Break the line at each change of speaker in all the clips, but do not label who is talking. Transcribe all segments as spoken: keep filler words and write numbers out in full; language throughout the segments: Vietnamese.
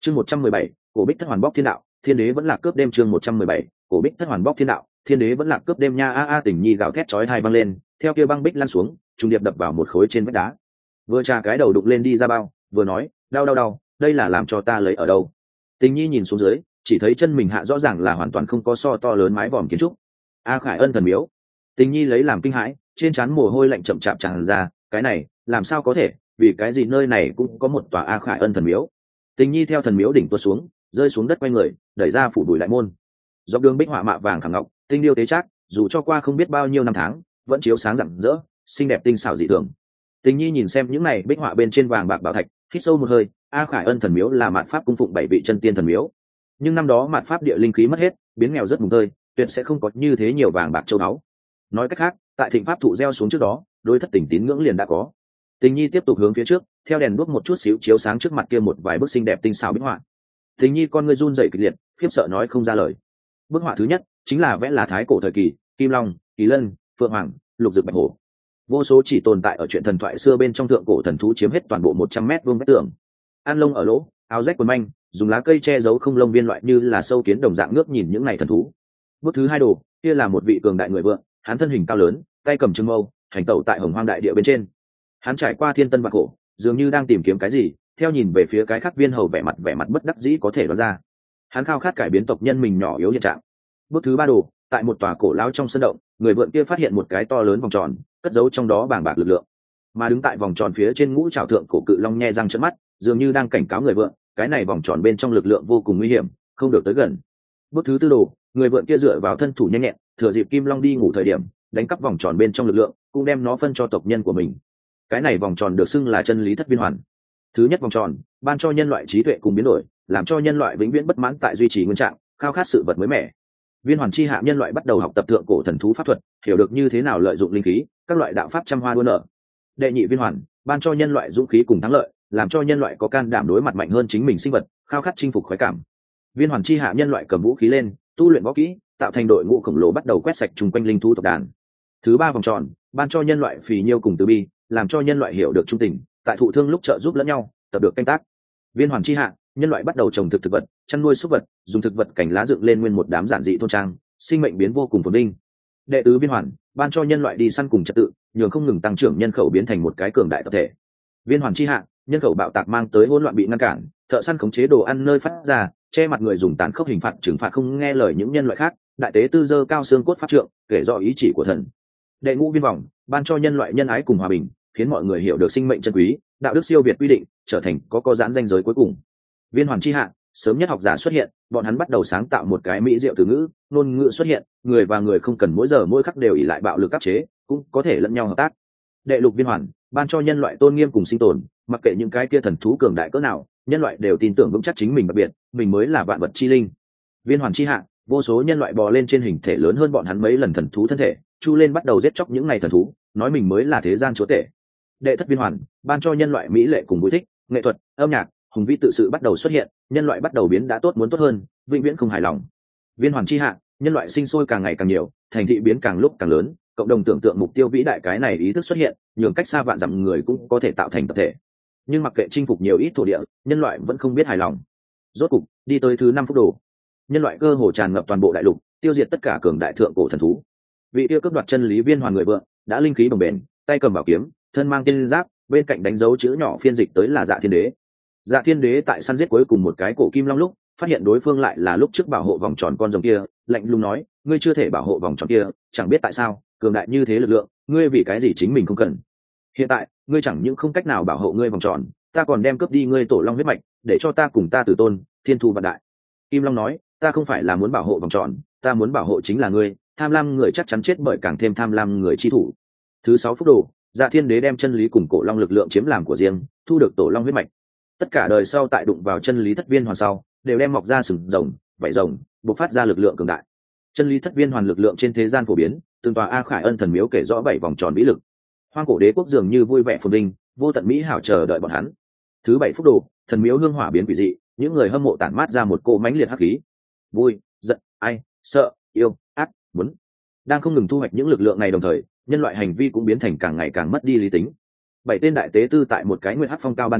chương một trăm mười bảy cổ bích thất hoàn bóc thiên đạo, thiên đế vẫn là cướp đêm. chương một trăm mười bảy cổ bích thất hoàn bóc thiên đạo, thiên đế vẫn là cướp đêm nha. a a Tình Nhi gào thét chói tai vang lên, theo kia băng bích lăn xuống, trùng điệp đập vào một khối trên vách đá. Vừa trà cái đầu đục lên đi ra bao, vừa nói, đau đau đau, đây là làm cho ta lấy ở đâu? Tình Nhi nhìn xuống dưới, chỉ thấy chân mình hạ rõ ràng là hoàn toàn không có so to lớn mái vòm kiến trúc. A Khải Ân thần miếu. Tình Nhi lấy làm kinh hãi, trên trán mồ hôi lạnh chậm chạp tràn ra, cái này, làm sao có thể, vì cái gì nơi này cũng có một tòa A Khải Ân thần miếu. Tình Nhi theo thần miếu đỉnh tuột xuống, rơi xuống đất quay người, đẩy ra phủ bùi lại môn. Dọc đường bích họa mạ vàng khảm ngọc, tinh điêu tế trác, dù cho qua không biết bao nhiêu năm tháng, vẫn chiếu sáng rạng rỡ, xinh đẹp tinh xảo dị thường. Tình Nhi nhìn xem những này bích họa bên trên vàng bạc bảo thạch, hít sâu một hơi. A Khải Ân thần miếu là mạt pháp cung phụng bảy vị chân tiên thần miếu, nhưng năm đó mạt pháp địa linh khí mất hết, biến nghèo rất mùng tơi, tuyệt sẽ không có như thế nhiều vàng bạc châu báu. Nói cách khác, tại thịnh pháp thụ gieo xuống trước đó, đối thất tình tín ngưỡng liền đã có. Tình Nhi tiếp tục hướng phía trước, theo đèn đuốc một chút xíu chiếu sáng trước mặt kia một vài bức xinh đẹp tinh xảo bích họa. Tình Nhi con ngươi run rẩy kịch liệt, khiếp sợ nói không ra lời. Bức họa thứ nhất chính là vẽ là thái cổ thời kỳ, kim long, kỳ lân, phượng hoàng, lục dực bạch hổ. Vô số chỉ tồn tại ở chuyện thần thoại xưa bên trong thượng cổ thần thú chiếm hết toàn bộ một trăm mét vuông vách tường. An lông ở lỗ, áo rách quần manh, dùng lá cây che giấu không lông viên loại như là sâu kiến đồng dạng ngước nhìn những này thần thú. Bức thứ hai đồ, kia là một vị cường đại người vượng, hắn thân hình cao lớn, tay cầm trường mâu, hành tẩu tại hồng hoang đại địa bên trên. Hắn trải qua thiên tân vạn cổ, dường như đang tìm kiếm cái gì, theo nhìn về phía cái khác viên hầu vẻ mặt vẻ mặt bất đắc dĩ có thể đoán ra. Hắn khao khát cải biến tộc nhân mình nhỏ yếu hiện trạng. Bước thứ ba đồ, tại một tòa cổ lão trong sân động, người vượn kia phát hiện một cái to lớn vòng tròn, cất giấu trong đó bàng bạc lực lượng. Mà đứng tại vòng tròn phía trên ngũ trảo thượng cổ cự long nhe răng trợn mắt, dường như đang cảnh cáo người vượn, cái này vòng tròn bên trong lực lượng vô cùng nguy hiểm, không được tới gần. Bước thứ tư đồ, người vượn kia dựa vào thân thủ nhanh nhẹn, thừa dịp kim long đi ngủ thời điểm, đánh cắp vòng tròn bên trong lực lượng, cũng đem nó phân cho tộc nhân của mình. Cái này vòng tròn được xưng là chân lý thất viên hoàn. Thứ nhất vòng tròn, ban cho nhân loại trí tuệ cùng biến đổi, làm cho nhân loại vĩnh viễn bất mãn tại duy trì nguyên trạng, khao khát sự vật mới mẻ. Viên hoàn chi hạ nhân loại bắt đầu học tập thượng cổ thần thú pháp thuật, hiểu được như thế nào lợi dụng linh khí, các loại đạo pháp trăm hoa đua nở. Đệ nhị viên hoàn, ban cho nhân loại dũng khí cùng thắng lợi, làm cho nhân loại có can đảm đối mặt mạnh hơn chính mình sinh vật, khao khát chinh phục khoái cảm. Viên hoàn chi hạ nhân loại cầm vũ khí lên, tu luyện võ kỹ, tạo thành đội ngũ khổng lồ bắt đầu quét sạch chung quanh linh thú tộc đàn. Thứ ba vòng tròn, ban cho nhân loại phì nhiêu cùng từ bi, làm cho nhân loại hiểu được trung tình, tại thụ thương lúc trợ giúp lẫn nhau, tập được canh tác. Viên hoàn chi hạ, nhân loại bắt đầu trồng thực thực vật, chăn nuôi súc vật, dùng thực vật cành lá dựng lên nguyên một đám giản dị thôn trang, sinh mệnh biến vô cùng phồn vinh. Đệ tứ viên hoàn, ban cho nhân loại đi săn cùng trật tự, nhường không ngừng tăng trưởng nhân khẩu biến thành một cái cường đại tập thể. Viên hoàn chi hạ, nhân khẩu bạo tạc mang tới hỗn loạn bị ngăn cản, thợ săn khống chế đồ ăn nơi phát ra, che mặt người dùng tàn khốc hình phạt trừng phạt không nghe lời những nhân loại khác, đại tế tư dơ cao xương cốt pháp trượng, kể rõ ý chỉ của thần. Đệ ngũ viên vòng, ban cho nhân loại nhân ái cùng hòa bình, khiến mọi người hiểu được sinh mệnh chân quý, đạo đức siêu việt quy định, trở thành có có giãn danh giới cuối cùng. Viên hoàn chi hạ, sớm nhất học giả xuất hiện, bọn hắn bắt đầu sáng tạo một cái mỹ diệu từ ngữ, ngôn ngữ xuất hiện, người và người không cần mỗi giờ mỗi khắc đều ỷ lại bạo lực áp chế, cũng có thể lẫn nhau hợp tác. Đệ lục viên hoàn, ban cho nhân loại tôn nghiêm cùng sinh tồn, mặc kệ những cái kia thần thú cường đại cỡ nào, nhân loại đều tin tưởng vững chắc chính mình đặc biệt, mình mới là vạn vật chi linh. Viên hoàn chi hạ, vô số nhân loại bò lên trên hình thể lớn hơn bọn hắn mấy lần thần thú thân thể, chu lên bắt đầu giết chóc những ngày thần thú, nói mình mới là thế gian chúa tể. Đệ thất viên hoàn, ban cho nhân loại mỹ lệ cùng vui thích, nghệ thuật, âm nhạc, hùng vĩ tự sự bắt đầu xuất hiện, nhân loại bắt đầu biến đã tốt muốn tốt hơn, vĩnh viễn không hài lòng. Viên hoàn chi hạ, nhân loại sinh sôi càng ngày càng nhiều, thành thị biến càng lúc càng lớn, cộng đồng tưởng tượng mục tiêu vĩ đại cái này ý thức xuất hiện, nhường cách xa vạn dặm người cũng có thể tạo thành tập thể. Nhưng mặc kệ chinh phục nhiều ít thổ địa, nhân loại vẫn không biết hài lòng. Rốt cục đi tới thứ năm phút đồ, nhân loại cơ hồ tràn ngập toàn bộ đại lục, tiêu diệt tất cả cường đại thượng cổ thần thú. Vị tiêu cướp đoạt chân lý viên hoàn người vượng, đã linh khí bồng bềnh, tay cầm bảo kiếm, thân mang tiên giáp, bên cạnh đánh dấu chữ nhỏ phiên dịch tới là Dạ Thiên Đế. Dạ Thiên Đế tại săn giết cuối cùng một cái cổ kim long lúc, phát hiện đối phương lại là lúc trước bảo hộ vòng tròn con rồng kia, lạnh lùng nói, ngươi chưa thể bảo hộ vòng tròn kia, chẳng biết tại sao, cường đại như thế lực lượng, ngươi vì cái gì chính mình không cần. Hiện tại, ngươi chẳng những không cách nào bảo hộ ngươi vòng tròn, ta còn đem cướp đi ngươi tổ long huyết mạch, để cho ta cùng ta tử tôn, thiên thu vạn đại. Kim Long nói, ta không phải là muốn bảo hộ vòng tròn, ta muốn bảo hộ chính là ngươi, tham lam người chắc chắn chết bởi càng thêm tham lam người chi thủ. Thứ sáu phút đồ, Dạ Thiên Đế đem chân lý cùng cổ long lực lượng chiếm làm của riêng, thu được tổ long huyết mạch. Tất cả đời sau tại đụng vào chân lý thất viên hoàn sau, đều đem mọc ra sừng rồng, vảy rồng, bộc phát ra lực lượng cường đại. Chân lý thất viên hoàn lực lượng trên thế gian phổ biến, từng tòa A Khải Ân thần miếu kể rõ bảy vòng tròn vĩ lực. Hoang cổ đế quốc dường như vui vẻ phồn vinh, vô tận mỹ hảo chờ đợi bọn hắn. Thứ bảy phút đồ, thần miếu hương hỏa biến quỷ dị, những người hâm mộ tản mát ra một cỗ mãnh liệt hắc khí. Vui, giận, ai, sợ, yêu, ác, muốn. Đang không ngừng thu hoạch những lực lượng này đồng thời, nhân loại hành vi cũng biến thành càng ngày càng mất đi lý tính. Bảy tên đại tế tư tại một cái nguyên hắc phong cao ban đêm,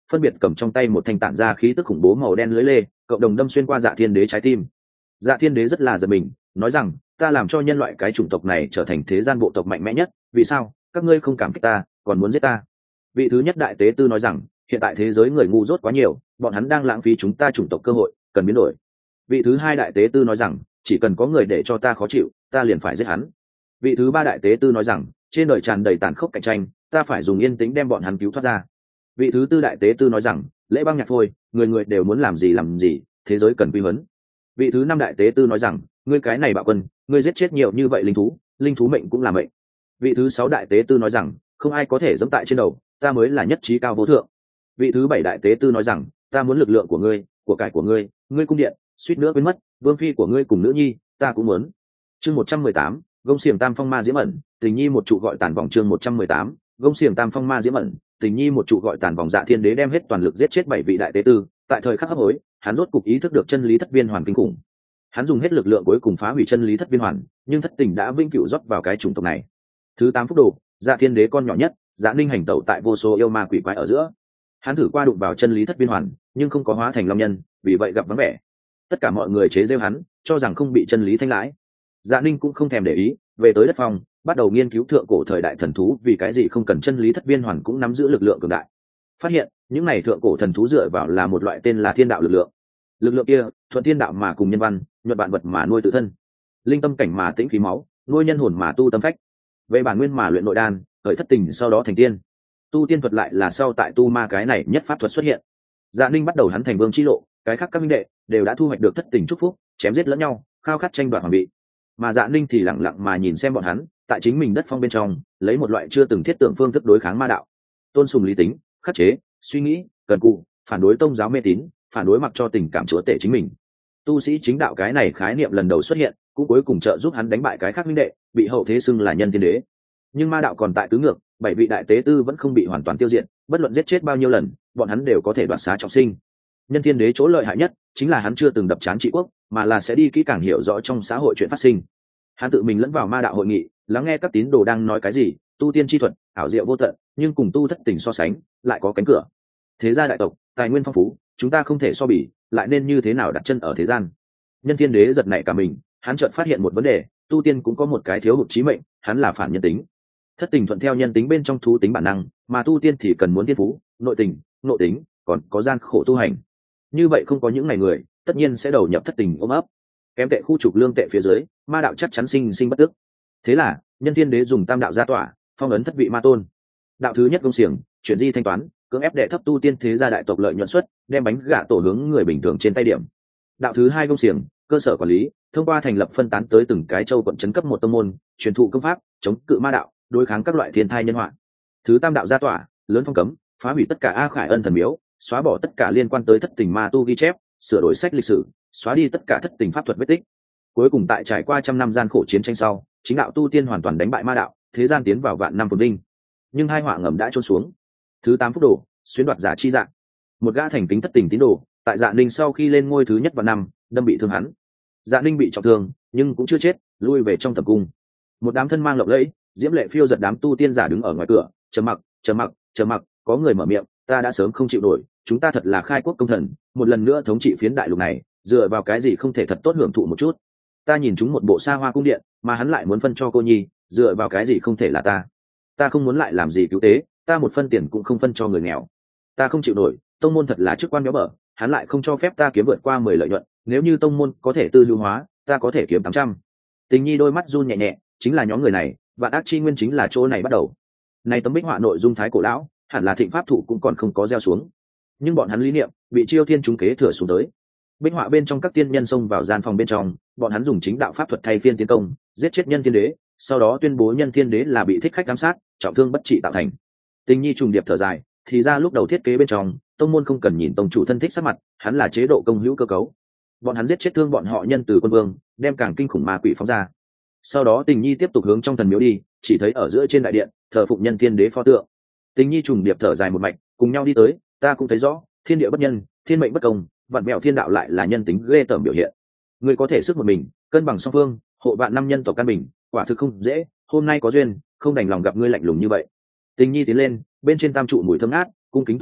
phân biệt cầm trong tay một thanh tản ra khí tức khủng bố màu đen lưới lê, cộng đồng đâm xuyên qua Dạ Thiên Đế trái tim. Dạ Thiên Đế rất là giật mình, nói rằng ta làm cho nhân loại cái chủng tộc này trở thành thế gian bộ tộc mạnh mẽ nhất, vì sao các ngươi không cảm kích ta còn muốn giết ta? Vị thứ nhất đại tế tư nói rằng hiện tại thế giới người ngu dốt quá nhiều, bọn hắn đang lãng phí chúng ta chủng tộc cơ hội, cần biến đổi. Vị thứ hai đại tế tư nói rằng chỉ cần có người để cho ta khó chịu, ta liền phải giết hắn. Vị thứ ba đại tế tư nói rằng trên đời tràn đầy tàn khốc cạnh tranh, ta phải dùng yên tĩnh đem bọn hắn cứu thoát ra. Vị thứ tư đại tế tư nói rằng lễ băng nhạc phôi, người người đều muốn làm gì làm gì, thế giới cần quy huấn. Vị thứ năm đại tế tư nói rằng ngươi cái này bạo quân, ngươi giết chết nhiều như vậy linh thú, linh thú mệnh cũng là mệnh. Vị thứ sáu đại tế tư nói rằng không ai có thể dẫm tại trên đầu, ta mới là nhất trí cao vô thượng. Vị thứ bảy đại tế tư nói rằng ta muốn lực lượng của ngươi, của cải của ngươi, ngươi cung điện suýt nữa quên mất, vương phi của ngươi cùng nữ nhi ta cũng muốn. Chương một trăm mười tám, gông xiềng tam phong ma diễm ẩn, tình nhi một trụ gọi tàn vòng. Chương một trăm mười tám, gông xiềng tam phong ma diễm ẩn, tình nhi một trụ gọi tàn vòng. Dạ Thiên Đế đem hết toàn lực giết chết bảy vị đại tế tư, tại thời khắc hấp hối, hắn rốt cục ý thức được chân lý thất viên hoàn kinh khủng. Hắn dùng hết lực lượng cuối cùng phá hủy chân lý thất viên hoàn, nhưng thất tình đã vĩnh cửu rót vào cái chủng tộc này. Thứ tám phúc đồ, Dạ Thiên Đế con nhỏ nhất, Dạ Ninh hành tẩu tại vô số yêu ma quỷ quái ở giữa. Hắn thử qua đụng vào chân lý thất viên hoàn, nhưng không có hóa thành long nhân, vì vậy gặp vắng vẻ. Tất cả mọi người chế giễu hắn, cho rằng không bị chân lý thanh lãi. Dạ Ninh cũng không thèm để ý, về tới đất phong, bắt đầu nghiên cứu thượng cổ thời đại thần thú vì cái gì không cần chân lý thất viên hoàn cũng nắm giữ lực lượng cường đại. Phát hiện những này thượng cổ thần thú dựa vào là một loại tên là thiên đạo lực lượng. Lực lượng kia thuận thiên đạo mà cùng nhân văn, nhuận bạn vật mà nuôi tự thân, linh tâm cảnh mà tĩnh khí máu, nuôi nhân hồn mà tu tâm phách, về bản nguyên mà luyện nội đan, khởi thất tình sau đó thành tiên. Tu tiên thuật lại là sau tại tu ma cái này nhất pháp thuật xuất hiện. Dạ Ninh bắt đầu hắn thành vương chi lộ, cái khác các minh đệ đều đã thu hoạch được thất tình chúc phúc, chém giết lẫn nhau, khao khát tranh đoạt hoàng vị. Mà Dạ Ninh thì lặng lặng mà nhìn xem bọn hắn tại chính mình đất phong bên trong lấy một loại chưa từng thiết tưởng phương thức đối kháng ma đạo, tôn sùng lý tính, khắc chế suy nghĩ, cần cù, phản đối tôn giáo mê tín, phản đối mặc cho tình cảm chúa tể chính mình. Tu sĩ chính đạo cái này khái niệm lần đầu xuất hiện, cũng cuối cùng trợ giúp hắn đánh bại cái khác minh đệ, bị hậu thế xưng là nhân tiên đế. Nhưng ma đạo còn tại tứ ngược, bảy vị đại tế tư vẫn không bị hoàn toàn tiêu diệt, bất luận giết chết bao nhiêu lần, bọn hắn đều có thể đoạt xá trọng sinh. Nhân tiên đế chỗ lợi hại nhất chính là hắn chưa từng đập chán trị quốc, mà là sẽ đi kỹ càng hiểu rõ trong xã hội chuyện phát sinh. Hắn tự mình lẫn vào ma đạo hội nghị, lắng nghe các tín đồ đang nói cái gì, tu tiên chi thuật ảo diệu vô tận, nhưng cùng tu thất tình so sánh lại có cánh cửa. Thế gia đại tộc tài nguyên phong phú, chúng ta không thể so bì, lại nên như thế nào đặt chân ở thế gian? Nhân tiên đế giật nảy cả mình, hắn chợt phát hiện một vấn đề, tu tiên cũng có một cái thiếu hụt chí mệnh, hắn là phản nhân tính. Thất tình thuận theo nhân tính bên trong thú tính bản năng, mà tu tiên thì cần muốn thiên phú, nội tình, nội tính, còn có gian khổ tu hành. Như vậy không có những ngày người, tất nhiên sẽ đầu nhập thất tình ôm ấp. Kém tệ khu trục lương tệ phía dưới, ma đạo chắc chắn sinh sinh bất tức. Thế là, nhân tiên đế dùng tam đạo gia tỏa, phong ấn thất vị ma tôn. Đạo thứ nhất công xiềng, chuyển di thanh toán, cưỡng ép đệ thấp tu tiên thế gia đại tộc lợi nhuận suất, đem bánh gạ tổ hướng người bình thường trên tay điểm. Đạo thứ hai công xiềng, cơ sở quản lý, thông qua thành lập phân tán tới từng cái châu quận trấn cấp một tông môn, truyền thụ công pháp, chống cự ma đạo, đối kháng các loại thiên thai nhân họa. Thứ tam đạo gia tỏa, lớn phong cấm, phá hủy tất cả A Khải Ân thần miếu, xóa bỏ tất cả liên quan tới thất tình ma tu ghi chép, sửa đổi sách lịch sử, xóa đi tất cả thất tình pháp thuật vết tích. Cuối cùng tại trải qua trăm năm gian khổ chiến tranh sau, chính đạo tu tiên hoàn toàn đánh bại ma đạo, thế gian tiến vào vạn năm phồn vinh. Nhưng hai họa ngầm đã trôn xuống. Thứ tám phúc đồ, xuyên đoạt giả chi dạng. Một gã thành kính thất tình tín đồ, tại Dạ Ninh sau khi lên ngôi thứ nhất vào năm, đâm bị thương hắn. Dạ Ninh bị trọng thương, nhưng cũng chưa chết, lui về trong tập cung. Một đám thân mang lộng lẫy, diễm lệ phiêu giật đám tu tiên giả đứng ở ngoài cửa, trầm mặc, trầm mặc, trầm mặc, có người mở miệng, ta đã sớm không chịu nổi, chúng ta thật là khai quốc công thần, một lần nữa thống trị phiến đại lục này, dựa vào cái gì không thể thật tốt hưởng thụ một chút? Ta nhìn chúng một bộ xa hoa cung điện, mà hắn lại muốn phân cho cô nhi, dựa vào cái gì không thể là ta? Ta không muốn lại làm gì cứu tế, ta một phân tiền cũng không phân cho người nghèo. Ta không chịu nổi, tông môn thật là chức quan béo bở, hắn lại không cho phép ta kiếm vượt qua mười lợi nhuận, nếu như tông môn có thể tư lưu hóa, ta có thể kiếm tám trăm. Tình nhi đôi mắt run nhẹ nhẹ, chính là nhóm người này, vạn ác chi nguyên chính là chỗ này bắt đầu. Này tấm bích họa nội dung thái cổ lão, hẳn là thịnh pháp thủ cũng còn không có gieo xuống, nhưng bọn hắn lý niệm bị chiêu thiên chúng kế thừa xuống tới. Bích họa bên trong các tiên nhân xông vào gian phòng bên trong, bọn hắn dùng chính đạo pháp thuật thay phiên tiến công, giết chết nhân thiên đế, sau đó tuyên bố nhân thiên đế là bị thích khách ám sát, trọng thương bất trị tạo thành. Tình nhi trùng điệp thở dài, thì ra lúc đầu thiết kế bên trong, tông môn không cần nhìn tông chủ thân thích sắc mặt, hắn là chế độ công hữu cơ cấu. Bọn hắn giết chết thương bọn họ nhân từ quân vương, đem càng kinh khủng ma quỷ phóng ra. Sau đó Tình nhi tiếp tục hướng trong thần miếu đi, chỉ thấy ở giữa trên đại điện, thờ phụng nhân thiên đế pho tượng. Tình nhi trùng điệp thở dài một mạch, cùng nhau đi tới, ta cũng thấy rõ, thiên địa bất nhân, thiên mệnh bất công, vạn mẹo thiên đạo lại là nhân tính ghê tởm biểu hiện. Người có thể sức một mình, cân bằng song phương, hộ vạn năm nhân tộc căn bình, quả thực không dễ, hôm nay có duyên, không đành lòng gặp ngươi lạnh lùng như vậy. Tình nhi tiến lên, bên trên tam trụ mùi thơm ngát, cung kính tuần lễ,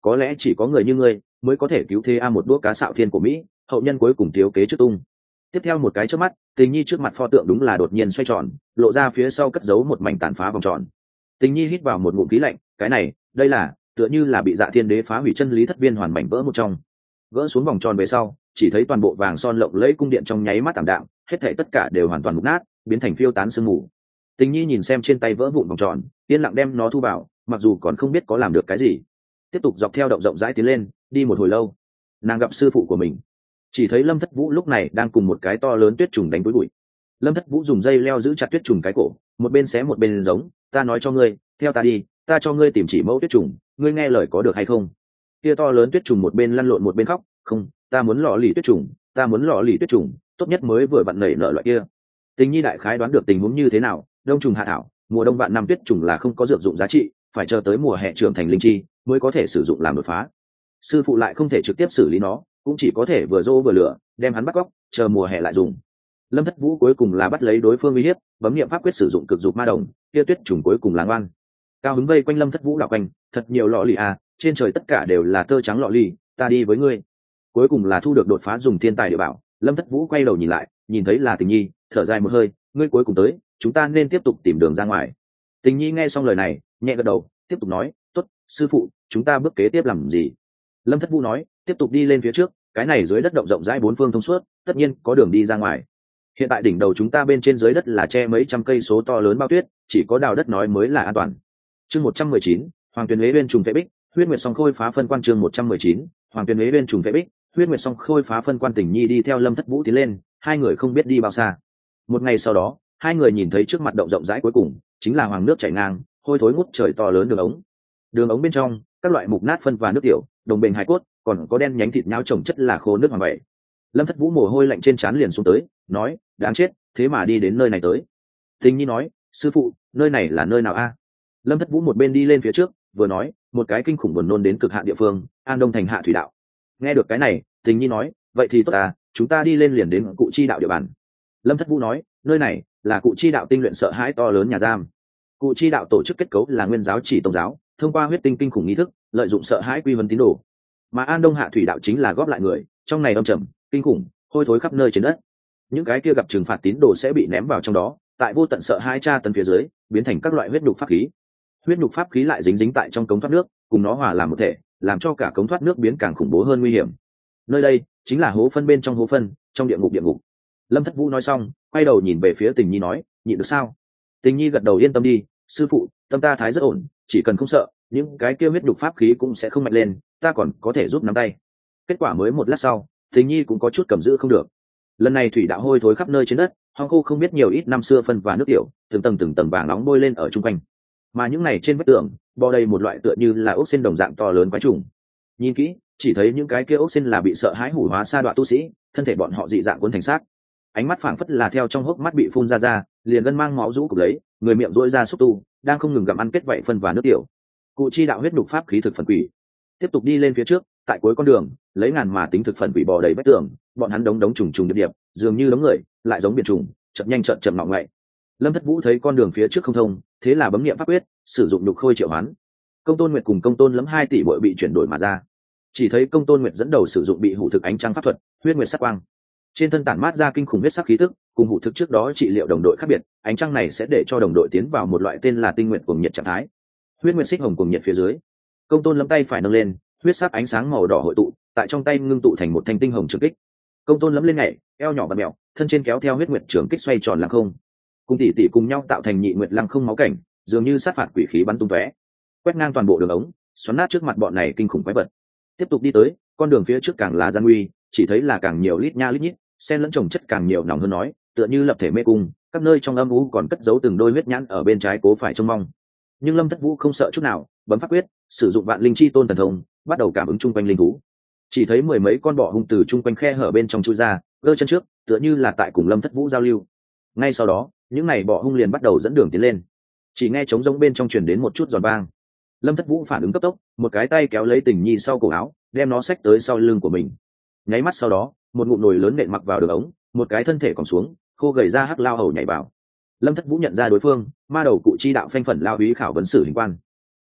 có lẽ chỉ có người như ngươi mới có thể cứu thế a một đũa cá xạo thiên của Mỹ, hậu nhân cuối cùng thiếu kế trước tung. Tiếp theo một cái chớp mắt, Tình Nhi trước mặt pho tượng đúng là đột nhiên xoay tròn, lộ ra phía sau cất giấu một mảnh tàn phá vòng tròn. Tình Nhi hít vào một ngụm khí lạnh, cái này, đây là, tựa như là bị Dạ Thiên Đế phá hủy chân lý thất viên hoàn mảnh vỡ một trong. Gỡ xuống vòng tròn về sau, chỉ thấy toàn bộ vàng son lộng lẫy cung điện trong nháy mắt tạm đạm, hết thảy tất cả đều hoàn toàn mục nát, biến thành phiêu tán sương mù. Tình Nhi nhìn xem trên tay vỡ vụn vòng tròn, yên lặng đem nó thu vào, mặc dù còn không biết có làm được cái gì. Tiếp tục dọc theo động rộng rãi tiến lên, đi một hồi lâu, nàng gặp sư phụ của mình. Chỉ thấy Lâm Thất Vũ lúc này đang cùng một cái to lớn tuyết trùng đánh túi bụi. Lâm Thất Vũ dùng dây leo giữ chặt tuyết trùng cái cổ, một bên xé một bên giống, ta nói cho ngươi, theo ta đi, ta cho ngươi tìm chỉ mẫu tuyết trùng, ngươi nghe lời có được hay không? Kia to lớn tuyết trùng một bên lăn lộn một bên khóc, không, ta muốn lọ lì tuyết trùng, ta muốn lọ lì tuyết trùng, tốt nhất mới vừa vặn nảy nở loại kia. Tình Nhi đại khái đoán được tình huống như thế nào, đông trùng hạ thảo, mùa đông vạn năm tuyết trùng là không có dược dụng giá trị, phải chờ tới mùa hè trưởng thành linh chi mới có thể sử dụng làm đột phá. Sư phụ lại không thể trực tiếp xử lý nó, cũng chỉ có thể vừa dỗ vừa lửa, đem hắn bắt cóc, chờ mùa hè lại dùng. Lâm Thất Vũ cuối cùng là bắt lấy đối phương uy hiếp, bấm niệm pháp quyết sử dụng cực dục ma đồng, kia tuyết trùng cuối cùng là ngoan. Cao hứng vây quanh Lâm Thất Vũ đảo quanh, thật nhiều lọ lì à, trên trời tất cả đều là tơ trắng lọ lì, ta đi với ngươi. Cuối cùng là thu được đột phá dùng thiên tài địa bảo. Lâm Thất Vũ quay đầu nhìn lại, nhìn thấy là Tình Nhi, thở dài một hơi, ngươi cuối cùng tới, chúng ta nên tiếp tục tìm đường ra ngoài. Tình Nhi nghe xong lời này, nhẹ gật đầu, tiếp tục nói, tốt, sư phụ, chúng ta bước kế tiếp làm gì? Lâm Thất Vũ nói, tiếp tục đi lên phía trước, cái này dưới đất động rộng rãi bốn phương thông suốt, tất nhiên có đường đi ra ngoài. Hiện tại đỉnh đầu chúng ta bên trên dưới đất là che mấy trăm cây số to lớn bao tuyết, chỉ có đào đất nói mới là an toàn. Chương một trăm mười chín, Hoàng Tuyền Huế bên trùng vệ bích, huyết nguyệt song khôi phá phân quan. Chương một trăm mười chín, Hoàng Tuyền Huế bên trùng vệ bích, huyết nguyệt song khôi phá phân quan. Tình Nhi đi theo Lâm Thất Vũ tiến lên, hai người không biết đi bao xa. Một ngày sau đó, hai người nhìn thấy trước mặt động rộng rãi cuối cùng, chính là hoàng nước chảy ngang, hôi thối ngút trời to lớn đường ống. Đường ống bên trong, các loại mục nát phân và nước tiểu, đồng bền hải cốt, còn có đen nhánh thịt nhão chồng chất là khô nước hoàng bảy. Lâm Thất Vũ mồ hôi lạnh trên trán liền xuống tới, nói, đáng chết, thế mà đi đến nơi này tới. Tình Nhi nói, sư phụ, nơi này là nơi nào a? Lâm Thất Vũ một bên đi lên phía trước, vừa nói, một cái kinh khủng buồn nôn đến cực hạn địa phương, An Đông thành hạ thủy đạo. Nghe được cái này, Tình Nhi nói, vậy thì tốt à, chúng ta đi lên liền đến Cụ Chi đạo địa bàn. Lâm Thất Vũ nói, nơi này là Cụ Chi đạo tinh luyện sợ hãi to lớn nhà giam. Cụ Chi đạo tổ chức kết cấu là nguyên giáo chỉ tôn giáo, thông qua huyết tinh kinh khủng nghi thức, lợi dụng sợ hãi quy vấn tín đồ. Mà An Đông hạ thủy đạo chính là góp lại người, trong này âm trầm, kinh khủng, hôi thối khắp nơi trên đất. Những cái kia gặp trừng phạt tín đồ sẽ bị ném vào trong đó, tại vô tận sợ hãi tra tấn phía dưới, biến thành các loại huyết nhục pháp khí. Huyết nhục pháp khí lại dính dính tại trong cống thoát nước, cùng nó hòa làm một thể, làm cho cả cống thoát nước biến càng khủng bố hơn nguy hiểm. Nơi đây chính là hố phân bên trong hố phân, trong địa ngục địa ngục. Lâm Thất Vũ nói xong, quay đầu nhìn về phía Tình Nhi nói, nhịn được sao? Tình Nhi gật đầu, yên tâm đi, sư phụ, tâm ta thái rất ổn, chỉ cần không sợ, những cái kia huyết nhục pháp khí cũng sẽ không mạnh lên, ta còn có thể giúp nắm tay. Kết quả mới một lát sau, Tình Nhi cũng có chút cầm giữ không được. Lần này thủy đạo hôi thối khắp nơi trên đất, hoang khô không biết nhiều ít năm xưa phân và nước tiểu, từng tầng từng tầng vàng nóng bôi lên ở chung quanh. Mà những này trên vách tường, bò đầy một loại tựa như là ốc sên đồng dạng to lớn quái trùng. Nhìn kỹ, chỉ thấy những cái kia ốc sên là bị sợ hãi hủ hóa sa đoạn tu sĩ, thân thể bọn họ dị dạng cuốn thành xác. Ánh mắt phảng phất là theo trong hốc mắt bị phun ra ra, liền gân mang máu rũ cục lấy, người miệng rỗi ra xúc tu, đang không ngừng gặm ăn kết vảy phân và nước tiểu. Cụ Chi đạo huyết nhục pháp khí thực phần quỷ. Tiếp tục đi lên phía trước, tại cuối con đường, lấy ngàn mà tính thực phần quỷ bò đầy vách tường, bọn hắn đống đống trùng trùng điệp điệp, dường như đống người, lại giống biển trùng, chậm nhanh chậm chậm ngọ ngậy. Lâm Thất Vũ thấy con đường phía trước không thông, thế là bấm niệm pháp quyết, sử dụng nhục khôi triệu hoán. Công Tôn Nguyệt cùng Công Tôn Lẫm hai tỷ muội bị chuyển đổi mà ra. Chỉ thấy Công Tôn Nguyệt dẫn đầu sử dụng bị hủ thực ánh trăng pháp thuật, huyết nguyệt sắc quang. Trên thân tản mát ra kinh khủng huyết sắc khí tức, cùng hủ thực trước đó trị liệu đồng đội khác biệt, ánh trăng này sẽ để cho đồng đội tiến vào một loại tên là tinh nguyện cuồng nhiệt trạng thái. Huyết nguyệt xích hồng cuồng nhiệt phía dưới, Công Tôn Lẫm tay phải nâng lên, huyết sắc ánh sáng màu đỏ hội tụ, tại trong tay ngưng tụ thành một thanh tinh hồng trường kích. Công Tôn Lẫm lên nhảy, eo nhỏ và mèo, thân trên kéo theo huyết nguyệt trường kích xoay tròn lăng không. Cùng tỷ tỷ cùng nhau tạo thành nhị nguyệt lăng không máu cảnh, dường như sát phạt quỷ khí bắn tung tóe, quét ngang toàn bộ đường ống, xoắn nát trước mặt bọn này kinh khủng quái vật. Tiếp tục đi tới, con đường phía trước càng là gian nguy, chỉ thấy là càng nhiều lít nha lít nhít, xen lẫn trồng chất càng nhiều nòng hơn nói, tựa như lập thể mê cung, các nơi trong âm u còn cất giấu từng đôi huyết nhãn ở bên trái cố phải trông mong. Nhưng Lâm Thất Vũ không sợ chút nào, bấm pháp quyết, sử dụng vạn linh chi tôn thần thông, bắt đầu cảm ứng chung quanh linh thú. Chỉ thấy mười mấy con bọ hung từ chung quanh khe hở bên trong chui ra, gơ chân trước, tựa như là tại cùng Lâm Thất Vũ giao lưu. Ngay sau đó, những này bọ hung liền bắt đầu dẫn đường tiến lên. Chỉ nghe trống rỗng bên trong truyền đến một chút giòn vang. Lâm Thất Vũ phản ứng cấp tốc, một cái tay kéo lấy Tình Nhi sau cổ áo, đem nó xách tới sau lưng của mình. Nháy mắt sau đó, một ngụm nồi lớn nện mặc vào đường ống, một cái thân thể còng xuống, khô gầy ra hắc lao hầu nhảy vào. Lâm Thất Vũ nhận ra đối phương, ma đầu Cụ Chi đạo phanh phẩn lao úy khảo vấn sử hình quan.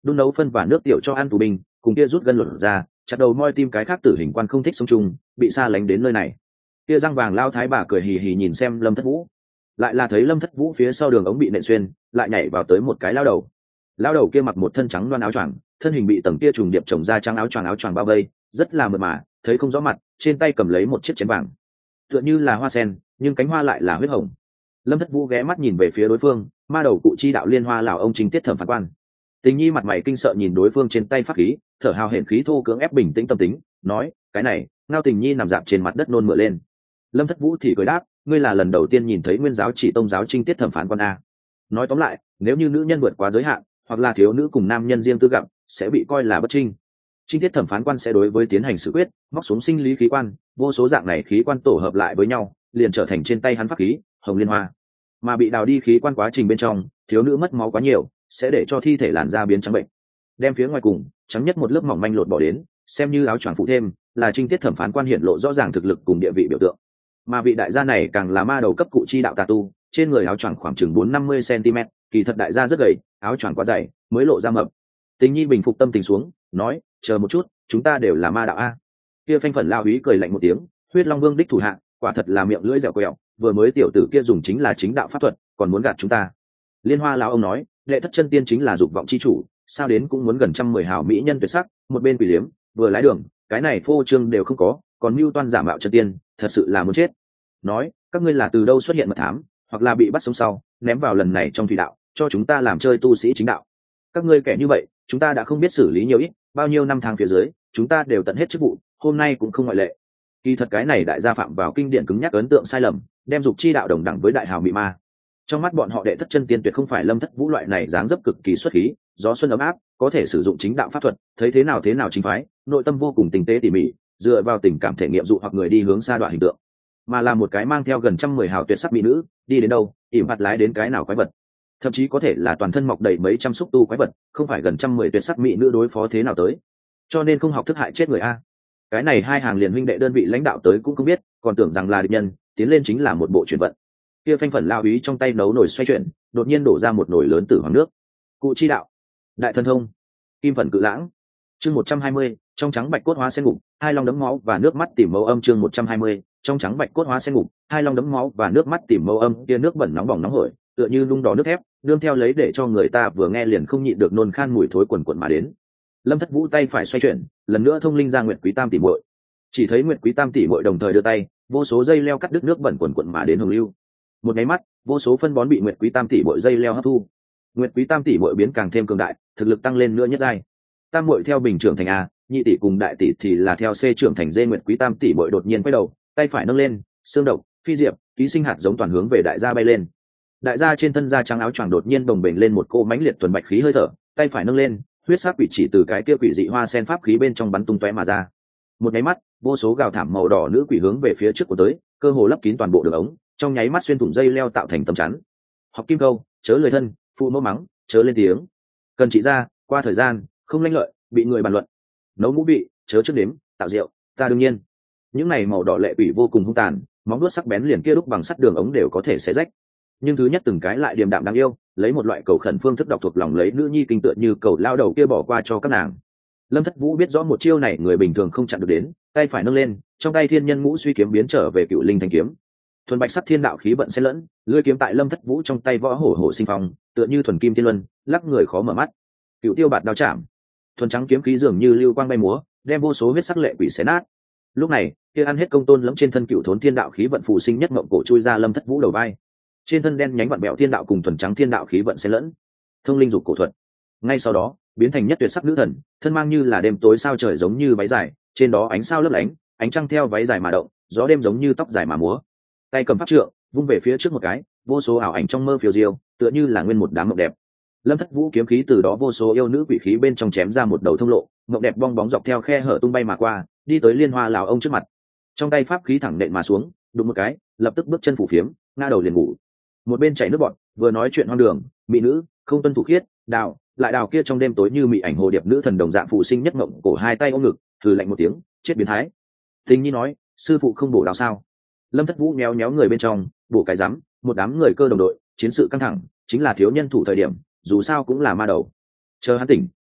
đun nấu phân và nước tiểu cho ăn tù binh, cùng kia rút gân luận ra, chặt đầu moi tim cái khác tử hình quan không thích sống chung, bị xa lánh đến nơi này. Kia răng vàng lao thái bà cười hì hì nhìn xem Lâm Thất Vũ, lại là thấy Lâm Thất Vũ phía sau đường ống bị nện xuyên, lại nhảy vào tới một cái lao đầu. Lao đầu kia mặc một thân trắng đoan áo choàng, thân hình bị tầng kia trùng điệp trồng ra trắng áo choàng áo choàng bao vây, rất là mượt mà, thấy không rõ mặt, trên tay cầm lấy một chiếc chén vàng, tựa như là hoa sen, nhưng cánh hoa lại là huyết hồng. Lâm Thất Vũ ghé mắt nhìn về phía đối phương, ma đầu cụ chi đạo liên hoa lão ông chính tiết thẩm phán quan. Tình Nhi mặt mày kinh sợ nhìn đối phương trên tay pháp khí, thở hào hển khí thô cưỡng ép bình tĩnh tâm tính, nói, cái này, ngao Tình Nhi nằm dạp trên mặt đất nôn mửa lên. Lâm Thất Vũ thì cười đáp, ngươi là lần đầu tiên nhìn thấy nguyên giáo chỉ tông giáo trinh tiết thẩm phán quan a. Nói tóm lại, nếu như nữ nhân vượt quá giới hạn, hoặc là thiếu nữ cùng nam nhân riêng tư gặp, sẽ bị coi là bất trinh. Trinh tiết thẩm phán quan sẽ đối với tiến hành xử quyết, móc xuống sinh lý khí quan, vô số dạng này khí quan tổ hợp lại với nhau, liền trở thành trên tay hắn pháp khí, hồng liên hoa. Mà bị đào đi khí quan quá trình bên trong, thiếu nữ mất máu quá nhiều, sẽ để cho thi thể làn da biến trắng bệnh. Đem phía ngoài cùng, trắng nhất một lớp mỏng manh lột bỏ đến, xem như áo choàng phụ thêm, là trinh tiết thẩm phán quan hiển lộ rõ ràng thực lực cùng địa vị biểu tượng. Mà vị đại gia này càng là ma đầu cấp cụ chi đạo tà tu, trên người áo choàng khoảng chừng bốn năm mươi centimet, kỳ thật đại gia rất gầy, áo choàng quá dày, mới lộ ra mập. Tình Nhi bình phục tâm tình xuống, nói, chờ một chút, chúng ta đều là ma đạo a. Kia phanh phẩn lao úy cười lạnh một tiếng, huyết long vương đích thủ hạ, quả thật là miệng lưỡi dẻo quẹo, vừa mới tiểu tử kia dùng chính là chính đạo pháp thuật, còn muốn gạt chúng ta. Liên hoa lão ông nói, đệ thất chân tiên chính là dục vọng chi chủ, sao đến cũng muốn gần trăm mười hào mỹ nhân tuyệt sắc, một bên quỷ liếm, vừa lái đường, cái này phô trương đều không có, còn mưu toan giả mạo chân tiên, thật sự là muốn chết. Nói, các ngươi là từ đâu xuất hiện mật thám, hoặc là bị bắt sống sau, ném vào lần này trong thủy đạo, cho chúng ta làm chơi tu sĩ chính đạo. Các ngươi kẻ như vậy, chúng ta đã không biết xử lý nhiều ít, bao nhiêu năm tháng phía dưới, chúng ta đều tận hết chức vụ, hôm nay cũng không ngoại lệ. Kỳ thật cái này đại gia phạm vào kinh điển cứng nhắc ấn tượng sai lầm, đem dục chi đạo đồng đẳng với đại hào mị ma. Trong mắt bọn họ đệ thất chân tiên tuyệt không phải Lâm Thất Vũ loại này dáng dấp cực kỳ xuất khí, gió xuân ấm áp, có thể sử dụng chính đạo pháp thuật, thấy thế nào thế nào chính phái, nội tâm vô cùng tinh tế tỉ mỉ, dựa vào tình cảm thể nghiệm dụ hoặc người đi hướng xa đoạn hình tượng, mà là một cái mang theo gần trăm mười hào tuyệt sắc mỹ nữ, đi đến đâu, ỉm mặt lái đến cái nào quái vật, thậm chí có thể là toàn thân mọc đầy mấy trăm xúc tu quái vật, không phải gần trăm mười tuyệt sắc mỹ nữ đối phó thế nào tới. Cho nên không học thức hại chết người a. Cái này hai hàng liền huynh đệ đơn vị lãnh đạo tới cũng không biết, còn tưởng rằng là địch nhân, tiến lên chính là một bộ chuyển vận. Kia phanh phẩn lao úy trong tay nấu nồi xoay chuyển, đột nhiên đổ ra một nồi lớn tử hoàng nước. Cụ chi đạo, đại thần thông, kim phần cự lãng. Chương một trăm hai mươi, trong trắng bạch cốt hóa sen ngục, hai long đấm máu và nước mắt tìm mâu âm. Chương một trăm hai mươi, trong trắng bạch cốt hóa sen ngục, hai long đấm máu và nước mắt tìm mâu âm. Kia nước bẩn nóng bỏng nóng hổi, tựa như nung đỏ nước thép, nương theo lấy để cho người ta vừa nghe liền không nhịn được nôn khan mùi thối quần quần mà đến. Lâm Thất Vũ tay phải xoay chuyển, lần nữa thông linh ra Nguyệt Quý Tam tỷ muội. Chỉ thấy Nguyệt Quý Tam tỷ muội đồng thời đưa tay, vô số dây leo cắt đứt nước bẩn quần quần mà đến hồng lưu. Một cái mắt, vô số phân bón bị Nguyệt Quý Tam tỷ muội dây leo hấp thu. Nguyệt Quý Tam tỷ muội biến càng thêm cường đại, thực lực tăng lên nữa nhất giai. Tam muội theo bình trưởng thành A, nhị tỷ cùng đại tỷ thì là theo C trưởng thành D. Nguyệt Quý Tam tỷ muội đột nhiên quay đầu, tay phải nâng lên, xương độc, phi diệp, ký sinh hạt giống toàn hướng về đại gia bay lên. Đại gia trên thân da trắng áo choàng đột nhiên đồng bềnh lên một cô mãnh liệt thuần bạch khí hơi thở, tay phải nâng lên, huyết sắc quỷ chỉ từ cái kia quỷ dị hoa sen pháp khí bên trong bắn tung tóe mà ra. Một nháy mắt, vô số gào thảm màu đỏ nữ quỷ hướng về phía trước của tới, cơ hồ lấp kín toàn bộ đường ống, trong nháy mắt xuyên thủng dây leo tạo thành tấm chắn. Học kim câu, chớ lời thân, phụ mẫu mắng, chớ lên tiếng. Cần chỉ ra, qua thời gian, không lanh lợi, bị người bàn luận. Nấu ngũ vị, chớ trước đếm, tạo rượu, ta đương nhiên. Những này màu đỏ lệ quỷ vô cùng hung tàn, móng vuốt sắc bén liền kia đúc bằng sắt đường ống đều có thể xé rách. Nhưng thứ nhất từng cái lại điềm đạm đáng yêu, lấy một loại cầu khẩn phương thức đọc thuộc lòng lấy nữ nhi kinh tựa như cầu lao đầu kia bỏ qua cho các nàng. Lâm Thất Vũ biết rõ một chiêu này người bình thường không chặn được đến, tay phải nâng lên, trong tay thiên nhân ngũ suy kiếm biến trở về cựu linh thanh kiếm. Thuần bạch sắc thiên đạo khí vận xen lẫn, lưỡi kiếm tại Lâm Thất Vũ trong tay võ hổ hổ sinh phong, tựa như thuần kim thiên luân, lắc người khó mở mắt. Cựu tiêu bạt đao chạm, thuần trắng kiếm khí dường như lưu quang bay múa, đem vô số huyết sắc lệ quỷ xé nát. Lúc này, kia ăn hết công tôn lẫm trên thân cựu thốn thiên đạo khí vận phù sinh nhất mộng cổ chui ra Lâm Thất Vũ đầu vai. Trên thân đen nhánh vặn bẹo thiên đạo cùng thuần trắng thiên đạo khí vận xen lẫn, thông linh dục cổ thuật. Ngay sau đó, biến thành nhất tuyệt sắc nữ thần, thân mang như là đêm tối sao trời giống như váy dài, trên đó ánh sao lấp lánh, ánh trăng theo váy dài mà động, gió đêm giống như tóc dài mà múa. Tay cầm pháp trượng, vung về phía trước một cái, vô số ảo ảnh trong mơ phiêu diêu, tựa như là nguyên một đám mộng đẹp. Lâm Thất Vũ kiếm khí từ đó vô số yêu nữ quỷ khí bên trong chém ra một đầu thông lộ, mộng đẹp bong bóng dọc theo khe hở tung bay mà qua, đi tới liên hoa lão ông trước mặt. Trong tay pháp khí thẳng nện mà xuống, đụng một cái, lập tức bước chân phủ phiếm, ngã đầu liền ngủ. Một bên chảy nước bọt, vừa nói chuyện hoang đường, mỹ nữ, không tuân thủ khiết, đào, lại đào kia trong đêm tối như mị ảnh hồ điệp nữ thần đồng dạng phụ sinh nhất mộng cổ hai tay ôm ngực, thử lạnh một tiếng, chết biến thái. Tình Nhi nói, sư phụ không bổ đào sao? Lâm Thất Vũ méo méo người bên trong, bổ cái rắm, một đám người cơ đồng đội, chiến sự căng thẳng, chính là thiếu nhân thủ thời điểm, dù sao cũng là ma đầu. Chờ hắn tỉnh,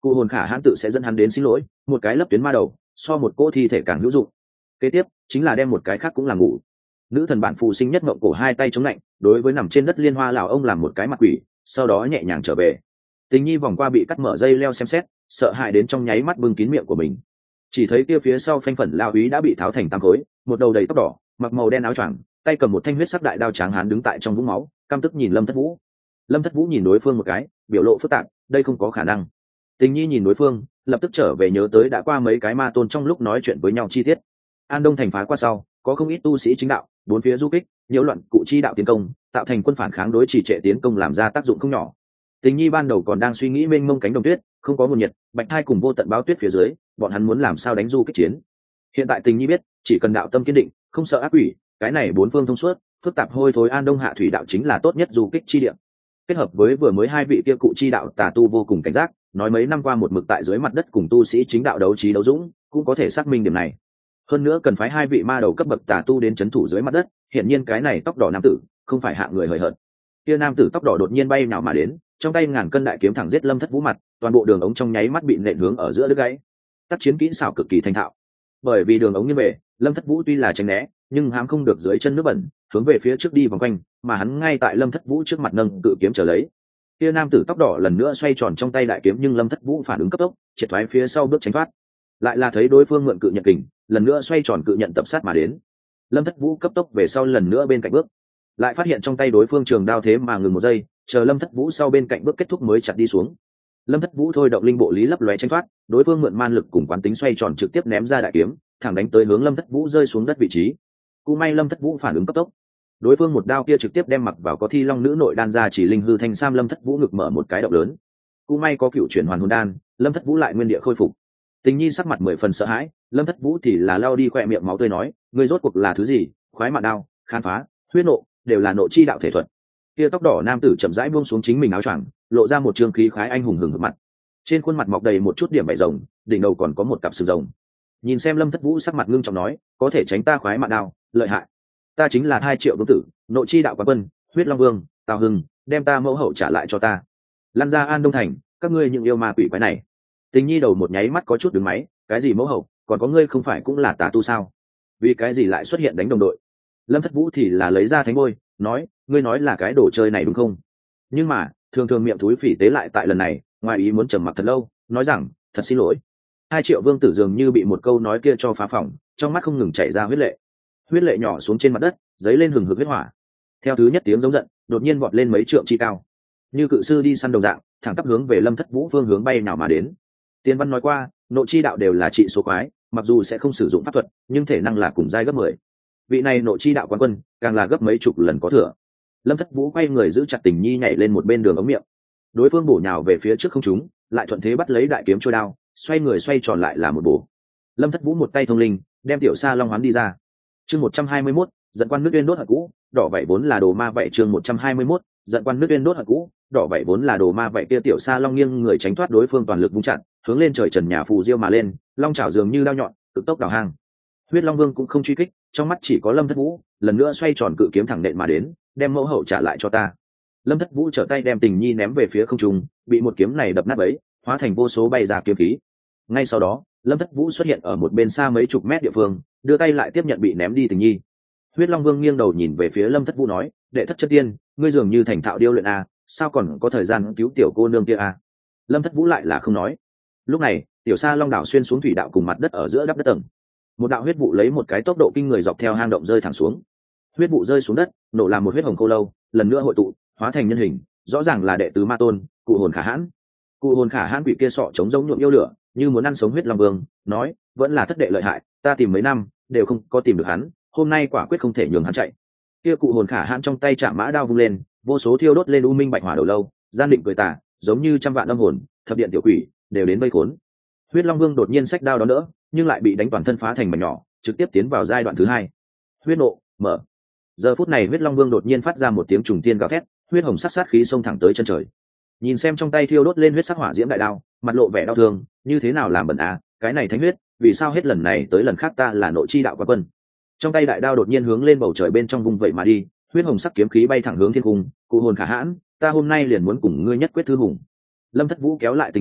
Cụ hồn khả hãn tự sẽ dẫn hắn đến xin lỗi, một cái lấp tuyến ma đầu so một cỗ thi thể càng hữu dụng. Kế tiếp chính là đem một cái khác cũng làm ngủ. Nữ thần bản phù sinh nhất ngậm cổ hai tay chống lạnh, đối với nằm trên đất liên hoa lão ông làm một cái mặt quỷ, sau đó nhẹ nhàng trở về. Tình nhi vòng qua bị cắt mở dây leo xem xét, sợ hãi đến trong nháy mắt bưng kín miệng của mình. Chỉ thấy kia phía sau phanh phẩn lao úy đã bị tháo thành tam khối, một đầu đầy tóc đỏ, mặc màu đen áo choàng, tay cầm một thanh huyết sắc đại đao tráng hán đứng tại trong vũng máu, căm tức nhìn Lâm Thất Vũ. Lâm Thất Vũ nhìn đối phương một cái, biểu lộ phức tạp, đây không có khả năng. Tình nhi nhìn đối phương, lập tức trở về nhớ tới đã qua mấy cái ma tôn trong lúc nói chuyện với nhau chi tiết. An Đông thành phá qua sau, có không ít tu sĩ chính đạo, bốn phía du kích, nhiễu loạn cụ chi đạo tiến công, tạo thành quân phản kháng đối trì trệ tiến công làm ra tác dụng không nhỏ. Tình nhi ban đầu còn đang suy nghĩ mênh mông cánh đồng tuyết, không có nguồn nhiệt, bạch thai cùng vô tận báo tuyết phía dưới, bọn hắn muốn làm sao đánh du kích chiến. Hiện tại Tình nhi biết, chỉ cần đạo tâm kiên định, không sợ ác quỷ, cái này bốn phương thông suốt, phức tạp hôi thối An Đông hạ thủy đạo chính là tốt nhất du kích chi địa. Kết hợp với vừa mới hai vị kia cụ chi đạo tà tu vô cùng cảnh giác, nói mấy năm qua một mực tại dưới mặt đất cùng tu sĩ chính đạo đấu trí đấu dũng, cũng có thể xác minh điểm này. Hơn nữa cần phái hai vị ma đầu cấp bậc tà tu đến chấn thủ dưới mặt đất, hiện nhiên cái này tóc đỏ nam tử không phải hạ người hời hợt. Kia nam tử tóc đỏ đột nhiên bay nào mà đến, trong tay ngàn cân đại kiếm thẳng giết Lâm Thất Vũ mặt, toàn bộ đường ống trong nháy mắt bị nện hướng ở giữa đứt gãy. Tác chiến kỹ xảo cực kỳ thành thạo. Bởi vì đường ống như vậy, Lâm Thất Vũ tuy là tránh né, nhưng hám không được dưới chân nước bẩn, hướng về phía trước đi vòng quanh, mà hắn ngay tại Lâm Thất Vũ trước mặt nâng cự kiếm trở lấy. Kia nam tử tóc đỏ lần nữa xoay tròn trong tay đại kiếm, nhưng Lâm Thất Vũ phản ứng cấp tốc, triệt thoái phía sau bước tránh thoát. Lại là thấy đối phương mượn cự nhận kình, lần nữa xoay tròn cự nhận tập sát mà đến. Lâm Thất Vũ cấp tốc về sau lần nữa bên cạnh bước, lại phát hiện trong tay đối phương trường đao thế mà ngừng một giây, chờ Lâm Thất Vũ sau bên cạnh bước kết thúc mới chặt đi xuống. Lâm Thất Vũ thôi động linh bộ lý lấp lóe tránh thoát, đối phương mượn man lực cùng quán tính xoay tròn trực tiếp ném ra đại kiếm, thẳng đánh tới hướng Lâm Thất Vũ rơi xuống đất vị trí. Cú may Lâm Thất Vũ phản ứng cấp tốc, đối phương một đao kia trực tiếp đem mặc vào có thi long nữ nội đan ra chỉ linh hư thanh sam Lâm Thất Vũ ngực mở một cái động lớn. Cú may có cựu chuyển hoàn hồn đan, Lâm Thất Vũ lại nguyên địa khôi phục. Tình nhi sắc mặt mười phần sợ hãi, Lâm Thất Vũ thì là lao đi khoe miệng máu tươi nói, ngươi rốt cuộc là thứ gì? Khoái mạn đao, khán phá, huyết nộ, đều là nộ chi đạo thể thuật. Kia tóc đỏ nam tử chậm rãi buông xuống chính mình áo choàng, lộ ra một trương khí khái anh hùng hừng hực mặt. Trên khuôn mặt mọc đầy một chút điểm vảy rồng, đỉnh đầu còn có một cặp sừng rồng. Nhìn xem Lâm Thất Vũ sắc mặt ngưng trọng nói, có thể tránh ta khoái mạn đao, lợi hại. Ta chính là hai triệu vương tử, nộ chi đạo quán quân, huyết long vương, Tào Hưng, đem ta mẫu hậu trả lại cho ta. Lăn ra An Đông thành, các ngươi những yêu ma quỷ quái này. Tình nhi đầu một nháy mắt có chút đứng máy, cái gì mẫu hậu, còn có ngươi không phải cũng là tà tu sao? Vì cái gì lại xuất hiện đánh đồng đội? Lâm Thất Vũ thì là lấy ra thánh ngôi, nói, ngươi nói là cái đồ chơi này đúng không? Nhưng mà thường thường miệng thúi phỉ tế lại tại lần này, ngoài ý muốn trầm mặc thật lâu, nói rằng, thật xin lỗi. Hai triệu vương tử dường như bị một câu nói kia cho phá phỏng, trong mắt không ngừng chảy ra huyết lệ. Huyết lệ nhỏ xuống trên mặt đất, dấy lên hừng hực huyết hỏa. Theo thứ nhất tiếng giống giận, đột nhiên vọt lên mấy trượng chi cao, như cự sư đi săn đồng dạng, thẳng tắp hướng về Lâm Thất Vũ phương hướng bay nào mà đến. Tiên văn nói qua, nội chi đạo đều là trị số quái, mặc dù sẽ không sử dụng pháp thuật, nhưng thể năng là cùng giai gấp mười. Vị này nội chi đạo quán quân, càng là gấp mấy chục lần có thừa. Lâm Thất Vũ quay người giữ chặt Tình nhi nhảy lên một bên đường ống miệng. Đối phương bổ nhào về phía trước không trúng, lại thuận thế bắt lấy đại kiếm trôi đao, xoay người xoay tròn lại là một bổ. Lâm Thất Vũ một tay thông linh, đem tiểu sa long hoán đi ra. Chương một trăm hai mươi mốt, giận quan nước uyên đốt hận cũ, đỏ vậy vốn là đồ ma vậy. Chương một trăm hai mươi mốt, giận quan nước uyên đốt hận cũ, đỏ vậy vốn là đồ ma vậy. Kia tiểu sa long nghiêng người tránh thoát đối phương toàn lực vung chặn, hướng lên trời trần nhà phù diêu mà lên, long chảo dường như dao nhọn, cực tốc đào hang. Huyết Long Vương cũng không truy kích, trong mắt chỉ có Lâm Thất Vũ, lần nữa xoay tròn cự kiếm thẳng nện mà đến, đem mẫu hậu trả lại cho ta. Lâm Thất Vũ trở tay đem Tình nhi ném về phía không trung, bị một kiếm này đập nát bấy, hóa thành vô số bay ra kiếm khí. Ngay sau đó, Lâm Thất Vũ xuất hiện ở một bên xa mấy chục mét địa phương, đưa tay lại tiếp nhận bị ném đi Tình nhi. Huyết Long Vương nghiêng đầu nhìn về phía Lâm Thất Vũ nói, đệ thất chất tiên, ngươi dường như thành thạo điêu luyện a, sao còn có thời gian cứu tiểu cô nương kia a? Lâm Thất Vũ lại là không nói. Lúc này, tiểu sa long đảo xuyên xuống thủy đạo cùng mặt đất ở giữa đắp đất tầng, một đạo huyết vụ lấy một cái tốc độ kinh người dọc theo hang động rơi thẳng xuống. Huyết vụ rơi xuống đất, nổ làm một huyết hồng khô lâu, lần nữa hội tụ, hóa thành nhân hình, rõ ràng là đệ tứ ma tôn, cụ hồn khả hãn. Cụ hồn khả hãn bị kia sọ chống giống nhuộm yêu lửa, như muốn ăn sống huyết long vương, nói, vẫn là thất đệ lợi hại, ta tìm mấy năm đều không có tìm được hắn, hôm nay quả quyết không thể nhường hắn chạy. Kia cụ hồn khả hãn trong tay chạm mã đao vung lên, vô số thiêu đốt lên u minh bạch hỏa đầu lâu, gian định cười tà, giống như trăm vạn âm hồn, thập điện tiểu quỷ đều đến vây khốn. Huyết Long Vương đột nhiên xách đao đó đỡ, nhưng lại bị đánh toàn thân phá thành mảnh nhỏ, trực tiếp tiến vào giai đoạn thứ hai. Huyết nộ mở. Giờ phút này Huyết Long Vương đột nhiên phát ra một tiếng trùng tiên gào thét, huyết hồng sắc sát khí xông thẳng tới chân trời. Nhìn xem trong tay thiêu đốt lên huyết sắc hỏa diễm đại đao, mặt lộ vẻ đau thương, như thế nào làm bẩn à, cái này thánh huyết, vì sao hết lần này tới lần khác ta là nội chi đạo quán quân. Trong tay đại đao đột nhiên hướng lên bầu trời bên trong vùng vậy mà đi, huyết hồng sắc kiếm khí bay thẳng hướng thiên cung, cụ hồn khả hãn, ta hôm nay liền muốn cùng ngươi nhất quyết thư hùng. Lâm Thất Vũ kéo lại Tình nhi,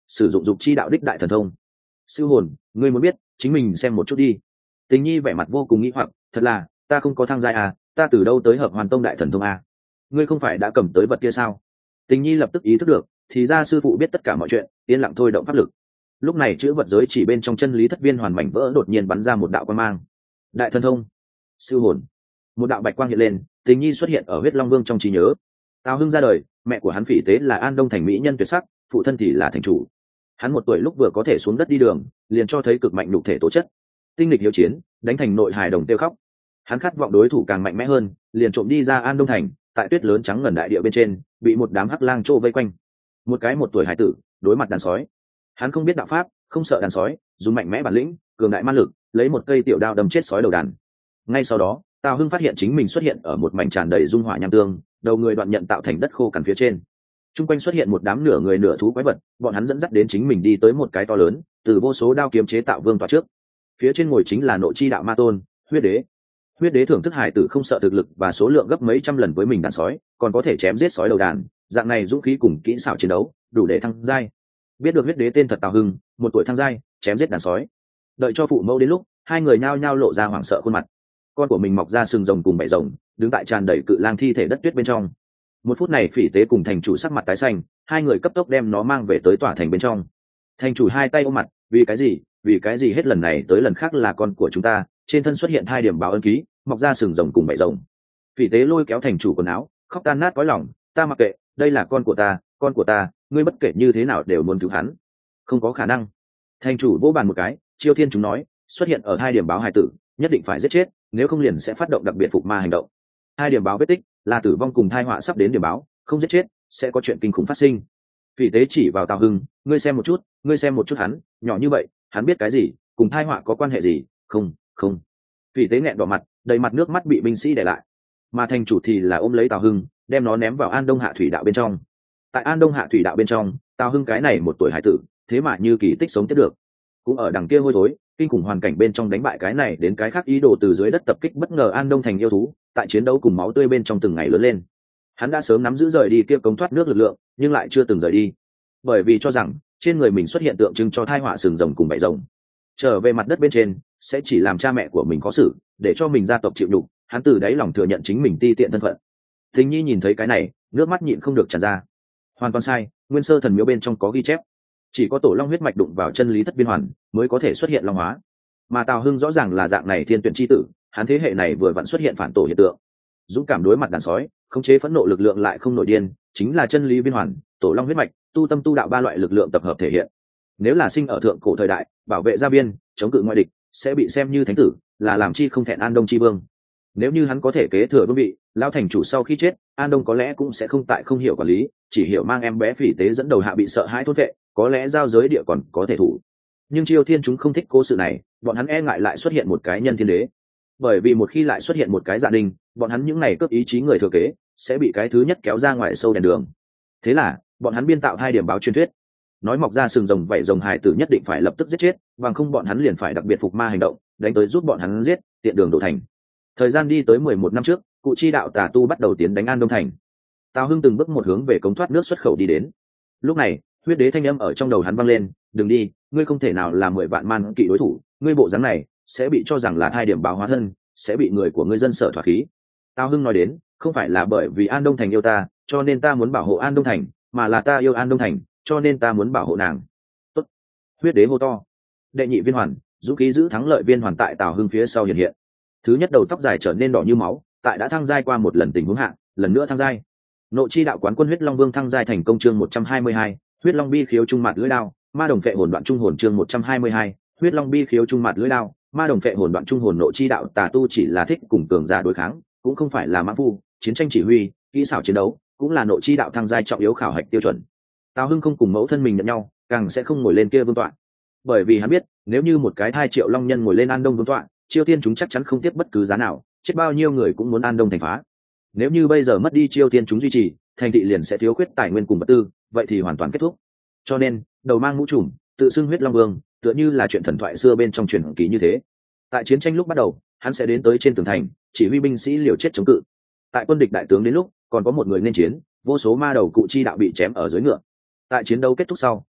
sử dụng dục chi đạo đích đại thần thông. Siêu hồn, ngươi muốn biết chính mình xem một chút đi. Tình nhi vẻ mặt vô cùng nghĩ hoặc, thật là ta không có thăng giai à, ta từ đâu tới hợp hoàn tông đại thần thông à? Ngươi không phải đã cầm tới vật kia sao? Tình nhi lập tức ý thức được, thì ra sư phụ biết tất cả mọi chuyện, yên lặng thôi động pháp lực. Lúc này chữ vật giới chỉ bên trong chân lý thất viên hoàn mảnh vỡ đột nhiên bắn ra một đạo quang mang. Đại thần thông, siêu hồn. Một đạo bạch quang hiện lên, Tình nhi xuất hiện ở huyết long vương trong trí nhớ. Tào Hưng ra đời, mẹ của hắn Phỉ Tế là An Đông thành mỹ nhân tuyệt sắc, phụ thân thì là thành chủ. Hắn một tuổi lúc vừa có thể xuống đất đi đường, liền cho thấy cực mạnh nhục thể tố chất. Tinh lịch hiếu chiến, đánh thành nội hài đồng tiêu khóc. Hắn khát vọng đối thủ càng mạnh mẽ hơn, liền trộm đi ra An Đông thành, tại tuyết lớn trắng ngần đại địa bên trên, bị một đám hắc lang trô vây quanh. Một cái một tuổi hải tử, đối mặt đàn sói. Hắn không biết đạo pháp, không sợ đàn sói, dùng mạnh mẽ bản lĩnh, cường đại man lực, lấy một cây tiểu đao đâm chết sói đầu đàn. Ngay sau đó, Tào Hưng phát hiện chính mình xuất hiện ở một mảnh tràn đầy dung hỏa nham tương, đầu người đoạn nhận tạo thành đất khô cằn phía trên. Trung quanh xuất hiện một đám nửa người nửa thú quái vật, bọn hắn dẫn dắt đến chính mình đi tới một cái to lớn, từ vô số đao kiếm chế tạo vương tọa trước. Phía trên ngồi chính là nội chi đạo ma tôn, huyết đế. Huyết đế thưởng thức hải tử không sợ thực lực và số lượng gấp mấy trăm lần với mình đàn sói, còn có thể chém giết sói đầu đàn, dạng này dũng khí cùng kỹ xảo chiến đấu, đủ để thăng giai. Biết được huyết đế tên thật Tào Hưng, một tuổi thăng giai, chém giết đàn sói. Đợi cho phụ mẫu đến lúc, hai người nhao nhao lộ ra hoảng sợ khuôn mặt. Con của mình mọc ra sừng rồng cùng bảy rồng, đứng tại tràn đầy cự lang thi thể đất tuyết bên trong. Một phút này Phỉ Tế cùng thành chủ sắc mặt tái xanh, hai người cấp tốc đem nó mang về tới tòa thành bên trong. Thành chủ hai tay ôm mặt, vì cái gì, vì cái gì hết lần này tới lần khác là con của chúng ta, trên thân xuất hiện hai điểm báo ân ký, mọc ra sừng rồng cùng bảy rồng. Phỉ Tế lôi kéo thành chủ quần áo, khóc tan nát cõi lòng, ta mặc kệ, đây là con của ta, con của ta, ngươi bất kể như thế nào đều muốn cứu hắn. Không có khả năng. Thành chủ vỗ bàn một cái, Chiêu Thiên chúng nói, xuất hiện ở hai điểm báo hài tử, nhất định phải giết chết, nếu không liền sẽ phát động đặc biệt phục ma hành động. Hai điểm báo vết tích là tử vong cùng tai họa sắp đến điểm báo, không giết chết sẽ có chuyện kinh khủng phát sinh. Phỉ Tế chỉ vào Tào Hưng, ngươi xem một chút, ngươi xem một chút hắn, nhỏ như vậy, hắn biết cái gì, cùng tai họa có quan hệ gì? Không, không. Phỉ Tế nghẹn đỏ mặt, đầy mặt nước mắt bị binh sĩ để lại. Mà thành chủ thì là ôm lấy Tào Hưng, đem nó ném vào An Đông Hạ thủy đạo bên trong. Tại An Đông Hạ thủy đạo bên trong, Tào Hưng cái này một tuổi hải tử, thế mà như kỳ tích sống tiếp được. Cũng ở đằng kia hôi thối, kinh khủng hoàn cảnh bên trong đánh bại cái này đến cái khác ý đồ từ dưới đất tập kích bất ngờ An Đông thành yêu thú, tại chiến đấu cùng máu tươi bên trong từng ngày lớn lên. Hắn đã sớm nắm giữ rời đi kia cống thoát nước lực lượng, nhưng lại chưa từng rời đi, bởi vì cho rằng trên người mình xuất hiện tượng trưng cho thai họa sừng rồng cùng bảy rồng. Trở về mặt đất bên trên sẽ chỉ làm cha mẹ của mình khó xử, để cho mình gia tộc chịu đục. Hắn từ đáy lòng thừa nhận chính mình ti tiện thân phận. Tình nhi nhìn thấy cái này, nước mắt nhịn không được tràn ra. Hoàn toàn sai, nguyên sơ thần miếu bên trong có ghi chép, chỉ có tổ long huyết mạch đụng vào chân lý thất biên hoàn mới có thể xuất hiện long hóa, mà Tào Hưng rõ ràng là dạng này thiên tuyển chi tử, hắn thế hệ này vừa vặn xuất hiện phản tổ hiện tượng. Dũng cảm đối mặt đàn sói, khống chế phẫn nộ lực lượng lại không nổi điên, chính là chân lý viên hoàn, tổ long huyết mạch, tu tâm tu đạo ba loại lực lượng tập hợp thể hiện. Nếu là sinh ở thượng cổ thời đại, bảo vệ gia biên, chống cự ngoại địch, sẽ bị xem như thánh tử, là làm chi không thẹn An Đông chi vương. Nếu như hắn có thể kế thừa vương vị, lão thành chủ sau khi chết, An Đông có lẽ cũng sẽ không tại không hiểu quản lý, chỉ hiểu mang em bé Phỉ Tế dẫn đầu hạ bị sợ hãi thôn vệ, có lẽ giao giới địa còn có thể thủ. Nhưng Chiêu Thiên chúng không thích cố sự này, bọn hắn e ngại lại xuất hiện một cái nhân thiên đế, bởi vì một khi lại xuất hiện một cái Dạ Đình, bọn hắn những này cướp ý chí người thừa kế sẽ bị cái thứ nhất kéo ra ngoài sâu đèn đường. Thế là bọn hắn biên tạo hai điểm báo truyền thuyết, nói mọc ra sừng rồng vậy rồng hải tử nhất định phải lập tức giết chết, bằng không bọn hắn liền phải đặc biệt phục ma hành động, đánh tới giúp bọn hắn giết, tiện đường đổ thành. Thời gian đi tới mười một năm trước, cụ chi đạo tà tu bắt đầu tiến đánh An Đông thành. Tào Hưng từng bước một hướng về cống thoát nước xuất khẩu đi đến. Lúc này huyết đế thanh âm ở trong đầu hắn vang lên, đừng đi, ngươi không thể nào là mười vạn man kỵ đối thủ, ngươi bộ dáng này sẽ bị cho rằng là hai điểm báo hóa thân, sẽ bị người của ngươi dân sở thỏa khí. Tào Hưng nói đến, không phải là bởi vì An Đông thành yêu ta, cho nên ta muốn bảo hộ An Đông thành, mà là ta yêu An Đông thành, cho nên ta muốn bảo hộ nàng. Tốt. Huyết đế hô to. Đệ nhị viên hoàn, dũng khí giữ thắng lợi viên hoàn tại Tào Hưng phía sau hiện hiện. Thứ nhất đầu tóc dài trở nên đỏ như máu, tại đã thăng giai qua một lần tình huống hạ, lần nữa thăng giai. Nội chi đạo quán quân huyết long vương thăng giai thành công chương một trăm hai mươi hai, huyết long bi khiếu trung mặt lưỡi đao, ma đồng phệ hồn đoạn trung hồn chương một trăm hai mươi hai, huyết long bi khiếu trung mặt lưỡi đao, ma đồng phệ hồn đoạn trung hồn. Nội chi đạo tà tu chỉ là thích cùng cường giả đối kháng, cũng không phải là mã phu, chiến tranh chỉ huy, kỹ xảo chiến đấu cũng là nội chi đạo thăng giai trọng yếu khảo hạch tiêu chuẩn. Tào Hưng không cùng mẫu thân mình nhận nhau, càng sẽ không ngồi lên kia vương tọa, bởi vì hắn biết nếu như một cái thai triệu long nhân ngồi lên An Đông vương tọa, Chiêu Thiên chúng chắc chắn không tiếc bất cứ giá nào, chết bao nhiêu người cũng muốn An Đông thành phá. Nếu như bây giờ mất đi Chiêu Thiên chúng duy trì, thành thị liền sẽ thiếu khuyết tài nguyên cùng vật tư, vậy thì hoàn toàn kết thúc. Cho nên đầu mang mũ trùm, tự xưng huyết long vương, tựa như là chuyện thần thoại xưa bên trong truyền kỳ như thế. Tại chiến tranh lúc bắt đầu, hắn sẽ đến tới trên tường thành, chỉ huy binh sĩ liều chết chống cự. Tại quân địch đại tướng đến lúc, còn có một người nên chiến, vô số ma đầu cụ chi đạo bị chém ở dưới ngựa. Tại chiến đấu kết thúc sau,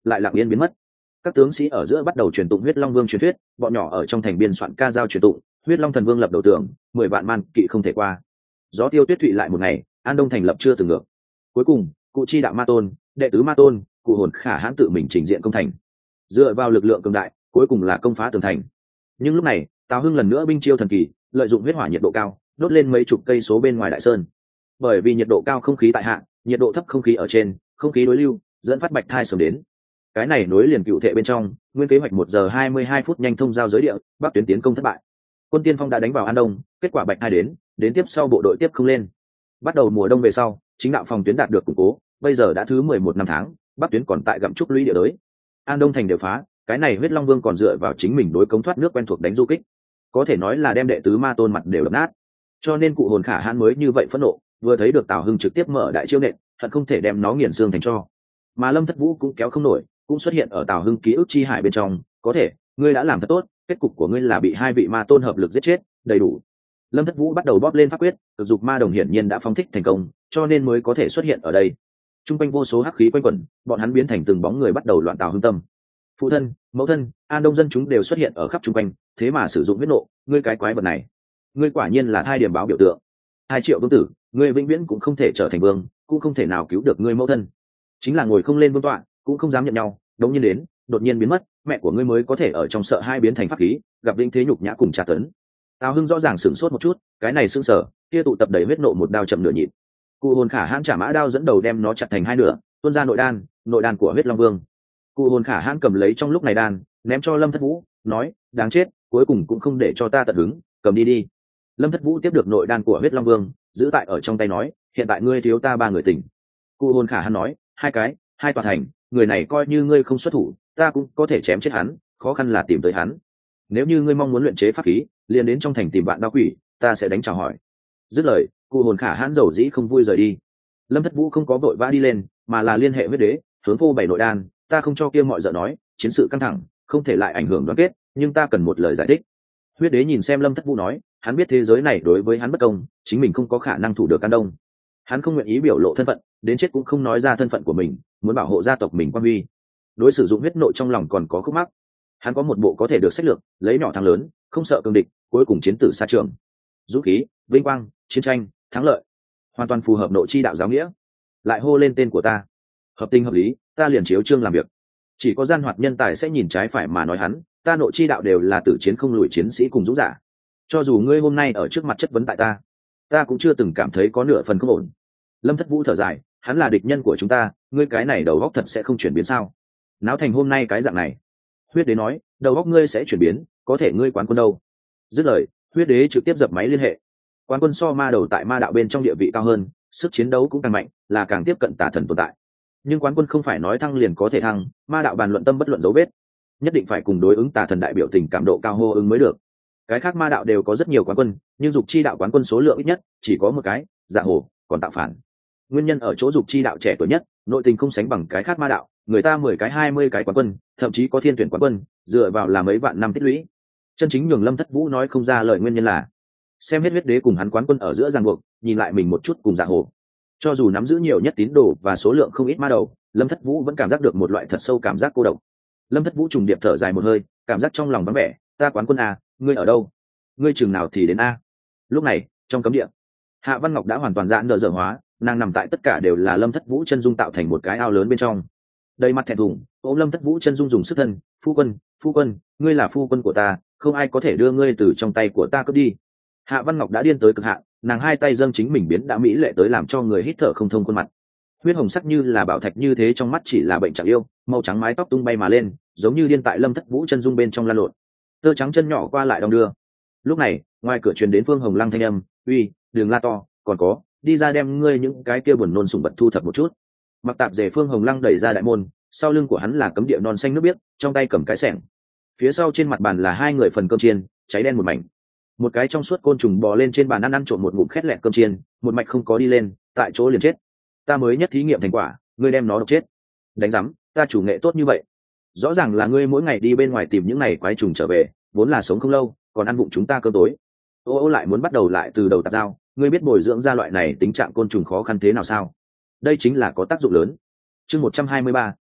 lại lặng yên biến mất. Các tướng sĩ ở giữa bắt đầu truyền tụng huyết long vương truyền thuyết, bọn nhỏ ở trong thành biên soạn ca dao truyền tụng huyết long thần vương lập đầu tường, mười vạn man kỵ không thể qua. Gió tiêu tuyết thụy lại một ngày, An Đông thành lập chưa từng ngược. Cuối cùng cụ chi đạo ma tôn, đệ tứ ma tôn, cụ hồn khả hãn tự mình trình diện công thành, dựa vào lực lượng cường đại cuối cùng là công phá tường thành. Nhưng lúc này Tào Hưng lần nữa binh chiêu thần kỳ, lợi dụng huyết hỏa nhiệt độ cao đốt lên mấy chục cây số bên ngoài đại sơn. Bởi vì nhiệt độ cao không khí tại hạ, nhiệt độ thấp không khí ở trên, không khí đối lưu dẫn phát bạch thai sớm đến. Cái này nối liền cựu thệ bên trong, nguyên kế hoạch một giờ hai mươi hai phút nhanh thông giao giới địa, bắc tuyến tiến công thất bại. Quân tiên phong đã đánh vào An Đông, kết quả bạch thai đến, đến tiếp sau bộ đội tiếp không lên. Bắt đầu mùa đông về sau, chính đạo phòng tuyến đạt được củng cố, bây giờ đã thứ mười một năm tháng, bắc tuyến còn tại gặm trúc lũy địa đới. An Đông thành đều phá, cái này huyết long vương còn dựa vào chính mình đối cống thoát nước quen thuộc đánh du kích, có thể nói là đem đệ tứ ma tôn mặt đều đập nát. Cho nên cụ hồn khả hãn mới như vậy phẫn nộ, vừa thấy được Tào Hưng trực tiếp mở đại chiêu nện, hận không thể đem nó nghiền xương thành cho. Mà Lâm Thất Vũ cũng kéo không nổi, cũng xuất hiện ở Tào Hưng ký ức chi hải bên trong, có thể ngươi đã làm thật tốt, kết cục của ngươi là bị hai vị ma tôn hợp lực giết chết, đầy đủ. Lâm Thất Vũ bắt đầu bóp lên pháp quyết, cực dục ma đồng hiển nhiên đã phóng thích thành công, cho nên mới có thể xuất hiện ở đây. Trung quanh vô số hắc khí quanh quẩn, bọn hắn biến thành từng bóng người bắt đầu loạn Tào Hưng tâm. Phụ thân, mẫu thân, An Đông dân chúng đều xuất hiện ở khắp trung quanh, thế mà sử dụng huyết nộ, ngươi cái quái vật này, ngươi quả nhiên là thai điểm báo biểu tượng. Hai triệu vương tử, ngươi vĩnh viễn cũng không thể trở thành vương, cũng không thể nào cứu được ngươi mẫu thân. Chính là ngồi không lên vương tọa, cũng không dám nhận nhau, đống nhiên đến, đột nhiên biến mất, mẹ của ngươi mới có thể ở trong sợ hai biến thành pháp khí, gặp vĩnh thế nhục nhã cùng tra tấn. Tào Hưng rõ ràng sửng sốt một chút, cái này sững sờ, kia tụ tập đầy huyết nộ một đao chậm nửa nhịp. Cụ hồn khả hãn trả mã đao dẫn đầu đem nó chặt thành hai nửa, tuôn ra nội đan, nội đan của huyết long vương. Cụ hồn khả hãn cầm lấy trong lúc này đan, ném cho Lâm Thất Vũ, nói, đáng chết, cuối cùng cũng không để cho ta tận hứng, cầm đi đi. Lâm Thất Vũ tiếp được nội đan của huyết long vương, giữ tại ở trong tay nói, hiện tại ngươi thiếu ta ba người tỉnh. Cụ hồn khả hãn nói, hai cái, hai tòa thành, người này coi như ngươi không xuất thủ, ta cũng có thể chém chết hắn, khó khăn là tìm tới hắn. Nếu như ngươi mong muốn luyện chế pháp khí, liền đến trong thành tìm bạn đao quỷ, ta sẽ đánh chào hỏi. Dứt lời, cụ hồn khả hãn dầu dĩ không vui rời đi. Lâm Thất Vũ không có vội vã đi lên, mà là liên hệ huyết đế, hướng phô bảy nội đan, ta không cho kia mọi giờ nói, chiến sự căng thẳng, không thể lại ảnh hưởng đoàn kết, nhưng ta cần một lời giải thích. Huyết đế nhìn xem Lâm Thất Vũ nói, hắn biết thế giới này đối với hắn bất công, chính mình không có khả năng thủ được An Đông. Hắn không nguyện ý biểu lộ thân phận, đến chết cũng không nói ra thân phận của mình, muốn bảo hộ gia tộc mình quan uy. Đối sử dụng huyết nội trong lòng còn có khúc mắc. Hắn có một bộ có thể được sách lược, lấy nhỏ thắng lớn, không sợ cường địch, cuối cùng chiến tử xa trường. Dũng khí, vinh quang, chiến tranh, thắng lợi, hoàn toàn phù hợp nội chi đạo giáo nghĩa. Lại hô lên tên của ta, hợp tình hợp lý, ta liền chiếu chương làm việc. Chỉ có gian hoạt nhân tài sẽ nhìn trái phải mà nói hắn, ta nội chi đạo đều là tử chiến không lùi chiến sĩ cùng dũng giả. Cho dù ngươi hôm nay ở trước mặt chất vấn tại ta, ta cũng chưa từng cảm thấy có nửa phần không ổn. Lâm Thất Vũ thở dài, hắn là địch nhân của chúng ta, ngươi cái này đầu óc thật sẽ không chuyển biến sao? Náo thành hôm nay cái dạng này. Huyết đế nói, đầu óc ngươi sẽ chuyển biến, có thể ngươi quán quân đâu? Dứt lời, huyết đế trực tiếp dập máy liên hệ. Quán quân so ma đầu tại ma đạo bên trong địa vị cao hơn, sức chiến đấu cũng càng mạnh, là càng tiếp cận tà thần tồn tại. Nhưng quán quân không phải nói thăng liền có thể thăng, ma đạo bàn luận tâm bất luận dấu vết, nhất định phải cùng đối ứng tà thần đại biểu tình cảm độ cao hô ứng mới được. Cái khác ma đạo đều có rất nhiều quán quân, nhưng dục chi đạo quán quân số lượng ít nhất chỉ có một cái, Dạ Hồ, còn tạo phản. Nguyên nhân ở chỗ dục chi đạo trẻ tuổi nhất, nội tình không sánh bằng cái khác ma đạo, người ta mười cái hai mươi cái quán quân, thậm chí có thiên tuyển quán quân, dựa vào là mấy vạn năm tích lũy. Chân chính nhường Lâm Thất Vũ nói không ra lời nguyên nhân là xem hết huyết đế cùng hắn quán quân ở giữa ràng buộc, nhìn lại mình một chút cùng Dạ Hồ. Cho dù nắm giữ nhiều nhất tín đồ và số lượng không ít ma đầu, Lâm Thất Vũ vẫn cảm giác được một loại thật sâu cảm giác cô độc. Lâm Thất Vũ trùng điệp thở dài một hơi, cảm giác trong lòng vắng vẻ, ta quán quân à, ngươi ở đâu? Ngươi chừng nào thì đến a? Lúc này, trong cấm địa, Hạ Văn Ngọc đã hoàn toàn giãn nở dở hóa, nàng nằm tại tất cả đều là Lâm Thất Vũ chân dung tạo thành một cái ao lớn bên trong. Đầy mặt thẹn thùng, ôm Lâm Thất Vũ chân dung dùng sức thân, phu quân, phu quân, ngươi là phu quân của ta, không ai có thể đưa ngươi từ trong tay của ta cướp đi. Hạ Văn Ngọc đã điên tới cực hạn, nàng hai tay dâng chính mình biến đã mỹ lệ tới làm cho người hít thở không thông khuôn mặt. Huyết hồng sắc như là bảo thạch như thế trong mắt chỉ là bệnh chẳng yêu, màu trắng mái tóc tung bay mà lên, giống như điên tại Lâm Thất Vũ chân dung bên trong lan lộn. Tơ trắng chân nhỏ qua lại đong đưa. Lúc này, ngoài cửa truyền đến Phương Hồng Lăng thanh âm, "Uy, đừng la to, còn có, đi ra đem ngươi những cái kia buồn nôn sủng vật thu thập một chút." Mặc tạp dề Phương Hồng Lăng đẩy ra đại môn, sau lưng của hắn là cấm địa non xanh nước biếc, trong tay cầm cái xẻng. Phía sau trên mặt bàn là hai người phần cơm chiên, cháy đen một mảnh. Một cái trong suốt côn trùng bò lên trên bàn ăn ăn trộm một ngụm khét lẹt cơm chiên, một mạch không có đi lên, tại chỗ liền chết. Ta mới nhất thí nghiệm thành quả, ngươi đem nó độc chết. Đánh rắm, ta chủ nghệ tốt như vậy. Rõ ràng là ngươi mỗi ngày đi bên ngoài tìm những này quái trùng trở về, vốn là sống không lâu, còn ăn bụng chúng ta cơm tối. Ô ô lại muốn bắt đầu lại từ đầu tạp dao, ngươi biết bồi dưỡng ra loại này tính trạng côn trùng khó khăn thế nào sao? Đây chính là có tác dụng lớn. Chương một trăm hai mươi ba,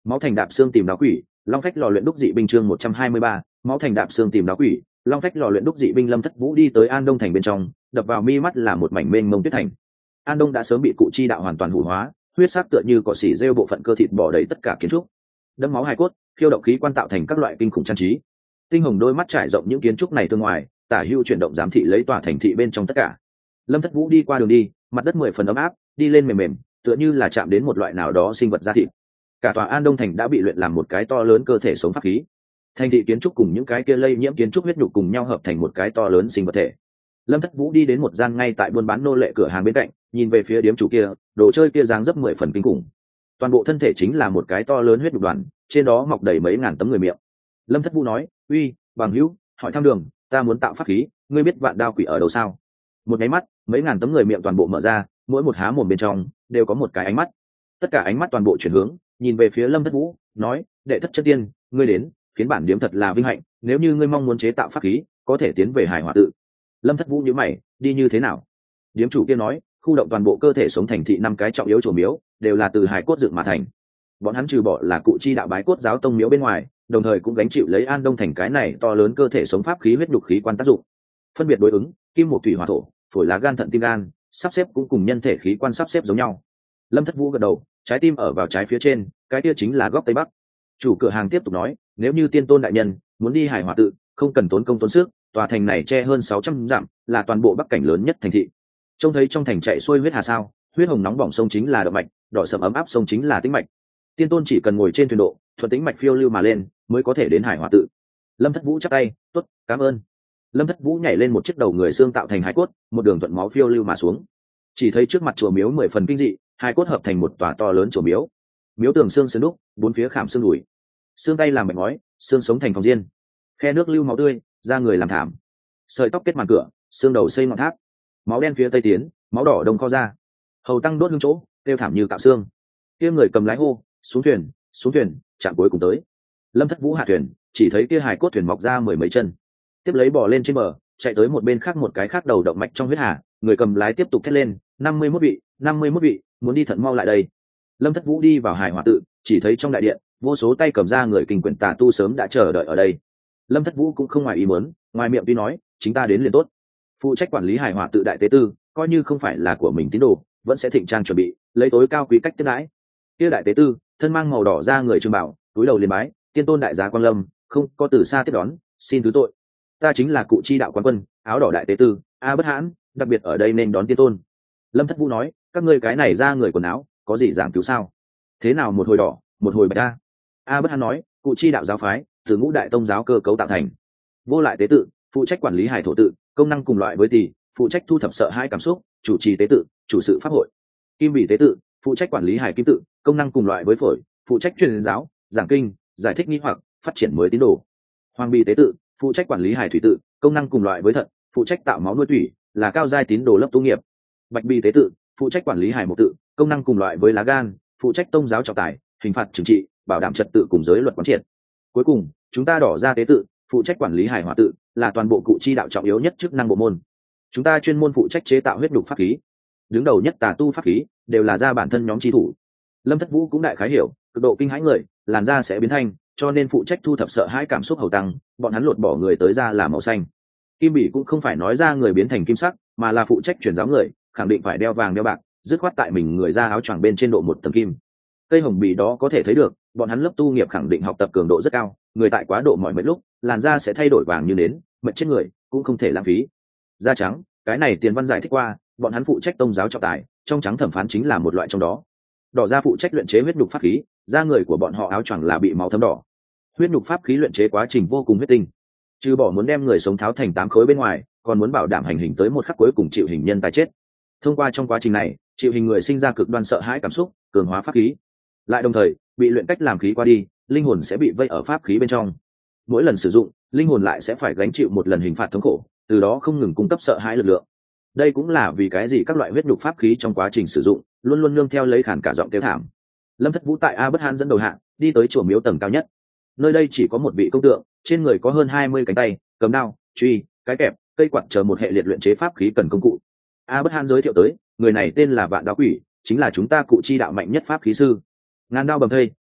Máu thành đạp xương tìm đáo quỷ, long phách lò luyện đúc dị binh chương một trăm hai mươi ba, máu thành đạp xương tìm đáo quỷ, long phách lò luyện đúc dị binh. Lâm Thất Vũ đi tới An Đông thành bên trong, đập vào mi mắt là một mảnh mênh mông tuyết thành. An Đông đã sớm bị cụ chi đạo hoàn toàn hủ hóa, huyết sắc tựa như cỏ xỉ rêu bộ phận cơ thịt bỏ đầy tất cả kiến trúc, đẫm máu hài cốt, khiêu động khí quan tạo thành các loại kinh khủng trang trí. Tinh hồng đôi mắt trải rộng những kiến trúc này tương ngoài, tả hữu chuyển động giám thị lấy tòa thành thị bên trong tất cả. Lâm Thất Vũ đi qua đường đi, mặt đất mười phần ấm áp, đi lên mềm mềm, tựa như là chạm đến một loại nào đó sinh vật da thịt. Cả tòa An Đông thành đã bị luyện làm một cái to lớn cơ thể sống pháp khí. Thành thị kiến trúc cùng những cái kia lây nhiễm kiến trúc huyết nhục cùng nhau hợp thành một cái to lớn sinh vật thể. Lâm Thất Vũ đi đến một gian ngay tại buôn bán nô lệ cửa hàng bên cạnh, nhìn về phía điếm chủ kia, đồ chơi kia dáng dấp mười phần kinh khủng. Toàn bộ thân thể chính là một cái to lớn huyết nhục đoàn, trên đó mọc đầy mấy ngàn tấm người miệng. Lâm Thất Vũ nói, uy, bằng hữu, hỏi thăm đường, ta muốn tạo pháp khí, ngươi biết vạn đao quỷ ở đâu sao? Một cái mắt, mấy ngàn tấm người miệng toàn bộ mở ra, mỗi một há mồm bên trong đều có một cái ánh mắt. Tất cả ánh mắt toàn bộ chuyển hướng, nhìn về phía Lâm Thất Vũ, nói, đệ thất chất tiên, ngươi đến, phiến bản điếm thật là vinh hạnh, nếu như ngươi mong muốn chế tạo pháp khí, có thể tiến về Hải Hỏa tự. Lâm Thất Vũ nhíu mày, đi như thế nào? Điếm chủ kia nói, khu động toàn bộ cơ thể sống thành thị năm cái trọng yếu chùa miếu, đều là từ hải cốt dựng mà thành. Bọn hắn trừ bỏ là cụ chi đạo bái cốt giáo tông miếu bên ngoài, đồng thời cũng gánh chịu lấy An Đông thành cái này to lớn cơ thể sống pháp khí huyết nhục khí quan tác dụng. Phân biệt đối ứng, kim một thủy hỏa thổ, phổi lá gan thận tim gan, sắp xếp cũng cùng nhân thể khí quan sắp xếp giống nhau. Lâm Thất Vũ gật đầu, trái tim ở vào trái phía trên, cái kia chính là góc tây bắc. Chủ cửa hàng tiếp tục nói, nếu như tiên tôn đại nhân muốn đi Hải Hỏa tự, không cần tốn công tốn sức, tòa thành này che hơn sáu trăm dặm, là toàn bộ bắc cảnh lớn nhất thành thị. Trông thấy trong thành chạy xuôi huyết hà sao, huyết hồng nóng bỏng sông chính là động mạch, đỏ sẫm ấm áp sông chính là tĩnh mạch. Tiên tôn chỉ cần ngồi trên thuyền độ, thuận tĩnh mạch phiêu lưu mà lên, mới có thể đến Hải Hỏa tự. Lâm Thất Vũ chắp tay, tốt, cảm ơn. Lâm Thất Vũ nhảy lên một chiếc đầu người xương tạo thành hải cốt, một đường thuận máu phiêu lưu mà xuống. Chỉ thấy trước mặt chùa miếu mười phần kinh dị, hải cốt hợp thành một tòa to lớn chùa miếu. Miếu tường xương sườn đúc, bốn phía khảm xương đùi, xương tay làm mạch ngói, xương sống thành phòng diên, khe nước lưu máu tươi, da người làm thảm, sợi tóc kết màn cửa, xương đầu xây ngọn tháp, máu đen phía tây tiến, máu đỏ đông kho ra, hầu tăng đốt hương chỗ, tiêu thảm như cạo xương. Kia người cầm lái hô, xuống thuyền, xuống thuyền, chạm cuối cùng tới. Lâm Thất Vũ hạ thuyền, chỉ thấy kia hài cốt thuyền mọc ra mười mấy chân, tiếp lấy bỏ lên trên bờ, chạy tới một bên khác một cái khác đầu động mạch trong huyết hà. Người cầm lái tiếp tục thét lên, năm mươi mốt vị, năm mươi mốt vị, muốn đi thận mau lại đây. Lâm Thất Vũ đi vào Hải Hỏa tự, chỉ thấy trong đại điện vô số tay cầm ra người kinh quyển tà tu sớm đã chờ đợi ở đây. Lâm Thất Vũ cũng không ngoài ý muốn, ngoài miệng tuy nói chính ta đến liền tốt. Phụ trách quản lý Hải Hỏa tự đại tế tư, coi như không phải là của mình tín đồ, vẫn sẽ thịnh trang chuẩn bị, lấy tối cao quý cách tiếp đãi. Kia đại tế tư thân mang màu đỏ ra người trường bảo, túi đầu liền bái, tiên tôn đại giá Quan Lâm, không có từ xa tiếp đón, xin thứ tội. Ta chính là cụ chi đạo quán quân, áo đỏ đại tế tư A Bất Hãn, đặc biệt ở đây nên đón tiên tôn. Lâm Thất Vũ nói, các ngươi cái này ra người quần áo có gì giảm cứu sao? Thế nào một hồi đỏ, một hồi bạch a? A Bất Hãn nói, cụ chi đạo giáo phái từ ngũ đại tông giáo cơ cấu tạo thành. Vô lại tế tự phụ trách quản lý hải thổ tự, công năng cùng loại với tỷ, phụ trách thu thập sợ hãi cảm xúc, chủ trì tế tự, chủ sự pháp hội. Kim bị tế tự phụ trách quản lý hải kim tự, công năng cùng loại với phổi, phụ trách truyền giáo, giảng kinh, giải thích nghi hoặc, phát triển mới tín đồ. Hoàng bị tế tự phụ trách quản lý hải thủy tự, công năng cùng loại với thận, phụ trách tạo máu nuôi thủy, là cao giai tín đồ lớp tu nghiệp. Bạch bi tế tự phụ trách quản lý hải mục tự, công năng cùng loại với lá gan, phụ trách tông giáo trọng tài, hình phạt trừng trị, bảo đảm trật tự cùng giới luật quán triệt. Cuối cùng chúng ta đỏ ra tế tự phụ trách quản lý hải hỏa tự, là toàn bộ cụ chi đạo trọng yếu nhất chức năng bộ môn. Chúng ta chuyên môn phụ trách chế tạo huyết đục pháp khí, đứng đầu nhất tà tu pháp khí đều là ra bản thân nhóm chi thủ. Lâm Thất Vũ cũng đại khái hiểu, cực độ kinh hãi người, làn da sẽ biến thanh, cho nên phụ trách thu thập sợ hãi cảm xúc hầu tăng, bọn hắn lột bỏ người tới da là màu xanh. Kim bỉ cũng không phải nói ra người biến thành kim sắc, mà là phụ trách truyền giáo người, khẳng định phải đeo vàng đeo bạc, dứt khoát tại mình người ra áo choàng bên trên độ một tầng kim. Cây hồng bỉ đó có thể thấy được, bọn hắn lớp tu nghiệp khẳng định học tập cường độ rất cao, người tại quá độ mọi mấy lúc, làn da sẽ thay đổi vàng như nến, mệt chết người, cũng không thể lãng phí. Da trắng, cái này Tiền Văn giải thích qua, bọn hắn phụ trách tông giáo trọng tài, trong trắng thẩm phán chính là một loại trong đó. Đỏ da phụ trách luyện chế huyết nhục pháp khí, da người của bọn họ áo choàng là bị máu thấm đỏ. Huyết nhục pháp khí luyện chế quá trình vô cùng huyết tinh, trừ bỏ muốn đem người sống tháo thành tám khối bên ngoài, còn muốn bảo đảm hành hình tới một khắc cuối cùng chịu hình nhân tài chết. Thông qua trong quá trình này, chịu hình người sinh ra cực đoan sợ hãi cảm xúc, cường hóa pháp khí, lại đồng thời bị luyện cách làm khí qua đi, linh hồn sẽ bị vây ở pháp khí bên trong. Mỗi lần sử dụng, linh hồn lại sẽ phải gánh chịu một lần hình phạt thống khổ, từ đó không ngừng cung cấp sợ hãi lực lượng. Đây cũng là vì cái gì các loại huyết nhục pháp khí trong quá trình sử dụng luôn luôn nương theo lấy khản cả giọng kêu thảm. Lâm Thất Vũ tại A Bất Hãn dẫn đầu hạng đi tới chùa miếu tầng cao nhất. Nơi đây chỉ có một vị công tượng, trên người có hơn hai mươi cánh tay, cầm đao, truy, cái kẹp, cây quạt chờ một hệ liệt luyện chế pháp khí cần công cụ. A Bất Hãn giới thiệu tới, người này tên là Vạn Đao Quỷ, chính là chúng ta cụ chi đạo mạnh nhất pháp khí sư. Ngàn đao bầm thây,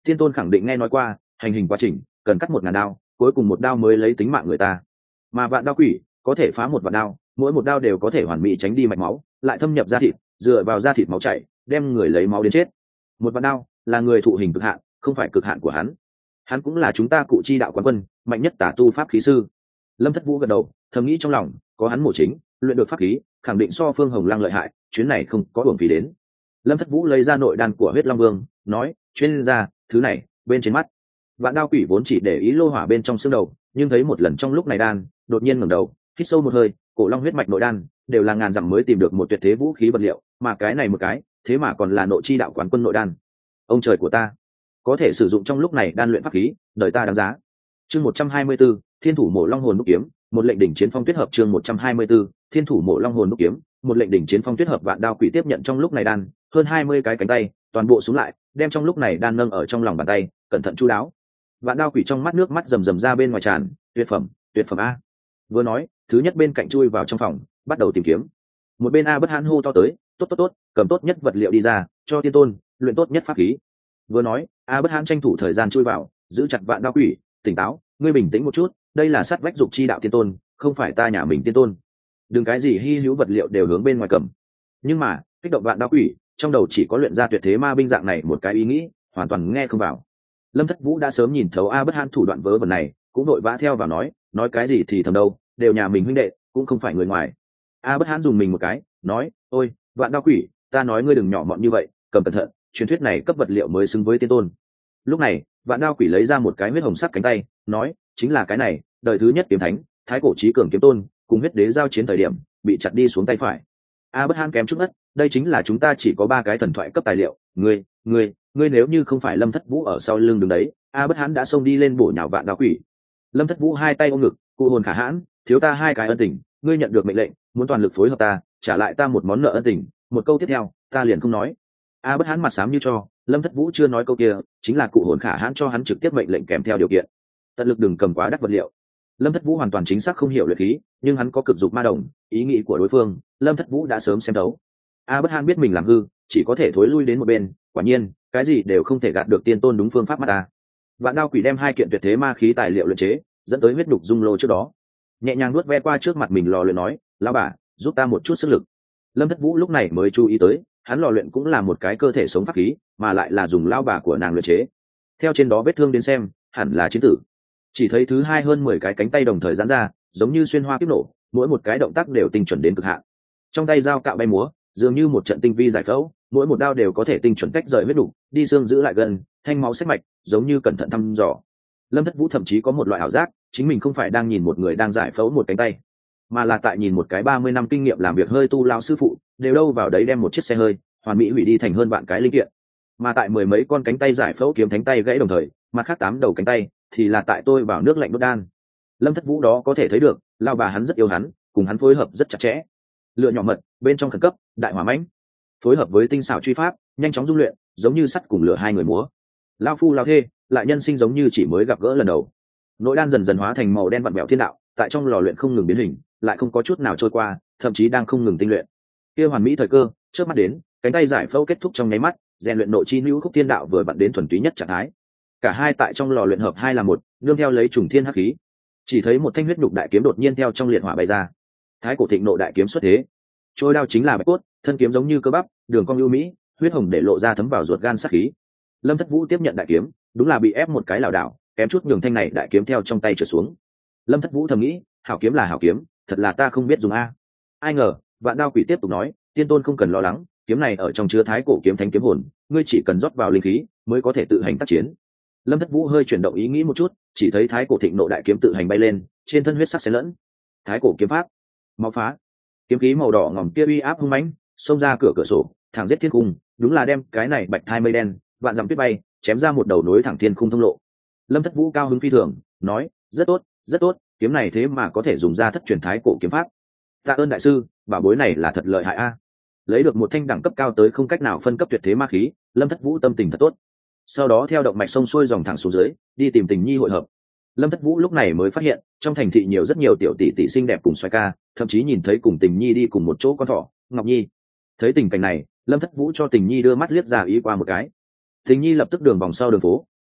thiên tôn khẳng định nghe nói qua hành hình quá trình cần cắt một ngàn đao, cuối cùng một đao mới lấy tính mạng người ta, mà vạn đao quỷ có thể phá một vạn đao, mỗi một đao đều có thể hoàn mỹ tránh đi mạch máu, lại thâm nhập da thịt, dựa vào da thịt máu chảy đem người lấy máu đến chết. Một vạn đao là người thụ hình cực hạn, không phải cực hạn của hắn. Hắn cũng là chúng ta Cụ Chi đạo quán quân, mạnh nhất tả tu pháp khí sư. Lâm Thất Vũ gật đầu, thầm nghĩ trong lòng, có hắn mổ chính, luyện được pháp khí, khẳng định so Phương Hồng Lăng lợi hại, chuyến này không có uổng phí đến. Lâm Thất Vũ lấy ra nội đan của Huyết Long Vương, nói, chuyên gia, thứ này, bên trên mắt. Vạn đao quỷ vốn chỉ để ý lô hỏa bên trong xương đầu, nhưng thấy một lần trong lúc này đan, đột nhiên ngẩng đầu, hít sâu một hơi, cổ long huyết mạch nội đan, đều là ngàn dặm mới tìm được một tuyệt thế vũ khí vật liệu, mà cái này một cái, thế mà còn là nội chi đạo quán quân nội đan. Ông trời của ta, có thể sử dụng trong lúc này đan luyện pháp khí, đời ta đáng giá. Chương một trăm hai mươi 124, Thiên thủ mộ long hồn đúc kiếm, một lệnh đỉnh chiến phong tuyết hợp. Chương một trăm hai mươi 124, Thiên thủ mộ long hồn đúc kiếm, một lệnh đỉnh chiến phong tuyết hợp. Vạn đao quỷ tiếp nhận trong lúc này đan, hơn hai mươi cái cánh tay, toàn bộ xuống lại, đem trong lúc này đan nâng ở trong lòng bàn tay, cẩn thận chu đáo. Vạn đao quỷ trong mắt nước mắt rầm rầm ra bên ngoài tràn, tuyệt phẩm, tuyệt phẩm a. Vừa nói, thứ nhất bên cạnh chui vào trong phòng, bắt đầu tìm kiếm. Một bên A Bất Hãn hô to tới, tốt tốt tốt, cầm tốt nhất vật liệu đi ra, cho tiên tôn luyện tốt nhất pháp khí. Vừa nói, A Bất Hãn tranh thủ thời gian chui vào, giữ chặt Vạn đao quỷ, tỉnh táo, ngươi bình tĩnh một chút, đây là sát vách dục chi đạo tiên tôn, không phải ta nhà mình tiên tôn, đừng cái gì hi hữu vật liệu đều hướng bên ngoài cầm. Nhưng mà kích động Vạn đao quỷ, trong đầu chỉ có luyện ra tuyệt thế ma binh dạng này một cái ý nghĩ, hoàn toàn nghe không vào. Lâm Thất Vũ đã sớm nhìn thấu A Bất Hãn thủ đoạn vớ vẩn này, cũng đội vã theo vào nói, nói cái gì thì thầm đâu, đều nhà mình huynh đệ, cũng không phải người ngoài. A Bất Hãn dùng mình một cái, nói, ôi, Vạn đao quỷ, ta nói ngươi đừng nhỏ mọn như vậy, cầm cẩn thận, truyền thuyết này cấp vật liệu mới xứng với tiên tôn. Lúc này, Vạn đao quỷ lấy ra một cái huyết hồng sắc cánh tay, nói, chính là cái này, đời thứ nhất kiếm thánh, thái cổ chí cường kiếm tôn, cùng huyết đế giao chiến thời điểm, bị chặt đi xuống tay phải. A Bất Hãn kém chút ngất, đây chính là chúng ta chỉ có ba cái thần thoại cấp tài liệu, ngươi, ngươi, ngươi nếu như không phải Lâm Thất Vũ ở sau lưng đứng đấy, A Bất Hãn đã xông đi lên bổ nhào Vạn đao quỷ. Lâm Thất Vũ hai tay ôm ngực, cụ hồn khả hãn, thiếu ta hai cái ân tình, ngươi nhận được mệnh lệnh, muốn toàn lực phối hợp ta, trả lại ta một món nợ ân tình, một câu tiếp theo, ta liền không nói. A Bất Hãn mặt xám như cho, Lâm Thất Vũ chưa nói câu kia, chính là cụ hồn khả hãn cho hắn trực tiếp mệnh lệnh kèm theo điều kiện, tận lực đừng cầm quá đắt vật liệu. Lâm Thất Vũ hoàn toàn chính xác không hiểu luyện khí, nhưng hắn có cực dục ma đồng, ý nghĩ của đối phương, Lâm Thất Vũ đã sớm xem đấu. A Bất Hãn biết mình làm hư, chỉ có thể thối lui đến một bên, quả nhiên, cái gì đều không thể gạt được tiên tôn đúng phương pháp mà ta. Vạn đao quỷ đem hai kiện tuyệt thế ma khí tài liệu luyện chế, dẫn tới huyết đục dung lô trước đó, nhẹ nhàng nuốt ve qua trước mặt mình lò luyện nói, lão bà, giúp ta một chút sức lực. Lâm Thất Vũ lúc này mới chú ý tới, hắn lò luyện cũng là một cái cơ thể sống pháp khí, mà lại là dùng lão bà của nàng luyện chế. Theo trên đó vết thương đến xem, hẳn là chiến tử. Chỉ thấy thứ hai hơn mười cái cánh tay đồng thời giãn ra, giống như xuyên hoa kiếp nổ, mỗi một cái động tác đều tinh chuẩn đến cực hạn. Trong tay dao cạo bay múa, dường như một trận tinh vi giải phẫu, mỗi một đao đều có thể tinh chuẩn cách rời huyết đục, đi xương giữ lại gần, thanh máu xét mạch, giống như cẩn thận thăm dò. Lâm Thất Vũ thậm chí có một loại ảo giác, chính mình không phải đang nhìn một người đang giải phẫu một cánh tay, mà là tại nhìn một cái ba mươi năm kinh nghiệm làm việc hơi tu lao sư phụ, đều đâu vào đấy đem một chiếc xe hơi hoàn mỹ hủy đi thành hơn vạn cái linh kiện. Mà tại mười mấy con cánh tay giải phẫu kiếm thánh tay gãy đồng thời, mặt khác tám đầu cánh tay thì là tại tôi vào nước lạnh đốt đan. Lâm Thất Vũ đó có thể thấy được, lao bà hắn rất yêu hắn, cùng hắn phối hợp rất chặt chẽ. Lựa nhỏ mật, bên trong khẩn cấp, đại hỏa mãnh, phối hợp với tinh xảo truy pháp, nhanh chóng dung luyện, giống như sắt cùng lửa hai người múa. Lao phu lao thê, lại nhân sinh giống như chỉ mới gặp gỡ lần đầu. Nội đan dần dần hóa thành màu đen vặn vẹo thiên đạo, tại trong lò luyện không ngừng biến hình, lại không có chút nào trôi qua, thậm chí đang không ngừng tinh luyện. Kia hoàn mỹ thời cơ, trước mắt đến, cánh tay giải phẫu kết thúc trong nháy mắt, rèn luyện nội chi lưu khúc thiên đạo vừa vặn đến thuần túy nhất trạng thái. Cả hai tại trong lò luyện hợp hai là một, nương theo lấy trùng thiên hắc khí. Chỉ thấy một thanh huyết nhục đại kiếm đột nhiên theo trong liệt hỏa bay ra. Thái cổ thịnh nộ đại kiếm xuất thế. Trôi đao chính là bạch cốt, thân kiếm giống như cơ bắp, đường cong ưu mỹ, huyết hồng để lộ ra thấm vào ruột gan sát khí. Lâm Thất Vũ tiếp nhận đại kiếm, đúng là bị ép một cái lảo đảo, kém chút nhường thanh này đại kiếm theo trong tay trượt xuống. Lâm Thất Vũ thầm nghĩ, hảo kiếm là hảo kiếm, thật là ta không biết dùng a. Ai ngờ, Vạn đao quỷ tiếp tục nói, tiên tôn không cần lo lắng, kiếm này ở trong chứa thái cổ kiếm thánh kiếm hồn, ngươi chỉ cần rót vào linh khí, mới có thể tự hành tác chiến. Lâm Thất Vũ hơi chuyển động ý nghĩ một chút, chỉ thấy thái cổ thịnh nộ đại kiếm tự hành bay lên, trên thân huyết sắc xen lẫn. Thái cổ kiếm pháp, máu phá, kiếm khí màu đỏ ngòm kia uy áp hung mãnh, xông ra cửa cửa sổ, thẳng giết thiên cung, đúng là đem cái này bạch thai mây đen, vạn dặm tuyết bay, chém ra một đầu nối thẳng thiên khung thông lộ. Lâm Thất Vũ cao hứng phi thường, nói, rất tốt, rất tốt, kiếm này thế mà có thể dùng ra thất truyền thái cổ kiếm pháp. Tạ ơn đại sư, bảo bối này là thật lợi hại a. Lấy được một thanh đẳng cấp cao tới không cách nào phân cấp tuyệt thế ma khí, Lâm Thất Vũ tâm tình thật tốt. Sau đó theo động mạch sông xuôi dòng thẳng xuống dưới, đi tìm Tình Nhi hội hợp. Lâm Thất Vũ lúc này mới phát hiện, trong thành thị nhiều rất nhiều tiểu tỷ tỷ xinh đẹp cùng xoay ca, thậm chí nhìn thấy cùng Tình Nhi đi cùng một chỗ con thỏ, Ngọc Nhi. Thấy tình cảnh này, Lâm Thất Vũ cho Tình Nhi đưa mắt liếc ra ý qua một cái. Tình Nhi lập tức đường vòng sau đường phố,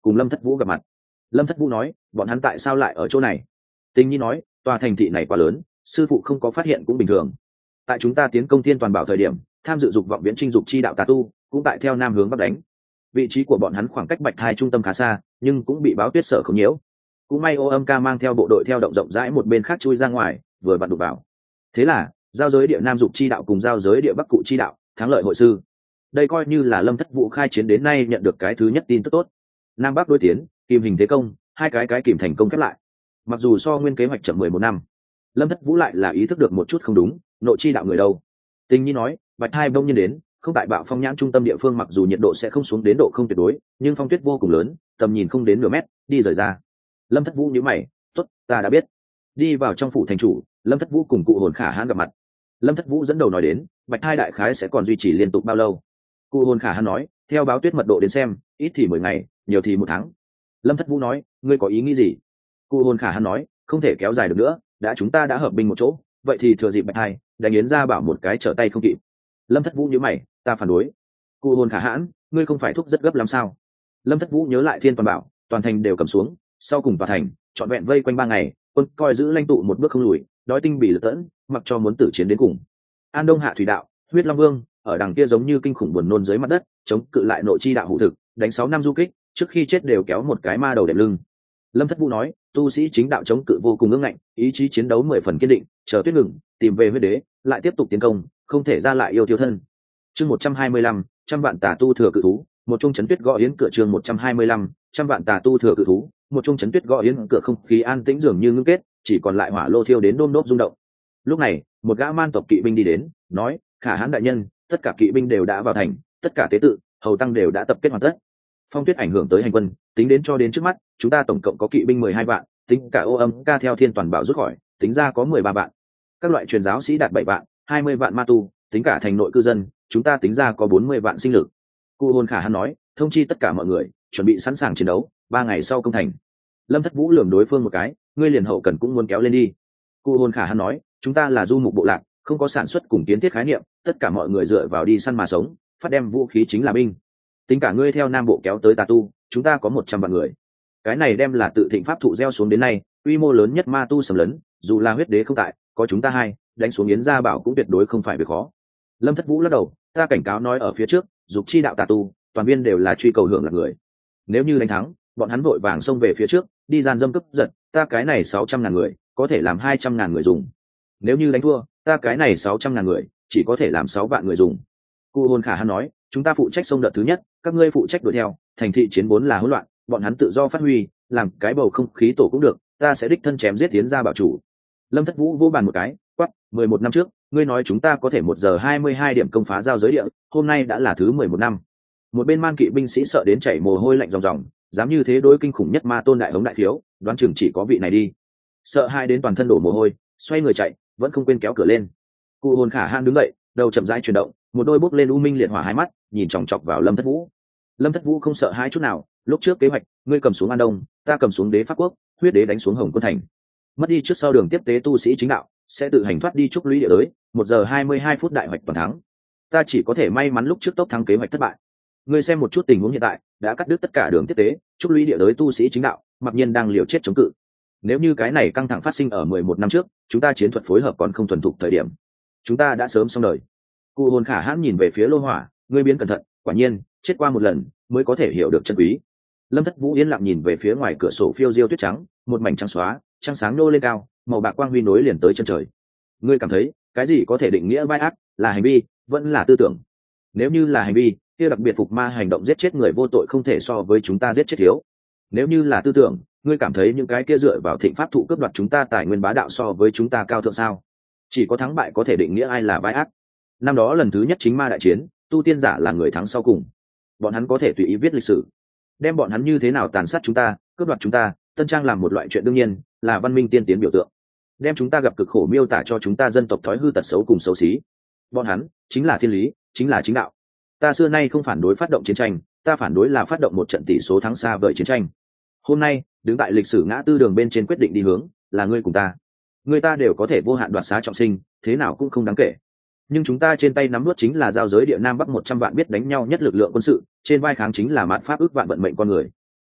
cùng Lâm Thất Vũ gặp mặt. Lâm Thất Vũ nói, bọn hắn tại sao lại ở chỗ này? Tình Nhi nói, tòa thành thị này quá lớn, sư phụ không có phát hiện cũng bình thường. Tại chúng ta tiến công Thiên Toàn Bảo thời điểm, tham dự dục vọng viễn trinh dục chi đạo tà tu cũng tại theo nam hướng bắc đánh. Vị trí của bọn hắn khoảng cách Bạch Thai trung tâm khá xa, nhưng cũng bị báo tuyết sở không nhiễu. Cũng may Ô Âm Ca mang theo bộ đội theo động rộng rãi một bên khác chui ra ngoài, vừa vặn đụng vào. Thế là giao giới địa nam dục chi đạo cùng giao giới địa bắc cụ chi đạo thắng lợi hội sư. Đây coi như là Lâm Thất Vũ khai chiến đến nay nhận được cái thứ nhất tin tức tốt. Nam bắc đối tiến, kìm hình thế công, hai cái cái kìm thành công khép lại. Mặc dù so nguyên kế hoạch chậm mười một năm, Lâm Thất Vũ lại là ý thức được một chút không đúng, nội chi đạo người đâu. Tình Nhi nói, Bạch Thai bông nhiên đến, không tại bạo phong nhãn trung tâm địa phương, mặc dù nhiệt độ sẽ không xuống đến độ không tuyệt đối, nhưng phong tuyết vô cùng lớn, tầm nhìn không đến nửa mét, đi rời ra. Lâm Thất Vũ nhíu mày, tốt, ta đã biết. Đi vào trong phủ thành chủ, Lâm Thất Vũ cùng cụ hồn khả hãn gặp mặt. Lâm Thất Vũ dẫn đầu nói đến, Bạch Thai đại khái sẽ còn duy trì liên tục bao lâu? Cụ hồn khả hãn nói, theo báo tuyết mật độ đến xem, ít thì mười ngày, nhiều thì một tháng. Lâm Thất Vũ nói, ngươi có ý nghĩ gì? Cụ hồn khả hãn nói, không thể kéo dài được nữa, đã chúng ta đã hợp binh một chỗ, vậy thì thừa dịp Bạch Thai đánh yến ra bảo một cái trở tay không kịp. Lâm Thất Vũ nhíu mày, ta phản đối. Cụ hồn khả hãn, ngươi không phải thúc rất gấp làm sao? Lâm Thất Vũ nhớ lại Thiên Toàn Bảo, toàn thành đều cầm xuống, sau cùng tòa thành trọn vẹn vây quanh ba ngày, quân coi giữ lãnh tụ một bước không lùi, đói tinh bỉ lực tẫn, mặc cho muốn tử chiến đến cùng. An Đông Hạ Thủy Đạo, Huyết Long Vương ở đằng kia giống như kinh khủng buồn nôn dưới mặt đất, chống cự lại nội chi đạo hữu thực, đánh sáu năm du kích, trước khi chết đều kéo một cái ma đầu đệm lưng. Lâm Thất Vũ nói, tu sĩ chính đạo chống cự vô cùng ương ngạnh, ý chí chiến đấu mười phần kiên định, chờ tuyết ngừng, tìm về huyết đế, lại tiếp tục tiến công, không thể ra lại yêu tiêu thân. Chương một trăm hai mươi lăm, trăm vạn tà tu thừa cự thú, một trung chấn tuyết gõ yến cửa. Chương một trăm hai mươi lăm, trăm vạn tà tu thừa cự thú, một trung chấn tuyết gõ yến cửa. Không khí an tĩnh dường như ngưng kết, chỉ còn lại hỏa lô thiêu đến đôm đốp rung động. Lúc này, một gã man tộc kỵ binh đi đến, nói, khả hãn đại nhân, tất cả kỵ binh đều đã vào thành, tất cả tế tự, hầu tăng đều đã tập kết hoàn tất. Phong tuyết ảnh hưởng tới hành quân, tính đến cho đến trước mắt, chúng ta tổng cộng có kỵ binh mười hai vạn, tính cả Ô Âm Ca theo Thiên Toàn Bảo rút khỏi, tính ra có mười ba vạn. Các loại truyền giáo sĩ đạt bảy vạn, hai mươi vạn ma tu, tính cả thành nội cư dân, chúng ta tính ra có bốn mươi vạn sinh lực. Cụ hồn khả hãn nói, thông chi tất cả mọi người, chuẩn bị sẵn sàng chiến đấu, ba ngày sau công thành. Lâm Thất Vũ lườm đối phương một cái, ngươi liền hậu cần cũng muốn kéo lên đi. Cụ hồn khả hãn nói, chúng ta là du mục bộ lạc, không có sản xuất cùng kiến thiết khái niệm, tất cả mọi người dựa vào đi săn mà sống, phát đem vũ khí chính là binh. Tính cả ngươi theo nam bộ kéo tới tà tu, chúng ta có một trăm vạn người. Cái này đem là tự thịnh pháp thụ gieo xuống đến nay quy mô lớn nhất ma tu sầm lấn, dù là huyết đế không tại, có chúng ta hai đánh xuống yến gia bảo cũng tuyệt đối không phải việc khó. Lâm Thất Vũ lắc đầu, ta cảnh cáo nói ở phía trước, dục chi đạo tà tu toàn viên đều là truy cầu hưởng lạc người, nếu như đánh thắng, bọn hắn vội vàng xông về phía trước, đi gian dâm cướp giật, ta cái này sáu trăm ngàn người có thể làm hai trăm ngàn người dùng. Nếu như đánh thua, ta cái này sáu trăm ngàn người chỉ có thể làm sáu vạn người dùng. Cụ hồn khả hãn nói, chúng ta phụ trách xông đợt thứ nhất, các ngươi phụ trách đuổi theo, thành thị chiến vốn là hỗn loạn, bọn hắn tự do phát huy, làm cái bầu không khí tổ cũng được, ta sẽ đích thân chém giết tiến ra bảo chủ. Lâm Thất Vũ vô bàn một cái, quắc, mười một năm trước, ngươi nói chúng ta có thể một giờ hai mươi hai điểm công phá giao giới địa, hôm nay đã là thứ mười một năm. Một bên man kỵ binh sĩ sợ đến chảy mồ hôi lạnh ròng ròng, dám như thế đối kinh khủng nhất ma tôn đại hống đại thiếu, đoán chừng chỉ có vị này đi. Sợ hai đến toàn thân đổ mồ hôi, xoay người chạy, vẫn không quên kéo cửa lên. Cụ hồn khả hãn đứng dậy, đầu chậm rãi chuyển động, một đôi bốc lên u minh liệt hỏa hai mắt, nhìn chòng chọc vào Lâm Thất Vũ. Lâm Thất Vũ không sợ hai chút nào, lúc trước kế hoạch, ngươi cầm xuống An Đông, ta cầm xuống Đế Pháp Quốc, huyết đế đánh xuống Hồng Quân Thành. Mất đi trước sau đường tiếp tế tu sĩ chính đạo, sẽ tự hành thoát đi trúc lũy địa đới, một giờ hai mươi hai phút đại hoạch toàn thắng. Ta chỉ có thể may mắn lúc trước tốc thắng kế hoạch thất bại. Ngươi xem một chút tình huống hiện tại, đã cắt đứt tất cả đường tiếp tế, trúc lũy địa đới tu sĩ chính đạo, mặc nhiên đang liều chết chống cự. Nếu như cái này căng thẳng phát sinh ở mười một năm trước, chúng ta chiến thuật phối hợp còn không thuần thục thời điểm, chúng ta đã sớm xong đời. Cụ hồn khả hãn nhìn về phía Lô Hỏa, ngươi biến cẩn thận, quả nhiên, chết qua một lần mới có thể hiểu được chân quý. Lâm Thất Vũ yên lặng nhìn về phía ngoài cửa sổ phiêu diêu tuyết trắng, một mảnh trắng xóa, trăng sáng nô lên cao, màu bạc quang huy nối liền tới chân trời. Ngươi cảm thấy, cái gì có thể định nghĩa vai ác, là hành vi, vẫn là tư tưởng? Nếu như là hành vi, kia đặc biệt phục ma hành động giết chết người vô tội không thể so với chúng ta giết chết thiếu. Nếu như là tư tưởng, ngươi cảm thấy những cái kia dựa vào thịnh pháp thụ cướp đoạt chúng ta tài nguyên bá đạo so với chúng ta cao thượng sao? Chỉ có thắng bại có thể định nghĩa ai là vai ác. Năm đó lần thứ nhất chính ma đại chiến, tu tiên giả là người thắng sau cùng. Bọn hắn có thể tùy ý viết lịch sử, đem bọn hắn như thế nào tàn sát chúng ta, cướp đoạt chúng ta, tân trang làm một loại chuyện đương nhiên, là văn minh tiên tiến biểu tượng. Đem chúng ta gặp cực khổ miêu tả cho chúng ta dân tộc thói hư tật xấu cùng xấu xí. Bọn hắn chính là thiên lý, chính là chính đạo. Ta xưa nay không phản đối phát động chiến tranh, ta phản đối là phát động một trận tỷ số thắng xa vời chiến tranh. Hôm nay, đứng tại lịch sử ngã tư đường bên trên quyết định đi hướng, là ngươi cùng ta. Người ta đều có thể vô hạn đoạt xá trọng sinh, thế nào cũng không đáng kể. Nhưng chúng ta trên tay nắm nuốt chính là giao giới địa nam bắc một trăm vạn biết đánh nhau nhất lực lượng quân sự, trên vai kháng chính là mạn pháp ước vạn vận mệnh con người.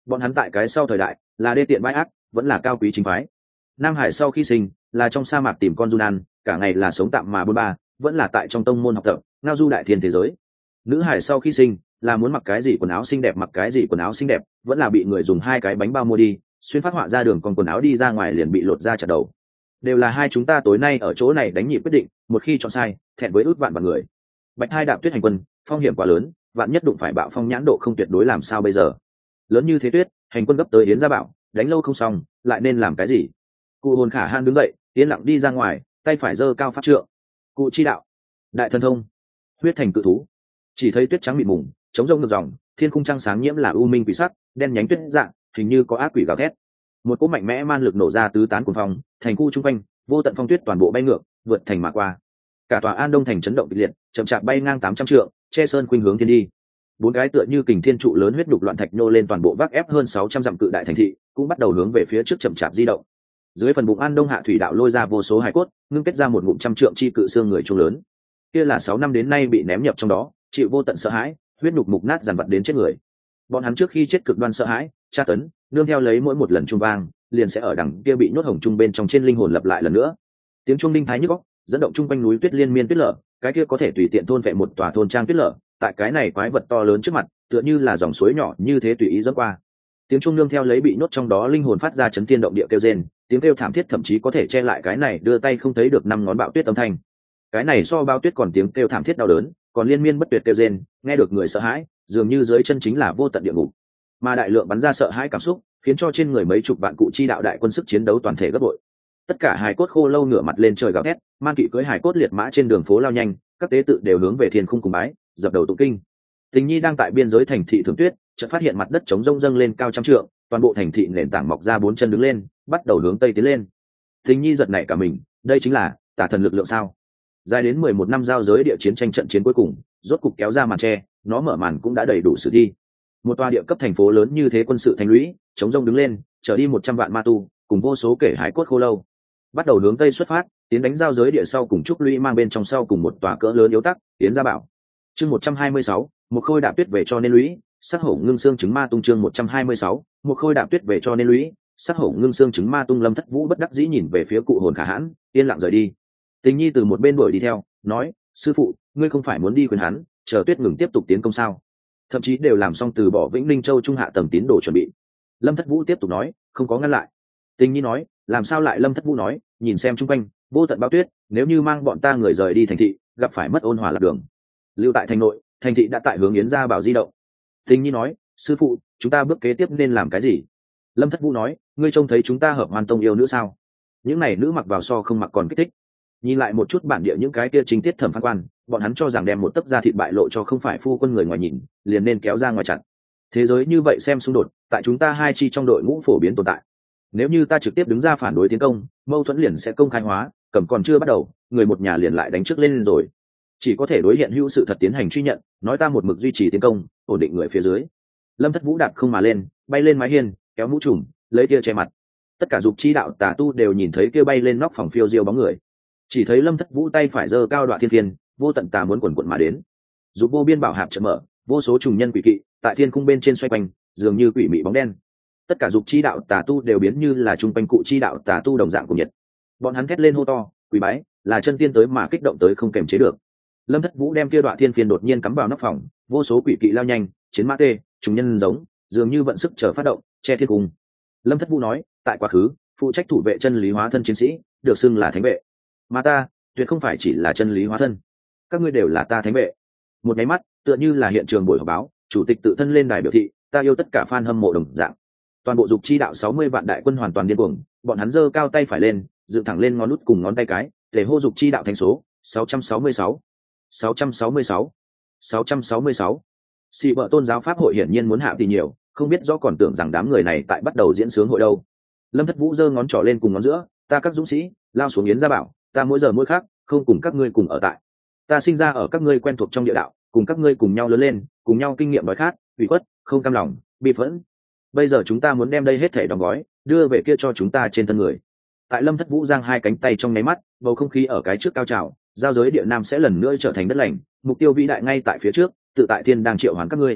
bọn hắn tại cái sau thời đại là đê tiện bãi ác, vẫn là cao quý chính phái. Nam Hải sau khi sinh là trong sa mạc tìm con giun ăn, cả ngày là sống tạm mà bôn ba, vẫn là tại trong tông môn học tập ngao du đại thiên thế giới. Nữ Hải sau khi sinh là muốn mặc cái gì quần áo xinh đẹp mặc cái gì quần áo xinh đẹp, vẫn là bị người dùng hai cái bánh bao mua đi xuyên phát họa ra đường, còn quần áo đi ra ngoài liền bị lột ra chặt đầu. Đều là hai chúng ta tối nay ở chỗ này đánh nhịp quyết định, một khi chọn sai thẹn với ước vạn vạn người. Bạch Hai đạp tuyết hành quân, phong hiểm quá lớn, vạn nhất đụng phải bạo phong nhãn độ không tuyệt đối làm sao bây giờ. Lớn như thế tuyết, hành quân gấp tới Yến Gia Bảo, đánh lâu không xong lại nên làm cái gì. Cụ Hồn Khả Han đứng dậy, yên lặng đi ra ngoài, tay phải giơ cao pháp trượng. Cụ chi đạo, đại thần thông, huyết thành cự thú. Chỉ thấy tuyết trắng mịt mùng, chống rông ngược dòng, thiên khung trăng sáng nhiễm là u minh quỷ sắc, đen nhánh tuyết dạng, hình như có ác quỷ gào thét. Một cỗ mạnh mẽ man lực nổ ra tứ tán cuồng phong, thành khu trung quanh, vô tận phong tuyết toàn bộ bay ngược, vượt thành mà qua. Cả tòa An Đông thành chấn động kịch liệt, chậm chạp bay ngang tám trăm trượng, che sơn khuynh hướng thiên đi. Bốn cái tựa như kình thiên trụ lớn huyết đục loạn thạch nô lên toàn bộ vác ép hơn sáu trăm dặm cự đại thành thị, cũng bắt đầu hướng về phía trước chậm chạp di động. Dưới phần bụng An Đông hạ thủy đạo lôi ra vô số hải cốt, ngưng kết ra một ngụm trăm trượng chi cự xương người trung lớn. Kia là sáu năm đến nay bị ném nhập trong đó, chịu vô tận sợ hãi, huyết nhục mục nát dằn vặt đến chết người. Bọn hắn trước khi chết cực đoan sợ hãi, tra tấn, nương theo lấy mỗi một lần trung vang, liền sẽ ở đằng kia bị nhốt hồng trung bên trong trên linh hồn lập lại lần nữa. Tiếng chuông đinh thái nhức óc, dẫn động trung quanh núi tuyết liên miên tuyết lở, cái kia có thể tùy tiện thôn vệ một tòa thôn trang tuyết lở, tại cái này quái vật to lớn trước mặt, tựa như là dòng suối nhỏ như thế tùy ý dẫn qua. Tiếng chuông nương theo lấy bị nhốt trong đó linh hồn phát ra chấn thiên động địa kêu rên, tiếng kêu thảm thiết thậm chí có thể che lại cái này đưa tay không thấy được năm ngón bạo tuyết âm thanh. Cái này so bao tuyết còn tiếng kêu thảm thiết đau đớn, còn liên miên bất tuyệt kêu rên, nghe được người sợ hãi, dường như dưới chân chính là vô tận địa ngục. Mà đại lượng bắn ra sợ hãi cảm xúc, khiến cho trên người mấy chục vạn cụ chi đạo đại quân sức chiến đấu toàn thể gấp bội. Tất cả hài cốt khô lâu ngửa mặt lên trời gào thét, man kỵ cưỡi hài cốt liệt mã trên đường phố lao nhanh, các tế tự đều hướng về thiên khung cùng bái, dập đầu tụng kinh. Tình Nhi đang tại biên giới thành thị Thường Tuyết, chợt phát hiện mặt đất trống rông dâng lên cao trăm trượng, toàn bộ thành thị nền tảng mọc ra bốn chân đứng lên, bắt đầu hướng tây tiến lên. Tình Nhi giật nảy cả mình, đây chính là tà thần lực lượng sao? Dài đến mười một năm giao giới địa chiến tranh trận chiến cuối cùng, rốt cục kéo ra màn che, nó mở màn cũng đã đầy đủ sử thi. Một tòa địa cấp thành phố lớn như thế quân sự thành lũy, trống rông đứng lên, chở đi một trăm vạn ma tu, cùng vô số kẻ hải cốt khô lâu, bắt đầu hướng tây xuất phát, tiến đánh giao giới địa sau cùng trúc lũy mang bên trong sau cùng một tòa cỡ lớn yếu tắc, tiến ra bảo. Chương một trăm hai mươi sáu, một khôi đạp tuyết về cho nên lũy, sắc hổ ngưng xương trứng ma tung. Chương một trăm hai mươi sáu, một khôi đạp tuyết về cho nên lũy, sắc hổ ngưng xương trứng ma tung. Lâm Thất Vũ bất đắc dĩ nhìn về phía Cụ Hồn Khả Hãn, yên lặng rời đi. Tình Nhi từ một bên đuổi đi theo, nói: sư phụ, ngươi không phải muốn đi khuyên hắn chờ tuyết ngừng tiếp tục tiến công sao? Thậm chí đều làm xong từ bỏ Vĩnh Linh Châu trung hạ tầng tín đồ chuẩn bị. Lâm Thất Vũ tiếp tục nói, không có ngăn lại. Tình Nhi nói, làm sao lại? Lâm Thất Vũ nói, nhìn xem chung quanh vô tận bao tuyết, nếu như mang bọn ta người rời đi thành thị, gặp phải mất ôn hòa lạc đường. Lưu tại thành nội, thành thị đã tại hướng Yến Gia Bảo di động. Tình Nhi nói, sư phụ, chúng ta bước kế tiếp nên làm cái gì? Lâm Thất Vũ nói, ngươi trông thấy chúng ta Hợp Hoan Tông yêu nữ sao? Những này nữ mặc vào so không mặc còn kích thích. Nhìn lại một chút bản địa những cái kia chính tiết thẩm phán quan, bọn hắn cho rằng đem một tấc da thịt bại lộ cho không phải phu quân người ngoài nhìn, liền nên kéo ra ngoài chặn. Thế giới như vậy xem xung đột, tại chúng ta hai chi trong đội ngũ phổ biến tồn tại. Nếu như ta trực tiếp đứng ra phản đối tiến công, mâu thuẫn liền sẽ công khai hóa, cầm còn chưa bắt đầu, người một nhà liền lại đánh trước lên rồi. Chỉ có thể đối hiện hữu sự thật tiến hành truy nhận, nói ta một mực duy trì tiến công, ổn định người phía dưới. Lâm Thất Vũ đạp không mà lên, bay lên mái hiên, kéo mũ trùm, lấy tia che mặt. Tất cả dục chi đạo tà tu đều nhìn thấy kia bay lên nóc phòng phiêu diêu bóng người. Chỉ thấy Lâm Thất Vũ tay phải giơ cao đoạn thiên thiên, vô tận tà muốn quần quần mà đến. Dục vô biên bảo hạp chợt mở, vô số trùng nhân quỷ kỵ tại thiên cung bên trên xoay quanh, dường như quỷ mị bóng đen. Tất cả dục chi đạo tà tu đều biến như là trung quanh cụ chi đạo tà tu đồng dạng của nhiệt. Bọn hắn thét lên hô to, quỳ bái, là chân tiên tới mà kích động tới không kềm chế được. Lâm Thất Vũ đem kia đoạn thiên phiên đột nhiên cắm vào nóc phòng, vô số quỷ kỵ lao nhanh, chiến mã tê, trùng nhân giống, dường như vận sức chờ phát động, che thiên cung. Lâm Thất Vũ nói, tại quá khứ, phụ trách thủ vệ chân lý hóa thân chiến sĩ, được xưng là thánh vệ. Mà ta, tuyệt không phải chỉ là chân lý hóa thân. Các ngươi đều là ta thánh vệ. Một máy mắt, tựa như là hiện trường buổi họp báo, chủ tịch tự thân lên đài biểu thị, ta yêu tất cả fan hâm mộ đồng dạng. Toàn bộ dục chi đạo sáu mươi vạn đại quân hoàn toàn điên cuồng, bọn hắn giơ cao tay phải lên, dựng thẳng lên ngón út cùng ngón tay cái, để hô dục chi đạo thành số sáu trăm sáu mươi sáu, sáu trăm sáu mươi sáu, sáu trăm sáu mươi sáu. Sĩ vợ tôn giáo pháp hội hiển nhiên muốn hạ thì nhiều, không biết rõ còn tưởng rằng đám người này tại bắt đầu diễn sướng hội đâu. Lâm Thất Vũ giơ ngón trỏ lên cùng ngón giữa, ta các dũng sĩ, lao xuống Yến Gia Bảo, ta mỗi giờ mỗi khác, không cùng các ngươi cùng ở tại. Ta sinh ra ở các ngươi quen thuộc trong địa đạo, cùng các ngươi cùng nhau lớn lên, cùng nhau kinh nghiệm đói khát, ủy khuất, không cam lòng, bi phẫn. Bây giờ chúng ta muốn đem đây hết thể đóng gói, đưa về kia cho chúng ta trên thân người. Tại Lâm Thất Vũ giang hai cánh tay trong nháy mắt, bầu không khí ở cái trước cao trào, giao giới địa nam sẽ lần nữa trở thành đất lành, mục tiêu vĩ đại ngay tại phía trước, tự tại thiên đang triệu hoán các ngươi.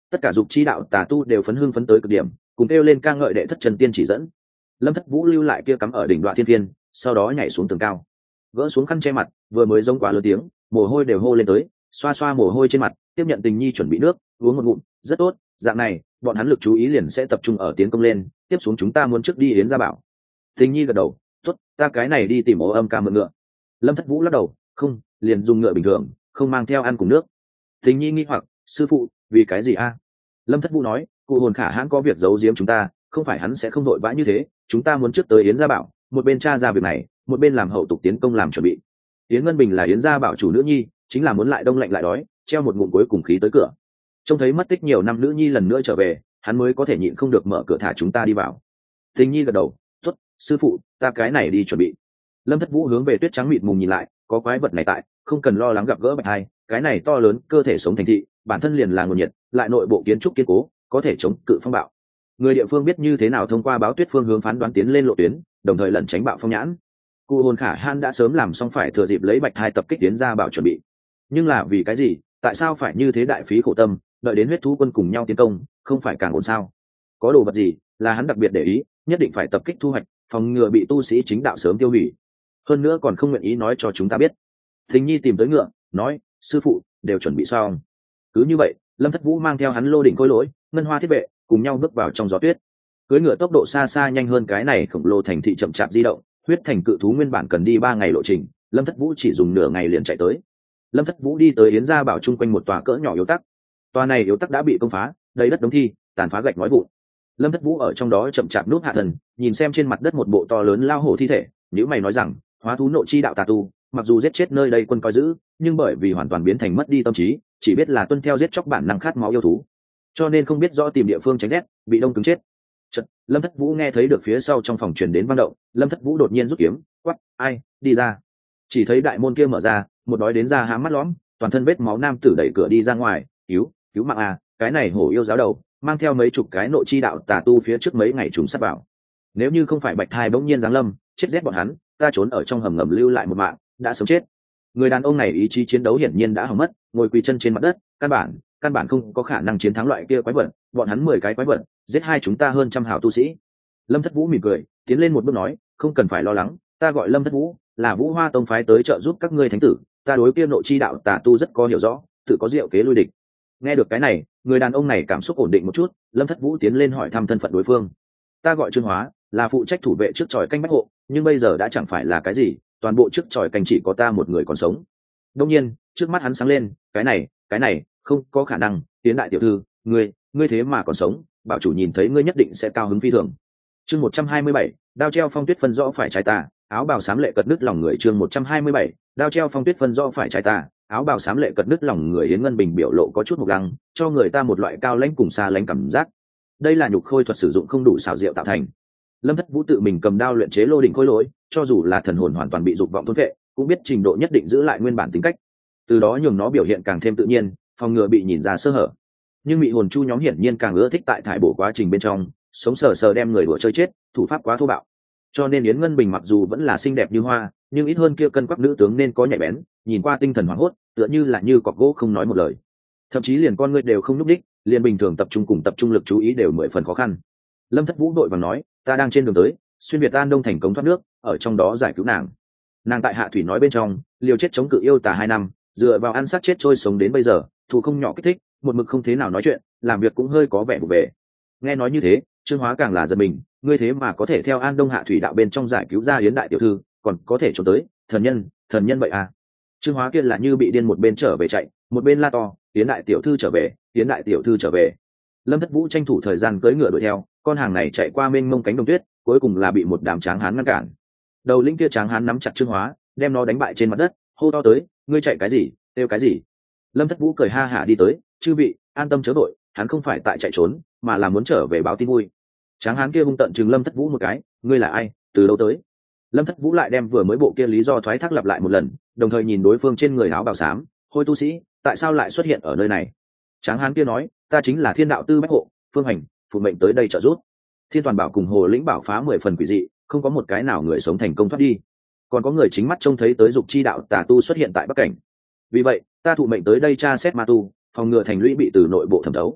Tất cả dục chi đạo tà tu đều phấn hưng phấn tới cực điểm, cùng kêu lên ca ngợi đệ thất chân tiên chỉ dẫn. Lâm Thất Vũ lưu lại kia cắm ở đỉnh đoạn thiên thiên, sau đó nhảy xuống tường cao, gỡ xuống khăn che mặt, vừa mới giống quả lớn tiếng, mồ hôi đều hô lên tới, xoa xoa mồ hôi trên mặt, tiếp nhận Tình Nhi chuẩn bị nước, uống một ngụm, rất tốt, dạng này, bọn hắn lực chú ý liền sẽ tập trung ở tiến công lên, tiếp xuống chúng ta muốn trước đi Yến Gia Bảo. Tình Nhi gật đầu, tốt, ta cái này đi tìm ố âm ca mượn ngựa. Lâm Thất Vũ lắc đầu, không, liền dùng ngựa bình thường, không mang theo ăn cùng nước. Tình Nhi nghi hoặc, sư phụ, vì cái gì a? Lâm Thất Vũ nói, cụ hồn khả hãn có việc giấu giếm chúng ta, không phải hắn sẽ không đội vã như thế, chúng ta muốn trước tới Yến Gia Bảo, một bên tra ra việc này, một bên làm hậu tục tiến công làm chuẩn bị. Yến Ngân Bình là Yến Gia Bảo chủ nữ nhi, chính là muốn lại đông lạnh lại đói, treo một ngụm cuối cùng khí tới cửa. Trông thấy mất tích nhiều năm nữ nhi lần nữa trở về, hắn mới có thể nhịn không được mở cửa thả chúng ta đi vào. Tình Nhi gật đầu, tốt, sư phụ, ta cái này đi chuẩn bị. Lâm Thất Vũ hướng về tuyết trắng mịt mùng nhìn lại, có quái vật này tại, không cần lo lắng gặp gỡ bạch hai, cái này to lớn, cơ thể sống thành thị, bản thân liền là nguồn nhiệt, lại nội bộ kiến trúc kiên cố, có thể chống cự phong bạo. Người địa phương biết như thế nào thông qua báo tuyết phương hướng phán đoán tiến lên lộ tuyến, đồng thời lẩn tránh bạo phong nhãn. Cụ hồn khả han đã sớm làm xong phải thừa dịp lấy bạch hai tập kích Yến Gia Bảo chuẩn bị. Nhưng là vì cái gì, tại sao phải như thế đại phí khổ tâm, đợi đến huyết thú quân cùng nhau tiến công, không phải càng ổn sao? Có đồ vật gì là hắn đặc biệt để ý, nhất định phải tập kích thu hoạch, phòng ngừa bị tu sĩ chính đạo sớm tiêu hủy. Hơn nữa còn không nguyện ý nói cho chúng ta biết. Thính Nhi tìm tới ngựa, nói, sư phụ, đều chuẩn bị xong. Cứ như vậy, Lâm Thất Vũ mang theo hắn lô đỉnh khôi lỗi, ngân hoa thiết vệ, cùng nhau bước vào trong gió tuyết. Cưỡi ngựa tốc độ xa xa nhanh hơn cái này khổng lồ thành thị chậm chạp di động, huyết thành cự thú nguyên bản cần đi ba ngày lộ trình, Lâm Thất Vũ chỉ dùng nửa ngày liền chạy tới. Lâm Thất Vũ đi tới Yến Gia Bảo chung quanh một tòa cỡ nhỏ yếu tắc. Tòa này yếu tắc đã bị công phá, đầy đất đống thi, tàn phá gạch nói vụn. Lâm Thất Vũ ở trong đó chậm chạp núp hạ thần, nhìn xem trên mặt đất một bộ to lớn lao hổ thi thể, nếu mày nói rằng, hóa thú nội chi đạo tà tu, mặc dù giết chết nơi đây quân coi giữ, nhưng bởi vì hoàn toàn biến thành mất đi tâm trí, chỉ biết là tuân theo giết chóc bản năng khát máu yêu thú, cho nên không biết rõ tìm địa phương tránh rét, bị đông cứng chết. Chật, Lâm Thất Vũ nghe thấy được phía sau trong phòng truyền đến vang động, Lâm Thất Vũ đột nhiên rút kiếm, quát, ai, đi ra. Chỉ thấy đại môn kia mở ra, một đói đến ra há mắt lõm, toàn thân vết máu nam tử đẩy cửa đi ra ngoài, cứu, cứu mạng à, cái này hổ yêu giáo đầu, mang theo mấy chục cái nội chi đạo tà tu phía trước mấy ngày trùng sát vào. Nếu như không phải bạch thai bỗng nhiên giáng lâm, chết rét bọn hắn, ta trốn ở trong hầm ngầm lưu lại một mạng, đã sống chết. Người đàn ông này ý chí chiến đấu hiển nhiên đã hỏng mất, ngồi quỳ chân trên mặt đất, căn bản căn bản không có khả năng chiến thắng loại kia quái vật, bọn hắn mười cái quái vật giết hai chúng ta hơn trăm hào tu sĩ. Lâm Thất Vũ mỉm cười, tiến lên một bước nói, không cần phải lo lắng, ta gọi Lâm Thất Vũ, là Vũ Hoa tông phái tới trợ giúp các ngươi thánh tử, ta đối kia nội chi đạo tà tu rất có hiểu rõ, tự có diệu kế lui địch. Nghe được cái này, người đàn ông này cảm xúc ổn định một chút, Lâm Thất Vũ tiến lên hỏi thăm thân phận đối phương. Ta gọi Trương Hóa, là phụ trách thủ vệ trước tròi canh bách hộ, nhưng bây giờ đã chẳng phải là cái gì, toàn bộ trước tròi canh chỉ có ta một người còn sống. Đương nhiên, trước mắt hắn sáng lên, cái này, cái này, không có khả năng, Tiến đại tiểu thư, ngươi, ngươi thế mà còn sống, bảo chủ nhìn thấy ngươi nhất định sẽ cao hứng phi thường. Chương một trăm hai mươi bảy, đao treo phong tuyết phân rõ phải trái tà, áo bào xám lệ cật nứt lòng người. Chương một trăm hai mươi bảy, đao treo phong tuyết phân rõ phải trái tà, áo bào xám lệ cật nứt lòng người. Yến Ngân Bình biểu lộ có chút một lăng, cho người ta một loại cao lãnh cùng xa lãnh cảm giác. Đây là nhục khôi thuật sử dụng không đủ xảo diệu tạo thành. Lâm Thất Vũ tự mình cầm đao luyện chế lô đỉnh khôi lỗi, cho dù là thần hồn hoàn toàn bị dục vọng thôn phệ, cũng biết trình độ nhất định giữ lại nguyên bản tính cách, từ đó nhường nó biểu hiện càng thêm tự nhiên, phòng ngừa bị nhìn ra sơ hở. Nhưng mị hồn chu nhóm hiển nhiên càng ưa thích tại thải bổ quá trình bên trong sống sờ sờ đem người đùa chơi chết, thủ pháp quá thô bạo. Cho nên Yến Ngân Bình mặc dù vẫn là xinh đẹp như hoa, nhưng ít hơn kia cân quắc nữ tướng nên có nhạy bén, nhìn qua tinh thần hoảng hốt, tựa như là như cọc gỗ không nói một lời, thậm chí liền con ngươi đều không nhúc đích, liền bình thường tập trung cùng tập trung lực chú ý đều mười phần khó khăn. Lâm Thất Vũ đội vàng nói, ta đang trên đường tới xuyên Việt An Đông thành cống thoát nước, ở trong đó giải cứu nàng. Nàng tại Hạ Thủy nói bên trong liều chết chống cự yêu tà hai năm, dựa vào ăn sát chết trôi sống đến bây giờ, thù không nhỏ kích thích, một mực không thế nào nói chuyện, làm việc cũng hơi có vẻ vụ về. Nghe nói như thế, Trương Hóa càng là giật mình, ngươi thế mà có thể theo An Đông Hạ Thủy đạo bên trong giải cứu ra Yến đại tiểu thư, còn có thể trốn tới, thần nhân, thần nhân vậy à? Trương Hóa kia là như bị điên, một bên trở về chạy, một bên la to, Yến đại tiểu thư trở về, Yến đại tiểu thư trở về. Lâm Thất Vũ tranh thủ thời gian cưỡi ngựa đuổi theo, con hàng này chạy qua mênh mông cánh đồng tuyết, cuối cùng là bị một đám tráng hán ngăn cản. Đầu lĩnh kia tráng hán nắm chặt Trương Hóa, đem nó đánh bại trên mặt đất, hô to tới, ngươi chạy cái gì, kêu cái gì? Lâm Thất Vũ cười ha hả đi tới, chư vị an tâm chớ vội, hắn không phải tại chạy trốn, mà là muốn trở về báo tin vui. Tráng hán kia hung tận chừng Lâm Thất Vũ một cái, ngươi là ai, từ đâu tới? Lâm Thất Vũ lại đem vừa mới bộ kia lý do thoái thác lặp lại một lần, đồng thời nhìn đối phương trên người áo bào xám, hôi tu sĩ, tại sao lại xuất hiện ở nơi này? Tráng hán kia nói, ta chính là Thiên đạo tư bách hộ, Phương Hành, phụ mệnh tới đây trợ giúp. Thiên toàn bảo cùng hồ lĩnh bảo phá mười phần quỷ dị, không có một cái nào người sống thành công thoát đi, còn có người chính mắt trông thấy tới dục chi đạo tà tu xuất hiện tại bắc cảnh. Vì vậy ta thụ mệnh tới đây tra xét ma tu, phòng ngừa thành lũy bị từ nội bộ thẩm thấu.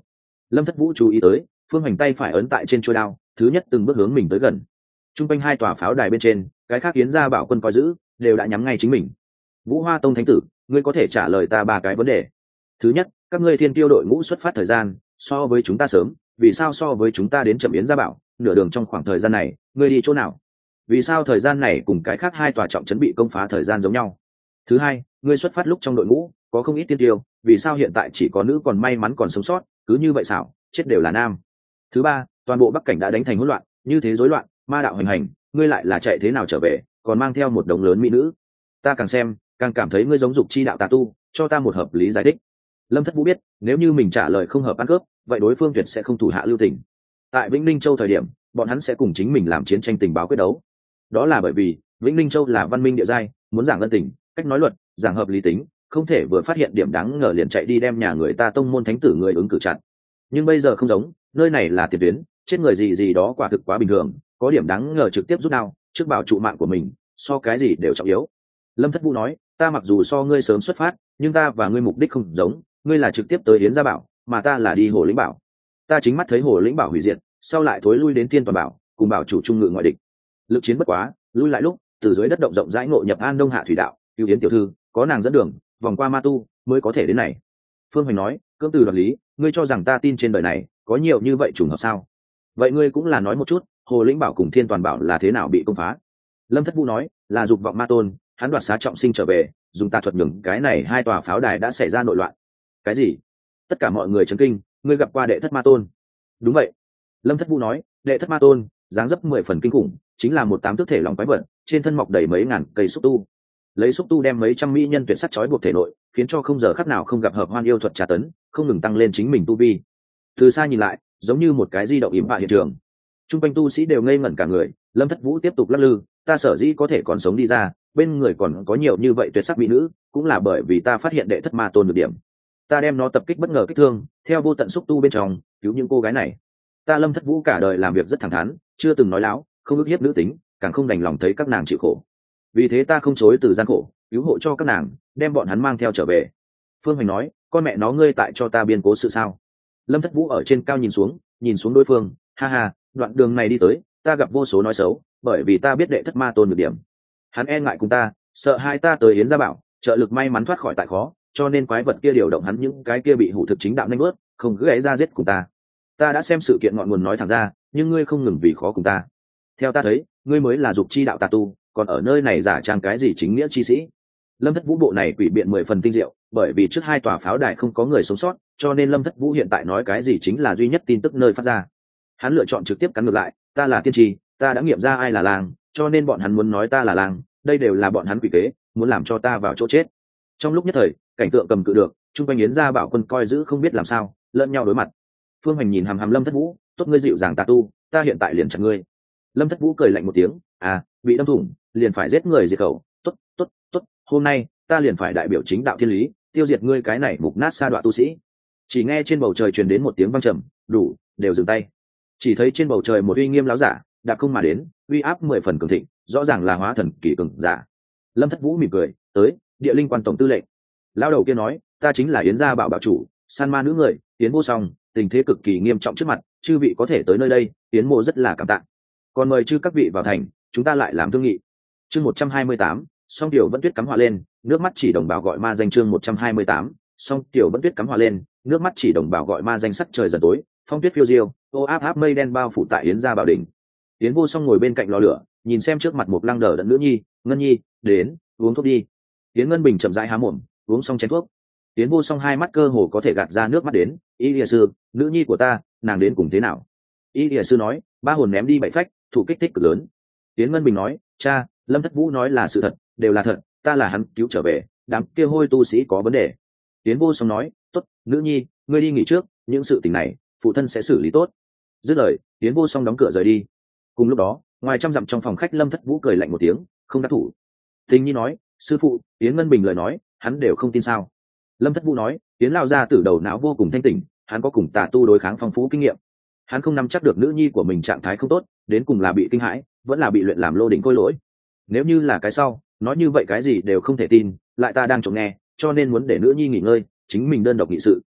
Lâm Thất Vũ chú ý tới Phương Hoành tay phải ấn tại trên chuôi đao, thứ nhất từng bước hướng mình tới gần. Trung quanh hai tòa pháo đài bên trên, cái khác Yến gia bảo quân coi giữ đều đã nhắm ngay chính mình. Vũ Hoa Tông thánh tử, ngươi có thể trả lời ta ba cái vấn đề. Thứ nhất, các ngươi thiên tiêu đội ngũ xuất phát thời gian so với chúng ta sớm, vì sao so với chúng ta đến chậm Yến gia bảo? Nửa đường trong khoảng thời gian này, ngươi đi chỗ nào? Vì sao thời gian này cùng cái khác hai tòa trọng trấn bị công phá thời gian giống nhau? Thứ hai, ngươi xuất phát lúc trong đội ngũ có không ít tiên tiêu, vì sao hiện tại chỉ có nữ còn may mắn còn sống sót, cứ như vậy xảo, chết đều là nam? Thứ ba, toàn bộ Bắc cảnh đã đánh thành hỗn loạn, như thế rối loạn, ma đạo hành hành, ngươi lại là chạy thế nào trở về, còn mang theo một đống lớn mỹ nữ? Ta càng xem, càng cảm thấy ngươi giống dục chi đạo tà tu, cho ta một hợp lý giải thích. Lâm Thất Vũ biết, nếu như mình trả lời không hợp ăn cướp, vậy đối phương tuyệt sẽ không thủ hạ lưu tình. Tại Vĩnh Ninh Châu thời điểm, bọn hắn sẽ cùng chính mình làm chiến tranh tình báo quyết đấu. Đó là bởi vì Vĩnh Ninh Châu là văn minh địa giai, muốn giảng ân tình, cách nói luật, giảng hợp lý tính, không thể vừa phát hiện điểm đáng ngờ liền chạy đi đem nhà người ta tông môn thánh tử người ứng cử chặn. Nhưng bây giờ không giống, nơi này là tiền tuyến, chết người gì gì đó quả thực quá bình thường, có điểm đáng ngờ trực tiếp rút đao trước bảo trụ mạng của mình, so cái gì đều trọng yếu. Lâm Thất Vũ nói, ta mặc dù so ngươi sớm xuất phát, nhưng ta và ngươi mục đích không giống, ngươi là trực tiếp tới Yến gia bảo, mà ta là đi Hồ Lĩnh bảo. Ta chính mắt thấy Hồ Lĩnh bảo hủy diệt, sau lại thối lui đến Thiên Toàn bảo, cùng bảo chủ trung ngự ngoại địch. Lực chiến bất quá, lui lại lúc từ dưới đất động rộng rãi ngộ nhập An Đông Hạ thủy đạo, cứu Yến tiểu thư, có nàng dẫn đường, vòng qua ma tu mới có thể đến này. Phương Hoành nói, cưỡng từ đoạt lý, ngươi cho rằng ta tin trên đời này có nhiều như vậy trùng hợp sao? Vậy ngươi cũng là nói một chút, Hồ Lĩnh bảo cùng Thiên Toàn bảo là thế nào bị công phá? Lâm Thất Vũ nói, là dục vọng ma tôn, hắn đoạt xá trọng sinh trở về, dùng tà thuật nhường cái này hai tòa pháo đài đã xảy ra nội loạn. Cái gì? Tất cả mọi người chấn kinh, ngươi gặp qua đệ thất ma tôn? Đúng vậy. Lâm Thất Vũ nói, đệ thất ma tôn dáng dấp mười phần kinh khủng, chính là một tám tước thể lòng quái vật, trên thân mọc đầy mấy ngàn cây xúc tu, lấy xúc tu đem mấy trăm mỹ nhân tuyệt sắc trói buộc thể nội, khiến cho không giờ khắc nào không gặp hợp hoan yêu thuật tra tấn, không ngừng tăng lên chính mình tu vi. Từ xa nhìn lại, giống như một cái di động yểm bạ hiện trường. Trung quanh tu sĩ đều ngây ngẩn cả người. Lâm Thất Vũ tiếp tục lắc lư, ta sở dĩ có thể còn sống đi ra, bên người còn có nhiều như vậy tuyệt sắc mỹ nữ, cũng là bởi vì ta phát hiện đệ thất ma tôn được điểm. Ta đem nó tập kích bất ngờ kích thương, theo vô tận xúc tu bên trong cứu những cô gái này. Ta Lâm Thất Vũ cả đời làm việc rất thẳng thắn, chưa từng nói láo, không ức hiếp nữ tính, càng không đành lòng thấy các nàng chịu khổ. Vì thế ta không chối từ gian khổ, cứu hộ cho các nàng, đem bọn hắn mang theo trở về. Phương Hoành nói, con mẹ nó ngươi tại cho ta biên cố sự sao? Lâm Thất Vũ ở trên cao nhìn xuống, nhìn xuống đối phương, ha ha, đoạn đường này đi tới, ta gặp vô số nói xấu, bởi vì ta biết đệ thất ma tôn được điểm. Hắn e ngại cùng ta, sợ hai ta tới Yến gia bảo, trợ lực may mắn thoát khỏi tại khó, cho nên quái vật kia điều động hắn những cái kia bị hủ thực chính đạo nanh bớt, không cứ gáy ra giết cùng ta. Ta đã xem sự kiện ngọn nguồn nói thẳng ra, nhưng ngươi không ngừng vì khó cùng ta. Theo ta thấy, ngươi mới là dục chi đạo tà tu, còn ở nơi này giả trang cái gì chính nghĩa chi sĩ. Lâm Thất Vũ bộ này quỷ biện mười phần tinh diệu, bởi vì trước hai tòa pháo đài không có người sống sót, cho nên Lâm Thất Vũ hiện tại nói cái gì chính là duy nhất tin tức nơi phát ra. Hắn lựa chọn trực tiếp cắn ngược lại, ta là tiên tri, ta đã nghiệm ra ai là lang, cho nên bọn hắn muốn nói ta là lang, đây đều là bọn hắn quỷ kế, muốn làm cho ta vào chỗ chết. Trong lúc nhất thời, cảnh tượng cầm cự được, trung quanh Yến gia bảo quân coi giữ không biết làm sao, lẫn nhau đối mặt. Phương Hoành nhìn hàm hàm Lâm Thất Vũ, tốt ngươi dịu dàng tà tu, ta hiện tại liền chặt ngươi. Lâm Thất Vũ cười lạnh một tiếng, à, bị đâm thủng, liền phải giết người diệt khẩu, tốt, tốt, tốt, hôm nay ta liền phải đại biểu chính đạo thiên lý, tiêu diệt ngươi cái này mục nát sa đoạn tu sĩ. Chỉ nghe trên bầu trời truyền đến một tiếng vang trầm, đủ, đều dừng tay. Chỉ thấy trên bầu trời một uy nghiêm láo giả, đạp không mà đến, uy áp mười phần cường thịnh, rõ ràng là hóa thần kỳ cường giả. Lâm Thất Vũ mỉm cười, tới, địa linh quan tổng tư lệnh. Lão đầu kia nói, ta chính là Yến gia bảo bảo chủ, san ma nữ người, Yến vô song, tình thế cực kỳ nghiêm trọng trước mặt, chư vị có thể tới nơi đây, Yến mộ rất là cảm tạ. Còn mời chư các vị vào thành, chúng ta lại làm thương nghị. Chương một trăm hai mươi tám, song tiểu vẫn tuyết cắm họa lên, nước mắt chỉ đồng bào gọi ma danh. Chương một trăm hai mươi tám, song tiểu vẫn tuyết cắm họa lên, nước mắt chỉ đồng bào gọi ma danh. Sắc trời dần tối, phong tuyết phiêu diêu, ô áp áp mây đen bao phủ tại Yến gia bảo đỉnh. Yến vô song ngồi bên cạnh lò lửa, nhìn xem trước mặt một lăng đờ đẫn nữ nhi, ngân nhi, đến, uống thuốc đi. Yến Ngân Bình chậm rãi há mồm, uống xong chén thuốc. Yến vô song hai mắt cơ hồ có thể gạt ra nước mắt đến, y lìa sư, nữ nhi của ta, nàng đến cùng thế nào? Y lìa sư nói, ba hồn ném đi bảy phách, thủ kích thích cực lớn. Yến Ngân Bình nói, cha, Lâm Thất Vũ nói là sự thật, đều là thật, ta là hắn cứu trở về, đám kia hôi tu sĩ có vấn đề. Yến vô song nói, tốt, nữ nhi, ngươi đi nghỉ trước, những sự tình này, phụ thân sẽ xử lý tốt. Dứt lời, Yến vô song đóng cửa rời đi. Cùng lúc đó, ngoài trăm dặm trong phòng khách Lâm Thất Vũ cười lạnh một tiếng, không đắc thủ. Tình nhi nói, sư phụ, Yến Ngân Bình lời nói, hắn đều không tin sao? Lâm Thất Vũ nói, Yến lão gia tử đầu não vô cùng thanh tỉnh, hắn có cùng tà tu đối kháng phong phú kinh nghiệm. Hắn không nắm chắc được nữ nhi của mình trạng thái không tốt, đến cùng là bị kinh hãi, vẫn là bị luyện làm lô đỉnh khôi lỗi. Nếu như là cái sau, nói như vậy cái gì đều không thể tin, lại ta đang trộm nghe, cho nên muốn để nữ nhi nghỉ ngơi, chính mình đơn độc nghị sự.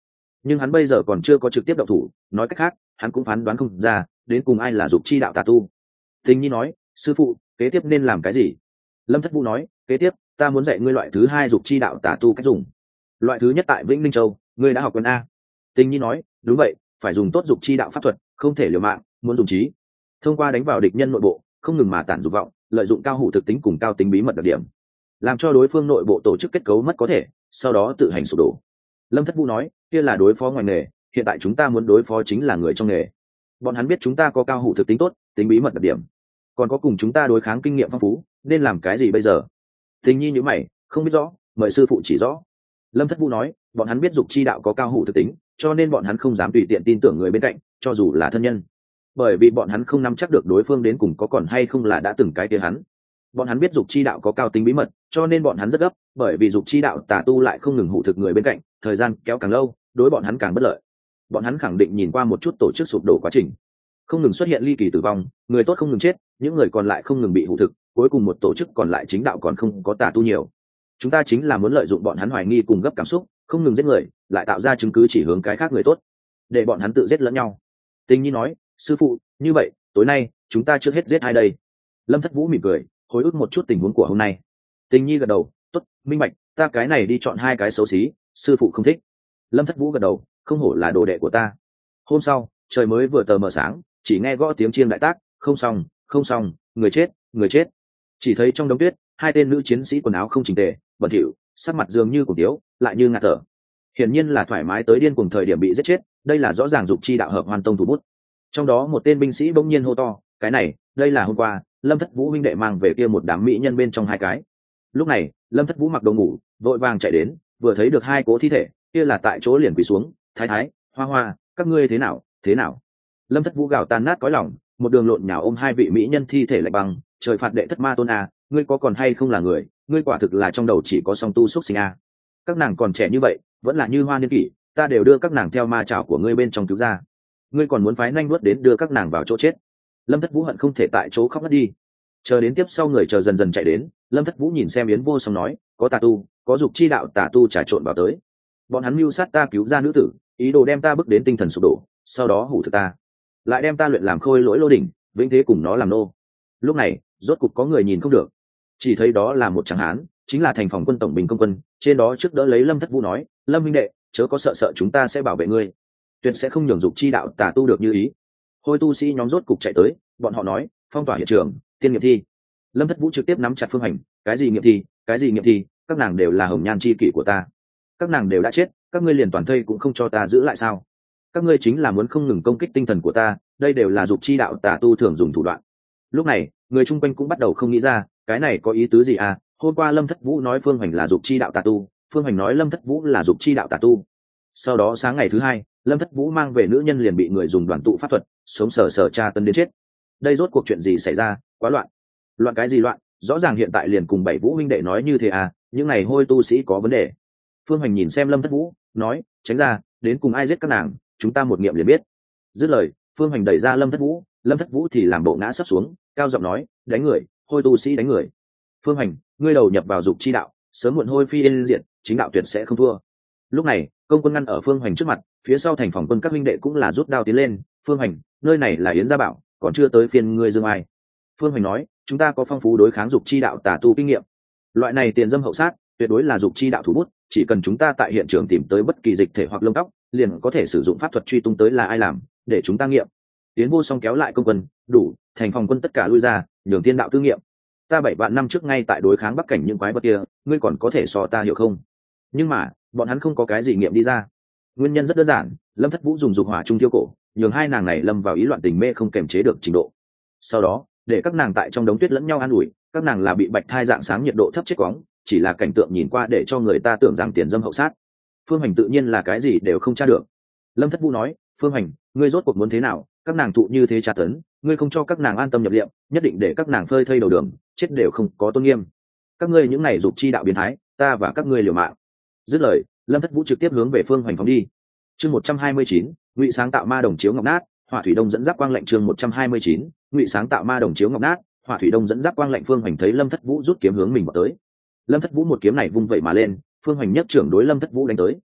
nhưng hắn bây giờ còn chưa có trực tiếp động thủ, nói cách khác hắn cũng phán đoán không ra đến cùng ai là dục chi đạo tà tu. Tình nhi nói, sư phụ, kế tiếp nên làm cái gì? Lâm Thất Vũ nói, kế tiếp ta muốn dạy ngươi loại thứ hai dục chi đạo tà tu cách dùng. Loại thứ nhất tại Vĩnh Ninh Châu, ngươi đã học quân a? Tình nhi nói, đúng vậy, phải dùng tốt dục chi đạo pháp thuật, không thể liều mạng, muốn dùng trí thông qua đánh vào địch nhân nội bộ, không ngừng mà tản dục vọng, lợi dụng cao hủ thực tính cùng cao tính bí mật đặc điểm, làm cho đối phương nội bộ tổ chức kết cấu mất có thể, sau đó tự hành sụp đổ. Lâm Thất Vũ nói, kia là đối phó ngoài nghề, hiện tại chúng ta muốn đối phó chính là người trong nghề. Bọn hắn biết chúng ta có cao hủ thực tính tốt, tính bí mật đặc điểm, còn có cùng chúng ta đối kháng kinh nghiệm phong phú, nên làm cái gì bây giờ? Tình nhi nhíu mày, không biết rõ, mời sư phụ chỉ rõ. Lâm Thất Vũ nói, bọn hắn biết dục chi đạo có cao hủ thực tính, cho nên bọn hắn không dám tùy tiện tin tưởng người bên cạnh, cho dù là thân nhân, bởi vì bọn hắn không nắm chắc được đối phương đến cùng có còn hay không là đã từng cái kia hắn. Bọn hắn biết dục chi đạo có cao tính bí mật, cho nên bọn hắn rất gấp, bởi vì dục chi đạo tà tu lại không ngừng hủ thực người bên cạnh, thời gian kéo càng lâu, đối bọn hắn càng bất lợi. Bọn hắn khẳng định nhìn qua một chút tổ chức sụp đổ quá trình, không ngừng xuất hiện ly kỳ tử vong, người tốt không ngừng chết, những người còn lại không ngừng bị hủ thực, cuối cùng một tổ chức còn lại chính đạo còn không có tà tu nhiều. Chúng ta chính là muốn lợi dụng bọn hắn hoài nghi cùng gấp cảm xúc, không ngừng giết người, lại tạo ra chứng cứ chỉ hướng cái khác người tốt, để bọn hắn tự giết lẫn nhau. Tình nhi nói, sư phụ, như vậy tối nay chúng ta trước hết giết ai đây? Lâm Thất Vũ mỉm cười, hồi ức một chút tình huống của hôm nay. Tình nhi gật đầu, tốt, minh bạch, ta cái này đi chọn hai cái xấu xí, sư phụ không thích. Lâm Thất Vũ gật đầu, không hổ là đồ đệ của ta. Hôm sau trời mới vừa tờ mờ sáng, chỉ nghe gõ tiếng chiêng đại tác, không xong không xong, người chết người chết. Chỉ thấy trong đống tuyết, hai tên nữ chiến sĩ quần áo không chỉnh tề, bẩn thỉu, sắc mặt dường như cùng tiếu, lại như ngạt thở. Hiển nhiên là thoải mái tới điên cùng thời điểm bị giết chết, đây là rõ ràng dục chi đạo hợp hoàn tông thủ bút. Trong đó một tên binh sĩ bỗng nhiên hô to, cái này đây là hôm qua Lâm Thất Vũ huynh đệ mang về kia một đám mỹ nhân bên trong hai cái. Lúc này Lâm Thất Vũ mặc đồ ngủ, vội vàng chạy đến, vừa thấy được hai cố thi thể, kia là tại chỗ liền quỳ xuống, thái thái, hoa hoa, các ngươi thế nào thế nào? Lâm Thất Vũ gào tan nát cõi lòng, một đường lộn nhào ôm hai vị mỹ nhân thi thể lạnh băng, trời phạt đệ thất ma tôn a, ngươi có còn hay không là người, ngươi quả thực là trong đầu chỉ có song tu xuất sinh a. Các nàng còn trẻ như vậy, vẫn là như hoa niên kỷ, ta đều đưa các nàng theo ma trảo của ngươi bên trong cứu ra, ngươi còn muốn phái nhanh nuốt đến đưa các nàng vào chỗ chết. Lâm Thất Vũ hận không thể tại chỗ khóc ngất đi. Chờ đến tiếp sau người chờ dần dần chạy đến, Lâm Thất Vũ nhìn xem Yến Vô Song nói, có tà tu, có dục chi đạo tà tu trà trộn vào tới, bọn hắn mưu sát ta cứu ra nữ tử, ý đồ đem ta bước đến tinh thần sụp đổ, sau đó hủ thực ta, lại đem ta luyện làm khôi lỗi lô đỉnh, vĩnh thế cùng nó làm nô. Lúc này rốt cục có người nhìn không được, chỉ thấy đó là một tráng hán, chính là thành phòng quân tổng bình công quân, trên đó trước đỡ lấy Lâm Thất Vũ nói, Lâm minh đệ, chớ có sợ sợ, chúng ta sẽ bảo vệ ngươi, tuyệt sẽ không nhường dục chi đạo tà tu được như ý. Hôi tu sĩ nhóm rốt cục chạy tới, bọn họ nói, phong tỏa hiện trường, tiên nghiệm thi. Lâm Thất Vũ trực tiếp nắm chặt Phương Hành, cái gì nghiệm thi, cái gì nghiệm thi, các nàng đều là hồng nhan chi kỷ của ta, các nàng đều đã chết, các ngươi liền toàn thây cũng không cho ta giữ lại sao? Các ngươi chính là muốn không ngừng công kích tinh thần của ta, đây đều là dục chi đạo tà tu thường dùng thủ đoạn. Lúc này người chung quanh cũng bắt đầu không nghĩ ra, cái này có ý tứ gì à? Hôm qua Lâm Thất Vũ nói Phương Hành là dục chi đạo tà tu, Phương Hành nói Lâm Thất Vũ là dục chi đạo tà tu. Sau đó sáng ngày thứ hai, Lâm Thất Vũ mang về nữ nhân liền bị người dùng đoàn tụ pháp thuật sống sờ sờ tra tấn đến chết. Đây rốt cuộc chuyện gì xảy ra? Quá loạn. Loạn cái gì loạn? Rõ ràng hiện tại liền cùng bảy Vũ huynh đệ nói như thế à, những này hôi tu sĩ có vấn đề. Phương Hành nhìn xem Lâm Thất Vũ, nói, tránh ra, đến cùng ai giết các nàng, chúng ta một nghiệm liền biết. Dứt lời, Phương Hành đẩy ra Lâm Thất Vũ, Lâm Thất Vũ thì làm bộ ngã sấp xuống, cao giọng nói, đánh người, hôi tu sĩ đánh người. Phương Hành, ngươi đầu nhập vào dục chi đạo, sớm muộn hôi phi yên diện, chính đạo tuyệt sẽ không thua. Lúc này công quân ngăn ở Phương Hành trước mặt, phía sau thành phòng quân các huynh đệ cũng là rút đao tiến lên. Phương Hành, nơi này là Yến Gia Bảo, còn chưa tới phiên ngươi dương ai. Phương Hành nói, chúng ta có phong phú đối kháng dục chi đạo tà tu kinh nghiệm, loại này tiền dâm hậu sát tuyệt đối là dục chi đạo thủ bút, chỉ cần chúng ta tại hiện trường tìm tới bất kỳ dịch thể hoặc lông tóc, liền có thể sử dụng pháp thuật truy tung tới là ai làm, để chúng ta nghiệm. Yến Vô Song kéo lại công quân, đủ, thành phòng quân tất cả lui ra, nhường tiên đạo tư nghiệm. Ta bảy vạn năm trước ngay tại đối kháng bắc cảnh những quái vật kia, ngươi còn có thể so ta hiểu không? Nhưng mà bọn hắn không có cái gì nghiệm đi ra. Nguyên nhân rất đơn giản, Lâm Thất Vũ dùng dục hỏa trung tiêu cổ, nhường hai nàng này lâm vào ý loạn tình mê không kềm chế được trình độ. Sau đó để các nàng tại trong đống tuyết lẫn nhau an ủi, các nàng là bị bạch thai dạng sáng nhiệt độ thấp chết quóng, chỉ là cảnh tượng nhìn qua để cho người ta tưởng rằng tiền dâm hậu sát. Phương Hành tự nhiên là cái gì đều không tra được. Lâm Thất Vũ nói, Phương Hành, ngươi rốt cuộc muốn thế nào? Các nàng thụ như thế tra tấn, ngươi không cho các nàng an tâm nhập liệm, nhất định để các nàng phơi thây đầu đường, chết đều không có tôn nghiêm. Các ngươi những này dục chi đạo biến thái, ta và các ngươi liều mạng. Dứt lời, Lâm Thất Vũ trực tiếp hướng về Phương Hành phóng đi. Chương một trăm hai mươi chín, ngụy sáng tạo ma đồng chiếu ngọc nát, Hỏa Thủy Đông dẫn giáp quang lệnh. Chương một trăm hai mươi chín, ngụy sáng tạo ma đồng chiếu ngọc nát, Hỏa Thủy Đông dẫn giáp quang lệnh. Phương Hành thấy Lâm Thất Vũ rút kiếm hướng mình vào tới. Lâm Thất Vũ một kiếm này vung vậy mà lên, Phương Hành nhất trưởng đối Lâm Thất Vũ đánh tới.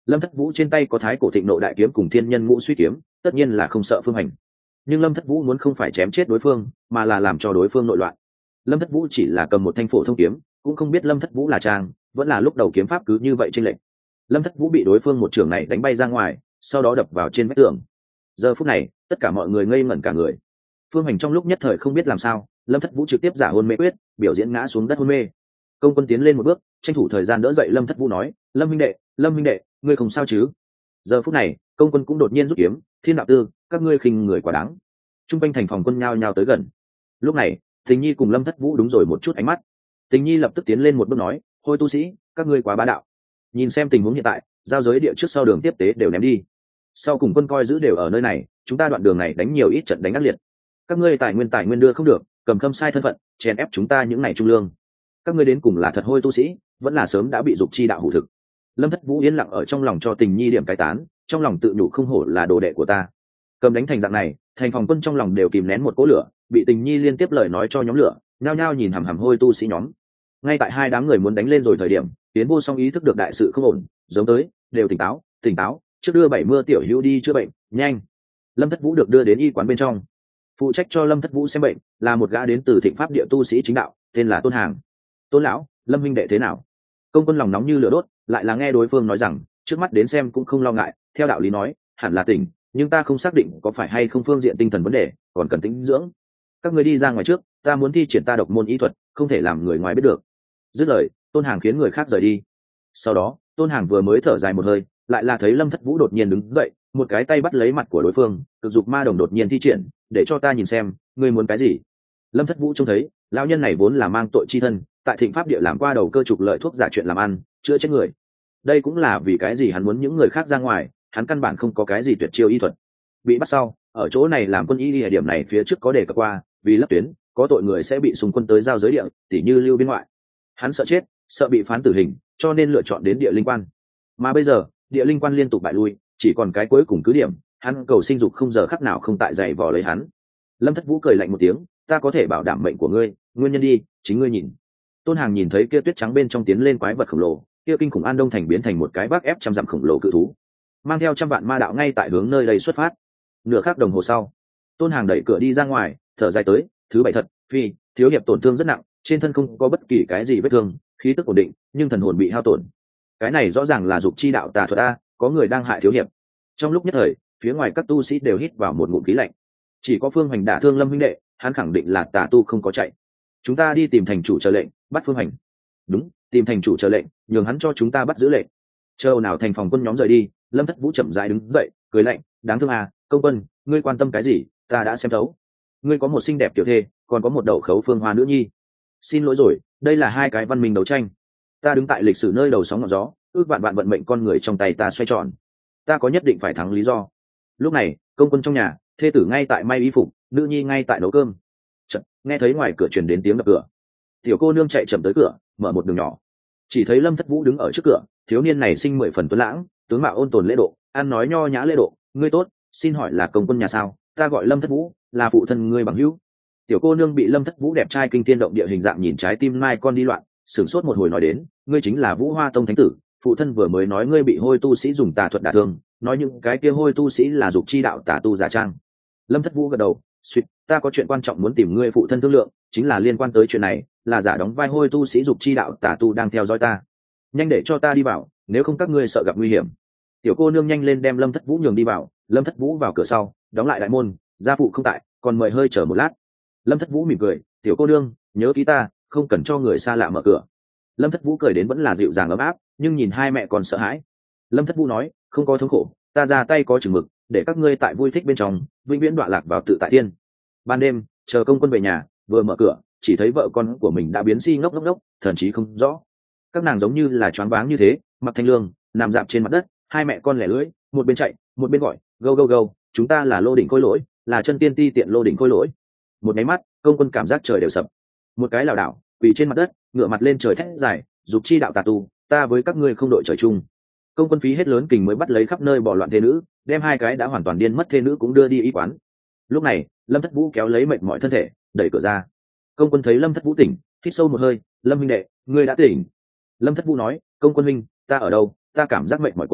Lâm Thất Vũ trên tay có thái cổ thịnh nộ đại kiếm cùng thiên nhân ngũ suy kiếm, tất nhiên là không sợ Phương Hành. Nhưng Lâm Thất Vũ muốn không phải chém chết đối phương, mà là làm cho đối phương nội loạn. Lâm Thất Vũ chỉ là cầm một thanh phổ thông kiếm, cũng không biết Lâm Thất Vũ là trang, vẫn là lúc đầu kiếm pháp cứ như vậy trên lệnh. Lâm Thất Vũ bị đối phương một trường này đánh bay ra ngoài, sau đó đập vào trên vách tường. Giờ phút này, tất cả mọi người ngây ngẩn cả người. Phương Hành trong lúc nhất thời không biết làm sao, Lâm Thất Vũ trực tiếp giả hôn mê quyết, biểu diễn ngã xuống đất hôn mê. Công Quân tiến lên một bước, tranh thủ thời gian đỡ dậy Lâm Thất Vũ nói, Lâm huynh đệ, Lâm huynh đệ, ngươi không sao chứ? Giờ phút này, Công Quân cũng đột nhiên rút kiếm, thiên đạo tư, các ngươi khinh người quá đáng. Trung quanh thành phòng quân nhao nhao tới gần. Lúc này, Tình Nhi cùng Lâm Thất Vũ đúng rồi một chút ánh mắt. Tình Nhi lập tức tiến lên một bước nói, hôi tu sĩ, các ngươi quá bá đạo. Nhìn xem tình huống hiện tại, giao giới địa trước sau đường tiếp tế đều ném đi. Sau cùng quân coi giữ đều ở nơi này, chúng ta đoạn đường này đánh nhiều ít trận đánh ác liệt. Các ngươi tài nguyên tài nguyên đưa không được, cầm khâm sai thân phận, chèn ép chúng ta những ngày trung lương. Các ngươi đến cùng là thật hôi tu sĩ, vẫn là sớm đã bị dục chi đạo hủ thực. Lâm Thất Vũ yên lặng ở trong lòng cho Tình Nhi điểm cái tán, trong lòng tự nhủ không hổ là đồ đệ của ta. Cầm đánh thành dạng này, thành phòng quân trong lòng đều kìm nén một cỗ lửa, bị Tình Nhi liên tiếp lời nói cho nhóm lửa, nhao nhao nhìn hằm hằm hôi tu sĩ nhóm. Ngay tại hai đám người muốn đánh lên rồi thời điểm, Tiến Vô Song ý thức được đại sự không ổn, giống tới, đều tỉnh táo, tỉnh táo, trước đưa bảy mưa tiểu hữu đi chữa bệnh, nhanh. Lâm Thất Vũ được đưa đến y quán bên trong. Phụ trách cho Lâm Thất Vũ xem bệnh là một gã đến từ Thịnh Pháp địa tu sĩ chính đạo, tên là Tôn Hàng. Tôn lão, Lâm huynh đệ thế nào? Công Quân lòng nóng như lửa đốt, lại là nghe đối phương nói rằng, trước mắt đến xem cũng không lo ngại, theo đạo lý nói, hẳn là tỉnh, nhưng ta không xác định có phải hay không phương diện tinh thần vấn đề, còn cần tĩnh dưỡng. Các người đi ra ngoài trước, ta muốn thi triển ta độc môn y thuật, không thể làm người ngoài biết được. Dứt lời, Tôn Hàng khiến người khác rời đi. Sau đó, Tôn Hàng vừa mới thở dài một hơi, lại là thấy Lâm Thất Vũ đột nhiên đứng dậy, một cái tay bắt lấy mặt của đối phương, cực dục ma đồng đột nhiên thi triển, để cho ta nhìn xem, ngươi muốn cái gì. Lâm Thất Vũ trông thấy, lão nhân này vốn là mang tội chi thân, tại Thịnh Pháp địa làm qua đầu cơ trục lợi thuốc giả chuyện làm ăn, chữa chết người. Đây cũng là vì cái gì hắn muốn những người khác ra ngoài, hắn căn bản không có cái gì tuyệt chiêu y thuật. Bị bắt sau, ở chỗ này làm quân y địa điểm này phía trước có đề cập qua, vì lấp tuyến, có tội người sẽ bị xung quân tới giao giới địa, tỉ như lưu biên ngoại. Hắn sợ chết, sợ bị phán tử hình, cho nên lựa chọn đến địa linh quan. Mà bây giờ, địa linh quan liên tục bại lui, chỉ còn cái cuối cùng cứ điểm, hắn cầu sinh dục không giờ khắc nào không tại dày vò lấy hắn. Lâm Thất Vũ cười lạnh một tiếng, ta có thể bảo đảm mệnh của ngươi, nguyên nhân đi, chính ngươi nhìn. Tôn Hàng nhìn thấy kia tuyết trắng bên trong tiến lên quái vật khổng lồ, kia kinh khủng An Đông thành biến thành một cái vác ép trăm dặm khổng lồ cự thú, mang theo trăm vạn ma đạo ngay tại hướng nơi đây xuất phát. Nửa khắc đồng hồ sau, Tôn Hàng đẩy cửa đi ra ngoài, thở dài tới, thứ bảy thật, phi, thiếu hiệp tổn thương rất nặng, trên thân không có bất kỳ cái gì vết thương, khí tức ổn định, nhưng thần hồn bị hao tổn. Cái này rõ ràng là dục chi đạo tà thuật a, có người đang hại thiếu hiệp. Trong lúc nhất thời, phía ngoài các tu sĩ đều hít vào một ngụm khí lạnh. Chỉ có Phương Hoành đả thương Lâm huynh đệ, hắn khẳng định là tà tu không có chạy. Chúng ta đi tìm thành chủ chờ lệnh, bắt Phương Hoành. Đúng, tìm thành chủ chờ lệnh, nhường hắn cho chúng ta bắt giữ lệnh. Chờ nào thành phòng quân nhóm rời đi, Lâm Thất Vũ chậm rãi đứng dậy, cười lạnh, đáng thương à, công quân, ngươi quan tâm cái gì, ta đã xem thấu. Ngươi có một xinh đẹp tiểu thê, còn có một đầu khấu phương hoa nữ nhi. Xin lỗi rồi, đây là hai cái văn minh đấu tranh. Ta đứng tại lịch sử nơi đầu sóng ngọn gió, ước vạn vạn vận mệnh con người trong tay ta xoay tròn. Ta có nhất định phải thắng lý do. Lúc này, công quân trong nhà, thê tử ngay tại may y phục, nữ nhi ngay tại nấu cơm. Chợt, nghe thấy ngoài cửa truyền đến tiếng đập cửa. Tiểu cô nương chạy chậm tới cửa, mở một đường nhỏ. Chỉ thấy Lâm Thất Vũ đứng ở trước cửa, thiếu niên này sinh mười phần tuấn lãng, tướng mạo ôn tồn lễ độ, ăn nói nho nhã lễ độ, ngươi tốt, xin hỏi là công quân nhà sao? Ta gọi Lâm Thất Vũ, là phụ thân ngươi bằng hữu. Tiểu cô nương bị Lâm Thất Vũ đẹp trai kinh thiên động địa hình dạng nhìn trái tim mai con đi loạn, sửng sốt một hồi nói đến, ngươi chính là Vũ Hoa Tông thánh tử, phụ thân vừa mới nói ngươi bị hôi tu sĩ dùng tà thuật đả thương, nói những cái kia hôi tu sĩ là dục chi đạo tà tu giả trang. Lâm Thất Vũ gật đầu, suýt, ta có chuyện quan trọng muốn tìm ngươi phụ thân thương lượng, chính là liên quan tới chuyện này, là giả đóng vai hôi tu sĩ dục chi đạo tà tu đang theo dõi ta. Nhanh để cho ta đi vào, nếu không các ngươi sợ gặp nguy hiểm. Tiểu cô nương nhanh lên đem Lâm Thất Vũ nhường đi vào. Lâm Thất Vũ vào cửa sau, đóng lại đại môn, gia phụ không tại, còn mời hơi chờ một lát. Lâm Thất Vũ mỉm cười, tiểu cô nương, nhớ ký ta, không cần cho người xa lạ mở cửa. Lâm Thất Vũ cười đến vẫn là dịu dàng ấm áp, nhưng nhìn hai mẹ còn sợ hãi. Lâm Thất Vũ nói, không có thống khổ, ta ra tay có chừng mực, để các ngươi tại vui thích bên trong, vĩnh viễn đọa lạc vào tự tại tiên. Ban đêm, chờ công quân về nhà, vừa mở cửa, chỉ thấy vợ con của mình đã biến si ngốc ngốc ngốc, thần trí không rõ. Các nàng giống như là choáng váng như thế, mặc thanh lương, nằm dạp trên mặt đất, hai mẹ con lẻ lưỡi, một bên chạy, một bên gọi, gâu gâu gâu, chúng ta là lô đỉnh khôi lỗi, là chân tiên ti tiện lô đỉnh khôi lỗi. Một máy mắt, công quân cảm giác trời đều sập, một cái lảo đảo, quỳ trên mặt đất, ngửa mặt lên trời thét dài, dục chi đạo tà tu, ta với các ngươi không đội trời chung. Công quân phí hết lớn kình mới bắt lấy khắp nơi bỏ loạn thê nữ, đem hai cái đã hoàn toàn điên mất thê nữ cũng đưa đi y quán. Lúc này, Lâm Thất Vũ kéo lấy mệt mỏi thân thể, đẩy cửa ra. Công quân thấy Lâm Thất Vũ tỉnh, hít sâu một hơi, Lâm huynh đệ, ngươi đã tỉnh. Lâm Thất Vũ nói, công quân huynh, ta ở đâu, ta cảm giác mệt mỏi quá,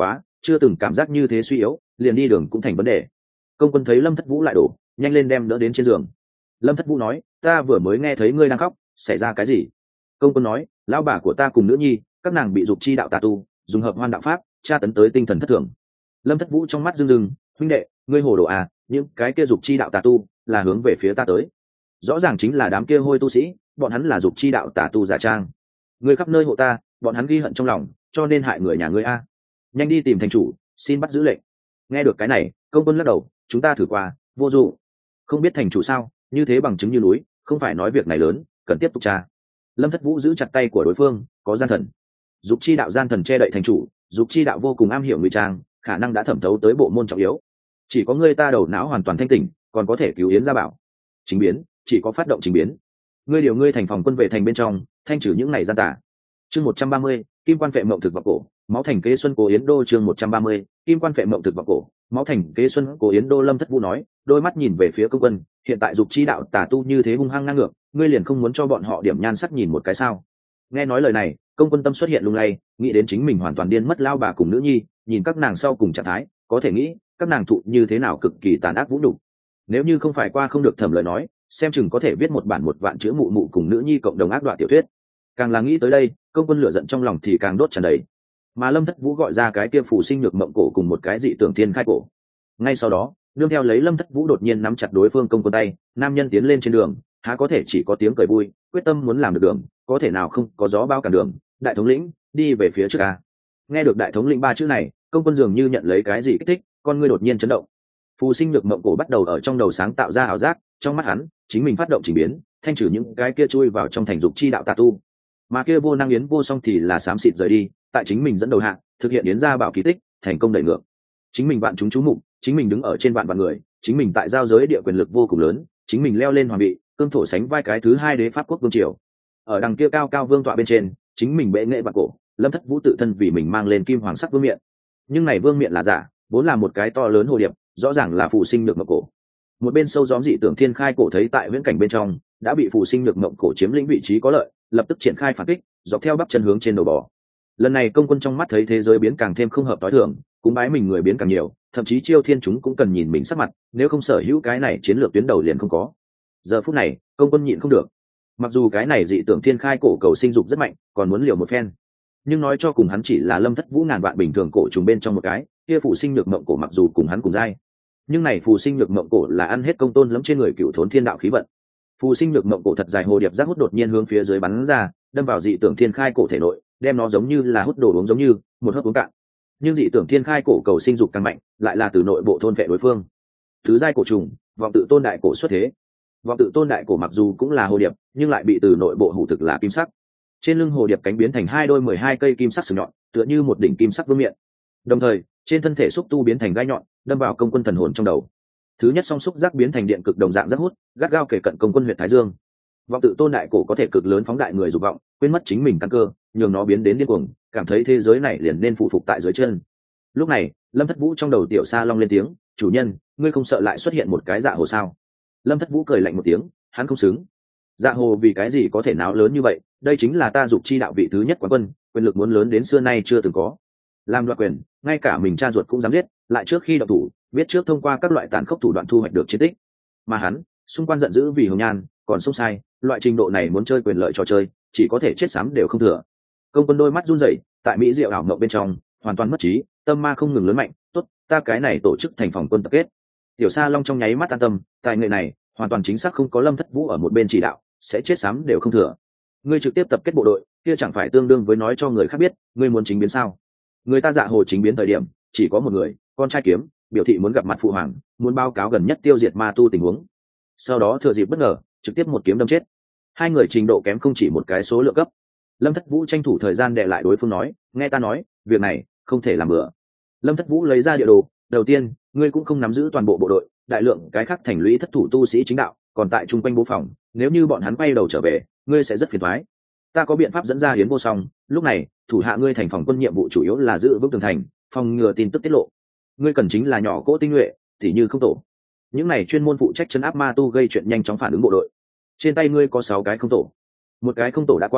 chưa từng cảm giác như thế suy yếu, liền đi đường cũng thành vấn đề. Công quân thấy Lâm Thất Vũ lại đổ, nhanh lên đem đỡ đến trên giường. Lâm Thất Vũ nói, ta vừa mới nghe thấy ngươi đang khóc, xảy ra cái gì? Công quân nói, lão bà của ta cùng nữ nhi, các nàng bị dục chi đạo tà tu dùng hợp hoan đạo pháp tra tấn tới tinh thần thất thường. Lâm Thất Vũ trong mắt rưng rưng, huynh đệ, ngươi hồ đồ à, những cái kia dục chi đạo tà tu là hướng về phía ta tới. Rõ ràng chính là đám kia hôi tu sĩ, bọn hắn là dục chi đạo tà tu giả trang. Ngươi khắp nơi hộ ta, bọn hắn ghi hận trong lòng, cho nên hại người nhà ngươi a. Nhanh đi tìm thành chủ, xin bắt giữ lệnh. Nghe được cái này, công quân lắc đầu, chúng ta thử qua, vô dụng. Không biết thành chủ sao, như thế bằng chứng như núi, không phải nói việc này lớn, cần tiếp tục tra. Lâm Thất Vũ giữ chặt tay của đối phương, có gian thần. Dục chi đạo gian thần che đậy thành chủ, dục chi đạo vô cùng am hiểu ngụy trang, khả năng đã thẩm thấu tới bộ môn trọng yếu. Chỉ có ngươi ta đầu não hoàn toàn thanh tỉnh, còn có thể cứu Yến gia bảo. Chính biến, chỉ có phát động chính biến. Ngươi điều ngươi thành phòng quân vệ thành bên trong, thanh trừ những này gian tà. Chương một trăm ba mươi, Kim quan phệ mộng thực vào cổ, máu thành kế xuân cố Yến đô. Chương một trăm ba mươi, Kim quan phệ mộng thực vào cổ, máu thành kế xuân cố Yến đô. Lâm Thất Vũ nói, đôi mắt nhìn về phía công quân, hiện tại dục chi đạo tà tu như thế hung hăng ngang ngược, ngươi liền không muốn cho bọn họ điểm nhan sắc nhìn một cái sao? Nghe nói lời này, công quân tâm xuất hiện lung lay, nghĩ đến chính mình hoàn toàn điên mất lao bà cùng nữ nhi, nhìn các nàng sau cùng trạng thái, có thể nghĩ các nàng thụ như thế nào cực kỳ tàn ác vũ nhục. Nếu như không phải qua không được thẩm lời nói, xem chừng có thể viết một bản một vạn chữ mụ mụ cùng nữ nhi cộng đồng ác đoạn tiểu thuyết. Càng là nghĩ tới đây, công quân lửa giận trong lòng thì càng đốt tràn đầy. Mà Lâm Thất Vũ gọi ra cái kia phù sinh nhược mộng cổ cùng một cái dị tưởng thiên khai cổ. Ngay sau đó, đương theo lấy Lâm Thất Vũ đột nhiên nắm chặt đối phương công quân tay, nam nhân tiến lên trên đường, há có thể chỉ có tiếng cười vui, quyết tâm muốn làm được đường, có thể nào không có gió bao cản đường. Đại thống lĩnh, đi về phía trước a. Nghe được đại thống lĩnh ba chữ này, công quân dường như nhận lấy cái gì kích thích, con ngươi đột nhiên chấn động. Phù sinh nhược mộng cổ bắt đầu ở trong đầu sáng tạo ra ảo giác, trong mắt hắn, chính mình phát động chỉnh biến, thanh trừ những cái kia chui vào trong thành dục chi đạo tà tu. Mà kia vô năng yến vô song thì là xám xịt rời đi, tại chính mình dẫn đầu hạ, thực hiện yến gia bảo kỳ tích, thành công đẩy ngược. Chính mình vạn chúng chú mục, chính mình đứng ở trên vạn vạn người, chính mình tại giao giới địa quyền lực vô cùng lớn, chính mình leo lên hoàng vị, cương thổ sánh vai cái thứ hai đế pháp quốc vương triều. Ở đằng kia cao cao vương tọa bên trên, chính mình bệ nghệ vạn cổ, Lâm Thất Vũ tự thân vì mình mang lên kim hoàng sắc vương miện. Nhưng này vương miện là giả, vốn là một cái to lớn hồ điệp, rõ ràng là phù sinh nhược mộng cổ. Một bên sâu gióm dị tưởng thiên khai cổ thấy tại viễn cảnh bên trong đã bị phù sinh nhược mộng cổ chiếm lĩnh vị trí có lợi, lập tức triển khai phản kích, dọc theo bắp chân hướng trên đầu bò. Lần này công quân trong mắt thấy thế giới biến càng thêm không hợp tối thường, cúng bái mình người biến càng nhiều, thậm chí chiêu thiên chúng cũng cần nhìn mình sắc mặt, nếu không sở hữu cái này chiến lược tuyến đầu liền không có. Giờ phút này, công quân nhịn không được. Mặc dù cái này dị tưởng thiên khai cổ cầu sinh dục rất mạnh, còn muốn liều một phen, nhưng nói cho cùng hắn chỉ là Lâm Thất Vũ ngàn vạn bình thường cổ trùng bên trong một cái, kia phù sinh nhược mộng cổ mặc dù cùng hắn cùng giai, nhưng này phù sinh nhược mộng cổ là ăn hết công tôn lẫm trên người cựu thốn thiên đạo khí vận. Phù sinh nhược mộng cổ thật dài hồ điệp giác hút đột nhiên hướng phía dưới bắn ra, đâm vào dị tưởng thiên khai cổ thể nội, đem nó giống như là hút đồ uống giống như một hớp uống cạn. Nhưng dị tưởng thiên khai cổ cầu sinh dục càng mạnh, lại là từ nội bộ thôn vệ đối phương. Thứ giai cổ trùng, vọng tự tôn đại cổ xuất thế. Vọng tự tôn đại cổ mặc dù cũng là hồ điệp, nhưng lại bị từ nội bộ hủ thực là kim sắc. Trên lưng hồ điệp cánh biến thành hai đôi mười hai cây kim sắc sừng nhọn, tựa như một đỉnh kim sắc vương miện. Đồng thời, trên thân thể xúc tu biến thành gai nhọn, đâm vào công quân thần hồn trong đầu. Thứ nhất song xúc giác biến thành điện cực đồng dạng giác hút, gắt gao kề cận công quân huyện thái dương. Vọng tự tôn đại cổ có thể cực lớn phóng đại người dục vọng, quên mất chính mình căn cơ, nhường nó biến đến điên cuồng, cảm thấy thế giới này liền nên phụ phục tại dưới chân. Lúc này, Lâm Thất Vũ trong đầu tiểu sa long lên tiếng, chủ nhân, ngươi không sợ lại xuất hiện một cái dạ hồ sao? Lâm Thất Vũ cười lạnh một tiếng, hắn không xứng. Dạ hồ vì cái gì có thể náo lớn như vậy? Đây chính là ta dục chi đạo vị thứ nhất quán quân, quyền lực muốn lớn đến xưa nay chưa từng có. Làm đoạt quyền, ngay cả mình cha ruột cũng dám giết, lại trước khi động thủ, biết trước thông qua các loại tàn khốc thủ đoạn thu hoạch được chiến tích. Mà hắn, xung quanh giận dữ vì hồng nhan, còn xông sai, loại trình độ này muốn chơi quyền lợi trò chơi, chỉ có thể chết sám đều không thừa. Công quân đôi mắt run rẩy, tại mỹ diệu ảo mộng bên trong, hoàn toàn mất trí, tâm ma không ngừng lớn mạnh, tốt, ta cái này tổ chức thành phòng quân tập kết. Tiểu Sa Long trong nháy mắt an tâm, tài nghệ này, hoàn toàn chính xác không có Lâm Thất Vũ ở một bên chỉ đạo, sẽ chết sám đều không thừa. Ngươi trực tiếp tập kết bộ đội, kia chẳng phải tương đương với nói cho người khác biết, ngươi muốn chính biến sao? Người ta dạ hồ chính biến thời điểm, chỉ có một người, con trai kiếm, biểu thị muốn gặp mặt phụ hoàng, muốn báo cáo gần nhất tiêu diệt ma tu tình huống. Sau đó thừa dịp bất ngờ, trực tiếp một kiếm đâm chết. Hai người trình độ kém không chỉ một cái số lượng cấp. Lâm Thất Vũ tranh thủ thời gian đè lại đối phương nói, nghe ta nói, việc này không thể làm bừa. Lâm Thất Vũ lấy ra địa đồ, đầu tiên, ngươi cũng không nắm giữ toàn bộ bộ đội, đại lượng cái khác thành lũy thất thủ tu sĩ chính đạo, còn tại trung quanh bố phòng, nếu như bọn hắn quay đầu trở về, ngươi sẽ rất phiền toái. Ta có biện pháp dẫn ra Yến Vô Song, lúc này, thủ hạ ngươi thành phòng quân nhiệm vụ chủ yếu là giữ vững tường thành, phòng ngừa tin tức tiết lộ. Ngươi cần chính là nhỏ cỗ tinh nhuệ, tỉ như không tổ. Những này chuyên môn phụ trách trấn áp ma tu gây chuyện nhanh chóng phản ứng bộ đội. Trên tay ngươi có sáu cái không tổ. Một cái không tổ đã qua,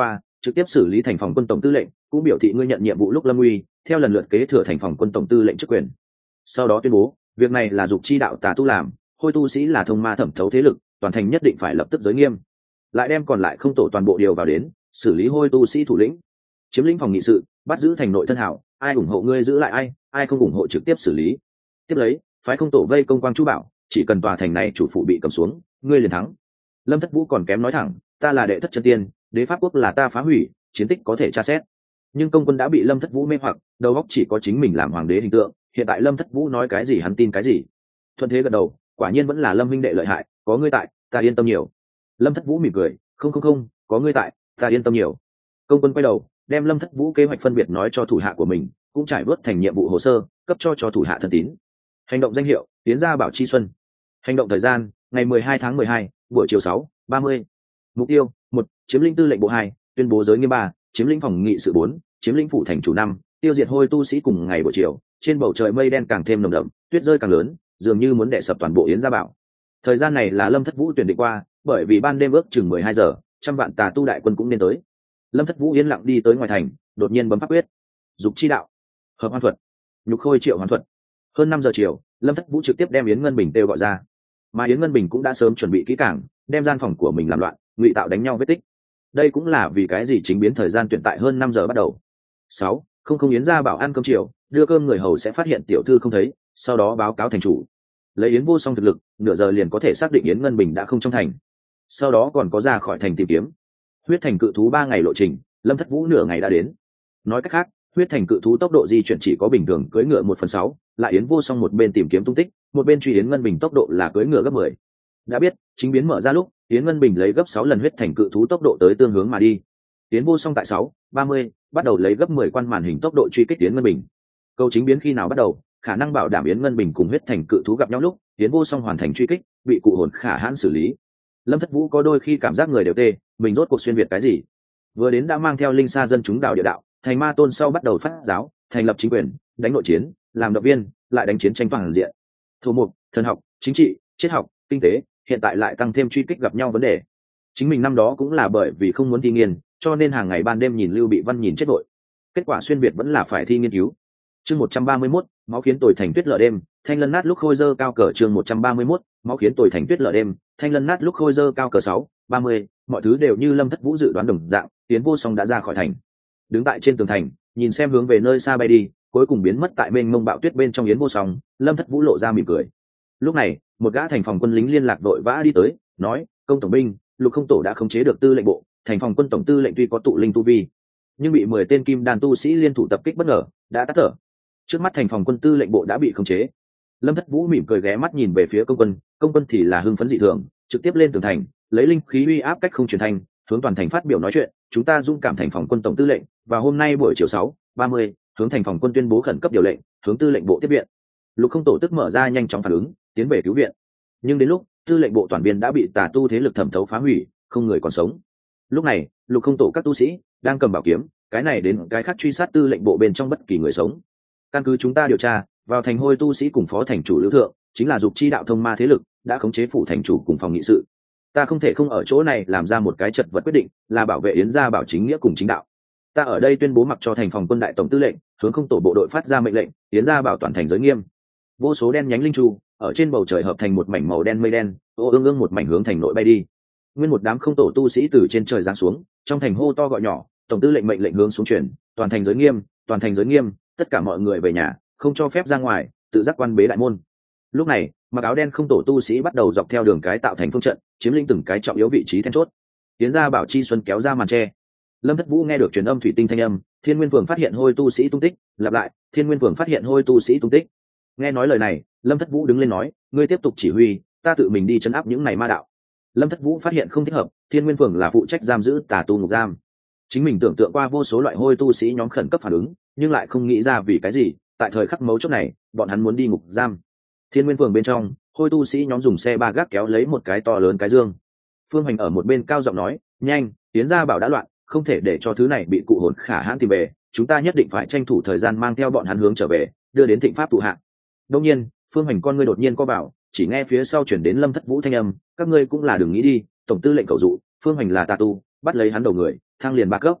trực tiếp xử lý thành phòng quân tổng tư lệnh, cũng biểu thị ngươi nhận nhiệm vụ lúc lâm uy theo lần lượt kế thừa thành phòng quân tổng tư lệnh chức quyền. Sau đó tuyên bố việc này là dục chi đạo tà tu làm, hôi tu sĩ là thông ma thẩm thấu thế lực, toàn thành nhất định phải lập tức giới nghiêm. Lại đem còn lại không tổ toàn bộ điều vào đến xử lý hôi tu sĩ thủ lĩnh, chiếm lĩnh phòng nghị sự, bắt giữ thành nội thân hảo, ai ủng hộ ngươi giữ lại ai, ai không ủng hộ trực tiếp xử lý. Tiếp lấy phái không tổ vây công quang chú bảo, chỉ cần tòa thành này chủ phụ bị cầm xuống, ngươi liền thắng. Lâm Thất Vũ còn kém nói thẳng, ta là đệ thất chân tiên, đế pháp quốc là ta phá hủy, chiến tích có thể tra xét. Nhưng công quân đã bị Lâm Thất Vũ mê hoặc, đầu óc chỉ có chính mình làm hoàng đế hình tượng, hiện tại Lâm Thất Vũ nói cái gì hắn tin cái gì. Thuận thế gật đầu, quả nhiên vẫn là Lâm huynh đệ lợi hại, có ngươi tại ta yên tâm nhiều. Lâm Thất Vũ mỉm cười, không không không, có ngươi tại ta yên tâm nhiều. Công quân quay đầu đem Lâm Thất Vũ kế hoạch phân biệt nói cho thủ hạ của mình, cũng trải bớt thành nhiệm vụ hồ sơ, cấp cho cho thủ hạ thân tín. Hành động danh hiệu tiến ra bảo chi xuân. Hành động thời gian ngày mười hai tháng mười hai, buổi chiều sáu ba mươi. Mục tiêu một, chiếm lĩnh tư lệnh bộ hai, tuyên bố giới nghiêm ba, chiếm lĩnh phòng nghị sự bốn, chiếm lĩnh phủ thành chủ năm, tiêu diệt hôi tu sĩ. Cùng ngày buổi chiều, trên bầu trời mây đen càng thêm nồng đậm, tuyết rơi càng lớn, dường như muốn đè sập toàn bộ Yến Gia Bảo. Thời gian này là Lâm Thất Vũ tuyển định qua, bởi vì ban đêm ước chừng mười hai giờ, trăm vạn tà tu đại quân cũng nên tới. Lâm Thất Vũ yên lặng đi tới ngoài thành, đột nhiên bấm pháp quyết. Dục chi đạo, hợp hoan thuật, nhục khôi triệu hoán thuật. Hơn năm giờ chiều, Lâm Thất Vũ trực tiếp đem Yến Ngân Bình kêu gọi ra. Mà Yến Ngân Bình cũng đã sớm chuẩn bị kỹ càng, đem gian phòng của mình làm loạn, ngụy tạo đánh nhau vết tích. Đây cũng là vì cái gì chính biến thời gian tuyển tại hơn năm giờ bắt đầu. Sáu, không không Yến Gia Bảo ăn cơm chiều, đưa cơm người hầu sẽ phát hiện tiểu thư không thấy, sau đó báo cáo thành chủ. Lấy Yến Vô Song thực lực, nửa giờ liền có thể xác định Yến Ngân Bình đã không trong thành. Sau đó còn có ra khỏi thành tìm kiếm. Huyết thành cự thú ba ngày lộ trình, Lâm Thất Vũ nửa ngày đã đến. Nói cách khác, huyết thành cự thú tốc độ di chuyển chỉ có bình thường cưỡi ngựa một phần sáu, lại Yến Vô Song một bên tìm kiếm tung tích, một bên truy Yến Ngân Bình tốc độ là cưỡi ngựa gấp mười. Đã biết, chính biến mở ra lúc, Yến Ngân Bình lấy gấp sáu lần huyết thành cự thú tốc độ tới tương hướng mà đi. Yến Vô Song tại sáu ba mươi, bắt đầu lấy gấp mười quan màn hình tốc độ truy kích Yến Ngân Bình. Câu chính biến khi nào bắt đầu, khả năng bảo đảm Yến Ngân Bình cùng huyết thành cự thú gặp nhau lúc, Yến Vô Song hoàn thành truy kích, bị cụ hồn khả hãn xử lý. Lâm Thất Vũ có đôi khi cảm giác người đều tê, mình rốt cuộc xuyên việt cái gì? Vừa đến đã mang theo linh sa dân chúng đạo địa đạo, thành ma tôn sau bắt đầu phát giáo, thành lập chính quyền, đánh nội chiến, làm động viên, lại đánh chiến tranh toàn diện. Thủ mục, thần học, chính trị, triết học, kinh tế, hiện tại lại tăng thêm truy kích gặp nhau vấn đề. Chính mình năm đó cũng là bởi vì không muốn thi nghiên, cho nên hàng ngày ban đêm nhìn Lưu Bị Văn nhìn chết vội. Kết quả xuyên việt vẫn là phải thi nghiên cứu. Chương một trăm ba mươi mốt, máu khiến tồi thành tuyết lở đêm, thanh lân nát lúc khôi dơ cao cờ. Chương một trăm ba mươi mốt, máu khiến tồi thành tuyết lở đêm, thanh lân nát lúc khôi dơ cao cờ. Sáu ba mươi, mọi thứ đều như Lâm Thất Vũ dự đoán đồng dạng, Yến Vô Song đã ra khỏi thành. Đứng tại trên tường thành, nhìn xem hướng về nơi xa bay đi, cuối cùng biến mất tại mênh mông bạo tuyết bên trong Yến Vô Song, Lâm Thất Vũ lộ ra mỉm cười. Lúc này, một gã thành phòng quân lính liên lạc vội vã đi tới, nói: "Công tổng binh, Lục Không tổ đã khống chế được tư lệnh bộ, thành phòng quân tổng tư lệnh tuy có tụ linh tu vi, nhưng bị mười tên kim đan tu sĩ liên thủ tập kích bất ngờ, đã tắt thở. Trước mắt thành phòng quân tư lệnh bộ đã bị khống chế." Lâm Thất Vũ mỉm cười ghé mắt nhìn về phía công quân, công quân thì là hưng phấn dị thường, trực tiếp lên tường thành, lấy linh khí uy áp cách không truyền thành, hướng toàn thành phát biểu nói chuyện: "Chúng ta dung cảm thành phòng quân tổng tư lệnh, và hôm nay buổi chiều sáu ba mươi, hướng thành phòng quân tuyên bố khẩn cấp điều lệnh, hướng tư lệnh bộ tiếp viện." Lục Không tổ tức mở ra nhanh chóng phản ứng, tiến về cứu viện. Nhưng đến lúc tư lệnh bộ toàn viên đã bị tà tu thế lực thẩm thấu phá hủy, không người còn sống. Lúc này, Lục Không tổ các tu sĩ đang cầm bảo kiếm, cái này đến cái khác truy sát tư lệnh bộ bên trong bất kỳ người sống. Căn cứ chúng ta điều tra, vào thành hôi tu sĩ cùng phó thành chủ Lữ Thượng, chính là dục chi đạo thông ma thế lực, đã khống chế phủ thành chủ cùng phòng nghị sự. Ta không thể không ở chỗ này làm ra một cái chật vật quyết định, là bảo vệ Yến Gia Bảo chính nghĩa cùng chính đạo. Ta ở đây tuyên bố mặc cho thành phòng quân đại tổng tư lệnh, hướng không tổ bộ đội phát ra mệnh lệnh, Yến Gia Bảo toàn thành giới nghiêm. Vô số đen nhánh linh chu ở trên bầu trời hợp thành một mảnh màu đen mây đen, ô ương ương một mảnh hướng thành nội bay đi. Nguyên một đám không tổ tu sĩ từ trên trời giáng xuống, trong thành hô to gọi nhỏ, tổng tư lệnh mệnh lệnh hướng xuống truyền, toàn thành giới nghiêm, toàn thành giới nghiêm, tất cả mọi người về nhà, không cho phép ra ngoài, tự giác quan bế đại môn. Lúc này, mặc áo đen không tổ tu sĩ bắt đầu dọc theo đường cái tạo thành phương trận, chiếm lĩnh từng cái trọng yếu vị trí then chốt. Tiến ra Bảo Chi Xuân kéo ra màn tre. Lâm Thất Vũ nghe được truyền âm thủy tinh thanh âm, Thiên Nguyên Phường phát hiện hôi tu sĩ tung tích, lặp lại, Thiên Nguyên Phường phát hiện hôi tu sĩ tung tích. Nghe nói lời này, Lâm Thất Vũ đứng lên nói: "Ngươi tiếp tục chỉ huy, ta tự mình đi trấn áp những này ma đạo." Lâm Thất Vũ phát hiện không thích hợp, Thiên Nguyên Phường là phụ trách giam giữ tà tu ngục giam. Chính mình tưởng tượng qua vô số loại hôi tu sĩ nhóm khẩn cấp phản ứng, nhưng lại không nghĩ ra vì cái gì, tại thời khắc mấu chốt này, bọn hắn muốn đi ngục giam. Thiên Nguyên Phường bên trong, hôi tu sĩ nhóm dùng xe ba gác kéo lấy một cái to lớn cái dương. Phương Hành ở một bên cao giọng nói: "Nhanh, Tiến Gia Bảo đã loạn, không thể để cho thứ này bị cụ hồn khả hãn tìm về, chúng ta nhất định phải tranh thủ thời gian mang theo bọn hắn hướng trở về, đưa đến Thịnh Pháp tụ hạ." Đương nhiên, Phương Hành con ngươi đột nhiên co bảo, chỉ nghe phía sau chuyển đến Lâm Thất Vũ thanh âm: "Các ngươi cũng là đừng nghĩ đi, tổng tư lệnh cầu dụ, Phương Hành là tà tu, bắt lấy hắn đầu người, thăng liền ba cấp."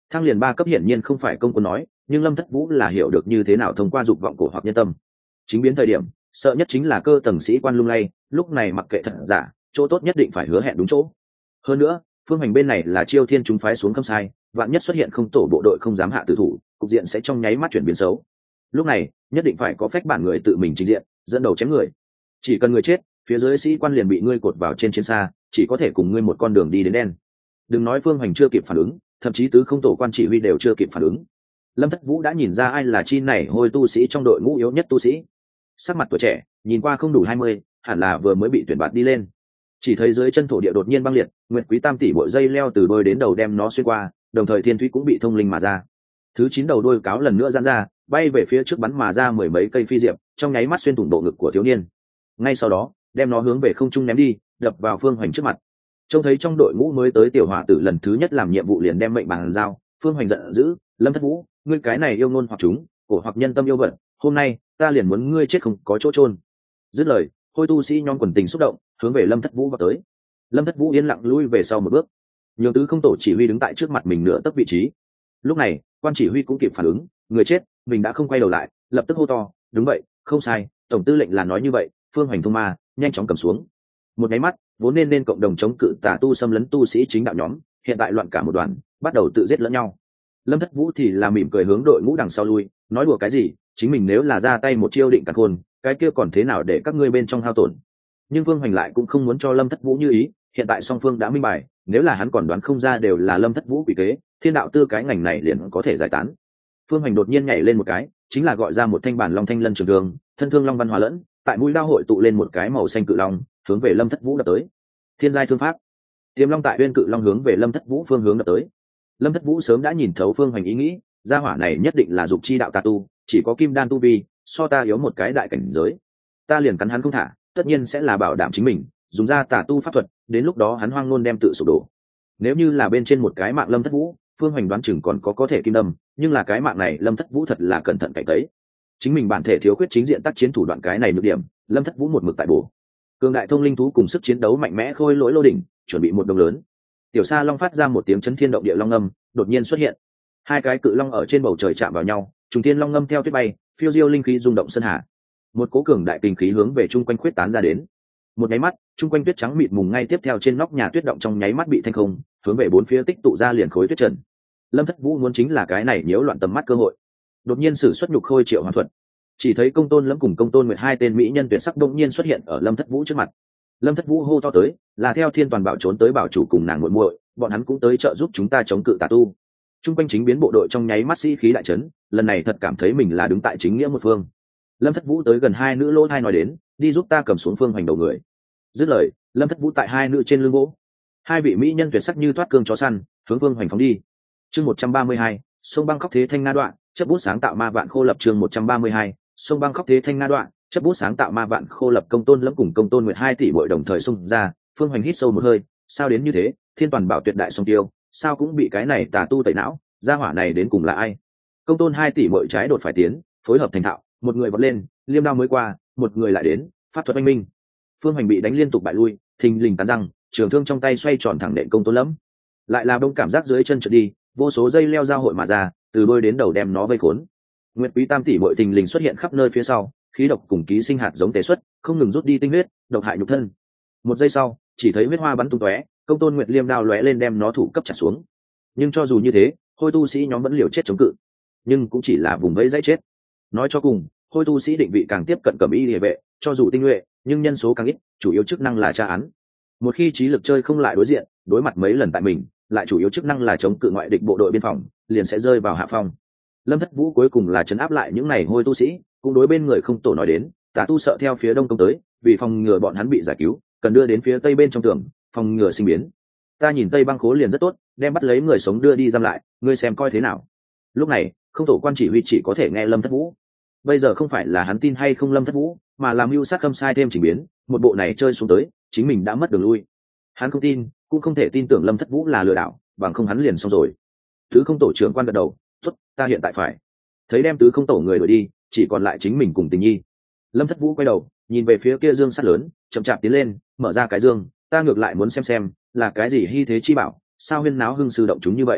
Thang liền ba cấp hiển nhiên không phải công quân nói, nhưng Lâm Thất Vũ là hiểu được như thế nào thông qua dục vọng cổ hoặc nhân tâm. Chính biến thời điểm, sợ nhất chính là cơ tầng sĩ quan lung lay, lúc này mặc kệ thật giả, chỗ tốt nhất định phải hứa hẹn đúng chỗ. Hơn nữa, phương hành bên này là Chiêu Thiên chúng phái xuống khâm sai, vạn nhất xuất hiện không tổ bộ đội không dám hạ tử thủ, cục diện sẽ trong nháy mắt chuyển biến xấu. Lúc này, nhất định phải có phách bản người tự mình trình diện, dẫn đầu chém người. Chỉ cần người chết, phía dưới sĩ quan liền bị ngươi cột vào trên chiến xa, chỉ có thể cùng ngươi một con đường đi đến đen. Đừng nói phương hành chưa kịp phản ứng, thậm chí tứ không tổ quan chỉ huy đều chưa kịp phản ứng. Lâm Thất Vũ đã nhìn ra ai là chi này hôi tu sĩ trong đội ngũ yếu nhất tu sĩ. Sắc mặt tuổi trẻ, nhìn qua không đủ hai mươi, hẳn là vừa mới bị tuyển bạt đi lên. Chỉ thấy dưới chân thổ địa đột nhiên băng liệt, Nguyệt Quý Tam tỷ bội dây leo từ đôi đến đầu đem nó xuyên qua, đồng thời thiên thủy cũng bị thông linh mà ra. Thứ chín đầu đôi cáo lần nữa giãn ra, bay về phía trước bắn mà ra mười mấy cây phi diệp, trong nháy mắt xuyên thủng bộ ngực của thiếu niên. Ngay sau đó, đem nó hướng về không trung ném đi, đập vào Phương Hoành trước mặt. Trông thấy trong đội ngũ mới tới tiểu hỏa tử lần thứ nhất làm nhiệm vụ liền đem mệnh bàn giao, Phương Hoành giận dữ, Lâm Thất Vũ, ngươi cái này yêu ngôn hoặc chúng, cổ hoặc nhân tâm yêu vận, hôm nay ta liền muốn ngươi chết không có chỗ chôn. Dứt lời, hôi tu sĩ nhon quần tình xúc động, hướng về Lâm Thất Vũ vào tới. Lâm Thất Vũ yên lặng lui về sau một bước, nhường tứ không tổ chỉ huy đứng tại trước mặt mình nửa tấc vị trí. Lúc này, quan chỉ huy cũng kịp phản ứng, người chết, mình đã không quay đầu lại, lập tức hô to, đúng vậy, không sai, tổng tư lệnh là nói như vậy, Phương Hoành thông ma, nhanh chóng cầm xuống. Một cái mắt, vốn nên nên cộng đồng chống cự tà tu xâm lấn tu sĩ chính đạo nhóm, hiện tại loạn cả một đoàn, bắt đầu tự giết lẫn nhau. Lâm Thất Vũ thì là mỉm cười hướng đội ngũ đằng sau lui, nói đùa cái gì, chính mình nếu là ra tay một chiêu định cả khôn, cái kia còn thế nào để các ngươi bên trong hao tổn. Nhưng Phương Hoành lại cũng không muốn cho Lâm Thất Vũ như ý, hiện tại song phương đã minh bài, nếu là hắn còn đoán không ra đều là Lâm Thất Vũ quỷ kế, thiên đạo tư cái ngành này liền có thể giải tán. Phương Hoành đột nhiên nhảy lên một cái, chính là gọi ra một thanh bản long thanh lân trường thương, thân thương long văn hòa lẫn, tại mũi đao hội tụ lên một cái màu xanh cự long, hướng về Lâm Thất Vũ đập tới. Thiên giai thương pháp. Tiềm long tại uyên cự long hướng về Lâm Thất Vũ phương hướng đập tới. Lâm Thất Vũ sớm đã nhìn thấu Phương Hoành ý nghĩ, gia hỏa này nhất định là dục chi đạo tà tu, chỉ có kim đan tu vi, so ta yếu một cái đại cảnh giới. Ta liền cắn hắn không thả, tất nhiên sẽ là bảo đảm chính mình, dùng ra tà tu pháp thuật, đến lúc đó hắn hoang luôn đem tự sụp đổ. Nếu như là bên trên một cái mạng Lâm Thất Vũ, Phương Hoành đoán chừng còn có có thể kim đâm, nhưng là cái mạng này Lâm Thất Vũ thật là cẩn thận cảnh tấy. Chính mình bản thể thiếu khuyết chính diện tác chiến thủ đoạn cái này nhược điểm, Lâm Thất Vũ một mực tại bổ. Cường đại thông linh thú cùng sức chiến đấu mạnh mẽ khôi lỗi lô đỉnh, chuẩn bị một đồng lớn. Tiểu Sa Long phát ra một tiếng chấn thiên động địa long ngâm, đột nhiên xuất hiện. Hai cái cự long ở trên bầu trời chạm vào nhau, trùng thiên long ngâm theo tuyết bay, phiêu diêu linh khí rung động sơn hà. Một cố cường đại kinh khí hướng về trung quanh khuyết tán ra đến. Một nháy mắt, trung quanh tuyết trắng mịt mùng ngay tiếp theo trên nóc nhà tuyết động trong nháy mắt bị thanh không, hướng về bốn phía tích tụ ra liền khối tuyết trần. Lâm Thất Vũ muốn chính là cái này nhiễu loạn tầm mắt cơ hội. Đột nhiên sử xuất nhục khôi triệu hoàn thuật. Chỉ thấy Công Tôn Lâm cùng Công Tôn Nguyệt hai tên mỹ nhân tuyệt sắc đột nhiên xuất hiện ở Lâm Thất Vũ trước mặt. Lâm Thất Vũ hô to tới, là theo Thiên Toàn Bảo trốn tới bảo chủ cùng nàng muội muội, bọn hắn cũng tới trợ giúp chúng ta chống cự tà tu. Trung quanh chính biến bộ đội trong nháy mắt sĩ khí đại chấn, lần này thật cảm thấy mình là đứng tại chính nghĩa một phương. Lâm Thất Vũ tới gần hai nữ lỗ hai nói đến, đi giúp ta cầm xuống Phương Hoành đầu người. Dứt lời, Lâm Thất Vũ tại hai nữ trên lưng gỗ. Hai vị mỹ nhân tuyệt sắc như thoát cương chó săn, hướng Phương Hoành phóng đi. Chương một trăm ba mươi hai, sông băng khóc thế thanh nga đoạn, chấp bút sáng tạo ma vạn khô lập. Chương một trăm ba mươi hai, sông băng khóc thế thanh nga đoạn, chấp bút sáng tạo ma vạn khô lập. Công Tôn Lâm cùng Công Tôn Nguyệt hai tỷ bội đồng thời xung ra, Phương Hoành hít sâu một hơi, sao đến như thế, Thiên Toàn Bảo tuyệt đại song tiêu, sao cũng bị cái này tà tu tẩy não, gia hỏa này đến cùng là ai? Công Tôn hai tỷ bội trái đột phải tiến, phối hợp thành thạo, một người vọt lên, liêm đao mới qua, một người lại đến, pháp thuật anh minh. Phương Hoành bị đánh liên tục bại lui, thình lình cắn răng, trường thương trong tay xoay tròn thẳng nện Công Tôn Lâm. Lại là đông cảm giác dưới chân trượt đi, vô số dây leo giao hội mà ra, từ đôi đến đầu đem nó vây khốn. Nguyệt Quý Tam tỷ bội thình lình xuất hiện khắp nơi phía sau, khí độc cùng ký sinh hạt giống tế xuất, không ngừng rút đi tinh huyết, độc hại nhục thân. Một giây sau, chỉ thấy huyết hoa bắn tung tóe, Công Tôn Nguyệt liêm đao lóe lên đem nó thủ cấp chặt xuống. Nhưng cho dù như thế, hôi tu sĩ nhóm vẫn liều chết chống cự, nhưng cũng chỉ là vùng vẫy dãy chết. Nói cho cùng, hôi tu sĩ định vị càng tiếp cận cẩm y liề vệ, cho dù tinh nhuệ, nhưng nhân số càng ít, chủ yếu chức năng là tra án. Một khi trí lực chơi không lại đối diện, đối mặt mấy lần tại mình, lại chủ yếu chức năng là chống cự ngoại địch bộ đội biên phòng, liền sẽ rơi vào hạ phong. Lâm Thất Vũ cuối cùng là trấn áp lại những này hôi tu sĩ, cũng đối bên người không tổ nói đến, tà tu sợ theo phía đông công tới, vì phòng ngừa bọn hắn bị giải cứu, cần đưa đến phía tây bên trong tường, phòng ngừa sinh biến. Ta nhìn tây băng khố liền rất tốt, đem bắt lấy người sống đưa đi giam lại, ngươi xem coi thế nào. Lúc này, không tổ quan chỉ huy chỉ có thể nghe Lâm Thất Vũ. Bây giờ không phải là hắn tin hay không Lâm Thất Vũ, mà làm mưu sát khâm sai thêm chỉnh biến, một bộ này chơi xuống tới, chính mình đã mất đường lui. Hắn không tin, cũng không thể tin tưởng Lâm Thất Vũ là lừa đảo, bằng không hắn liền xong rồi. Tứ không tổ trưởng quan gật đầu, tốt, ta hiện tại phải. Thấy đem tứ không tổ người đuổi đi, chỉ còn lại chính mình cùng Tình Nhi. Lâm Thất Vũ quay đầu, nhìn về phía kia dương sắt lớn, chậm chạp tiến lên, mở ra cái dương, ta ngược lại muốn xem xem, là cái gì hy thế chi bảo, sao huyên náo hưng sư động chúng như vậy.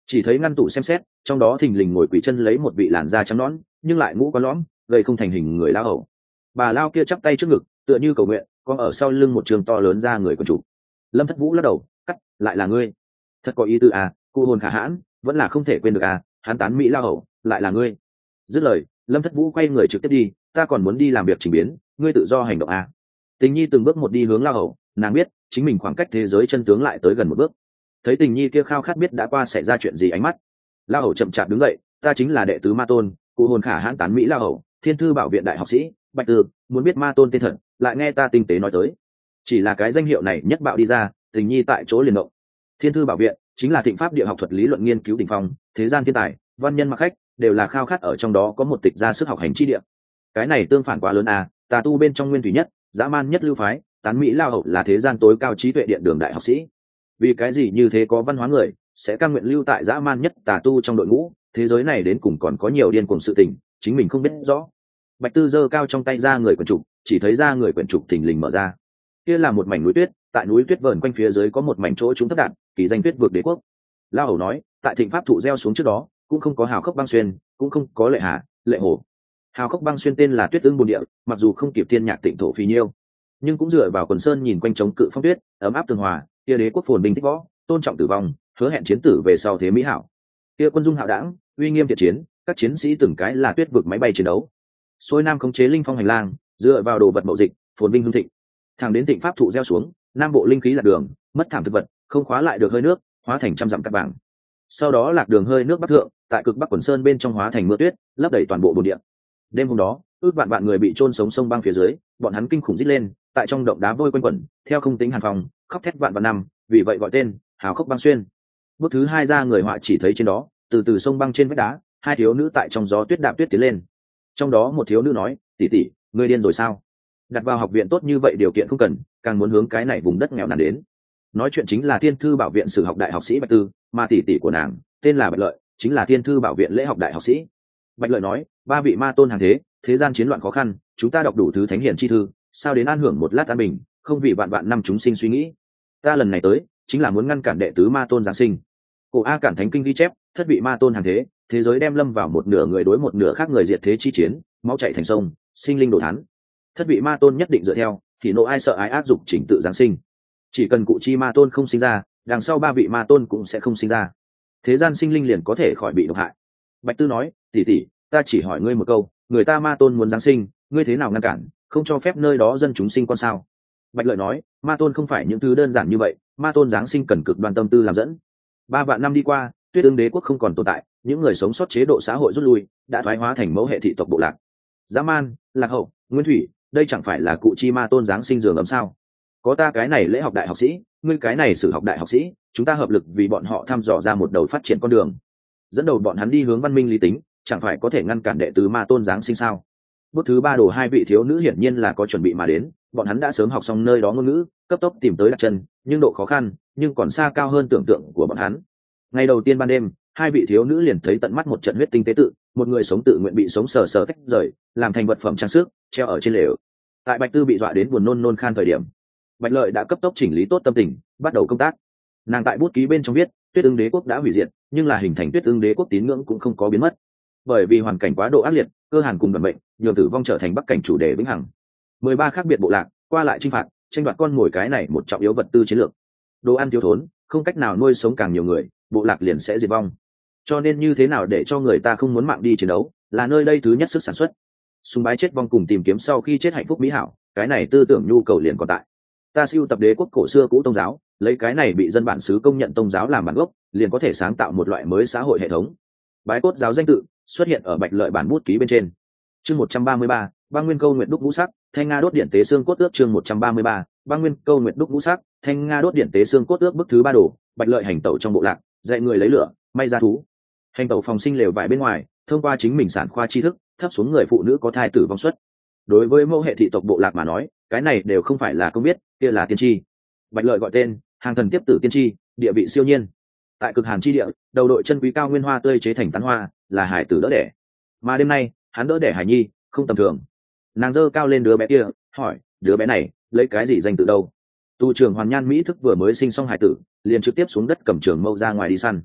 chỉ thấy ngăn tủ xem xét, trong đó thình lình ngồi quỳ chân lấy một vị làn da trắng nõn nhưng lại mũ có lõm, gây không thành hình người lao hầu. Bà lao kia chắp tay trước ngực, tựa như cầu nguyện, có ở sau lưng một trường to lớn ra người quần chủ. Lâm Thất Vũ lắc đầu, cắt, lại là ngươi, thật có ý tư à, cụ hồn khả hãn, vẫn là không thể quên được à, hắn tán mỹ lao hầu, lại là ngươi. Dứt lời, Lâm Thất Vũ quay người trực tiếp đi, ta còn muốn đi làm việc trình biến, ngươi tự do hành động à. Tình Nhi từng bước một đi hướng lao hầu, nàng biết chính mình khoảng cách thế giới chân tướng lại tới gần một bước. Thấy Tình Nhi kia khao khát biết đã qua xảy ra chuyện gì ánh mắt, lao hầu chậm chạp đứng dậy, ta chính là đệ tứ ma tôn, cụ hồn khả hãn tán mỹ lao hầu, thiên thư bảo viện đại học sĩ Bạch Tư, muốn biết ma tôn tên thật, lại nghe ta tinh tế nói tới. Chỉ là cái danh hiệu này nhất bạo đi ra, Tình Nhi tại chỗ liền động. Thiên thư bảo viện chính là thịnh pháp địa học thuật lý luận nghiên cứu đỉnh phong, thế gian thiên tài văn nhân mặc khách đều là khao khát ở trong đó có một tịch ra sức học hành chi địa. Cái này tương phản quá lớn à, tà tu bên trong nguyên thủy nhất, dã man nhất lưu phái, tán mỹ lao hầu là thế gian tối cao trí tuệ điện đường đại học sĩ. Vì cái gì như thế có văn hóa người sẽ cam nguyện lưu tại dã man nhất tà tu trong đội ngũ, thế giới này đến cùng còn có nhiều điên cuồng sự tình, chính mình không biết rõ. Bạch Tư giơ cao trong tay ra người quyển trục, chỉ thấy ra người quyển trục thình lình mở ra. Kia là một mảnh núi tuyết, tại núi tuyết vờn quanh phía dưới có một mảnh chỗ chúng thấp đạn, kỳ danh tuyết vượt đế quốc. Lao hầu nói, tại thịnh pháp thụ gieo xuống trước đó, cũng không có hào khốc băng xuyên, cũng không có lệ hà, lệ hồ. Hào khốc băng xuyên tên là tuyết ương bồn địa, mặc dù không kịp thiên nhạc tịnh thổ phì nhiêu, nhưng cũng dựa vào quần sơn nhìn quanh chống cự phong tuyết, ấm áp tường hòa. Kia đế quốc phồn bình thích võ, tôn trọng tử vong, hứa hẹn chiến tử về sau thế mỹ hảo. Kia quân dung hạo đảng, uy nghiêm thiện chiến, các chiến sĩ từng cái là tuyết vực máy bay chiến đấu. Xuôi nam khống chế linh phong hành lang, dựa vào đồ vật mậu dịch, phồn vinh hưng thịnh. Thẳng đến thịnh pháp thụ gieo xuống, nam bộ linh khí lạc đường, mất thảm thực vật, không khóa lại được hơi nước, hóa thành trăm dặm cát vàng. Sau đó lạc đường hơi nước bắc thượng, tại cực bắc quần sơn bên trong hóa thành mưa tuyết, lấp đầy toàn bộ bồn địa. Đêm hôm đó, ước vạn vạn người bị chôn sống sông băng phía dưới, bọn hắn kinh khủng rít lên, tại trong động đá vôi quanh quẩn, theo không tính hàn phòng, khóc thét vạn vạn năm, vì vậy gọi tên hào khốc băng xuyên. Bước thứ hai ra người họa chỉ thấy trên đó, từ từ sông băng trên vách đá, hai thiếu nữ tại trong gió tuyết đạp tuyết tiến lên. Trong đó một thiếu nữ nói, tỷ tỷ, ngươi điên rồi sao? Đặt vào học viện tốt như vậy điều kiện không cần, càng muốn hướng cái này vùng đất nghèo nàn đến. Nói chuyện chính là thiên thư bảo viện sử học đại học sĩ Bạch Tư, mà tỷ tỷ của nàng tên là Bạch Lợi, chính là thiên thư bảo viện lễ học đại học sĩ. Bạch Lợi nói, ba vị ma tôn hàng thế, thế gian chiến loạn khó khăn, chúng ta đọc đủ thứ thánh hiển chi thư, sao đến an hưởng một lát an bình, không vì vạn vạn năm chúng sinh suy nghĩ. Ta lần này tới, chính là muốn ngăn cản đệ tứ ma tôn giáng sinh. Cổ A Cản Thánh Kinh ghi chép, thất vị ma tôn hàng thế, thế giới đem lâm vào một nửa người đối một nửa khác người diệt thế chi chiến, máu chảy thành sông, sinh linh đổ thán. Thất vị ma tôn nhất định dựa theo, thì nộ ai sợ ái áp dụng chỉnh tự giáng sinh. Chỉ cần cụ chi ma tôn không sinh ra, đằng sau ba vị ma tôn cũng sẽ không sinh ra. Thế gian sinh linh liền có thể khỏi bị độc hại. Bạch Tư nói, tỷ tỷ, ta chỉ hỏi ngươi một câu, người ta ma tôn muốn giáng sinh, ngươi thế nào ngăn cản, không cho phép nơi đó dân chúng sinh con sao? Bạch Lợi nói, ma tôn không phải những thứ đơn giản như vậy, ma tôn giáng sinh cần cực đoan tâm tư làm dẫn. Ba vạn năm đi qua, Tuyết Ương đế quốc không còn tồn tại, những người sống sót chế độ xã hội rút lui, đã thoái hóa thành mẫu hệ thị tộc bộ lạc. Dã man, lạc hậu, nguyên thủy, đây chẳng phải là cụ chi ma tôn giáng sinh giường ấm sao? Có ta cái này lễ học đại học sĩ, ngươi cái này sử học đại học sĩ, chúng ta hợp lực vì bọn họ thăm dò ra một đầu phát triển con đường, dẫn đầu bọn hắn đi hướng văn minh lý tính, chẳng phải có thể ngăn cản đệ tứ ma tôn giáng sinh sao? Bước thứ ba đồ hai vị thiếu nữ hiển nhiên là có chuẩn bị mà đến, bọn hắn đã sớm học xong nơi đó ngôn ngữ, cấp tốc tìm tới đặt chân, nhưng độ khó khăn nhưng còn xa cao hơn tưởng tượng của bọn hắn. Ngày đầu tiên ban đêm, hai vị thiếu nữ liền thấy tận mắt một trận huyết tinh tế tự, một người sống tự nguyện bị sống sờ sờ tách rời, làm thành vật phẩm trang sức, treo ở trên lều. Tại Bạch Tư bị dọa đến buồn nôn nôn khan thời điểm, Bạch Lợi đã cấp tốc chỉnh lý tốt tâm tình, bắt đầu công tác. Nàng tại bút ký bên trong viết, Tuyết Ương đế quốc đã hủy diệt, nhưng là hình thành Tuyết Ương đế quốc tín ngưỡng cũng không có biến mất. Bởi vì hoàn cảnh quá độ ác liệt, cơ hàn cùng vận mệnh, nhường tử vong trở thành bắc cảnh chủ đề vĩnh hằng. Mười ba khác biệt bộ lạc, qua lại chinh phạt, tranh đoạt con mồi cái này một trọng yếu vật tư chiến lược. Đồ ăn thiếu thốn, không cách nào nuôi sống càng nhiều người, bộ lạc liền sẽ diệt vong. Cho nên như thế nào để cho người ta không muốn mạng đi chiến đấu, là nơi đây thứ nhất sức sản xuất. Sùng bái chết vong cùng tìm kiếm sau khi chết hạnh phúc mỹ hảo, cái này tư tưởng nhu cầu liền còn tại. Ta siêu tập đế quốc cổ xưa cũ tôn giáo, lấy cái này bị dân bản xứ công nhận tôn giáo làm bản gốc, liền có thể sáng tạo một loại mới xã hội hệ thống. Bái cốt giáo danh tự xuất hiện ở Bạch Lợi bản bút ký bên trên. Chương một trăm ba mươi ba, Băng Nguyên Câu Nguyệt đúc ngũ sắc, Thanh Nga đốt điện tế xương cốt ước. Chương một trăm ba mươi ba, Băng Nguyên Câu Nguyệt đúc ngũ sắc, Thanh Nga đốt điện tế xương cốt ước. Bức thứ ba đồ, Bạch Lợi hành tẩu trong bộ lạc, dạy người lấy lửa, may ra thú. Hành tẩu phòng sinh lều vải bên ngoài, thông qua chính mình sản khoa tri thức, thấp xuống người phụ nữ có thai tử vong suất. Đối với mẫu hệ thị tộc bộ lạc mà nói, cái này đều không phải là không biết, kia là tiên tri. Bạch Lợi gọi tên, hàng thần tiếp tử tiên tri, địa vị siêu nhiên. Tại cực hàn chi địa, đầu đội chân quý cao nguyên hoa tươi chế thành tán hoa, là hải tử đỡ đẻ. Mà đêm nay, hắn đỡ đẻ hải nhi, không tầm thường. Nàng giơ cao lên đứa bé kia, hỏi, đứa bé này lấy cái gì danh tự đâu? Tu trưởng Hoàn Nhan Mỹ thức vừa mới sinh xong hải tử, liền trực tiếp xuống đất cầm trường mâu ra ngoài đi săn.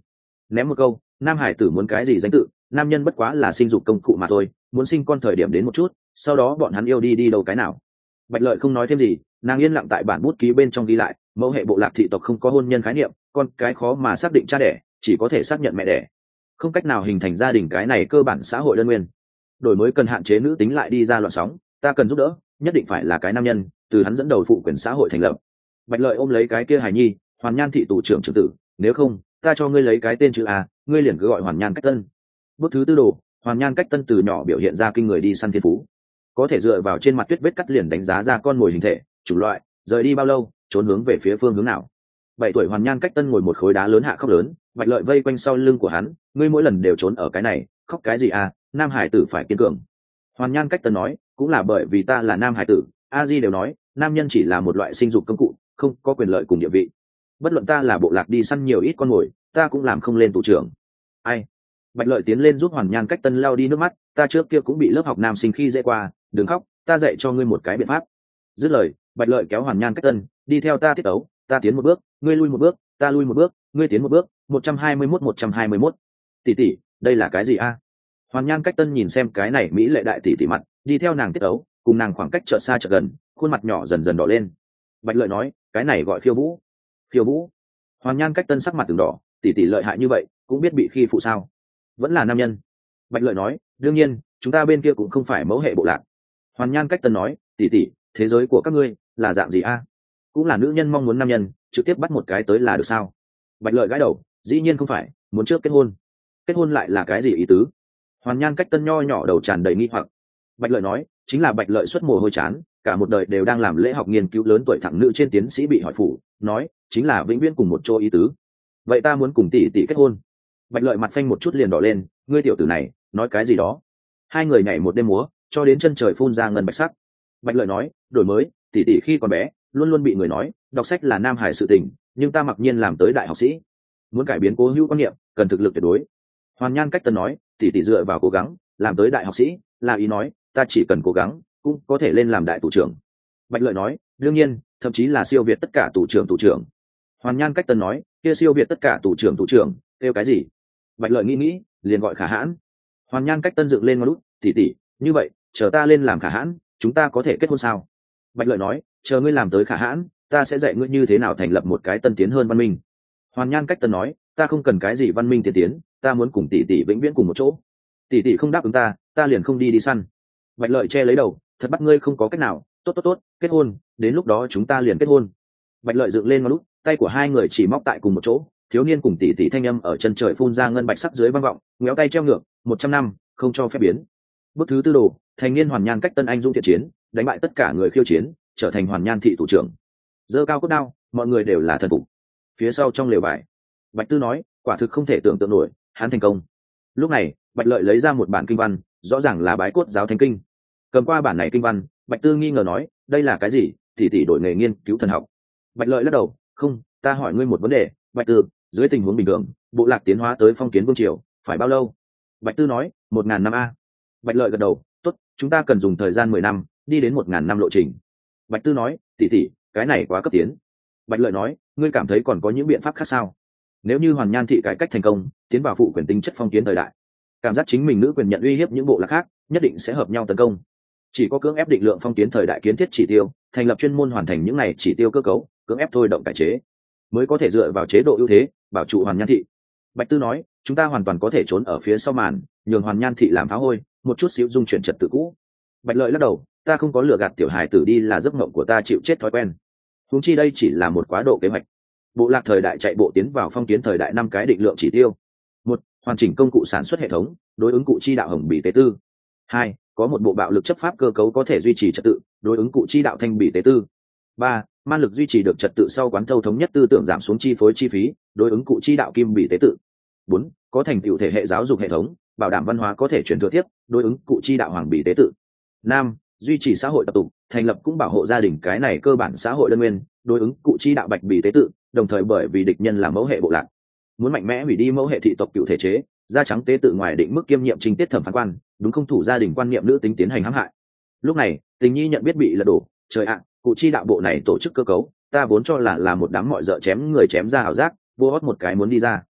ném một câu, nam hải tử muốn cái gì danh tự, nam nhân bất quá là sinh dục công cụ mà thôi, muốn sinh con thời điểm đến một chút, sau đó bọn hắn yêu đi đi đâu cái nào. Bạch Lợi không nói thêm gì, nàng yên lặng tại bản bút ký bên trong ghi lại, mẫu hệ bộ lạc thị tộc không có hôn nhân khái niệm, con cái khó mà xác định cha đẻ, chỉ có thể xác nhận mẹ đẻ, không cách nào hình thành gia đình, cái này cơ bản xã hội đơn nguyên. Đổi mới cần hạn chế nữ tính lại đi ra loạn sóng, ta cần giúp đỡ, nhất định phải là cái nam nhân, từ hắn dẫn đầu phụ quyền xã hội thành lập. Bạch Lợi ôm lấy cái kia hài nhi, Hoàn Nhan thị tù trưởng trưởng tử, nếu không ta cho ngươi lấy cái tên chữ A, ngươi liền cứ gọi Hoàn Nhan Cách Tân. Bước thứ tư đồ, Hoàn Nhan Cách Tân từ nhỏ biểu hiện ra kinh người đi săn thiên phú, có thể dựa vào trên mặt tuyết vết cắt liền đánh giá ra con mồi hình thể, chủng loại, rời đi bao lâu, trốn hướng về phía phương hướng nào. Bảy tuổi Hoàn Nhan Cách Tân ngồi một khối đá lớn hạ khóc lớn, Bạch Lợi vây quanh sau lưng của hắn, ngươi mỗi lần đều trốn ở cái này, khóc cái gì à, nam hải tử phải kiên cường. Hoàn Nhan Cách Tân nói, cũng là bởi vì ta là nam hải tử, a di đều nói nam nhân chỉ là một loại sinh dục công cụ, không có quyền lợi cùng địa vị. Bất luận ta là bộ lạc đi săn nhiều ít con mồi, ta cũng làm không lên tù trưởng. Ai? Bạch Lợi tiến lên giúp Hoàn Nhan Cách Tân lau đi nước mắt, ta trước kia cũng bị lớp học nam sinh khi dễ qua, đừng khóc, ta dạy cho ngươi một cái biện pháp. Dứt lời, Bạch Lợi kéo Hoàn Nhan Cách Tân, đi theo ta tiết tấu, ta tiến một bước, ngươi lui một bước, ta lui một bước, ngươi tiến một bước, một trăm hai mươi mốt một trăm hai mươi mốt. Tỷ tỷ, đây là cái gì a? Hoàn Nhan Cách Tân nhìn xem cái này mỹ lệ đại tỷ tỷ mặt, đi theo nàng tiết tấu, cùng nàng khoảng cách chợt xa chợt gần, khuôn mặt nhỏ dần dần đỏ lên. Bạch Lợi nói, cái này gọi khiêu vũ. Khiêu vũ? Hoàn Nhan Cách Tân sắc mặt từng đỏ, tỷ tỷ lợi hại như vậy, cũng biết bị khi phụ sao? Vẫn là nam nhân. Bạch Lợi nói, đương nhiên, chúng ta bên kia cũng không phải mẫu hệ bộ lạc. Hoàn Nhan Cách Tân nói, tỷ tỷ, thế giới của các ngươi là dạng gì a? Cũng là nữ nhân mong muốn nam nhân, trực tiếp bắt một cái tới là được sao? Bạch Lợi gãi đầu, dĩ nhiên không phải, muốn trước kết hôn. Kết hôn lại là cái gì ý tứ? Hoàn Nhan Cách Tân nho nhỏ đầu tràn đầy nghi hoặc. Bạch Lợi nói, chính là Bạch Lợi xuất mồ hôi chán, cả một đời đều đang làm lễ học nghiên cứu lớn tuổi thẳng nữ trên tiến sĩ bị hỏi phủ, nói chính là vĩnh viễn cùng một chỗ ý tứ. Vậy ta muốn cùng tỷ tỷ kết hôn. Bạch Lợi mặt phanh một chút liền đỏ lên, ngươi tiểu tử này nói cái gì đó. Hai người nhảy một đêm múa, cho đến chân trời phun ra ngân bạch sắc. Bạch Lợi nói, đổi mới, tỷ tỷ khi còn bé luôn luôn bị người nói đọc sách là nam hải sự tình, nhưng ta mặc nhiên làm tới đại học sĩ, muốn cải biến cố hữu quan niệm cần thực lực tuyệt đối. Hoàn Nhan Cách Tân nói, tỷ tỷ dựa vào cố gắng làm tới đại học sĩ, là ý nói ta chỉ cần cố gắng cũng có thể lên làm đại tù trưởng. Bạch Lợi nói, đương nhiên, thậm chí là siêu việt tất cả tù trưởng tù trưởng. Hoàn Nhan Cách Tân nói, kia siêu việt tất cả tù trưởng tù trưởng kêu cái gì? Bạch Lợi nghĩ nghĩ, liền gọi Khả Hãn. Hoàn Nhan Cách Tân dựng lên ngón út, tỷ tỷ, như vậy chờ ta lên làm Khả Hãn, chúng ta có thể kết hôn sao? Bạch Lợi nói, chờ ngươi làm tới Khả Hãn, ta sẽ dạy ngươi như thế nào thành lập một cái tân tiến hơn văn minh. Hoàn Nhan Cách Tân nói, ta không cần cái gì văn minh tiên tiến, ta muốn cùng tỷ tỷ vĩnh viễn cùng một chỗ. Tỷ tỷ không đáp ứng ta, ta liền không đi đi săn. Bạch Lợi che lấy đầu, thật bắt ngươi không có cách nào, tốt tốt tốt, kết hôn, đến lúc đó chúng ta liền kết hôn. Bạch Lợi dựng lên ngón út, tay của hai người chỉ móc tại cùng một chỗ, thiếu niên cùng tỷ tỷ thanh âm ở chân trời phun ra ngân bạch sắc dưới vang vọng, ngéo tay treo ngược, một trăm năm, không cho phép biến. Bước thứ tư đồ, thành niên Hoàn Nhan Cách Tân anh dũng thiện chiến, đánh bại tất cả người khiêu chiến, trở thành Hoàn Nhan thị thủ trưởng. Giơ cao cốt đao, mọi người đều là thần phục. Phía sau trong lều vải, Bạch Tư nói, quả thực không thể tưởng tượng nổi, hắn thành công. Lúc này, Bạch Lợi lấy ra một bản kinh văn, rõ ràng là Bái Cốt giáo thánh kinh. Cầm qua bản này kinh văn, Bạch Tư nghi ngờ nói, đây là cái gì? Tỷ tỷ đổi nghề nghiên cứu thần học. Bạch Lợi lắc đầu, không, ta hỏi ngươi một vấn đề, Bạch Tư, dưới tình huống bình thường, bộ lạc tiến hóa tới phong kiến vương triều phải bao lâu? Bạch Tư nói, một ngàn năm a. Bạch Lợi gật đầu, tốt, chúng ta cần dùng thời gian mười năm, đi đến một ngàn năm lộ trình. Bạch Tư nói, tỷ tỷ, cái này quá cấp tiến. Bạch Lợi nói, ngươi cảm thấy còn có những biện pháp khác sao? Nếu như Hoàn Nhan thị cải cách thành công, tiến vào phụ quyền tính chất phong kiến thời đại, cảm giác chính mình nữ quyền nhận uy hiếp những bộ lạc khác, nhất định sẽ hợp nhau tấn công. Chỉ có cưỡng ép định lượng phong kiến thời đại kiến thiết chỉ tiêu, thành lập chuyên môn hoàn thành những này chỉ tiêu cơ cấu, cưỡng ép thôi động cải chế, mới có thể dựa vào chế độ ưu thế bảo trụ Hoàn Nhan thị. Bạch Tư nói, chúng ta hoàn toàn có thể trốn ở phía sau màn, nhường Hoàn Nhan thị làm phá hôi, một chút xíu dung chuyển trật tự cũ. Bạch Lợi lắc đầu, ta không có lừa gạt tiểu hài tử đi là giấc mộng của ta chịu chết thói quen. Huống chi đây chỉ là một quá độ kế hoạch. Bộ lạc thời đại chạy bộ tiến vào phong kiến thời đại năm cái định lượng chỉ tiêu. Một, hoàn chỉnh công cụ sản xuất hệ thống, đối ứng cụ chi đạo hồng bì tế tư. Hai, có một bộ bạo lực chấp pháp cơ cấu có thể duy trì trật tự, đối ứng cụ chi đạo thanh bì tế tư. Ba, man lực duy trì được trật tự sau quán thâu thống nhất tư tưởng giảm xuống chi phối chi phí, đối ứng cụ chi đạo kim bì tế tự. Bốn, có thành tựu thể hệ giáo dục hệ thống, bảo đảm văn hóa có thể truyền thừa tiếp, đối ứng cụ chi đạo hoàng bì tế tự. Năm, duy trì xã hội tập tục, thành lập cũng bảo hộ gia đình, cái này cơ bản xã hội đơn nguyên, đối ứng cụ chi đạo bạch bì tế tự, đồng thời bởi vì địch nhân là mẫu hệ bộ lạc, muốn mạnh mẽ hủy đi mẫu hệ thị tộc cựu thể chế, da trắng tế tự ngoài định mức kiêm nhiệm chính tiết thẩm phán quan, đúng không thủ gia đình quan niệm nữ tính tiến hành hãm hại. Lúc này, Tình Nhi nhận biết bị lật đổ, trời ạ, cụ chi đạo bộ này tổ chức cơ cấu, ta vốn cho là là một đám mọi dợ chém người chém ra ảo giác, vô hót một cái muốn đi ra.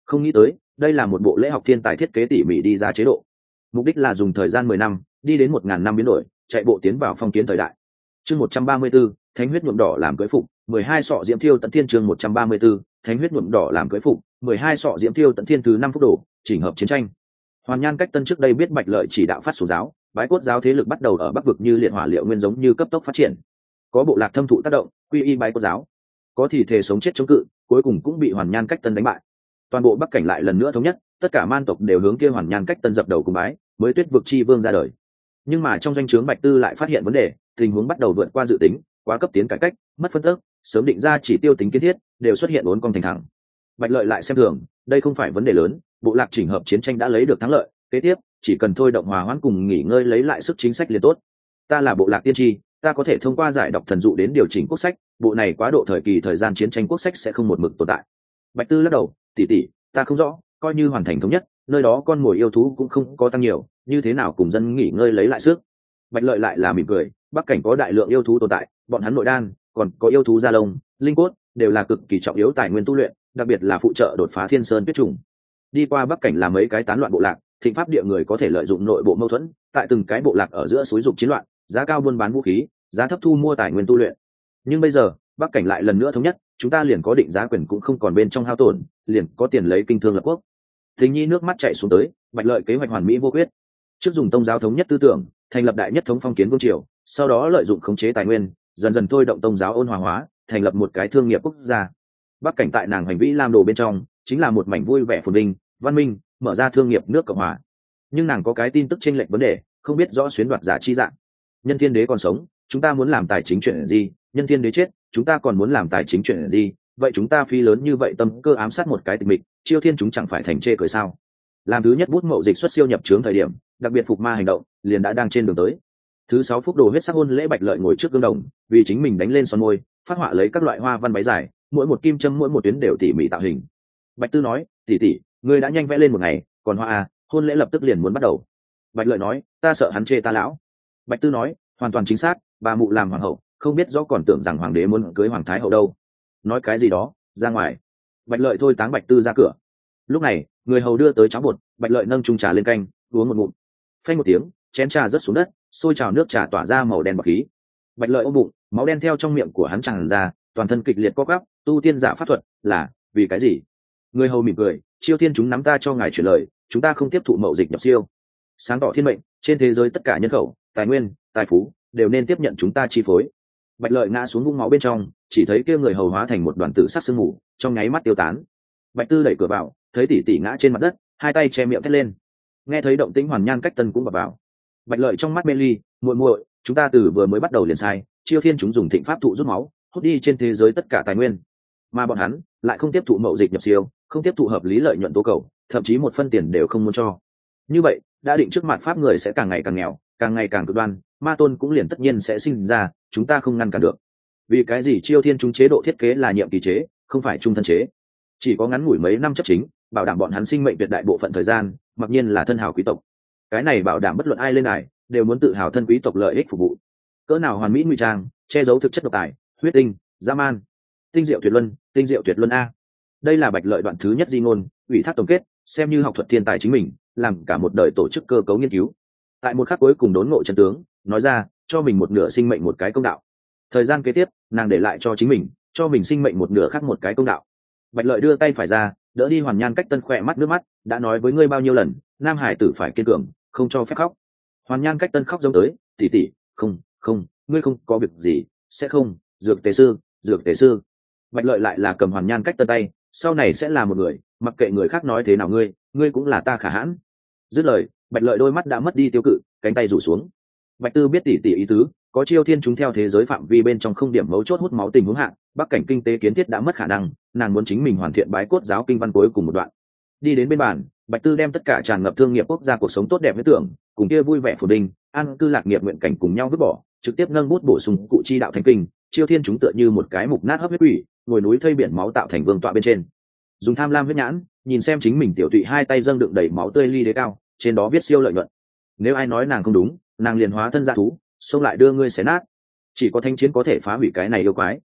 Không nghĩ tới đây là một bộ lễ học thiên tài thiết kế tỉ mỉ đi ra chế độ, mục đích là dùng thời gian mười năm đi đến một ngàn năm biến đổi, chạy bộ tiến vào phong kiến thời đại. Chương một trăm ba mươi 134, thánh huyết nhuộm đỏ làm cưới phục, mười hai sọ diễm thiêu tận thiên. Chương một trăm ba mươi 134, thánh huyết nhuộm đỏ làm cưới phục, mười hai sọ diễm thiêu tận thiên. Thứ năm phúc đồ, chỉnh hợp chiến tranh. Hoàn Nhan Cách Tân trước đây biết Bạch Lợi chỉ đạo phát xuống giáo, bái cốt giáo thế lực bắt đầu ở Bắc vực như liệt hỏa liệu nguyên giống như cấp tốc phát triển. Có bộ lạc thâm thụ tác động, quy y bái cốt giáo, có thì thể sống chết chống cự, cuối cùng cũng bị Hoàn Nhan Cách Tân đánh bại. Toàn bộ Bắc cảnh lại lần nữa thống nhất, tất cả man tộc đều hướng kia Hoàn Nhan Cách Tân dập đầu cùng bái, mới Tuyết vực chi vương ra đời. Nhưng mà trong doanh trướng Bạch Tư lại phát hiện vấn đề, tình huống bắt đầu vượt qua dự tính, quá cấp tiến cải cách, mất phân tức, sớm định ra chỉ tiêu tính kiến thiết, đều xuất hiện uốn cong thành thẳng. Bạch Lợi lại xem thường, đây không phải vấn đề lớn, bộ lạc chỉnh hợp chiến tranh đã lấy được thắng lợi, kế tiếp chỉ cần thôi động hòa hoãn cùng nghỉ ngơi lấy lại sức chính sách liền tốt. Ta là bộ lạc tiên tri, ta có thể thông qua giải đọc thần dụ đến điều chỉnh quốc sách, bộ này quá độ thời kỳ thời gian chiến tranh quốc sách sẽ không một mực tồn tại. Bạch Tư lắc đầu, tỷ tỷ, ta không rõ, coi như hoàn thành thống nhất, nơi đó con mồi yêu thú cũng không có tăng nhiều, như thế nào cùng dân nghỉ ngơi lấy lại sức. Bạch Lợi lại là mỉm cười, Bắc cảnh có đại lượng yêu thú tồn tại, bọn hắn nội đan, còn có yêu thú da lông, linh cốt, đều là cực kỳ trọng yếu tài nguyên tu luyện, đặc biệt là phụ trợ đột phá thiên sơn tuyết trùng. Đi qua Bắc cảnh là mấy cái tán loạn bộ lạc, thịnh pháp địa người có thể lợi dụng nội bộ mâu thuẫn, tại từng cái bộ lạc ở giữa xúi dục chiến loạn, giá cao buôn bán vũ khí, giá thấp thu mua tài nguyên tu luyện. Nhưng bây giờ Bắc cảnh lại lần nữa thống nhất, chúng ta liền có định giá quyền cũng không còn bên trong hao tổn, liền có tiền lấy kinh thương lập quốc. Thình Nhi nước mắt chảy xuống tới, Bạch Lợi kế hoạch hoàn mỹ vô khuyết. Trước dùng tông giáo thống nhất tư tưởng, thành lập đại nhất thống phong kiến vương triều, sau đó lợi dụng khống chế tài nguyên, dần dần thôi động tông giáo ôn hòa hóa, thành lập một cái thương nghiệp quốc gia. Bắc cảnh tại nàng hành vĩ lam đồ bên trong, chính là một mảnh vui vẻ phồn vinh, văn minh, mở ra thương nghiệp nước cộng hòa. Nhưng nàng có cái tin tức chênh lệch vấn đề, không biết rõ xuyến đoạt giả chi dạng. Nhân Thiên Đế còn sống, chúng ta muốn làm tài chính chuyện gì? Nhân Thiên Đế chết, chúng ta còn muốn làm tài chính chuyện gì? Vậy chúng ta phí lớn như vậy tâm cơ ám sát một cái tịch mịch, Chiêu Thiên chúng chẳng phải thành chê cười sao? Làm thứ nhất bút mậu dịch xuất siêu nhập trướng thời điểm, đặc biệt phục ma hành động, liền đã đang trên đường tới. Thứ sáu phúc đồ huyết sắc hôn lễ Bạch Lợi ngồi trước gương đồng, vì chính mình đánh lên son môi, phát họa lấy các loại hoa văn váy dài, mỗi một kim châm mỗi một tuyến đều tỉ mỉ tạo hình. Bạch Tư nói, tỷ tỷ, ngươi đã nhanh vẽ lên một ngày, còn hoa à, hôn lễ lập tức liền muốn bắt đầu. Bạch Lợi nói, ta sợ hắn chê ta lão. Bạch Tư nói, hoàn toàn chính xác, bà mụ làm hoàng hậu, không biết rõ còn tưởng rằng hoàng đế muốn cưới hoàng thái hậu đâu. Nói cái gì đó, ra ngoài. Bạch Lợi thôi táng Bạch Tư ra cửa. Lúc này người hầu đưa tới cháo bột, Bạch Lợi nâng chung trà lên canh, uống một ngụm. Phanh một tiếng, chén trà rớt xuống đất, sôi trào nước trà tỏa ra màu đen bọt khí. Bạch Lợi ôm bụng, máu đen theo trong miệng của hắn tràn ra, toàn thân kịch liệt co quắp. Tu tiên giả pháp thuật là vì cái gì? Người hầu mỉm cười, Chiêu Thiên chúng nắm ta cho ngài chuyển lời, chúng ta không tiếp thụ mậu dịch nhập siêu. Sáng tỏ thiên mệnh, trên thế giới tất cả nhân khẩu, tài nguyên, tài phú đều nên tiếp nhận chúng ta chi phối. Bạch Lợi ngã xuống vũng máu bên trong, chỉ thấy kia người hầu hóa thành một đoàn tử sắc sương mù, trong nháy mắt tiêu tán. Bạch Tư đẩy cửa vào, thấy tỷ tỷ ngã trên mặt đất, hai tay che miệng thét lên. Nghe thấy động tĩnh Hoàn Nhan Cách Tân cũng vào vào. Bạch Lợi trong mắt mê ly, muội muội, chúng ta từ vừa mới bắt đầu liền sai, Chiêu Thiên chúng dùng thịnh pháp thụ rút máu, hút đi trên thế giới tất cả tài nguyên, mà bọn hắn lại không tiếp thụ mậu dịch nhập siêu, không tiếp thụ hợp lý lợi nhuận tố cầu, thậm chí một phân tiền đều không muốn cho. Như vậy đã định trước mặt pháp người sẽ càng ngày càng nghèo, càng ngày càng cực đoan, ma tôn cũng liền tất nhiên sẽ sinh ra, chúng ta không ngăn cản được. Vì cái gì Chiêu Thiên chúng chế độ thiết kế là nhiệm kỳ chế, không phải trung thân chế? Chỉ có ngắn ngủi mấy năm chấp chính, bảo đảm bọn hắn sinh mệnh tuyệt đại bộ phận thời gian, mặc nhiên là thân hào quý tộc. Cái này bảo đảm bất luận ai lên này đều muốn tự hào thân quý tộc lợi ích phục vụ. Cỡ nào hoàn mỹ ngụy trang, che giấu thực chất độc tài, huyết tinh, dã man, tinh diệu tuyệt luân, tinh diệu tuyệt luân a. Đây là Bạch Lợi đoạn thứ nhất di ngôn, ủy thác tổng kết, xem như học thuật thiên tài chính mình, làm cả một đời tổ chức cơ cấu nghiên cứu. Tại một khắc cuối cùng đốn ngộ chân tướng, nói ra, cho mình một nửa sinh mệnh một cái công đạo. Thời gian kế tiếp, nàng để lại cho chính mình, cho mình sinh mệnh một nửa khác một cái công đạo. Bạch Lợi đưa tay phải ra, đỡ đi Hoàn Nhan Cách Tân khỏe mắt nước mắt, đã nói với ngươi bao nhiêu lần, nam hải tử phải kiên cường, không cho phép khóc. Hoàn Nhan Cách Tân khóc giống tới, tỷ tỷ, không, không, ngươi không có việc gì, sẽ không, dược tề sư, dược tề sư. Bạch Lợi lại là cầm Hoàn Nhan Cách Tân tay, sau này sẽ là một người, mặc kệ người khác nói thế nào ngươi, ngươi cũng là ta khả hãn. Dứt lời, Bạch Lợi đôi mắt đã mất đi tiêu cự, cánh tay rủ xuống. Bạch Tư biết tỷ tỷ ý tứ, có Chiêu Thiên chúng theo thế giới phạm vi bên trong không điểm mấu chốt hút máu tình huống hạng, Bắc cảnh kinh tế kiến thiết đã mất khả năng, nàng muốn chính mình hoàn thiện bái cốt giáo kinh văn cuối cùng một đoạn. Đi đến bên bàn, Bạch Tư đem tất cả tràn ngập thương nghiệp quốc gia cuộc sống tốt đẹp với tưởng, cùng kia vui vẻ phồn vinh, an cư lạc nghiệp nguyện cảnh cùng nhau vứt bỏ, trực tiếp nâng bút bổ sung cụ chi đạo thánh kinh. Chiêu Thiên chúng tựa như một cái mục nát hấp huyết quỷ, ngồi núi thây biển máu tạo thành vương tọa bên trên, dùng tham lam huyết nhãn nhìn xem chính mình tiểu tụy hai tay dâng đựng đầy máu tươi ly đế cao, trên đó viết siêu lợi nhuận. Nếu ai nói nàng không đúng, nàng liền hóa thân dã thú, xông lại đưa ngươi xé nát. Chỉ có thanh chiến có thể phá hủy cái này yêu quái.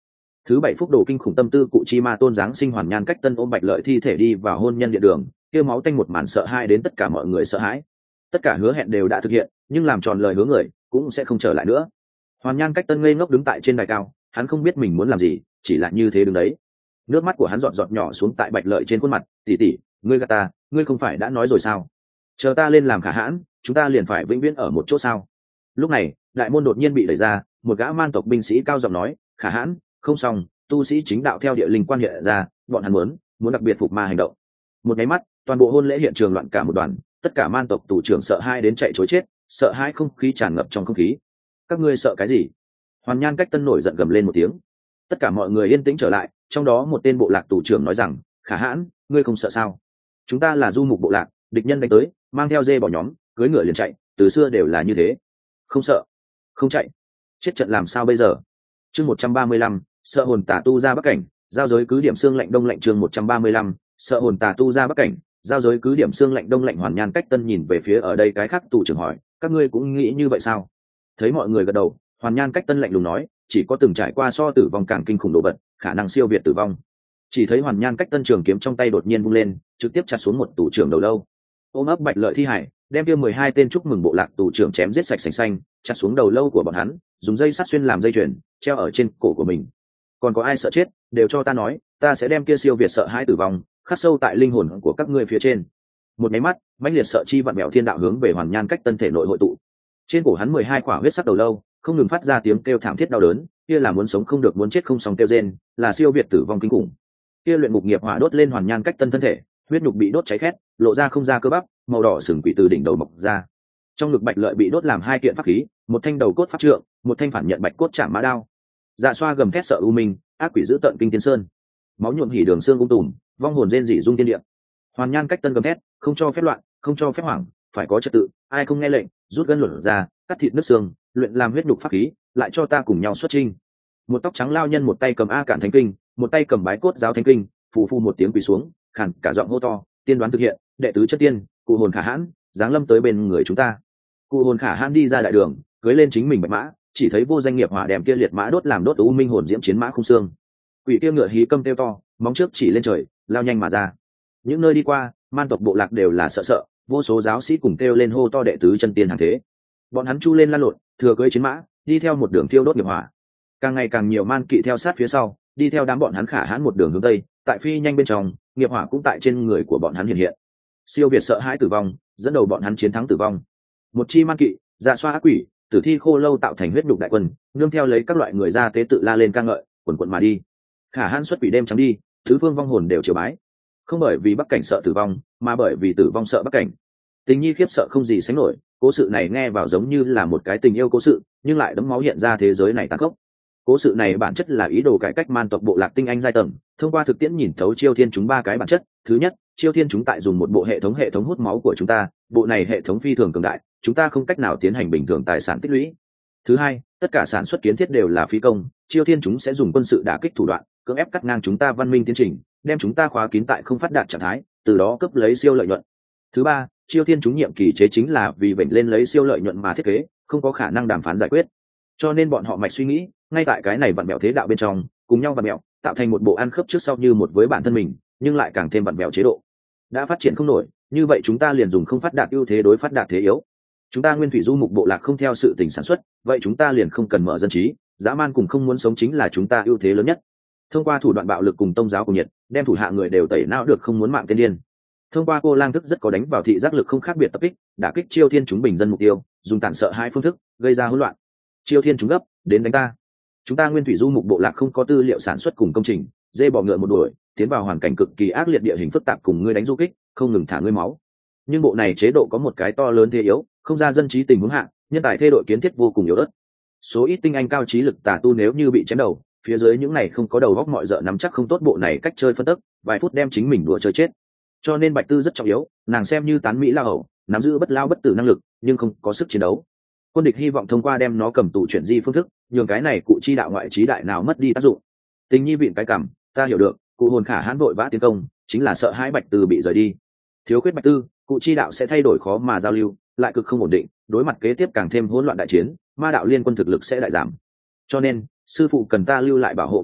Thứ bảy phúc đồ kinh khủng tâm tư cụ chi ma tôn giáng sinh Hoàn Nhan Cách Tân ôm Bạch Lợi thi thể đi vào hôn nhân địa đường, kêu máu tanh một màn sợ hãi đến tất cả mọi người sợ hãi. Tất cả hứa hẹn đều đã thực hiện, nhưng làm tròn lời hứa người cũng sẽ không trở lại nữa. Hoàn Nhan Cách Tân ngây ngốc đứng tại trên đài cao, hắn không biết mình muốn làm gì, chỉ là như thế đứng đấy. Nước mắt của hắn giọt giọt nhỏ xuống tại Bạch Lợi trên khuôn mặt. Tỷ tỷ, ngươi gạt ta, ngươi không phải đã nói rồi sao? Chờ ta lên làm Khả Hãn, chúng ta liền phải vĩnh viễn ở một chỗ sao? Lúc này, đại môn đột nhiên bị đẩy ra, một gã man tộc binh sĩ cao giọng nói: Khả Hãn, không xong, tu sĩ chính đạo theo địa linh quan hiện ra, bọn hắn muốn muốn đặc biệt phục ma hành động. Một cái mắt, toàn bộ hôn lễ hiện trường loạn cả một đoàn, tất cả man tộc tù trưởng sợ hai đến chạy trối chết, sợ hai không khí tràn ngập trong không khí. Các ngươi sợ cái gì? Hoàn Nhan Cách Tân nổi giận gầm lên một tiếng. Tất cả mọi người yên tĩnh trở lại, trong đó một tên bộ lạc tù trưởng nói rằng: Khả Hãn, ngươi không sợ sao? Chúng ta là du mục bộ lạc, địch nhân đánh tới, mang theo dê bỏ nhóm, cưỡi ngựa liền chạy, từ xưa đều là như thế. Không sợ, không chạy, chết trận làm sao bây giờ? Chương một trăm ba mươi lăm, sợ hồn tà tu ra bắc cảnh, giao giới cứ điểm xương lạnh đông lạnh. Chương một trăm ba mươi lăm, sợ hồn tà tu ra bắc cảnh, giao giới cứ điểm xương lạnh đông lạnh. Hoàn Nhan Cách Tân nhìn về phía ở đây cái khác tù trưởng hỏi: các ngươi cũng nghĩ như vậy sao? Thấy mọi người gật đầu, Hoàn Nhan Cách Tân lạnh lùng nói: chỉ có từng trải qua so tử vong càng kinh khủng đồ vật, khả năng siêu việt tử vong. Chỉ thấy Hoàn Nhan Cách Tân trường kiếm trong tay đột nhiên vung lên, trực tiếp chặt xuống một tù trưởng đầu lâu. Ôm ấp Bạch Lợi thi hải, đem kia mười hai tên chúc mừng bộ lạc tù trưởng chém giết sạch sành xanh, chặt xuống đầu lâu của bọn hắn, dùng dây sắt xuyên làm dây chuyền, treo ở trên cổ của mình. Còn có ai sợ chết, đều cho ta nói, ta sẽ đem kia siêu việt sợ hãi tử vong khắc sâu tại linh hồn của các ngươi phía trên. Một máy mắt, mãnh liệt sợ chi vặn mèo thiên đạo hướng về Hoàn Nhan Cách Tân thể nội hội tụ. Trên cổ hắn mười hai quả huyết sắc đầu lâu, không ngừng phát ra tiếng kêu thảm thiết đau đớn, kia là muốn sống không được muốn chết không xong kêu rên, là siêu việt tử vong kinh khủng. Kia luyện ngục nghiệp hỏa đốt lên Hoàn Nhan Cách Tân thân thể, huyết nhục bị đốt cháy khét, lộ ra không ra cơ bắp, màu đỏ sừng quỷ từ đỉnh đầu mọc ra. Trong ngực Bạch Lợi bị đốt làm hai kiện pháp khí, một thanh đầu cốt pháp trượng, một thanh phản nhận bạch cốt chạm mã đao. Dạ Xoa gầm thét sợ u minh, ác quỷ giữ tận kinh thiên sơn. Máu nhuộm hỉ đường xương ung tùm, vong hồn rên rỉ rung thiên địa. Hoàn Nhan Cách Tân gầm thét, không cho phép loạn, không cho phép hoảng, phải có trật tự, ai không nghe lệnh, rút gân luận ra, cắt thịt nứt xương, luyện làm huyết nhục pháp khí, lại cho ta cùng nhau xuất chinh. Một tóc trắng lao nhân một tay cầm A Cản Thánh Kinh, một tay cầm bái cốt giáo Thánh Kinh, phù phù một tiếng quỳ xuống, khàn cả giọng hô to: tiên đoán thực hiện, đệ tứ chất tiên, cụ hồn Khả Hãn, giáng lâm tới bên người chúng ta. Cụ hồn Khả Hãn đi ra đại đường, cưới lên chính mình bạch mã, chỉ thấy vô danh nghiệp hỏa đem kia liệt mã đốt làm đốt u minh hồn diễm chiến mã không xương. Quỷ kia ngựa hí câm kêu to, móng trước chỉ lên trời, lao nhanh mà ra. Những nơi đi qua, man tộc bộ lạc đều là sợ sợ, vô số giáo sĩ cùng kêu lên hô to đệ tứ chân tiên hàng thế. Bọn hắn chu lên lan lộn, thừa cưỡi chiến mã, đi theo một đường thiêu đốt nghiệp hỏa. Càng ngày càng nhiều man kỵ theo sát phía sau, đi theo đám bọn hắn Khả Hãn một đường hướng tây, tại phi nhanh bên trong, nghiệp hỏa cũng tại trên người của bọn hắn hiện hiện. Siêu việt sợ hãi tử vong, dẫn đầu bọn hắn chiến thắng tử vong. Một chi man kỵ, Dạ Xoa ác quỷ, tử thi khô lâu tạo thành huyết nhục đại quân, nương theo lấy các loại người ra tế tự la lên ca ngợi, quần quần mà đi. Khả Hãn xuất quỷ đêm trắng đi, tứ phương vong hồn đều triều bái. Không bởi vì Bắc cảnh sợ tử vong, mà bởi vì tử vong sợ Bắc cảnh. Tình nhi khiếp sợ không gì sánh nổi, cố sự này nghe vào giống như là một cái tình yêu cố sự, nhưng lại đẫm máu hiện ra thế giới này tàn khốc. Cố sự này bản chất là ý đồ cải cách man tộc bộ lạc tinh anh giai tầng, thông qua thực tiễn nhìn thấu Chiêu Thiên chúng ba cái bản chất. Thứ nhất, Chiêu Thiên chúng tại dùng một bộ hệ thống hệ thống hút máu của chúng ta, bộ này hệ thống phi thường cường đại, chúng ta không cách nào tiến hành bình thường tài sản tích lũy. Thứ hai, tất cả sản xuất kiến thiết đều là phí công, Chiêu Thiên chúng sẽ dùng quân sự đả kích thủ đoạn, cưỡng ép cắt ngang chúng ta văn minh tiến trình, đem chúng ta khóa kín tại không phát đạt trạng thái, từ đó cướp lấy siêu lợi nhuận. Thứ ba, Chiêu Thiên chúng nhiệm kỳ chế chính là vì vểnh lên lấy siêu lợi nhuận mà thiết kế, không có khả năng đàm phán giải quyết. Cho nên bọn họ mạch suy nghĩ, ngay tại cái này vặn bẹo thế đạo bên trong, cùng nhau vặn bẹo, tạo thành một bộ ăn khớp trước sau như một với bản thân mình, nhưng lại càng thêm vặn bẹo chế độ. Đã phát triển không nổi, như vậy chúng ta liền dùng không phát đạt ưu thế đối phát đạt thế yếu. Chúng ta nguyên thủy du mục bộ lạc không theo sự tình sản xuất, vậy chúng ta liền không cần mở dân trí, dã man cùng không muốn sống chính là chúng ta ưu thế lớn nhất. Thông qua thủ đoạn bạo lực cùng tông giáo cùng nhiệt, đem thủ hạ người đều tẩy não được không muốn mạng tiên điên. Thông qua cô lang thức rất có đánh vào thị giác lực không khác biệt tập kích, đả kích Chiêu Thiên chúng bình dân mục tiêu, dùng tàn sợ hai phương thức gây ra hỗn loạn. Chiêu Thiên chúng gấp đến đánh ta. Chúng ta nguyên thủy du mục bộ lạc không có tư liệu sản xuất cùng công trình, dê bò ngựa một đuổi, tiến vào hoàn cảnh cực kỳ ác liệt địa hình phức tạp cùng ngươi đánh du kích, không ngừng thả ngươi máu. Nhưng bộ này chế độ có một cái to lớn thế yếu, không ra dân trí tình huống hạ, nhân tài thê đội kiến thiết vô cùng yếu ớt. Số ít tinh anh cao trí lực tà tu nếu như bị chém đầu, phía dưới những này không có đầu góc mọi dợ nắm chắc không tốt bộ này cách chơi phân tức, vài phút đem chính mình đùa chơi chết. Cho nên Bạch Tư rất trọng yếu, nàng xem như tán mỹ lao hậu, nắm giữ bất lao bất tử năng lực, nhưng không có sức chiến đấu. Quân địch hy vọng thông qua đem nó cầm tù chuyển di phương thức, nhường cái này cụ chi đạo ngoại trí đại nào mất đi tác dụng. Tình nhi vịn cái cảm, ta hiểu được, cụ hồn Khả Hãn vội vã tiến công, chính là sợ hãi Bạch Tư bị rời đi. Thiếu khuyết Bạch Tư, cụ chi đạo sẽ thay đổi khó mà giao lưu, lại cực không ổn định, đối mặt kế tiếp càng thêm hỗn loạn đại chiến, ma đạo liên quân thực lực sẽ đại giảm. Cho nên, sư phụ cần ta lưu lại bảo hộ Bạch Tư,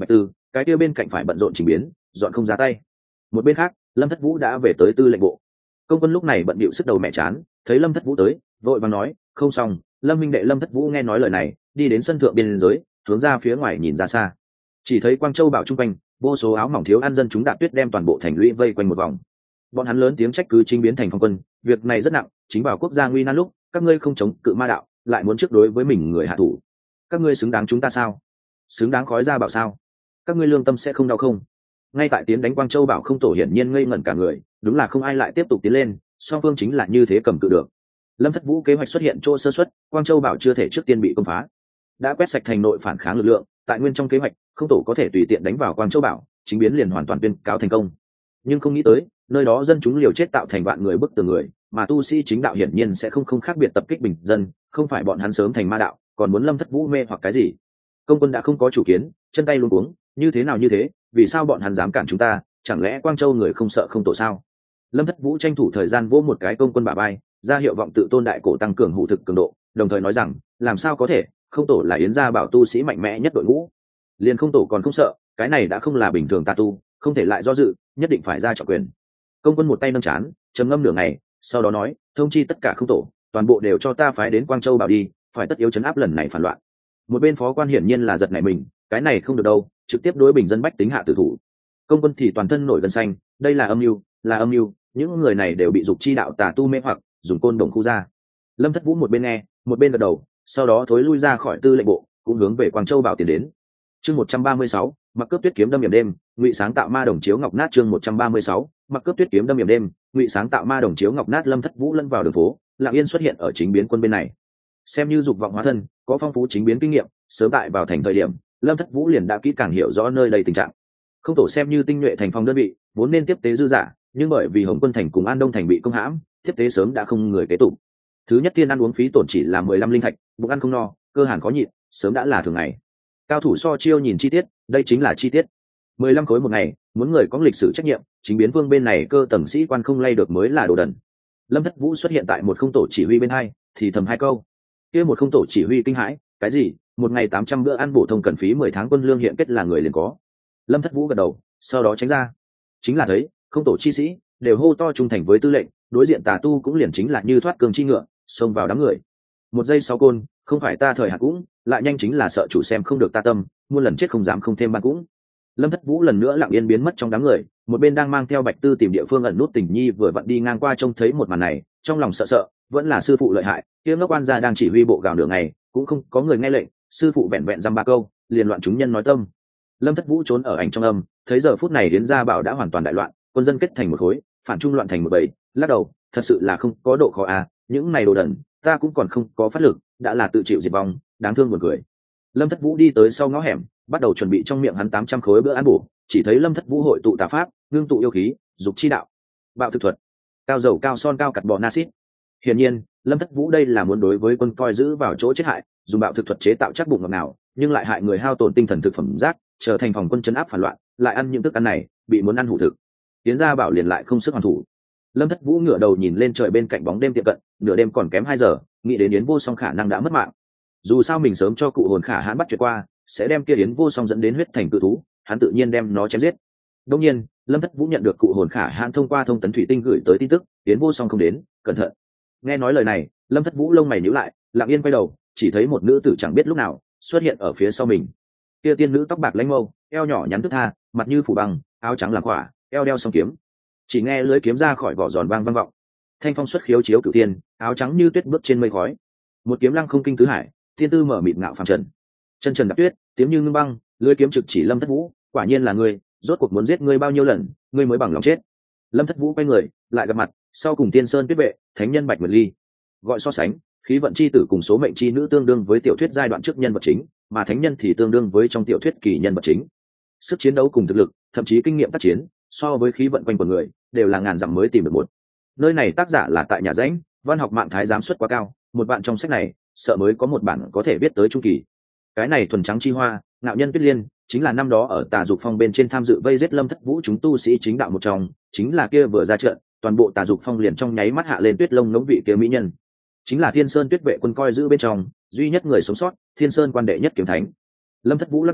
cái kia bên cạnh phải bận rộn chỉnh biến, dọn không ra tay. Một bên khác, Lâm Thất Vũ đã về tới tư lệnh bộ. Công quân lúc này bận bịu sức đầu mẹ chán, thấy Lâm Thất Vũ tới, vội vàng nói, không xong. Lâm minh đệ Lâm Thất Vũ nghe nói lời này, đi đến sân thượng biên giới, hướng ra phía ngoài nhìn ra xa, chỉ thấy Quang Châu Bảo trung quanh, vô số áo mỏng thiếu ăn dân chúng đạp tuyết đem toàn bộ thành lũy vây quanh một vòng. Bọn hắn lớn tiếng trách cứ chính biến thành phong quân, việc này rất nặng, chính vào quốc gia nguy nan lúc, các ngươi không chống cự ma đạo, lại muốn trước đối với mình người hạ thủ. Các ngươi xứng đáng chúng ta sao? Xứng đáng khói ra bảo sao? Các ngươi lương tâm sẽ không đau không? Ngay tại tiến đánh Quang Châu Bảo không tổ hiển nhiên ngây ngẩn cả người, đúng là không ai lại tiếp tục tiến lên, song phương chính là như thế cầm cự được. Lâm Thất Vũ kế hoạch xuất hiện chỗ sơ suất, Quang Châu Bảo chưa thể trước tiên bị công phá, đã quét sạch thành nội phản kháng lực lượng, tại nguyên trong kế hoạch, không tổ có thể tùy tiện đánh vào Quang Châu Bảo, chính biến liền hoàn toàn tuyên cáo thành công. Nhưng không nghĩ tới, nơi đó dân chúng liều chết tạo thành vạn người bức tường người, mà tu sĩ chính đạo hiển nhiên sẽ không không khác biệt tập kích bình dân, không phải bọn hắn sớm thành ma đạo, còn muốn Lâm Thất Vũ mê hoặc cái gì? Công quân đã không có chủ kiến, chân tay luống cuống, như thế nào như thế, vì sao bọn hắn dám cản chúng ta, chẳng lẽ Quang Châu người không sợ không tổ sao? Lâm Thất Vũ tranh thủ thời gian vỗ một cái công quân bả vai, ra hiệu vọng tự tôn đại cổ tăng cường hủ thực cường độ, đồng thời nói rằng, làm sao có thể, không tổ là Yến gia bảo tu sĩ mạnh mẽ nhất đội ngũ, liền không tổ còn không sợ, cái này đã không là bình thường tà tu, không thể lại do dự, nhất định phải ra trọng quyền. Công quân một tay nâng chán, trầm ngâm nửa ngày, sau đó nói, thông chi tất cả không tổ, toàn bộ đều cho ta phái đến Quang Châu Bảo đi, phải tất yếu chấn áp lần này phản loạn. Một bên phó quan hiển nhiên là giật nảy mình, cái này không được đâu, trực tiếp đối bình dân bách tính hạ tử thủ. Công quân thì toàn thân nổi gân xanh, đây là âm mưu, là âm mưu, những người này đều bị dục chi đạo tà tu mê hoặc, dùng côn đồng khu ra. Lâm Thất Vũ một bên nghe, một bên gật đầu, sau đó thối lui ra khỏi tư lệnh bộ, cũng hướng về Quang Châu Bảo tiến đến. Chương một trăm ba mươi sáu, mặc cướp tuyết kiếm đâm hiểm đêm, ngụy sáng tạo ma đồng chiếu ngọc nát. Chương một trăm ba mươi sáu, mặc cướp tuyết kiếm đâm hiểm đêm, ngụy sáng tạo ma đồng chiếu ngọc nát. Lâm Thất Vũ lân vào đường phố, lặng yên xuất hiện ở chính biến quân bên này. Xem như dục vọng hóa thân, có phong phú chính biến kinh nghiệm, sớm tại vào thành thời điểm, Lâm Thất Vũ liền đã kỹ càng hiểu rõ nơi đây tình trạng. Không tổ xem như tinh nhuệ thành phong đơn vị, vốn nên tiếp tế dư giả, nhưng bởi vì Hồng Quân thành cùng An Đông thành bị công hãm, tiếp tế sớm đã không người kế tục. Thứ nhất tiên ăn uống phí tổn chỉ là mười lăm linh thạch, bụng ăn không no, cơ hàn khó nhịn, sớm đã là thường ngày. Cao thủ so chiêu nhìn chi tiết, đây chính là chi tiết. mười lăm khối một ngày, muốn người có lịch sử trách nhiệm, chính biến vương bên này cơ tầng sĩ quan không lay được mới là đồ đần. Lâm Thất Vũ xuất hiện tại một không tổ chỉ huy bên hai, thì thầm hai câu. Kia một không tổ chỉ huy kinh hãi, cái gì? Một ngày tám trăm bữa ăn bổ thông cần phí mười tháng quân lương hiện kết là người liền có. Lâm Thất Vũ gật đầu, sau đó tránh ra. Chính là thấy, không tổ chi sĩ đều hô to trung thành với tư lệnh, đối diện tà tu cũng liền chính là như thoát cương chi ngựa, xông vào đám người. Một giây sáu côn, không phải ta thời hạn cũng, lại nhanh chính là sợ chủ xem không được ta tâm, muôn lần chết không dám không thêm ban cũng. Lâm Thất Vũ lần nữa lặng yên biến mất trong đám người, một bên đang mang theo Bạch Tư tìm địa phương ẩn nút Tình Nhi vừa vặn đi ngang qua trông thấy một màn này, trong lòng sợ sợ, vẫn là sư phụ lợi hại, kia ngốc quan gia đang chỉ huy bộ gào nửa ngày, cũng không có người nghe lệnh, sư phụ vẹn vẹn dăm ba câu, liền loạn chúng nhân nói tâm. Lâm Thất Vũ trốn ở ảnh trong âm, thấy giờ phút này Yến gia bảo đã hoàn toàn đại loạn, quân dân kết thành một khối, phản trung loạn thành một bầy, lắc đầu, thật sự là không có độ khó à, những này đồ đần, ta cũng còn không có phát lực, đã là tự chịu diệt vong, đáng thương buồn cười. Lâm Thất Vũ đi tới sau ngõ hẻm, bắt đầu chuẩn bị trong miệng hắn tám trăm khối bữa ăn bổ, chỉ thấy Lâm Thất Vũ hội tụ tà pháp, ngưng tụ yêu khí, dục chi đạo, bạo thực thuật, cao dầu cao son cao cặt bò nasit. Hiển nhiên, Lâm Thất Vũ đây là muốn đối với quân coi giữ vào chỗ chết hại, dùng bạo thực thuật chế tạo chắc bụng ngọt nào, nhưng lại hại người hao tổn tinh thần thực phẩm rác, trở thành phòng quân trấn áp phản loạn, lại ăn những thức ăn này, bị muốn ăn hủ thực. Tiến gia bảo liền lại không sức hoàn thủ. Lâm Thất Vũ ngửa đầu nhìn lên trời bên cạnh bóng đêm tiệm cận, nửa đêm còn kém hai giờ, nghĩ đến Yến Vô Song khả năng đã mất mạng. Dù sao mình sớm cho cụ hồn khả hãn bắt chuyện qua, sẽ đem kia Yến Vô Song dẫn đến huyết thành cự thú, hắn tự nhiên đem nó chém giết. Đương nhiên, Lâm Thất Vũ nhận được cụ hồn khả hãn thông qua thông tấn thủy tinh gửi tới tin tức, Yến Vô Song không đến, cẩn thận. Nghe nói lời này, Lâm Thất Vũ lông mày nhíu lại, lặng yên quay đầu, chỉ thấy một nữ tử chẳng biết lúc nào xuất hiện ở phía sau mình. Kia tiên nữ tóc bạc lãnh mâu, eo nhỏ nhắn thức tha, mặt như phủ băng, áo trắng làm khỏa, eo đeo song kiếm. Chỉ nghe lưới kiếm ra khỏi vỏ giòn vang vang vọng. Thanh phong xuất khiếu chiếu cửu tiên, áo trắng như tuyết bước trên mây khói. Một kiếm lăng không kinh tứ hải, tiên tư mở mịt ngạo phàm trần. Chân trần đạp tuyết, tiếng như ngưng băng, lưới kiếm trực chỉ Lâm Thất Vũ, quả nhiên là ngươi, rốt cuộc muốn giết ngươi bao nhiêu lần, ngươi mới bằng lòng chết. Lâm Thất Vũ quay người, lại gặp mặt, sau cùng Tiên Sơn Tuyết Vệ, thánh nhân Bạch Nguyệt Ly. Gọi so sánh, khí vận chi tử cùng số mệnh chi nữ tương đương với tiểu thuyết giai đoạn trước nhân vật chính, mà thánh nhân thì tương đương với trong tiểu thuyết kỳ nhân vật chính. Sức chiến đấu cùng thực lực, thậm chí kinh nghiệm tác chiến, so với khí vận quanh của người, đều là ngàn dặm mới tìm được một. Nơi này tác giả là tại nhà rãnh, văn học mạng thái giám suất quá cao, một bạn trong sách này, sợ mới có một bản có thể biết tới trung kỳ. Cái này thuần trắng chi hoa, ngạo nhân Tuyết Liên, chính là năm đó ở Tà Dục Phong bên trên tham dự vây giết Lâm Thất Vũ chúng tu sĩ chính đạo một trong, chính là kia vừa ra trận, toàn bộ Tà Dục Phong liền trong nháy mắt hạ lên tuyết lông ngỗng vị kia mỹ nhân. Chính là Thiên Sơn Tuyết Vệ quân coi giữ bên trong, duy nhất người sống sót, Thiên Sơn quan đệ nhất kiếm thánh. Lâm Thất Vũ lắc đầu,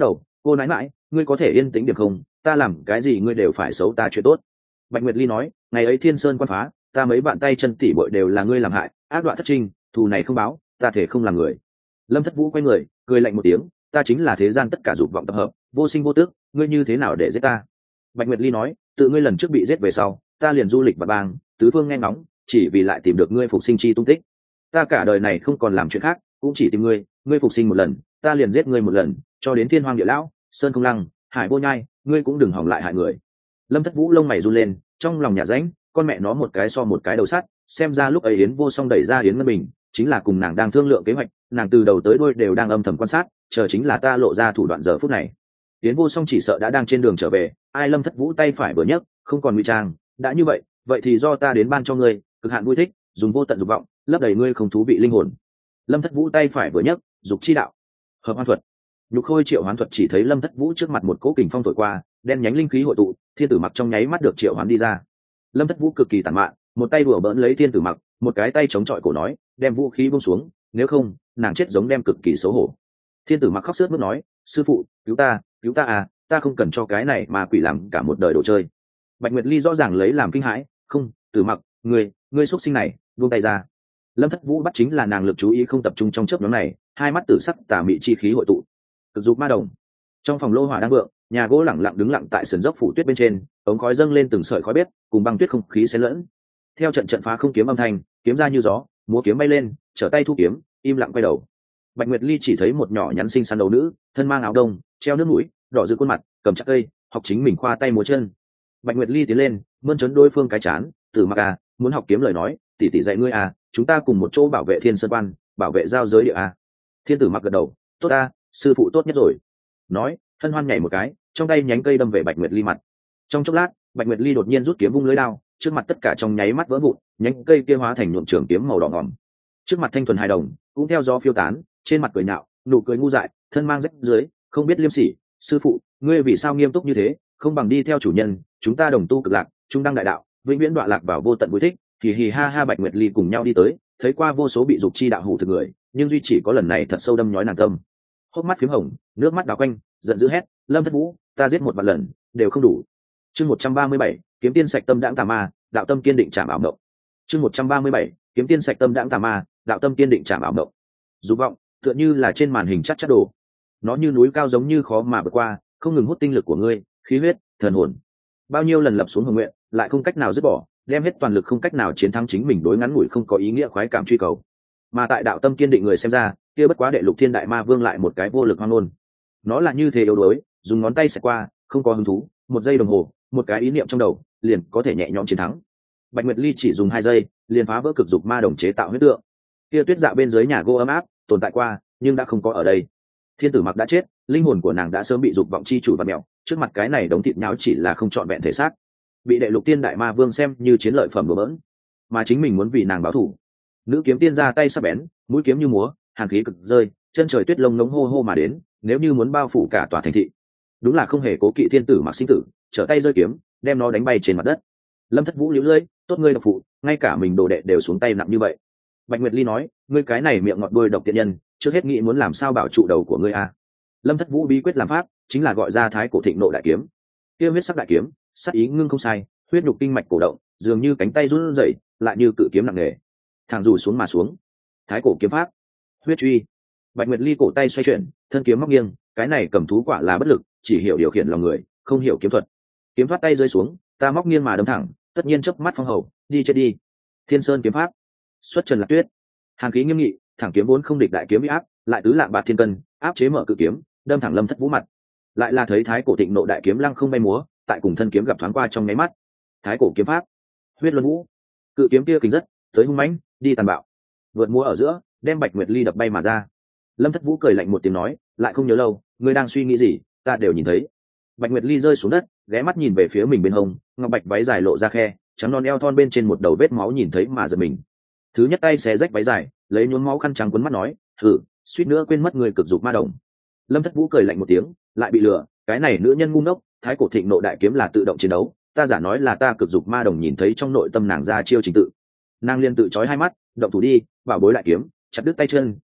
cô nãi mãi ngươi có thể yên tĩnh điểm không, ta làm cái gì ngươi đều phải xấu ta chuyện tốt. Bạch Nguyệt Ly nói, ngày ấy Thiên Sơn quan phá, ta mấy bạn tay chân tỉ bội đều là ngươi làm hại, ác đoạn thất trinh, thù này không báo, ta thể không làm người. Lâm Thất Vũ quay người cười lạnh một tiếng, ta chính là thế gian tất cả dục vọng tập hợp, vô sinh vô tước, ngươi như thế nào để giết ta? Bạch Nguyệt Ly nói, tự ngươi lần trước bị giết về sau, ta liền du lịch và bang tứ phương nghe ngóng, chỉ vì lại tìm được ngươi phục sinh chi tung tích. Ta cả đời này không còn làm chuyện khác, cũng chỉ tìm ngươi, ngươi phục sinh một lần, ta liền giết ngươi một lần, cho đến thiên hoang địa lão, sơn không lăng, hải vô nhai, ngươi cũng đừng hỏng lại hại người. Lâm Thất Vũ lông mày run lên, trong lòng nhà rãnh, con mẹ nó một cái so một cái đầu sắt, xem ra lúc ấy Yến Vô Song đẩy ra Yến Ngân Bình, chính là cùng nàng đang thương lượng kế hoạch, nàng từ đầu tới đuôi đều đang âm thầm quan sát, chờ chính là ta lộ ra thủ đoạn giờ phút này. Yến Vô Song chỉ sợ đã đang trên đường trở về, ai Lâm Thất Vũ tay phải vừa nhấc, không còn ngụy trang, đã như vậy, vậy thì do ta đến ban cho ngươi, cực hạn vui thích, dùng vô tận dục vọng, lấp đầy ngươi không thú vị linh hồn. Lâm Thất Vũ tay phải vừa nhấc, dục chi đạo, hợp hoán thuật. Nhục Khôi triệu hoán thuật chỉ thấy Lâm Thất Vũ trước mặt một cỗ kình phong thổi qua, đen nhánh linh khí hội tụ, thiên tử mặc trong nháy mắt được triệu hoán đi ra. Lâm Thất Vũ cực kỳ tàn mạn, một tay đùa bỡn lấy thiên tử mặc, một cái tay chống chọi cổ nói, đem vũ khí buông xuống, nếu không, nàng chết giống đem cực kỳ xấu hổ. Thiên tử mặc khóc sướt mướt nói, sư phụ, cứu ta, cứu ta à, ta không cần cho cái này mà quỷ làm cả một đời đồ chơi. Bạch Nguyệt Ly rõ ràng lấy làm kinh hãi, không, tử mặc, ngươi, ngươi xuất sinh này, buông tay ra. Lâm Thất Vũ bắt chính là nàng lực chú ý không tập trung trong chớp nhoáng này, hai mắt tử sắc tà mị chi khí hội tụ. Cực dục ma đồng. Trong phòng lô hỏa đang vượng, nhà gỗ lẳng lặng đứng lặng tại sườn dốc phủ tuyết bên trên, ống khói dâng lên từng sợi khói bếp, cùng băng tuyết không khí xen lẫn. Theo trận trận phá không kiếm âm thanh, kiếm ra như gió, múa kiếm bay lên, trở tay thu kiếm, im lặng quay đầu. Bạch Nguyệt Ly chỉ thấy một nhỏ nhắn xinh xắn đầu nữ, thân mang áo đông, treo nước mũi, đỏ rực khuôn mặt, cầm chặt cây, học chính mình khoa tay múa chân. Bạch Nguyệt Ly tiến lên, mơn trớn đối phương cái chán, Tử Mặc à, muốn học kiếm lời nói, tỷ tỷ dạy ngươi à, chúng ta cùng một chỗ bảo vệ Thiên Sơn Quan, bảo vệ giao giới địa à. Thiên Tử Mặc gật đầu, tốt à, sư phụ tốt nhất rồi. Nói, hân hoan nhảy một cái, trong tay nhánh cây đâm về Bạch Nguyệt Ly mặt. Trong chốc lát, Bạch Nguyệt Ly đột nhiên rút kiếm vung lưới đao, trước mặt tất cả trong nháy mắt vỡ vụn, nhánh cây kia hóa thành nhuộm trường kiếm màu đỏ ngòm. Trước mặt thanh thuần hài đồng, cũng theo gió phiêu tán, trên mặt cười nhạo, nụ cười ngu dại, thân mang rách dưới, không biết liêm sỉ. Sư phụ, ngươi vì sao nghiêm túc như thế, không bằng đi theo chủ nhân, chúng ta đồng tu cực lạc, trung đăng đại đạo, vĩnh viễn đọa lạc vào vô tận vui thích. Thì hì ha ha. Bạch Nguyệt Ly cùng nhau đi tới, thấy qua vô số bị dục chi đạo hủ thực người, nhưng duy chỉ có lần này thật sâu đâm nhói nàng tâm. Hốc mắt phím hồng, nước mắt đảo quanh, giận dữ hét, Lâm Thất Vũ, ta giết một vạn lần đều không đủ. Chương một trăm ba mươi bảy, kiếm tiên sạch tâm đãng tà ma, đạo tâm kiên định chạm ảo mộng. Chương một trăm ba mươi bảy, kiếm tiên sạch tâm đãng tà ma, đạo tâm kiên định chạm ảo mộng. Dục vọng, tựa như là trên màn hình chắc chắc đồ, nó như núi cao giống như khó mà vượt qua, không ngừng hút tinh lực của ngươi, khí huyết, thần hồn. Bao nhiêu lần lập xuống hồng nguyện, lại không cách nào dứt bỏ, đem hết toàn lực không cách nào chiến thắng chính mình đối ngắn ngủi không có ý nghĩa khoái cảm truy cầu. Mà tại đạo tâm kiên định người xem ra, kia bất quá đệ lục thiên đại ma vương lại một cái vô lực hoang ngôn. Nó là như thế yếu đuối, dùng ngón tay xẹt qua, không có hứng thú, một giây đồng hồ, một cái ý niệm trong đầu, liền có thể nhẹ nhõm chiến thắng. Bạch Nguyệt Ly chỉ dùng hai giây, liền phá vỡ cực dục ma đồng chế tạo huyết tượng. Kia tuyết dạ bên dưới nhà gỗ ấm áp, tồn tại qua, nhưng đã không có ở đây. Thiên Tử Mặc đã chết, linh hồn của nàng đã sớm bị dục vọng chi chủ vặn mèo, trước mặt cái này đống thịt nháo chỉ là không trọn vẹn thể xác, bị đệ lục tiên đại ma vương xem như chiến lợi phẩm bừa bỡn, mà chính mình muốn vì nàng báo thù. Nữ kiếm tiên ra tay sắc bén, mũi kiếm như múa, hàn khí cực rơi, chân trời tuyết lông ngống hô hô mà đến, nếu như muốn bao phủ cả tòa thành thị. Đúng là không hề cố kỵ Thiên Tử Mặc sinh tử, trở tay rơi kiếm, đem nó đánh bay trên mặt đất. Lâm Thất Vũ liễu lưỡi, tốt ngươi độc phụ, ngay cả mình đồ đệ đều xuống tay nặng như vậy. Bạch Nguyệt Ly nói, ngươi cái này miệng ngọt đuôi độc tiện nhân, trước hết nghĩ muốn làm sao bảo trụ đầu của ngươi a. Lâm Thất Vũ bí quyết làm pháp, chính là gọi ra thái cổ thịnh nộ đại kiếm. Kia huyết sắc đại kiếm, sắc ý ngưng không sai, huyết nhục kinh mạch cổ động, dường như cánh tay run rẩy, lại như cự kiếm nặng nề, thẳng rủ xuống mà xuống. Thái cổ kiếm pháp, huyết truy. Bạch Nguyệt Ly cổ tay xoay chuyển, thân kiếm móc nghiêng, cái này cầm thú quả là bất lực, chỉ hiểu điều khiển lòng người, không hiểu kiếm thuật. Kiếm thoát tay rơi xuống, ta móc nghiêng mà đâm thẳng, tất nhiên chớp mắt phong hầu, đi chết đi. Thiên Sơn kiếm pháp, xuất trần lạc tuyết. Hàn khí nghiêm nghị, thẳng kiếm vốn không địch đại kiếm uy áp, lại tứ lạng bạc thiên cân, áp chế mở cự kiếm, đâm thẳng Lâm Thất Vũ mặt. Lại là thấy thái cổ thịnh nộ đại kiếm lăng không bay múa, tại cùng thân kiếm gặp thoáng qua trong nháy mắt. Thái cổ kiếm pháp, huyết luân vũ. Cự kiếm kia kính rất, tới hung mãnh, đi tàn bạo, vượt múa ở giữa, đem Bạch Nguyệt Ly đập bay mà ra. Lâm Thất Vũ cười lạnh một tiếng nói, lại không nhớ lâu, ngươi đang suy nghĩ gì, ta đều nhìn thấy. Bạch Nguyệt Ly rơi xuống đất, ghé mắt nhìn về phía mình bên hông, ngọc bạch váy dài lộ ra khe, trắng non eo thon bên trên một đầu vết máu nhìn thấy mà giật mình. Thứ nhất tay xé rách váy dài, lấy nhuốm máu khăn trắng quấn mắt nói, thử, suýt nữa quên mất người cực dục ma đồng. Lâm Thất Vũ cười lạnh một tiếng, lại bị lừa, cái này nữ nhân ngu ngốc, thái cổ thịnh nộ đại kiếm là tự động chiến đấu, ta giả nói là ta cực dục ma đồng nhìn thấy trong nội tâm nàng ra chiêu trình tự. Nàng liên tự chói hai mắt, động thủ đi, bảo bối đại kiếm, chặt đứt tay chân,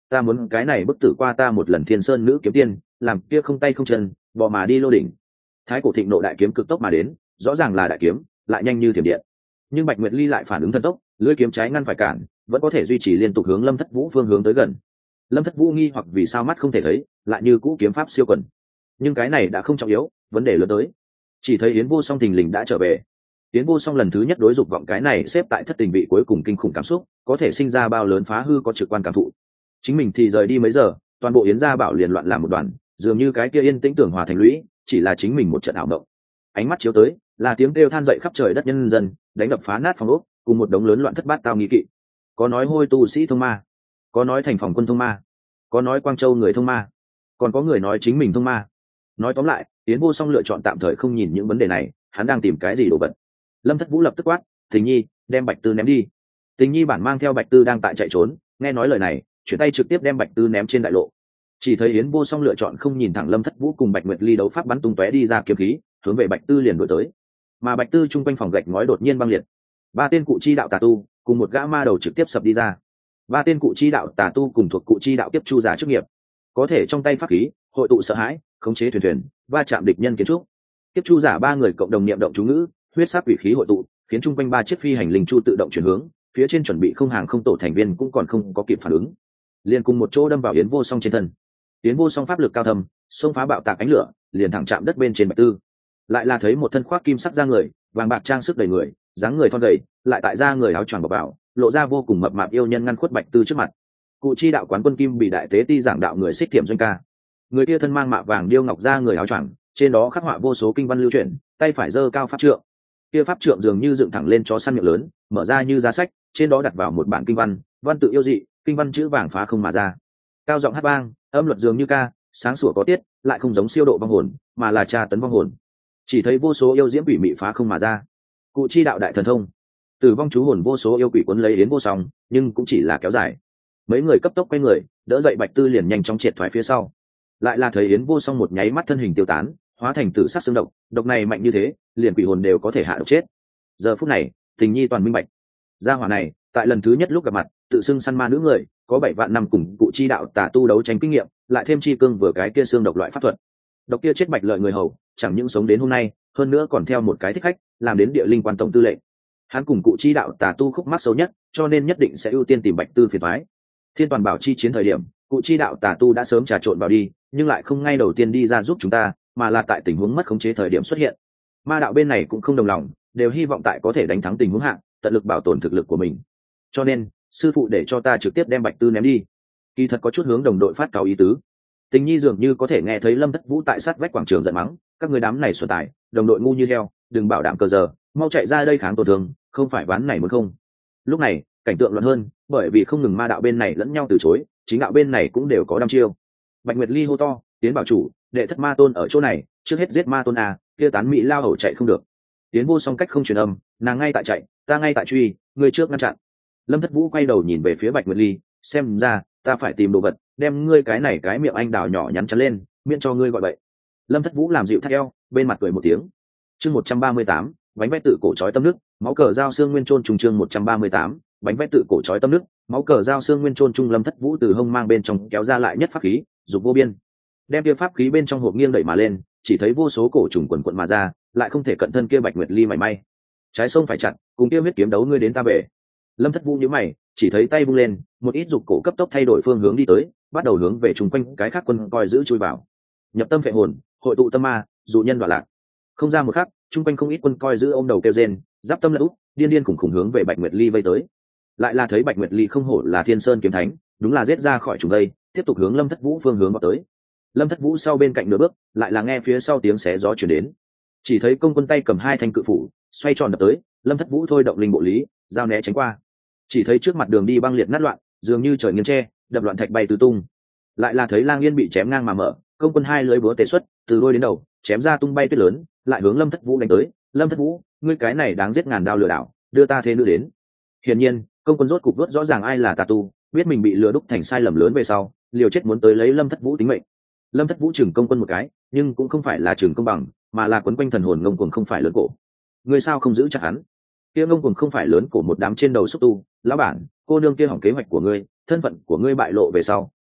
ta muốn cái này bức tử qua ta một lần thiên sơn nữ kiếm tiên, làm kia không tay không chân bò mà đi lô đỉnh. Thái cổ thịnh nộ đại kiếm cực tốc mà đến, rõ ràng là đại kiếm, lại nhanh như thiểm điện. Nhưng Bạch Nguyệt Ly lại phản ứng thần tốc, lưỡi kiếm trái ngăn phải cản, vẫn có thể duy trì liên tục hướng Lâm Thất Vũ phương hướng tới gần. Lâm Thất Vũ nghi hoặc vì sao mắt không thể thấy, lại như cũ kiếm pháp siêu quần. Nhưng cái này đã không trọng yếu, vấn đề lớn tới. Chỉ thấy Yến Vô Song thình lình đã trở về. Yến Vô Song lần thứ nhất đối dục vọng cái này xếp tại thất tình vị cuối cùng kinh khủng cảm xúc, có thể sinh ra bao lớn phá hư có trực quan cảm thụ. Chính mình thì rời đi mấy giờ, toàn bộ Yến gia bảo liền loạn làm một đoàn, dường như cái kia yên tĩnh tưởng hòa thành lũy, chỉ là chính mình một trận ảo mộng. Ánh mắt chiếu tới, là tiếng kêu than dậy khắp trời đất nhân dân, đánh đập phá nát phòng ốc, cùng một đống lớn loạn thất bát tao nghi kỵ. Có nói hôi tu sĩ thông ma, có nói thành phòng quân thông ma, có nói Quang Châu người thông ma, còn có người nói chính mình thông ma. Nói tóm lại, Yến Vô Song lựa chọn tạm thời không nhìn những vấn đề này, hắn đang tìm cái gì đồ vật. Lâm Thất Vũ lập tức quát, Tình Nhi, đem Bạch Tư ném đi. Tình Nhi bản mang theo Bạch Tư đang tại chạy trốn, nghe nói lời này, chuyển tay trực tiếp đem Bạch Tư ném trên đại lộ. Chỉ thấy Yến Vô Song lựa chọn không nhìn thẳng Lâm Thất Vũ cùng Bạch Nguyệt Ly đấu pháp bắn tung tóe đi ra kiếm khí, hướng về Bạch Tư liền đuổi tới. Mà Bạch Tư trung quanh phòng gạch ngói đột nhiên băng liệt, ba tên cụ chi đạo tà tu cùng một gã ma đầu trực tiếp sập đi ra. Ba tên cụ chi đạo tà tu cùng thuộc cụ chi đạo tiếp chu giả chức nghiệp, có thể trong tay pháp khí hội tụ sợ hãi, khống chế thuyền thuyền, va chạm địch nhân kiến trúc. Tiếp chu giả ba người cộng đồng niệm động chú ngữ, huyết sắc quỷ khí hội tụ, khiến trung quanh ba chiếc phi hành linh chu tự động chuyển hướng, phía trên chuẩn bị không hàng không tổ thành viên cũng còn không có kịp phản ứng, liền cùng một chỗ đâm vào Yến Vô Song trên thân. Yến Vô Song pháp lực cao thâm, xông phá bạo tạc ánh lửa, liền thẳng chạm đất bên trên Bạch Tư. Lại là thấy một thân khoác kim sắc da người, vàng bạc trang sức đầy người, dáng người thon gầy, lại tại da người áo choàng bọc vào, lộ ra vô cùng mập mạp yêu nhân ngăn khuất Bạch Tư trước mặt. Cụ chi đạo quán quân kim bị đại tế ti giảng đạo người xích thiểm doanh ca. Người kia thân mang mạ vàng điêu ngọc da người áo choàng, trên đó khắc họa vô số kinh văn lưu truyền, tay phải giơ cao pháp trượng. Kia pháp trượng dường như dựng thẳng lên chó săn miệng lớn, mở ra như giá sách, trên đó đặt vào một bản kinh văn, văn tự yêu dị, kinh văn chữ vàng phá không mà ra. Cao giọng hát vang, âm luật dường như ca, sáng sủa có tiết, lại không giống siêu độ vong hồn, mà là tra tấn vong hồn. Chỉ thấy vô số yêu diễm quỷ mị phá không mà ra. Cụ chi đạo đại thần thông, tử vong chú hồn vô số yêu quỷ cuốn lấy Yến Vô Song, nhưng cũng chỉ là kéo dài. Mấy người cấp tốc quay người, đỡ dậy Bạch Tư liền nhanh chóng triệt thoái phía sau. Lại là thấy Yến Vô Song một nháy mắt thân hình tiêu tán, hóa thành tử sắc xương độc, độc này mạnh như thế, liền quỷ hồn đều có thể hạ độc chết. Giờ phút này, Tình Nhi toàn minh bạch. Gia hỏa này, tại lần thứ nhất lúc gặp mặt, tự xưng săn ma nữ người, có bảy vạn năm cùng cụ chi đạo tà tu đấu tranh kinh nghiệm, lại thêm chi cương vừa cái kia xương độc loại pháp thuật. Độc kia chết Bạch lợi người hầu, chẳng những sống đến hôm nay, hơn nữa còn theo một cái thích khách, làm đến địa linh quan tổng tư lệnh. Hắn cùng cụ chi đạo tà tu khúc mắc xấu nhất, cho nên nhất định sẽ ưu tiên tìm Bạch Tư phiền toái. Thiên toàn bảo chi chiến thời điểm, cụ chi đạo tà tu đã sớm trà trộn vào đi, nhưng lại không ngay đầu tiên đi ra giúp chúng ta, mà là tại tình huống mất khống chế thời điểm xuất hiện. Ma đạo bên này cũng không đồng lòng, đều hy vọng tại có thể đánh thắng tình huống hạng, tận lực bảo tồn thực lực của mình. Cho nên, sư phụ để cho ta trực tiếp đem Bạch Tư ném đi. Kỳ thật có chút hướng đồng đội phát cáo ý tứ. Tình Nhi dường như có thể nghe thấy Lâm Thất Vũ tại sát vách quảng trường giận mắng, các người đám này xuẩn tài, đồng đội ngu như heo, đừng bảo đảm cờ giờ, mau chạy ra đây kháng tổn thương, không phải ván này muốn không. Lúc này, cảnh tượng loạn hơn, bởi vì không ngừng ma đạo bên này lẫn nhau từ chối, chính đạo bên này cũng đều có đăm chiêu. Bạch Nguyệt Ly hô to, Tiến bảo chủ, đệ thất ma tôn ở chỗ này, trước hết giết ma tôn à, kia tán mỹ lao hầu chạy không được. Tiến Vô Song cách không truyền âm, nàng ngay tại chạy, ta ngay tại truy, người trước ngăn chặn. Lâm Thất Vũ quay đầu nhìn về phía Bạch Nguyệt Ly, xem ra ta phải tìm đồ vật, đem ngươi cái này cái miệng anh đào nhỏ nhắn chắn lên, miễn cho ngươi gọi bậy. Lâm Thất Vũ làm dịu thắt eo, bên mặt cười một tiếng. Chương một trăm ba mươi tám, bánh vẽ tự cổ chói tâm nước, máu cờ giao xương nguyên trôn trùng. Chương một trăm ba mươi tám, bánh vẽ tự cổ chói tâm nước, máu cờ giao xương nguyên trôn trung. Lâm Thất Vũ từ hông mang bên trong kéo ra lại nhất pháp khí, dục vô biên, đem kia pháp khí bên trong hộp nghiêng đẩy mà lên, chỉ thấy vô số cổ trùng quần quần mà ra, lại không thể cận thân kia Bạch Nguyệt Ly mảy may. Trái sông phải chặt, cùng kia huyết kiếm đấu ngươi đến ta về. Lâm Thất Vũ nhíu mày, chỉ thấy tay vung lên, một ít dục cổ cấp tốc thay đổi phương hướng đi tới, bắt đầu hướng về trùng quanh cái khác quân coi giữ chui vào. Nhập tâm phệ hồn, hội tụ tâm ma, dụ nhân đoạn lạc. Không ra một khắc, trung quanh không ít quân coi giữ ôm đầu kêu rên, giáp tâm lẫn úp, điên điên khủng khủng hướng về Bạch Nguyệt Ly vây tới. Lại là thấy Bạch Nguyệt Ly không hổ là Thiên Sơn kiếm thánh, đúng là giết ra khỏi trùng vây, tiếp tục hướng Lâm Thất Vũ phương hướng vào tới. Lâm Thất Vũ sau bên cạnh nửa bước, lại là nghe phía sau tiếng xé gió truyền đến. Chỉ thấy công quân tay cầm hai thanh cự phủ, xoay tròn đập tới, Lâm Thất Vũ thôi động linh bộ lý, giao né tránh qua. Chỉ thấy trước mặt đường đi băng liệt nát loạn, dường như trời nghiêng tre, đập loạn thạch bay tứ tung. Lại là thấy Lang Yên bị chém ngang mà mở, công quân hai lưỡi búa tề xuất, từ đuôi đến đầu, chém ra tung bay tuyết lớn, lại hướng Lâm Thất Vũ đánh tới. Lâm Thất Vũ, ngươi cái này đáng giết ngàn đao lừa đảo, đưa ta thế nữ đến. Hiển nhiên, công quân rốt cục vớt rõ ràng ai là tà tu, biết mình bị lừa đúc thành sai lầm lớn về sau, liều chết muốn tới lấy Lâm Thất Vũ tính mệnh. Lâm Thất Vũ chừng công quân một cái, nhưng cũng không phải là chừng công bằng, mà là quấn quanh thần hồn ngông cuồng không phải lớn cổ. Ngươi sao không giữ chặt hắn? Kia ngông cuồng không phải lớn cổ một đám trên đầu xúc tu, lão bản, cô nương kia hỏng kế hoạch của ngươi, thân phận của ngươi bại lộ về sau,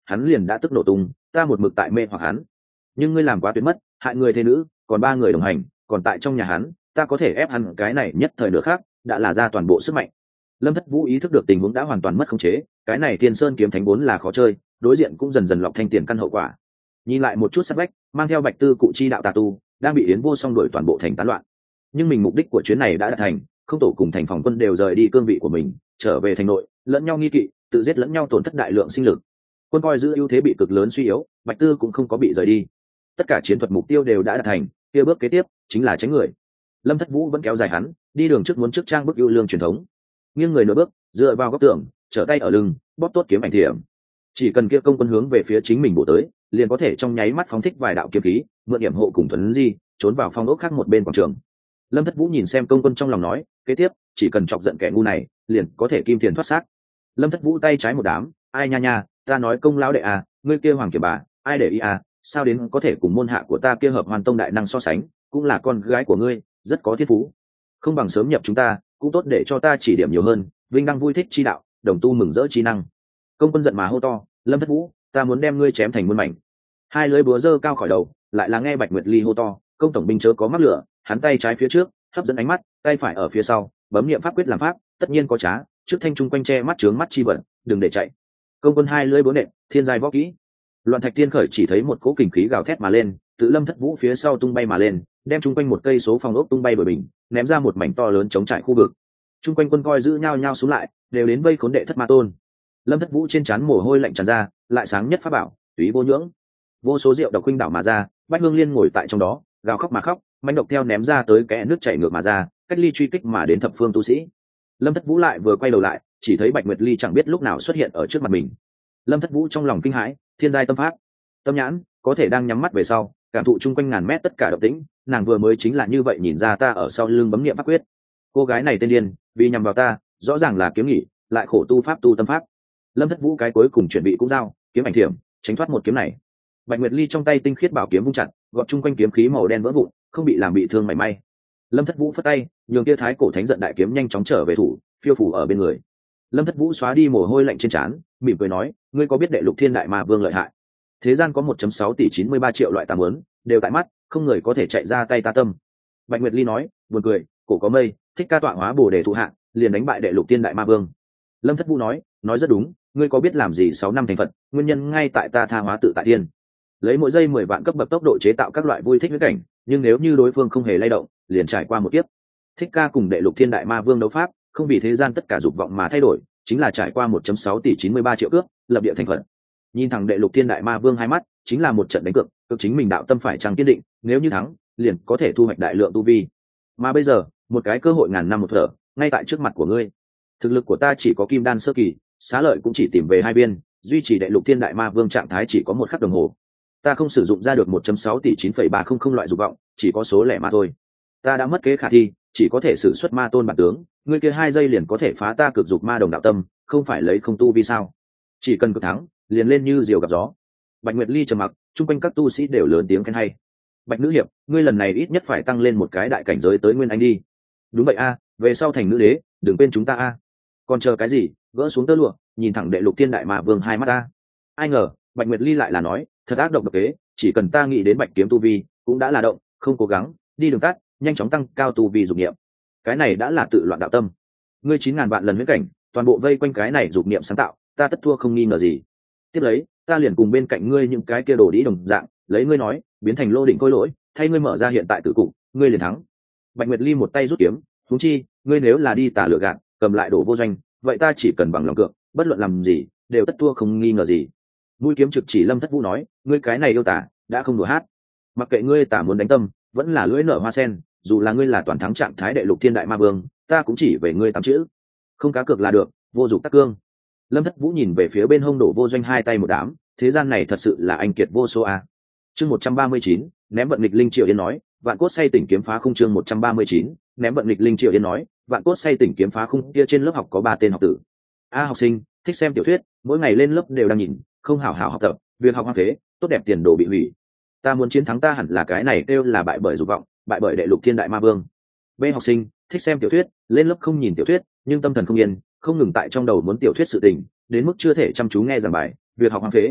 hắn liền đã tức nổ tung, ta một mực tại mê hoặc hắn. Nhưng ngươi làm quá tuyệt mất, hại người thế nữ, còn ba người đồng hành, còn tại trong nhà hắn, ta có thể ép hắn cái này nhất thời nửa khác, đã là ra toàn bộ sức mạnh. Lâm Thất Vũ ý thức được tình huống đã hoàn toàn mất khống chế, cái này Thiên Sơn kiếm thánh vốn là khó chơi, đối diện cũng dần dần lọc thanh tiền căn hậu quả. Nhìn lại một chút sát vách, mang theo Bạch Tư cụ chi đạo tà tu, đang bị Yến Vô Song đuổi toàn bộ thành tán loạn. Nhưng mình mục đích của chuyến này đã đạt thành, không tổ cùng thành phòng quân đều rời đi cương vị của mình, trở về thành nội, lẫn nhau nghi kỵ, tự giết lẫn nhau tổn thất đại lượng sinh lực. Quân coi giữ ưu thế bị cực lớn suy yếu, Bạch Tư cũng không có bị rời đi. Tất cả chiến thuật mục tiêu đều đã đạt thành, kia bước kế tiếp chính là tránh người. Lâm Thất Vũ vẫn kéo dài hắn, đi đường trước muốn trước trang bức ưu lương truyền thống. Nghiêng người nửa bước, dựa vào góc tường, trở tay ở lưng, bóp tốt kiếm ảnh thiểm. Chỉ cần kia công quân hướng về phía chính mình bổ tới, liền có thể trong nháy mắt phóng thích vài đạo kiếm khí, mượn điểm hộ cùng thuần di, trốn vào phong ốc khác một bên quảng trường. Lâm Thất Vũ nhìn xem công quân trong lòng nói, kế tiếp chỉ cần chọc giận kẻ ngu này, liền có thể kim tiền thoát xác. Lâm Thất Vũ tay trái một đám, ai nha nha, ta nói công lão đệ à, ngươi kia hoàng kiểm bà, ai để ý à, sao đến có thể cùng môn hạ của ta kia hợp hoàn tông đại năng so sánh, cũng là con gái của ngươi, rất có thiên phú, không bằng sớm nhập chúng ta, cũng tốt để cho ta chỉ điểm nhiều hơn, vinh đăng vui thích chi đạo, đồng tu mừng rỡ chi năng. Công quân giận mà hô to, Lâm Thất Vũ, ta muốn đem ngươi chém thành muôn mảnh. Hai lưỡi búa giơ cao khỏi đầu, lại là nghe Bạch Nguyệt Ly hô to, công tổng binh chớ có mắc lửa, hắn tay trái phía trước, hấp dẫn ánh mắt, tay phải ở phía sau, bấm niệm pháp quyết làm pháp, tất nhiên có trá, trước thanh trung quanh che mắt trướng mắt chi bẩn, đừng để chạy. Công quân hai lưỡi búa nện, thiên giai võ kỹ. Loạn Thạch Tiên khởi chỉ thấy một cỗ kình khí gào thét mà lên, tự Lâm Thất Vũ phía sau tung bay mà lên, đem chung quanh một cây số phòng ốc tung bay bởi bình, ném ra một mảnh to lớn chống trải khu vực. Chung quanh quân coi giữ nhau nhau xuống lại, đều đến vây khốn đệ thất ma tôn. Lâm Thất Vũ trên trán mồ hôi lạnh tràn ra, lại sáng nhất pháp bảo, túy vô nhưỡng. Vô số rượu độc huynh đảo mà ra, Bách Hương Liên ngồi tại trong đó, gào khóc mà khóc, manh độc theo ném ra tới kẽ nước chảy ngược mà ra, cách ly truy kích mà đến thập phương tu sĩ. Lâm Thất Vũ lại vừa quay đầu lại, chỉ thấy Bạch Nguyệt Ly chẳng biết lúc nào xuất hiện ở trước mặt mình. Lâm Thất Vũ trong lòng kinh hãi, thiên giai tâm pháp, tâm nhãn, có thể đang nhắm mắt về sau, cảm thụ chung quanh ngàn mét tất cả động tĩnh, nàng vừa mới chính là như vậy nhìn ra ta ở sau lưng bấm niệm pháp quyết. Cô gái này tên điên, vì nhằm vào ta, rõ ràng là kiếm nghỉ, lại khổ tu pháp tu tâm pháp. Lâm Thất Vũ cái cuối cùng chuẩn bị cũng giao, kiếm ảnh thiểm, tránh thoát một kiếm này. Bạch Nguyệt Ly trong tay tinh khiết bảo kiếm vung chặt, gọt chung quanh kiếm khí màu đen vỡ vụn, không bị làm bị thương mảy may. Lâm Thất Vũ phất tay, nhường kia thái cổ thánh giận đại kiếm nhanh chóng trở về thủ, phiêu phủ ở bên người. Lâm Thất Vũ xóa đi mồ hôi lạnh trên trán, mỉm cười nói, ngươi có biết đệ lục thiên đại ma vương lợi hại? Thế gian có một phẩy sáu tỷ chín mươi ba triệu loại tà muốn, đều tại mắt, không người có thể chạy ra tay ta tâm. Bạch Nguyệt Ly nói, buồn cười, cổ có mây, thích ca tọa hóa bồ đề thụ hạ, liền đánh bại đệ lục thiên đại ma vương. Lâm Thất Vũ nói, nói rất đúng, ngươi có biết làm gì sáu năm thành phật, nguyên nhân ngay tại ta tha hóa tự tại thiên. Lấy mỗi giây mười vạn cấp bậc tốc độ chế tạo các loại vui thích viễn cảnh, nhưng nếu như đối phương không hề lay động, liền trải qua một kiếp. Thích ca cùng đệ lục thiên đại ma vương đấu pháp, không vì thế gian tất cả dục vọng mà thay đổi, chính là trải qua một phẩy sáu tỷ chín mươi ba triệu cướp, lập địa thành phật. Nhìn thẳng đệ lục thiên đại ma vương hai mắt, chính là một trận đánh cược, cực chính mình đạo tâm phải chẳng kiên định, nếu như thắng, liền có thể thu hoạch đại lượng tu vi. Mà bây giờ, một cái cơ hội ngàn năm một thở, ngay tại trước mặt của ngươi. Thực lực của ta chỉ có kim đan sơ kỳ, xá lợi cũng chỉ tìm về hai viên, duy trì đệ lục thiên đại ma vương trạng thái chỉ có một khắc đồng hồ. Ta không sử dụng ra được một phẩy sáu tỷ chín phẩy ba không không loại dục vọng, chỉ có số lẻ mà thôi. Ta đã mất kế khả thi, chỉ có thể sử xuất ma tôn bản tướng, ngươi kia hai giây liền có thể phá ta cực dục ma đồng đạo tâm, không phải lấy không tu vi sao? Chỉ cần cực thắng, liền lên như diều gặp gió. Bạch Nguyệt Ly trầm mặc, chung quanh các tu sĩ đều lớn tiếng khen hay. Bạch nữ hiệp, ngươi lần này ít nhất phải tăng lên một cái đại cảnh giới tới nguyên anh đi. Đúng vậy a, về sau thành nữ đế, đừng quên chúng ta a. Còn chờ cái gì, gỡ xuống tơ lụa, nhìn thẳng đệ lục thiên đại ma vương hai mắt a. Ai ngờ, Bạch Nguyệt Ly lại là nói, thật ác độc độc kế, chỉ cần ta nghĩ đến Bạch kiếm tu vi, cũng đã là động, không cố gắng, đi đường tắt, nhanh chóng tăng cao tu vi dục niệm. Cái này đã là tự loạn đạo tâm. Ngươi chín ngàn vạn lần huyễn cảnh, toàn bộ vây quanh cái này dục niệm sáng tạo, ta tất thua không nghi ngờ gì. Tiếp lấy, ta liền cùng bên cạnh ngươi những cái kia đồ đĩ đồng dạng, lấy ngươi nói, biến thành lô đỉnh khôi lỗi, thay ngươi mở ra hiện tại tử cục, ngươi liền thắng. Bạch Nguyệt Ly một tay rút kiếm, huống chi, ngươi nếu là đi tà lửa gạt, cầm lại đổ vô doanh, vậy ta chỉ cần bằng lòng cược, bất luận làm gì, đều tất thua không nghi ngờ gì. Mũi kiếm trực chỉ Lâm Thất Vũ nói, ngươi cái này yêu tà, đã không đùa hát. Mặc kệ ngươi tà muốn đánh tâm, vẫn là lưỡi nở hoa sen, dù là ngươi là toàn thắng trạng thái đệ lục thiên đại ma vương, ta cũng chỉ về ngươi tám chữ, không cá cược là được, vô dụng tắc cương. Lâm Thất Vũ nhìn về phía bên hông đổ vô doanh hai tay một đám, thế gian này thật sự là anh kiệt vô số a. Chương một trăm ba mươi chín, ném vận nghịch linh Triệu Yên nói, vạn cốt say tỉnh kiếm phá khung. Chương một trăm ba mươi chín, ném vận nghịch linh Triệu Yên nói, vạn cốt say tỉnh kiếm phá khung. Kia trên lớp học có ba tên học tử. A học sinh, thích xem tiểu thuyết, mỗi ngày lên lớp đều đang nhìn, không hảo hảo học tập, việc học hoang phế, tốt đẹp tiền đồ bị hủy. Ta muốn chiến thắng ta hẳn là cái này kêu là bại bởi dục vọng, bại bởi đệ lục thiên đại ma vương. B học sinh, thích xem tiểu thuyết, lên lớp không nhìn tiểu thuyết, nhưng tâm thần không yên, không ngừng tại trong đầu muốn tiểu thuyết sự tình, đến mức chưa thể chăm chú nghe giảng bài, việc học hoang phế.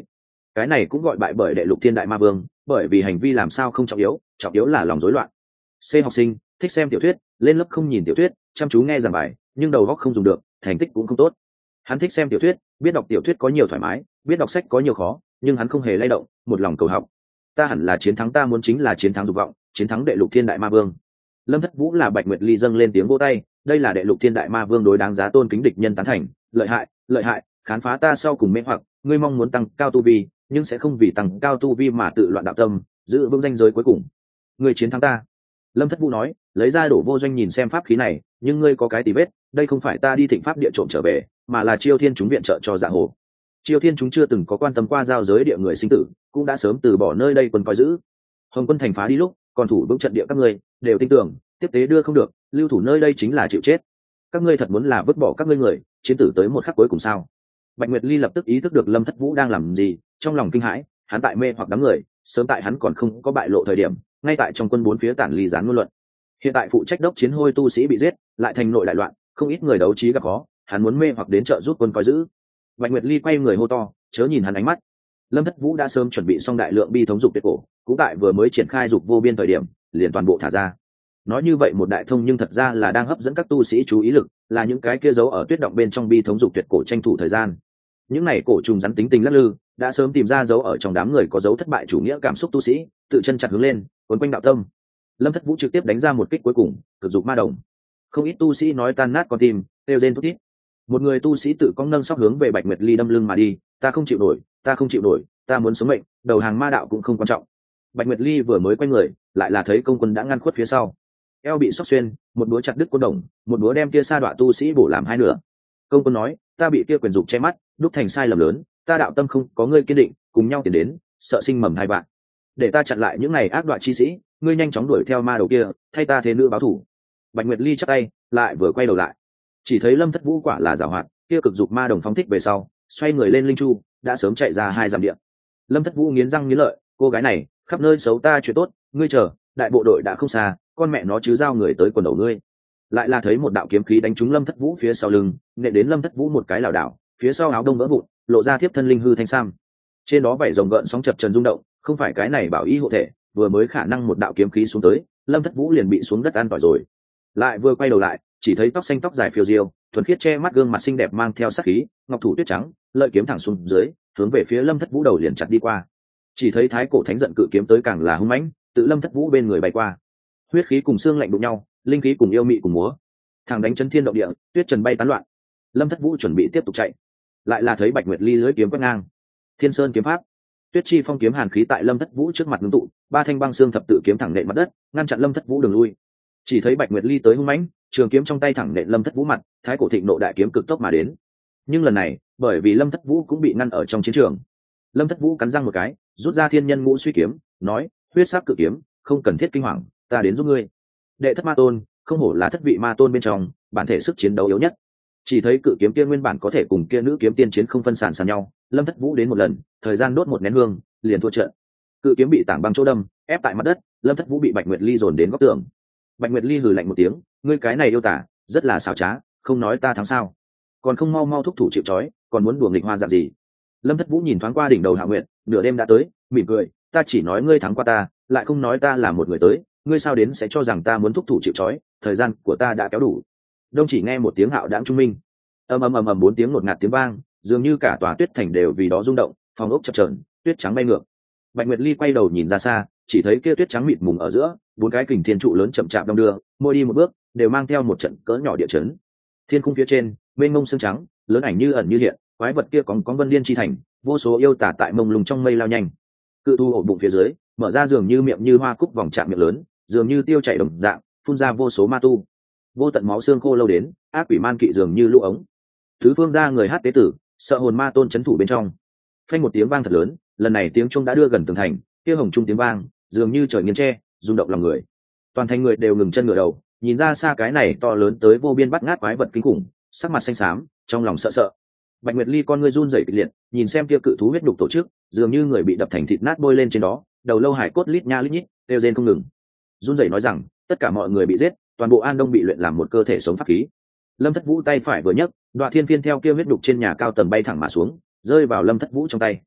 cái này cũng gọi bại bởi đệ lục thiên đại ma vương, bởi vì hành vi làm sao không trọng yếu, trọng yếu là lòng rối loạn. C học sinh thích xem tiểu thuyết, lên lớp không nhìn tiểu thuyết, chăm chú nghe giảng bài, nhưng đầu óc không dùng được, thành tích cũng không tốt. Hắn thích xem tiểu thuyết, biết đọc tiểu thuyết có nhiều thoải mái, biết đọc sách có nhiều khó, nhưng hắn không hề lay động, một lòng cầu học. Ta hẳn là chiến thắng, ta muốn chính là chiến thắng dục vọng, chiến thắng đệ lục thiên đại ma vương. Lâm Thất Vũ là Bạch Nguyệt Ly dâng lên tiếng vỗ tay, đây là đệ lục thiên đại ma vương đối đáng giá tôn kính địch nhân tán thành, lợi hại, lợi hại, khám phá ta sau cùng mê hoặc, ngươi mong muốn tăng cao tu vi, nhưng sẽ không vì tăng cao tu vi mà tự loạn đạo tâm, giữ vững danh giới cuối cùng. Ngươi chiến thắng ta. Lâm Thất Vũ nói, lấy ra đổ vô doanh nhìn xem pháp khí này, nhưng ngươi có cái tì vết, đây không phải ta đi thịnh pháp địa trộm trở về, mà là Chiêu Thiên chúng viện trợ cho Dạ Hồ. Chiêu Thiên chúng chưa từng có quan tâm qua giao giới địa người sinh tử, cũng đã sớm từ bỏ nơi đây quân coi giữ. Hồng quân thành phá đi lúc, còn thủ vững trận địa các ngươi, đều tin tưởng, tiếp tế đưa không được, lưu thủ nơi đây chính là chịu chết. Các ngươi thật muốn là vứt bỏ các ngươi người, chiến tử tới một khắc cuối cùng sao? Bạch Nguyệt Ly lập tức ý thức được Lâm Thất Vũ đang làm gì, trong lòng kinh hãi, hắn tại mê hoặc đám người, sớm tại hắn còn không có bại lộ thời điểm, ngay tại trong quân bốn phía tản ly gián ngôn luận. Hiện tại phụ trách đốc chiến hôi tu sĩ bị giết, lại thành nội đại loạn, không ít người đấu trí gặp khó, hắn muốn mê hoặc đến trợ giúp quân coi giữ. Bạch Nguyệt Ly quay người hô to, chớ nhìn hắn ánh mắt. Lâm Thất Vũ đã sớm chuẩn bị xong đại lượng bi thống dục tuyệt cổ, cũng tại vừa mới triển khai dục vô biên thời điểm, liền toàn bộ thả ra. Nói như vậy một đại thông nhưng thật ra là đang hấp dẫn các tu sĩ chú ý lực, là những cái kia giấu ở tuyết động bên trong bi thống dục tuyệt cổ tranh thủ thời gian. Những này cổ trùng rắn tính tình lắc lư, đã sớm tìm ra dấu ở trong đám người có dấu thất bại chủ nghĩa cảm xúc tu sĩ, tự chân chặt hướng lên, quấn quanh đạo tâm. Lâm Thất Vũ trực tiếp đánh ra một kích cuối cùng, cực dục ma đồng. Không ít tu sĩ nói tan nát con tim, kêu rên thút thít. Một người tu sĩ tự cong nâng sóc hướng về Bạch Nguyệt Ly đâm lưng mà đi, ta không chịu nổi, ta không chịu nổi, ta muốn sống mệnh, đầu hàng ma đạo cũng không quan trọng. Bạch Nguyệt Ly vừa mới quay người, lại là thấy công quân đã ngăn khuất phía sau, eo bị sóc xuyên, một búa chặt đứt quân đồng, một búa đem kia sa đọa tu sĩ bổ làm hai nửa. Công quân nói, ta bị kia quyền dục che mắt, đúc thành sai lầm lớn, ta đạo tâm không có ngươi kiên định, cùng nhau tiến đến, sợ sinh mầm hai bạn. Để ta chặn lại những này ác đoạn chi sĩ, ngươi nhanh chóng đuổi theo ma đầu kia, thay ta thế nữ báo thủ. Bạch Nguyệt Ly chắp tay, lại vừa quay đầu lại, chỉ thấy Lâm Thất Vũ quả là giàu hoạt, kia cực dục ma đồng phóng thích về sau, xoay người lên linh chu, đã sớm chạy ra hai dặm địa. Lâm Thất Vũ nghiến răng nghiến lợi, cô gái này khắp nơi xấu ta chuyện tốt, ngươi chờ, đại bộ đội đã không xa, con mẹ nó chứ giao người tới quần đầu ngươi. Lại là thấy một đạo kiếm khí đánh trúng Lâm Thất Vũ phía sau lưng, nện đến Lâm Thất Vũ một cái lảo đảo, phía sau áo đông vỡ vụn, lộ ra tiếp thân linh hư thanh sam. Trên đó vảy rồng gợn sóng chập trần rung động, không phải cái này bảo y hộ thể, vừa mới khả năng một đạo kiếm khí xuống tới, Lâm Thất Vũ liền bị xuống đất ăn tỏi rồi. Lại vừa quay đầu lại, chỉ thấy tóc xanh tóc dài phiêu diêu, thuần khiết che mắt gương mặt xinh đẹp mang theo sát khí, ngọc thủ tuyết trắng, lợi kiếm thẳng xuống dưới, hướng về phía Lâm Thất Vũ đầu liền chặt đi qua. Chỉ thấy thái cổ thánh giận cự kiếm tới càng là hung mãnh, tự Lâm Thất Vũ bên người bay qua. Huyết khí cùng xương lạnh đụng nhau, linh khí cùng yêu mị cùng múa, thằng đánh chân thiên động địa, tuyết trần bay tán loạn. Lâm Thất Vũ chuẩn bị tiếp tục chạy, lại là thấy Bạch Nguyệt Ly lưỡi kiếm quét ngang. Thiên Sơn kiếm pháp, Tuyết Chi phong kiếm hàn khí tại Lâm Thất Vũ trước mặt ngưng tụ, ba thanh băng xương thập tự kiếm thẳng nện mặt đất, ngăn chặn Lâm Thất Vũ đường lui. Chỉ thấy Bạch Nguyệt Ly tới hung mãnh, trường kiếm trong tay thẳng nện Lâm Thất Vũ mặt, thái cổ thịnh nộ đại kiếm cực tốc mà đến. Nhưng lần này, bởi vì Lâm Thất Vũ cũng bị ngăn ở trong chiến trường, Lâm Thất Vũ cắn răng một cái, rút ra Thiên Nhân Ngũ Suy kiếm, nói: huyết sắc cự kiếm, không cần thiết kinh hoàng, ta đến giúp ngươi. Đệ thất ma tôn, không hổ là thất vị ma tôn bên trong, bản thể sức chiến đấu yếu nhất. Chỉ thấy cự kiếm kia nguyên bản có thể cùng kia nữ kiếm tiên chiến không phân sàn sàn nhau, Lâm Thất Vũ đến một lần, thời gian đốt một nén hương, liền thua trận. Cự kiếm bị tảng băng chỗ đâm, ép tại mặt đất, Lâm Thất Vũ bị Bạch Nguyệt Ly dồn đến góc tường. Bạch Nguyệt Ly hừ lạnh một tiếng, ngươi cái này yêu tả, rất là xảo trá, không nói ta thắng sao? Còn không mau mau thúc thủ chịu trói, còn muốn đùa nghịch hoa dạng gì? Lâm Thất Vũ nhìn thoáng qua đỉnh đầu Hạ Nguyệt, nửa đêm đã tới, mỉm cười, ta chỉ nói ngươi thắng qua ta, lại không nói ta là một người tới, ngươi sao đến sẽ cho rằng ta muốn thúc thủ chịu trói? Thời gian của ta đã kéo đủ. Đông chỉ nghe một tiếng hạo đãng trung minh, ầm ầm ầm ầm bốn tiếng ngột ngạt tiếng vang, dường như cả tòa tuyết thành đều vì đó rung động, phòng ốc chập chờn, tuyết trắng bay ngược. Bạch Nguyệt Ly quay đầu nhìn ra xa, chỉ thấy kia tuyết trắng mịt mùng ở giữa, bốn cái kình thiên trụ lớn chậm chạp đong đưa, mỗi đi một bước đều mang theo một trận cỡ nhỏ địa chấn. Thiên cung phía trên, mênh mông sương trắng, lớn ảnh như ẩn như hiện, quái vật kia còn có vân liên chi thành, vô số yêu tả tại mông lung trong mây lao nhanh. Cự tu ổ bụng phía dưới, mở ra dường như miệng như hoa cúc vòng chạm miệng lớn, dường như tiêu chảy đồng dạng, phun ra vô số ma tu. Vô tận máu xương khô lâu đến, ác quỷ man kỵ dường như lũ ống. Thứ phương ra người hát tế tử, sợ hồn ma tôn chấn thủ bên trong. Phanh một tiếng vang thật lớn, lần này tiếng trung đã đưa gần tường thành, kia hồng trung tiếng vang, dường như trời nghiêng tre, rung động lòng người. Toàn thành người đều ngừng chân ngửa đầu, nhìn ra xa cái này to lớn tới vô biên bắt ngát quái vật kinh khủng, sắc mặt xanh xám, trong lòng sợ sợ. Bạch Nguyệt Ly con ngươi run rẩy kịch liệt, nhìn xem kia cự thú huyết đục tổ chức, dường như người bị đập thành thịt nát bôi lên trên đó, đầu lâu hải cốt lít nha lít nhít, đều rên không ngừng. Run rẩy nói rằng, tất cả mọi người bị giết, toàn bộ An Đông bị luyện làm một cơ thể sống pháp khí. Lâm Thất Vũ tay phải vừa nhấc, đoạ thiên phiên theo kia huyết đục trên nhà cao tầng bay thẳng mà xuống, rơi vào Lâm Thất Vũ trong tay.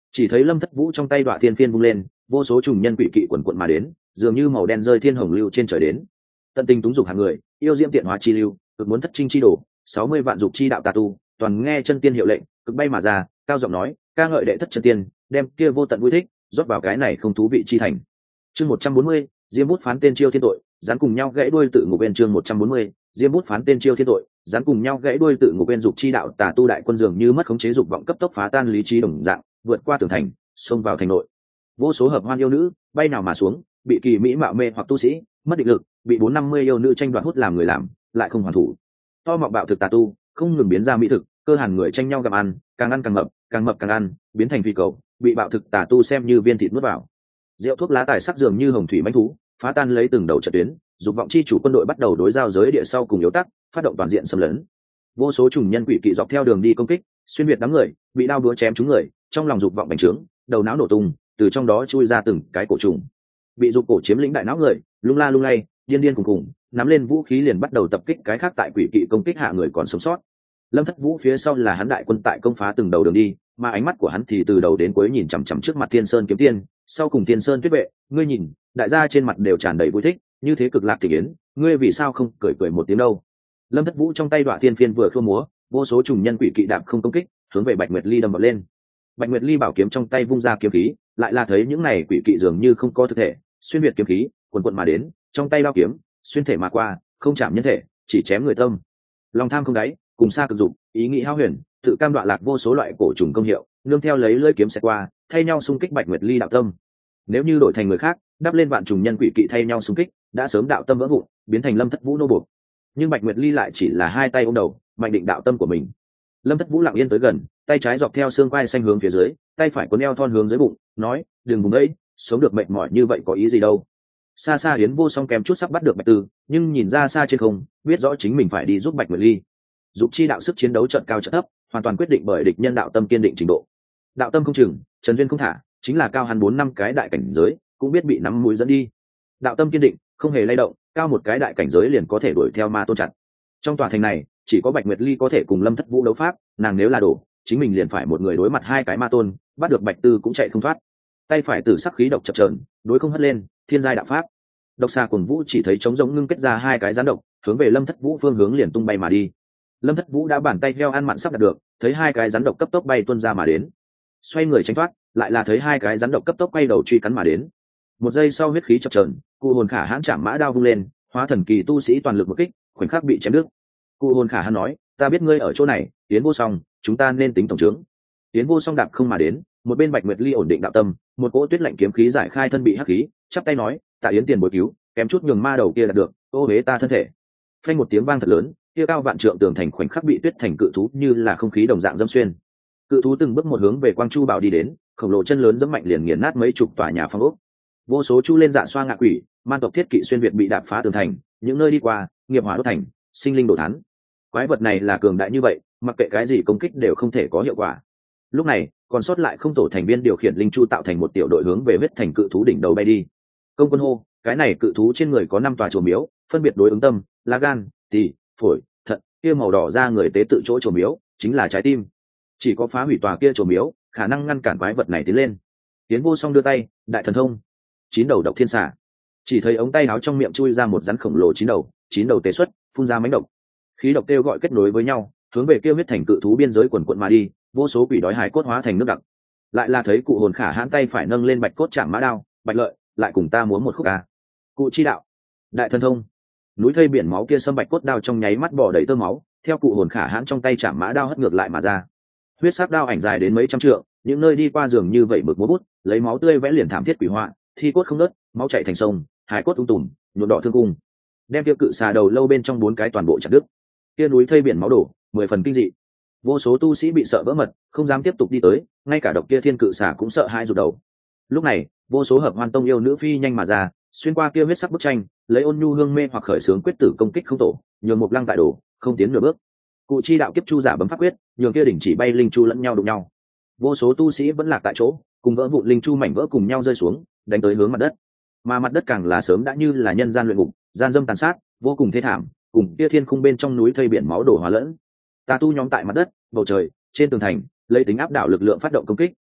Chỉ thấy lâm thất vũ trong tay đoạ thiên phiên vung lên, vô số trùng nhân quỷ kỵ quần quận mà đến, dường như màu đen rơi thiên hồng lưu trên trời đến. Tận tình túng dục hàng người, yêu diễm tiện hóa chi lưu, cực muốn thất trinh chi đổ, sáu mươi vạn dục chi đạo tà tu, toàn nghe chân tiên hiệu lệnh, cực bay mà ra, cao giọng nói, ca ngợi đệ thất chân tiên, đem kia vô tận vui thích rót vào cái này không thú vị chi thành. Chương một trăm bốn mươi, diêm bút phán tên chiêu thiên tội, dán cùng nhau gãy đuôi tự ngục bên. Chương một trăm bốn mươi, diêm bút phán tên chiêu thiên tội, dán cùng nhau gãy đuôi tự ngục bên. Dục chi đạo tà tu đại quân dường như mất khống chế dục vọng cấp tốc phá tan lý trí đồng dạng, vượt qua tường thành, xông vào thành nội. Vô số hợp hoan yêu nữ bay nào mà xuống, bị kỳ mỹ mạo mê hoặc tu sĩ mất định lực, bị bốn năm mươi yêu nữ tranh đoạt hút làm người làm, lại không hoàn thủ. To mọng bạo thực tà tu không ngừng biến ra mỹ thực, cơ hàn người tranh nhau gặm ăn, càng ăn càng mập, càng mập càng ăn, biến thành phi cầu, bị bạo thực tà tu xem như viên thịt nuốt vào. Rượu thuốc lá tài sắc dường như hồng thủy mãnh thú, phá tan lấy từng đầu trận tuyến, dục vọng chi chủ quân đội bắt đầu đối giao giới địa sau cùng yếu tắc, phát động toàn diện xâm lấn. Vô số trùng nhân quỷ kỵ dọc theo đường đi công kích, xuyên việt đám người, bị đao búa chém trúng người, trong lòng dục vọng bành trướng, đầu não nổ tung, từ trong đó chui ra từng cái cổ trùng. Bị dục cổ chiếm lĩnh đại não người, lung la lung lay, điên điên cùng cùng, nắm lên vũ khí liền bắt đầu tập kích cái khác tại quỷ kỵ công kích hạ người còn sống sót. Lâm thất vũ phía sau là hắn đại quân tại công phá từng đầu đường đi, mà ánh mắt của hắn thì từ đầu đến cuối nhìn chằm chằm trước mặt Thiên Sơn kiếm tiên, sau cùng Thiên Sơn tuyết vệ, ngươi nhìn, đại gia trên mặt đều tràn đầy vui thích, như thế cực lạc thị yến, ngươi vì sao không cười cười một tiếng đâu? Lâm thất vũ trong tay đoạ thiên phiên vừa khua múa, vô số trùng nhân quỷ kỵ đạp không công kích, hướng về Bạch Nguyệt Ly đâm vào lên. Bạch Nguyệt Ly bảo kiếm trong tay vung ra kiếm khí, lại là thấy những này quỷ kỵ dường như không có thực thể, xuyên việt kiếm khí, quần quần mà đến, trong tay đao kiếm, xuyên thể mà qua, không chạm nhân thể, chỉ chém người tâm. Lòng tham không đáy, cùng xa cực dục, ý nghĩ hao huyền, tự cam đoạ lạc vô số loại cổ trùng công hiệu, nương theo lấy lưỡi kiếm xẹt qua, thay nhau xung kích Bạch Nguyệt Ly đạo tâm. Nếu như đổi thành người khác, đắp lên vạn trùng nhân quỷ kỵ thay nhau xung kích, đã sớm đạo tâm vỡ vụn, biến thành Lâm thất vũ nô buộc. Nhưng Bạch Nguyệt Ly lại chỉ là hai tay ôm đầu, mạnh định đạo tâm của mình. Lâm thất vũ lặng yên tới gần, tay trái dọc theo xương quai xanh hướng phía dưới, tay phải cuốn eo thon hướng dưới bụng, nói, đừng vùng đấy, sống được mệt mỏi như vậy có ý gì đâu. Xa xa Yến Vô Song kém chút sắp bắt được Bạch Tư, nhưng nhìn ra xa trên không, biết rõ chính mình phải đi giúp Bạch Nguyệt Ly. Dục chi đạo sức chiến đấu trận cao trận thấp, hoàn toàn quyết định bởi địch nhân đạo tâm kiên định trình độ. Đạo tâm không chừng, trần duyên không thả, chính là cao hắn bốn năm cái đại cảnh giới, cũng biết bị nắm mũi dẫn đi. Đạo tâm kiên định, không hề lay động, cao một cái đại cảnh giới liền có thể đuổi theo ma tôn chặt. Trong tòa thành này, chỉ có Bạch Nguyệt Ly có thể cùng Lâm thất vũ đấu pháp, nàng nếu là đổ, chính mình liền phải một người đối mặt hai cái ma tôn, bắt được Bạch Tư cũng chạy không thoát. Tay phải tử sắc khí độc chập chờn, đối không hất lên, thiên giai đạo pháp. Độc xà cuồng vũ chỉ thấy trống rỗng ngưng kết ra hai cái gián độc, hướng về Lâm thất vũ phương hướng liền tung bay mà đi. Lâm thất vũ đã bàn tay heo ăn mặn sắp đạt được, thấy hai cái rắn độc cấp tốc bay tuôn ra mà đến, xoay người tránh thoát, lại là thấy hai cái rắn độc cấp tốc quay đầu truy cắn mà đến. Một giây sau huyết khí chập chờn, cụ hồn khả hãn chạm mã đao vung lên, hóa thần kỳ tu sĩ toàn lực một kích, khoảnh khắc bị chém đứt. Cụ hồn khả hãn nói, ta biết ngươi ở chỗ này, Yến Vô Song, chúng ta nên tính tổng trướng. Yến Vô Song đạp không mà đến, một bên Bạch Nguyệt Ly ổn định đạo tâm, một cỗ tuyết lạnh kiếm khí giải khai thân bị hắc khí, chắp tay nói, tạ Yến tiền bồi cứu, kém chút nhường ma đầu kia đạt được, ô hế ta thân thể. Phanh một tiếng vang thật lớn, kia cao vạn trượng tường thành khoảnh khắc bị tuyết thành cự thú như là không khí đồng dạng dâm xuyên. Cự thú từng bước một hướng về Quang Chu Bảo đi đến, khổng lồ chân lớn giẫm mạnh liền nghiền nát mấy chục tòa nhà phong ốc. Vô số chu lên dạ xoa ngạ quỷ, man tộc thiết kỵ xuyên việt bị đạp phá tường thành, những nơi đi qua, nghiệp hỏa đốt thành, sinh linh đổ thán. Quái vật này là cường đại như vậy, mặc kệ cái gì công kích đều không thể có hiệu quả. Lúc này, còn sót lại không tổ thành viên điều khiển linh chu tạo thành một tiểu đội hướng về huyết thành cự thú đỉnh đầu bay đi. Công quân hô, cái này cự thú trên người có năm tòa chùa miếu, phân biệt đối ứng tâm, lá gan, tỳ, phổi, thận, kia màu đỏ ra người tế tự chỗ chùa miếu, chính là trái tim. Chỉ có phá hủy tòa kia chùa miếu, khả năng ngăn cản quái vật này tiến lên. Tiến Vô Song đưa tay, đại thần thông, chín đầu độc thiên xà. Chỉ thấy ống tay áo trong miệng chui ra một rắn khổng lồ chín đầu, chín đầu tế xuất, phun ra mánh độc. Khí độc kêu gọi kết nối với nhau, hướng về kia huyết thành cự thú biên giới quần quận mà đi, vô số quỷ đói hải cốt hóa thành nước đặc. Lại là thấy cụ hồn khả hãn tay phải nâng lên bạch cốt chạm mã đao, Bạch Lợi, lại cùng ta múa một khúc ca. Cụ chi đạo, đại thần thông. Núi thây biển máu kia xâm bạch cốt đao trong nháy mắt bỏ đầy tơ máu, theo cụ hồn khả hãn trong tay chạm mã đao hất ngược lại mà ra. Huyết sắc đao ảnh dài đến mấy trăm trượng, những nơi đi qua giường như vậy mực múa bút, lấy máu tươi vẽ liền thảm thiết quỷ họa, thi cốt không nớt, máu chảy thành sông, hải cốt tung tùm, nhuộm đỏ thương cung. Đem kia cự xà đầu lâu bên trong bốn cái toàn bộ chặt đứt. Kia núi thây biển máu đổ, mười phần kinh dị. Vô số tu sĩ bị sợ vỡ mật, không dám tiếp tục đi tới, ngay cả độc kia thiên cự xà cũng sợ hai rụt đầu. Lúc này, vô số hợp hoan tông yêu nữ phi nhanh mà ra, xuyên qua kia huyết sắc bức tranh, lấy ôn nhu hương mê hoặc khởi sướng quyết tử công kích không tổ, nhường một lăng tại đổ, không tiến nửa bước. Cụ chi đạo kiếp chu giả bấm pháp quyết, nhường kia đỉnh chỉ bay linh chu lẫn nhau đụng nhau. Vô số tu sĩ vẫn lạc tại chỗ, cùng vỡ vụn linh chu mảnh vỡ cùng nhau rơi xuống, đánh tới hướng mặt đất. Mà mặt đất càng là sớm đã như là nhân gian luyện ngục, gian dâm tàn sát, vô cùng thê thảm, cùng kia thiên khung bên trong núi thây biển máu đổ hóa lẫn. Tà tu nhóm tại mặt đất, bầu trời, trên tường thành, lấy tính áp đảo lực lượng phát động công kích,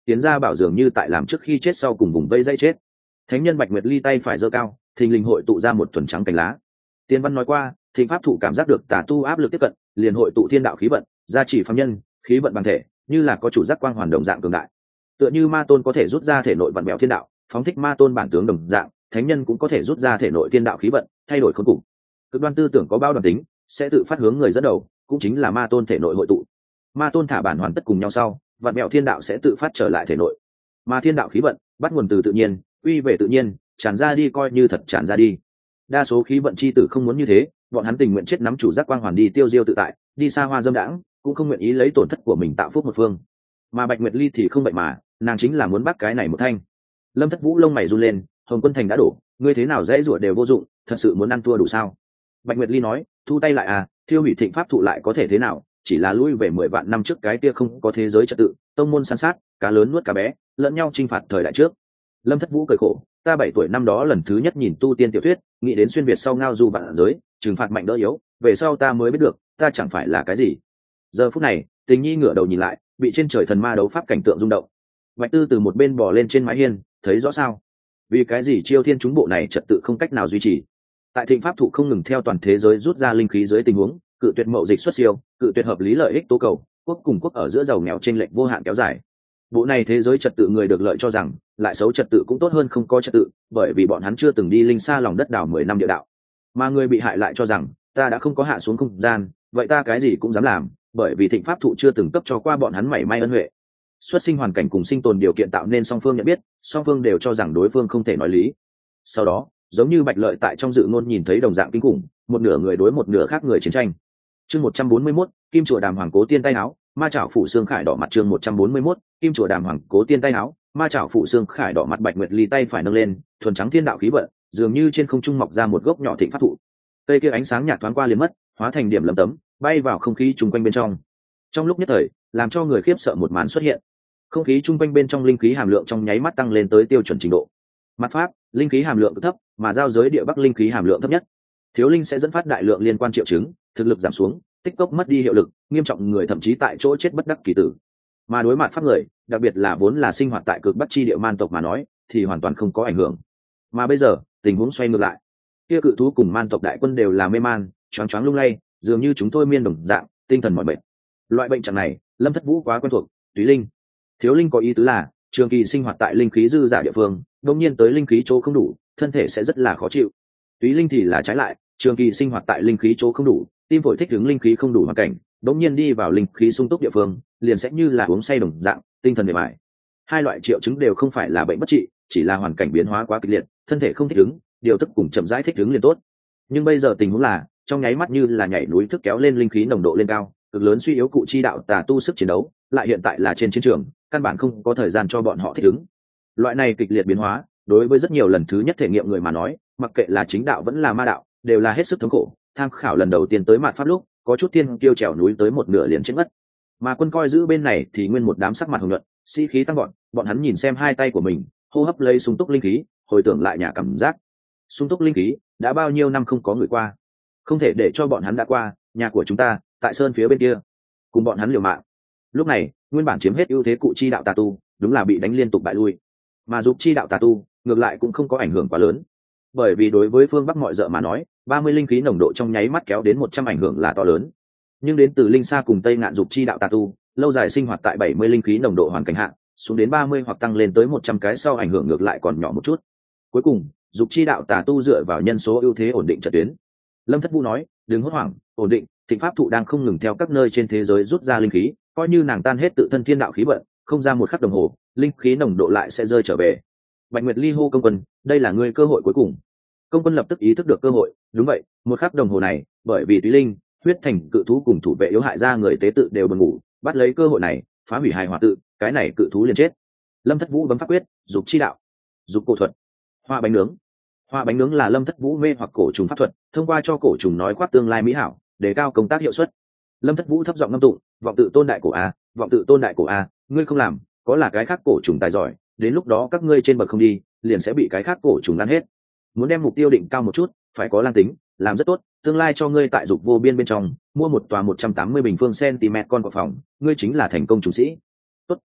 tiến gia bảo dường như tại làm trước khi chết sau cùng vùng vây dây chết. Thánh nhân Bạch Nguyệt Ly tay phải giơ cao, thình lình hội tụ ra một thuần trắng cành lá. Tiên văn nói qua, Thịnh pháp thụ cảm giác được tà tu áp lực tiếp cận, liền hội tụ thiên đạo khí vận, gia trì phàm nhân, khí vận bản thể, như là có chủ giác quang hoàn đồng dạng cường đại. Tựa như ma tôn có thể rút ra thể nội vận bèo thiên đạo, phóng thích ma tôn bản tướng đồng dạng, thánh nhân cũng có thể rút ra thể nội thiên đạo khí vận, thay đổi khôn cùng. Cực đoan tư tưởng có bao đoàn tính, sẽ tự phát hướng người dẫn đầu, cũng chính là ma tôn thể nội hội tụ. Ma tôn thả bản hoàn tất cùng nhau sau, vận bèo thiên đạo sẽ tự phát trở lại thể nội. Mà thiên đạo khí vận bắt nguồn từ tự nhiên, quy về tự nhiên, tràn ra đi coi như thật tràn ra đi. Đa số khí vận chi tử không muốn như thế, bọn hắn tình nguyện chết nắm chủ giác quang hoàn đi tiêu diêu tự tại, đi xa hoa dâm đãng, cũng không nguyện ý lấy tổn thất của mình tạo phúc một phương. Mà Bạch Nguyệt Ly thì không vậy mà, nàng chính là muốn bắt cái này một thanh. Lâm Thất Vũ lông mày run lên, Hồng Quân Thành đã đổ, ngươi thế nào dễ rủa đều vô dụng, thật sự muốn ăn thua đủ sao? Bạch Nguyệt Ly nói, thu tay lại à, thiêu hủy Thịnh pháp thụ lại có thể thế nào, chỉ là lui về mười vạn năm trước cái kia không có thế giới trật tự, tông môn san sát, cá lớn nuốt cá bé, lẫn nhau chinh phạt thời đại trước. Lâm Thất Vũ cười khổ, ta bảy tuổi năm đó lần thứ nhất nhìn tu tiên tiểu thuyết, nghĩ đến xuyên việt sau ngao du vạn giới, trừng phạt mạnh đỡ yếu, về sau ta mới biết được, ta chẳng phải là cái gì. Giờ phút này, Tình Nhi ngửa đầu nhìn lại, bị trên trời thần ma đấu pháp cảnh tượng rung động. Bạch Tư từ một bên bò lên trên mái hiên, thấy rõ sao? Vì cái gì Chiêu Thiên chúng bộ này trật tự không cách nào duy trì? Tại Thịnh pháp thụ không ngừng theo toàn thế giới rút ra linh khí dưới tình huống, cự tuyệt mậu dịch xuất siêu, cự tuyệt hợp lý lợi ích tố cầu, quốc cùng quốc ở giữa giàu nghèo chênh lệch vô hạn kéo dài. Bộ này thế giới trật tự người được lợi cho rằng, lại xấu trật tự cũng tốt hơn không có trật tự, bởi vì bọn hắn chưa từng đi linh xa lòng đất đảo mười năm địa đạo. Mà người bị hại lại cho rằng, ta đã không có hạ xuống không gian, vậy ta cái gì cũng dám làm, bởi vì Thịnh pháp thụ chưa từng cấp cho qua bọn hắn mảy may ân huệ. Xuất sinh hoàn cảnh cùng sinh tồn điều kiện tạo nên song phương nhận biết, song phương đều cho rằng đối phương không thể nói lý. Sau đó, giống như Bạch Lợi tại trong dự ngôn nhìn thấy đồng dạng kinh khủng, một nửa người đối một nửa khác người chiến tranh. Chương một trăm bốn mươi mốt, Kim chùa Đàm Hoàng cố tiên tay áo, ma chảo phủ xương khải đỏ mặt. Chương một trăm bốn mươi mốt, Kim chùa Đàm Hoàng cố tiên tay áo, ma chảo phủ xương khải đỏ mặt. Bạch Nguyệt Ly tay phải nâng lên, thuần trắng thiên đạo khí vận, dường như trên không trung mọc ra một gốc nhỏ thịnh pháp thụ. Cây kia ánh sáng nhạt thoáng qua liền mất, hóa thành điểm lấm tấm, bay vào không khí chung quanh bên trong. Trong lúc nhất thời, làm cho người khiếp sợ một màn xuất hiện. Không khí chung quanh bên trong linh khí hàm lượng trong nháy mắt tăng lên tới tiêu chuẩn trình độ. Mặt pháp, linh khí hàm lượng cực thấp, mà giao giới địa bắc linh khí hàm lượng thấp nhất. Thiếu linh sẽ dẫn phát đại lượng liên quan triệu chứng, thực lực giảm xuống, tích cốc mất đi hiệu lực, nghiêm trọng người thậm chí tại chỗ chết bất đắc kỳ tử. Mà đối mặt pháp người, đặc biệt là vốn là sinh hoạt tại cực bắc chi địa man tộc mà nói, thì hoàn toàn không có ảnh hưởng. Mà bây giờ, tình huống xoay ngược lại. Kia cự thú cùng man tộc đại quân đều là mê man, choáng choáng lung lay, dường như chúng tôi miên đồng dạng, tinh thần mỏi mệt. Loại bệnh trạng này, Lâm Thất Vũ quá quen thuộc, Túy Linh. Thiếu linh có ý tứ là, trường kỳ sinh hoạt tại linh khí dư giả địa phương, đột nhiên tới linh khí chỗ không đủ, thân thể sẽ rất là khó chịu. Túy Linh thì là trái lại, trường kỳ sinh hoạt tại linh khí chỗ không đủ, tim phổi thích ứng linh khí không đủ hoàn cảnh, đột nhiên đi vào linh khí sung túc địa phương, liền sẽ như là uống say đồng dạng, tinh thần mệt mỏi. Hai loại triệu chứng đều không phải là bệnh bất trị, chỉ là hoàn cảnh biến hóa quá kịch liệt, thân thể không thích ứng, điều tức cùng chậm rãi thích ứng liền tốt. Nhưng bây giờ tình huống là, trong nháy mắt như là nhảy núi thức kéo lên linh khí nồng độ lên cao, cực lớn suy yếu cụ chi đạo tà tu sức chiến đấu, lại hiện tại là trên chiến trường, căn bản không có thời gian cho bọn họ thích ứng. Loại này kịch liệt biến hóa, đối với rất nhiều lần thứ nhất thể nghiệm người mà nói, mặc kệ là chính đạo vẫn là ma đạo, đều là hết sức thống khổ. Tham khảo lần đầu tiên tới mạt pháp lúc, có chút tiên kiêu trèo núi tới một nửa liền chết mất. Mà quân coi giữ bên này thì nguyên một đám sắc mặt hồng nhuận, sĩ khí tăng gọn, bọn hắn nhìn xem hai tay của mình, hô hấp lấy sung túc linh khí, hồi tưởng lại nhà cảm giác. Sung túc linh khí, đã bao nhiêu năm không có người qua, không thể để cho bọn hắn đã qua, nhà của chúng ta, tại sơn phía bên kia, cùng bọn hắn liều mạng. Lúc này, nguyên bản chiếm hết ưu thế cụ chi đạo tà tu, đúng là bị đánh liên tục bại lui. Mà giúp chi đạo tà tu, ngược lại cũng không có ảnh hưởng quá lớn. Bởi vì đối với phương Bắc mọi dợ mà nói, ba mươi linh khí nồng độ trong nháy mắt kéo đến một trăm ảnh hưởng là to lớn. Nhưng đến từ linh xa cùng Tây Ngạn dục chi đạo tà tu, lâu dài sinh hoạt tại bảy mươi linh khí nồng độ hoàn cảnh hạn, xuống đến ba mươi hoặc tăng lên tới một trăm cái sau ảnh hưởng ngược lại còn nhỏ một chút. Cuối cùng, dục chi đạo tà tu dựa vào nhân số ưu thế ổn định trận tuyến. Lâm Thất Vũ nói, đừng hốt hoảng, ổn định, Thịnh pháp thụ đang không ngừng theo các nơi trên thế giới rút ra linh khí, coi như nàng tan hết tự thân thiên đạo khí vận, không ra một khắc đồng hồ, linh khí nồng độ lại sẽ rơi trở về. Bạch Nguyệt Ly hô công quân, đây là ngươi cơ hội cuối cùng. Công quân lập tức ý thức được cơ hội, đúng vậy, một khắc đồng hồ này, bởi vì Túy Linh, huyết thành cự thú cùng thủ vệ yếu hại ra người tế tự đều buồn ngủ, bắt lấy cơ hội này, phá hủy hài hòa tự, cái này cự thú liền chết. Lâm Thất Vũ bấm pháp quyết, dục chi đạo, dục cổ thuật, hoa bánh nướng. Hoa bánh nướng là Lâm Thất Vũ mê hoặc cổ trùng pháp thuật, thông qua cho cổ trùng nói khoác tương lai mỹ hảo, đề cao công tác hiệu suất. Lâm Thất Vũ thấp giọng ngâm tụng, vọng tự tôn đại cổ a, vọng tự tôn đại cổ a, ngươi không làm, có là cái khác cổ trùng tài giỏi, đến lúc đó các ngươi trên bậc không đi, liền sẽ bị cái khác cổ trùng ăn hết. Muốn đem mục tiêu định cao một chút, phải có lang tính, làm rất tốt, tương lai cho ngươi tại dục vô biên bên trong, mua một tòa một trăm tám mươi bình phương cm con của phòng, ngươi chính là thành công trùng sĩ. Tốt,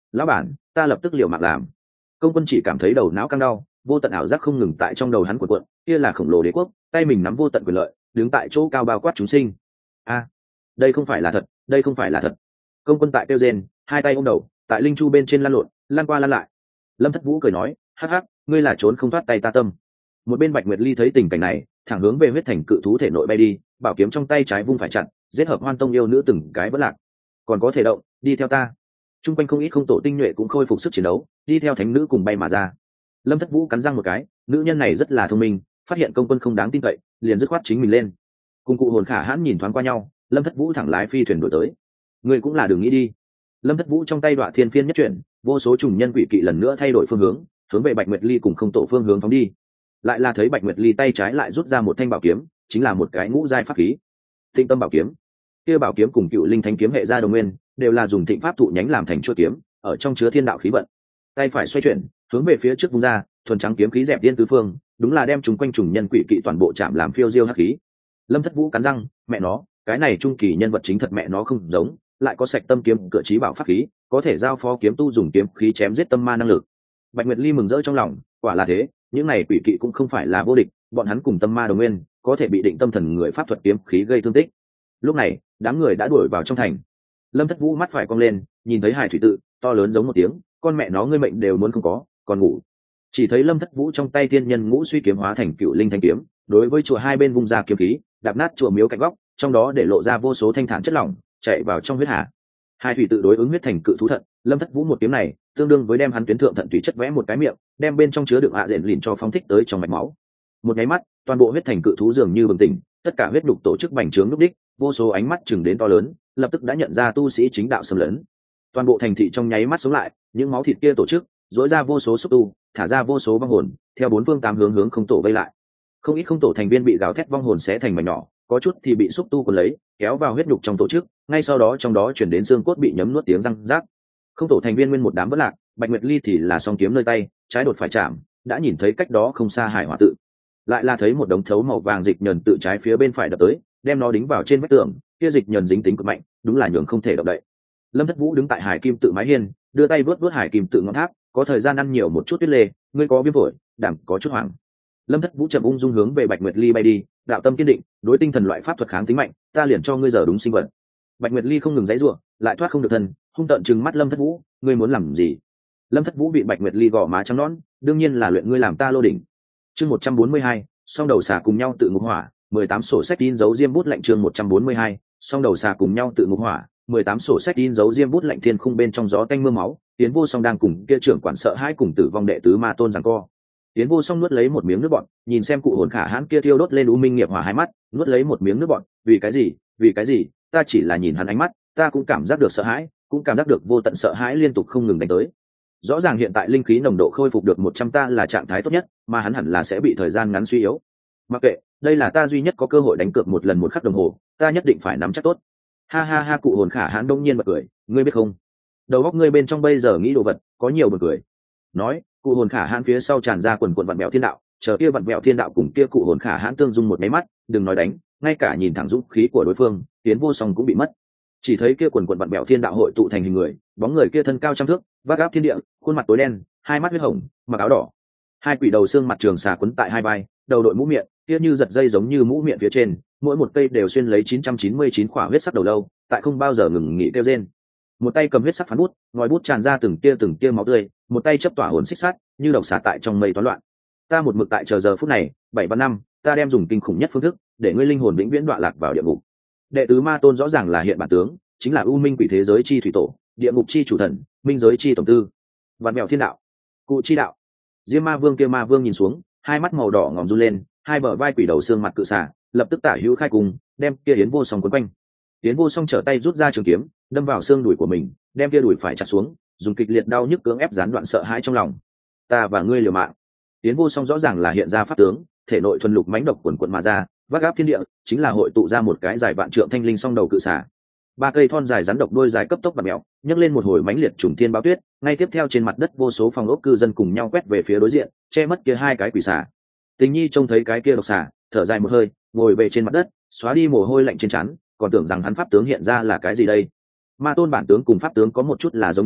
lão bản, ta lập tức liều mạng làm. Công quân chỉ cảm thấy đầu não căng đau, vô tận ảo giác không ngừng tại trong đầu hắn cuộn cuộn, kia là khổng lồ đế quốc, tay mình nắm vô tận quyền lợi, đứng tại chỗ cao bao quát chúng sinh. A, đây không phải là thật, đây không phải là thật. Công quân tại kêu rên, hai tay ôm đầu, tại linh chu bên trên lăn lộn, lăn qua lăn lại. Lâm Thất Vũ cười nói, hắc hắc, ngươi là trốn không thoát tay ta tâm. Một bên Bạch Nguyệt Ly thấy tình cảnh này, thẳng hướng về huyết thành cự thú thể nội bay đi, bảo kiếm trong tay trái vung phải chặn, giết hợp Hoan Tông yêu nữ từng cái vỡ lạc. Còn có thể động, đi theo ta. Trung quanh không ít không tổ tinh nhuệ cũng khôi phục sức chiến đấu, đi theo thánh nữ cùng bay mà ra. Lâm Thất Vũ cắn răng một cái, nữ nhân này rất là thông minh, phát hiện công quân không đáng tin cậy, liền dứt khoát chính mình lên. Cùng cụ hồn khả hãn nhìn thoáng qua nhau, Lâm Thất Vũ thẳng lái phi thuyền đuổi tới. Người cũng là đừng nghĩ đi. Lâm Thất Vũ trong tay đoạ thiên phiên nhất chuyển, vô số trùng nhân quỷ kỵ lần nữa thay đổi phương hướng, hướng về Bạch Nguyệt Ly cùng không tổ phương hướng phóng đi. Lại là thấy Bạch Nguyệt Ly tay trái lại rút ra một thanh bảo kiếm, chính là một cái ngũ giai pháp khí. Thịnh Tâm bảo kiếm. Kia bảo kiếm cùng Cựu Linh Thánh kiếm hệ gia đồng nguyên, đều là dùng thịnh pháp thụ nhánh làm thành chuôi kiếm, ở trong chứa thiên đạo khí vận. Tay phải xoay chuyển, hướng về phía trước vung ra, thuần trắng kiếm khí dẹp điên tứ phương, đúng là đem chúng quanh trùng nhân quỷ kỵ toàn bộ chạm làm phiêu diêu hắc khí. Lâm Thất Vũ cắn răng, mẹ nó, cái này trung kỳ nhân vật chính thật mẹ nó không giống, lại có sạch tâm kiếm cửa trí bảo pháp khí, có thể giao phó kiếm tu dùng kiếm khí chém giết tâm ma năng lực. Bạch Nguyệt Ly mừng rỡ trong lòng, quả là thế, những này quỷ kỵ cũng không phải là vô địch, bọn hắn cùng tâm ma đồng nguyên, có thể bị định tâm thần người pháp thuật kiếm khí gây thương tích. Lúc này, đám người đã đuổi vào trong thành. Lâm Thất Vũ mắt phải cong lên, nhìn thấy Hải Thủy Tự, to lớn giống một tiếng, con mẹ nó ngươi mệnh đều muốn không có, còn ngủ. Chỉ thấy Lâm Thất Vũ trong tay tiên nhân ngũ suy kiếm hóa thành Cựu Linh Thanh kiếm, đối với chùa hai bên vung ra kiếm khí, đạp nát chùa miếu cạnh góc, trong đó để lộ ra vô số thanh thản chất lỏng, chạy vào trong huyết hà. Hai thủy tự đối ứng huyết thành cự thú thận, Lâm Thất Vũ một kiếm này, tương đương với đem hắn tuyến thượng thận tùy chất vẽ một cái miệng, đem bên trong chứa đựng ạ rện lìn cho phóng thích tới trong mạch máu. Một nháy mắt, toàn bộ huyết thành cự thú dường như bừng tỉnh, tất cả huyết đục tổ chức bành trướng lúc đích, vô số ánh mắt chừng đến to lớn, lập tức đã nhận ra tu sĩ chính đạo xâm lấn. Toàn bộ thành thị trong nháy mắt sống lại, những máu thịt kia tổ chức, dỗi ra vô số xúc tu, thả ra vô số vong hồn, theo bốn phương tám hướng hướng không tổ vây lại. Không ít không tổ thành viên bị gào thét vong hồn xé thành mảnh nhỏ, có chút thì bị xúc tu cuốn lấy, kéo vào huyết nhục trong tổ chức, ngay sau đó trong đó chuyển đến xương cốt bị nhấm nuốt tiếng răng rác. Không tổ thành viên nguyên một đám vỡ lạc, Bạch Nguyệt Ly thì là song kiếm nơi tay, trái đột phải chạm, đã nhìn thấy cách đó không xa hải hỏa tự, lại là thấy một đống thấu màu vàng dịch nhờn tự trái phía bên phải đập tới, đem nó đính vào trên vách tường, kia dịch nhờn dính tính cực mạnh, đúng là nhường không thể động đậy. Lâm Thất Vũ đứng tại hải kim tự mái hiên, đưa tay vớt vớt hải kim tự ngọn tháp, có thời gian ăn nhiều một chút tuyết lê, ngươi có viêm phổi, đảm có chút hoảng. Lâm Thất Vũ chậm ung dung hướng về Bạch Nguyệt Ly bay đi, đạo tâm kiên định, đối tinh thần loại pháp thuật kháng tính mạnh, ta liền cho ngươi giờ đúng sinh vật. Bạch Nguyệt Ly không ngừng giãy giụa, lại thoát không được thân, hung tợn trừng mắt Lâm Thất Vũ, ngươi muốn làm gì? Lâm Thất Vũ bị Bạch Nguyệt Ly gò má trắng nõn, đương nhiên là luyện ngươi làm ta lô đỉnh. Chương một trăm bốn mươi hai, song đầu xà cùng nhau tự ngục hỏa, mười tám sổ sách in dấu diêm bút lạnh chương một trăm bốn mươi hai, song đầu xà cùng nhau tự ngục hỏa, mười tám sổ sách in dấu diêm bút lạnh thiên khung bên trong gió tanh mưa máu, Tiến Vô Song đang cùng kia trưởng quản sợ hãi cùng tử vong đệ tứ ma tôn giằng co. Tiến Vô Song nuốt lấy một miếng nước bọt, nhìn xem cụ hồn khả hãn kia thiêu đốt lên u minh nghiệp hỏa hai mắt, nuốt lấy một miếng nước bọt, vì cái gì? Vì cái gì? Ta chỉ là nhìn hắn ánh mắt, ta cũng cảm giác được sợ hãi, cũng cảm giác được vô tận sợ hãi liên tục không ngừng đánh tới. Rõ ràng hiện tại linh khí nồng độ khôi phục được một trăm ta là trạng thái tốt nhất, mà hắn hẳn là sẽ bị thời gian ngắn suy yếu. Mặc kệ, đây là ta duy nhất có cơ hội đánh cược một lần một khắc đồng hồ, ta nhất định phải nắm chắc tốt. Ha ha ha, cụ hồn khả hãn đông nhiên bật cười, ngươi biết không? Đầu óc ngươi bên trong bây giờ nghĩ đồ vật, có nhiều bật cười. Nói, cụ hồn khả hãn phía sau tràn ra quần quần vặn vẹo thiên đạo, chờ kia vặn vẹo thiên đạo cùng kia cụ hồn khả hãn tương dung một máy mắt, đừng nói đánh, ngay cả nhìn thẳng dũng khí của đối phương, Tiến Vô Song cũng bị mất. Chỉ thấy kia quần quần vặn vẹo thiên đạo hội tụ thành hình người, bóng người kia thân cao trăm thước, vác áp thiên địa, khuôn mặt tối đen, hai mắt huyết hồng, mặc áo đỏ, hai quỷ đầu xương mặt trường xà quấn tại hai vai, đầu đội mũ miệng, kia như giật dây giống như mũ miệng phía trên, mỗi một cây đều xuyên lấy chín trăm chín mươi chín khỏa huyết sắc đầu lâu, tại không bao giờ ngừng nghỉ kêu rên. Một tay cầm huyết sắc phán bút, ngòi bút tràn ra từng tia từng tia máu tươi, một tay chấp tỏa hồn xích sắt, như độc xà tại trong mây toán loạn. Ta một mực tại chờ giờ phút này, bảy ba năm, ta đem dùng kinh khủng nhất phương thức, để ngươi linh hồn vĩnh viễn đọa lạc vào địa ngục. Đệ tứ ma tôn rõ ràng là hiện bản tướng, chính là u minh quỷ thế giới chi thủy tổ, địa ngục chi chủ thần, minh giới chi tổng tư, vạn mèo thiên đạo, cụ chi đạo. Diêm ma vương kia ma vương nhìn xuống, hai mắt màu đỏ ngòm run lên, hai bờ vai quỷ đầu xương mặt cự xà, lập tức tả hữu khai cùng, đem kia Yến Vô Song quấn quanh. Yến Vô Song trở tay rút ra trường kiếm, đâm vào xương đùi của mình, đem kia đùi phải chặt xuống, dùng kịch liệt đau nhức cưỡng ép gián đoạn sợ hãi trong lòng. Ta và ngươi liều mạng. Yến Vô Song rõ ràng là hiện ra pháp tướng, thể nội thuần lục mãnh độc quần quần mà ra, vác áp thiên địa, chính là hội tụ ra một cái dài vạn trượng thanh linh song đầu cự xà. Ba cây thon dài rắn độc đuôi dài cấp tốc và mèo, nhấc lên một hồi mãnh liệt trùng thiên báo tuyết, ngay tiếp theo trên mặt đất vô số phòng ốc cư dân cùng nhau quét về phía đối diện, che mất kia hai cái quỷ xà. Tình Nhi trông thấy cái kia độc xà, thở dài một hơi, ngồi về trên mặt đất, xóa đi mồ hôi lạnh trên trán, còn tưởng rằng hắn pháp tướng hiện ra là cái gì đây. Ma tôn bản tướng cùng pháp tướng có một chút là giống nhau,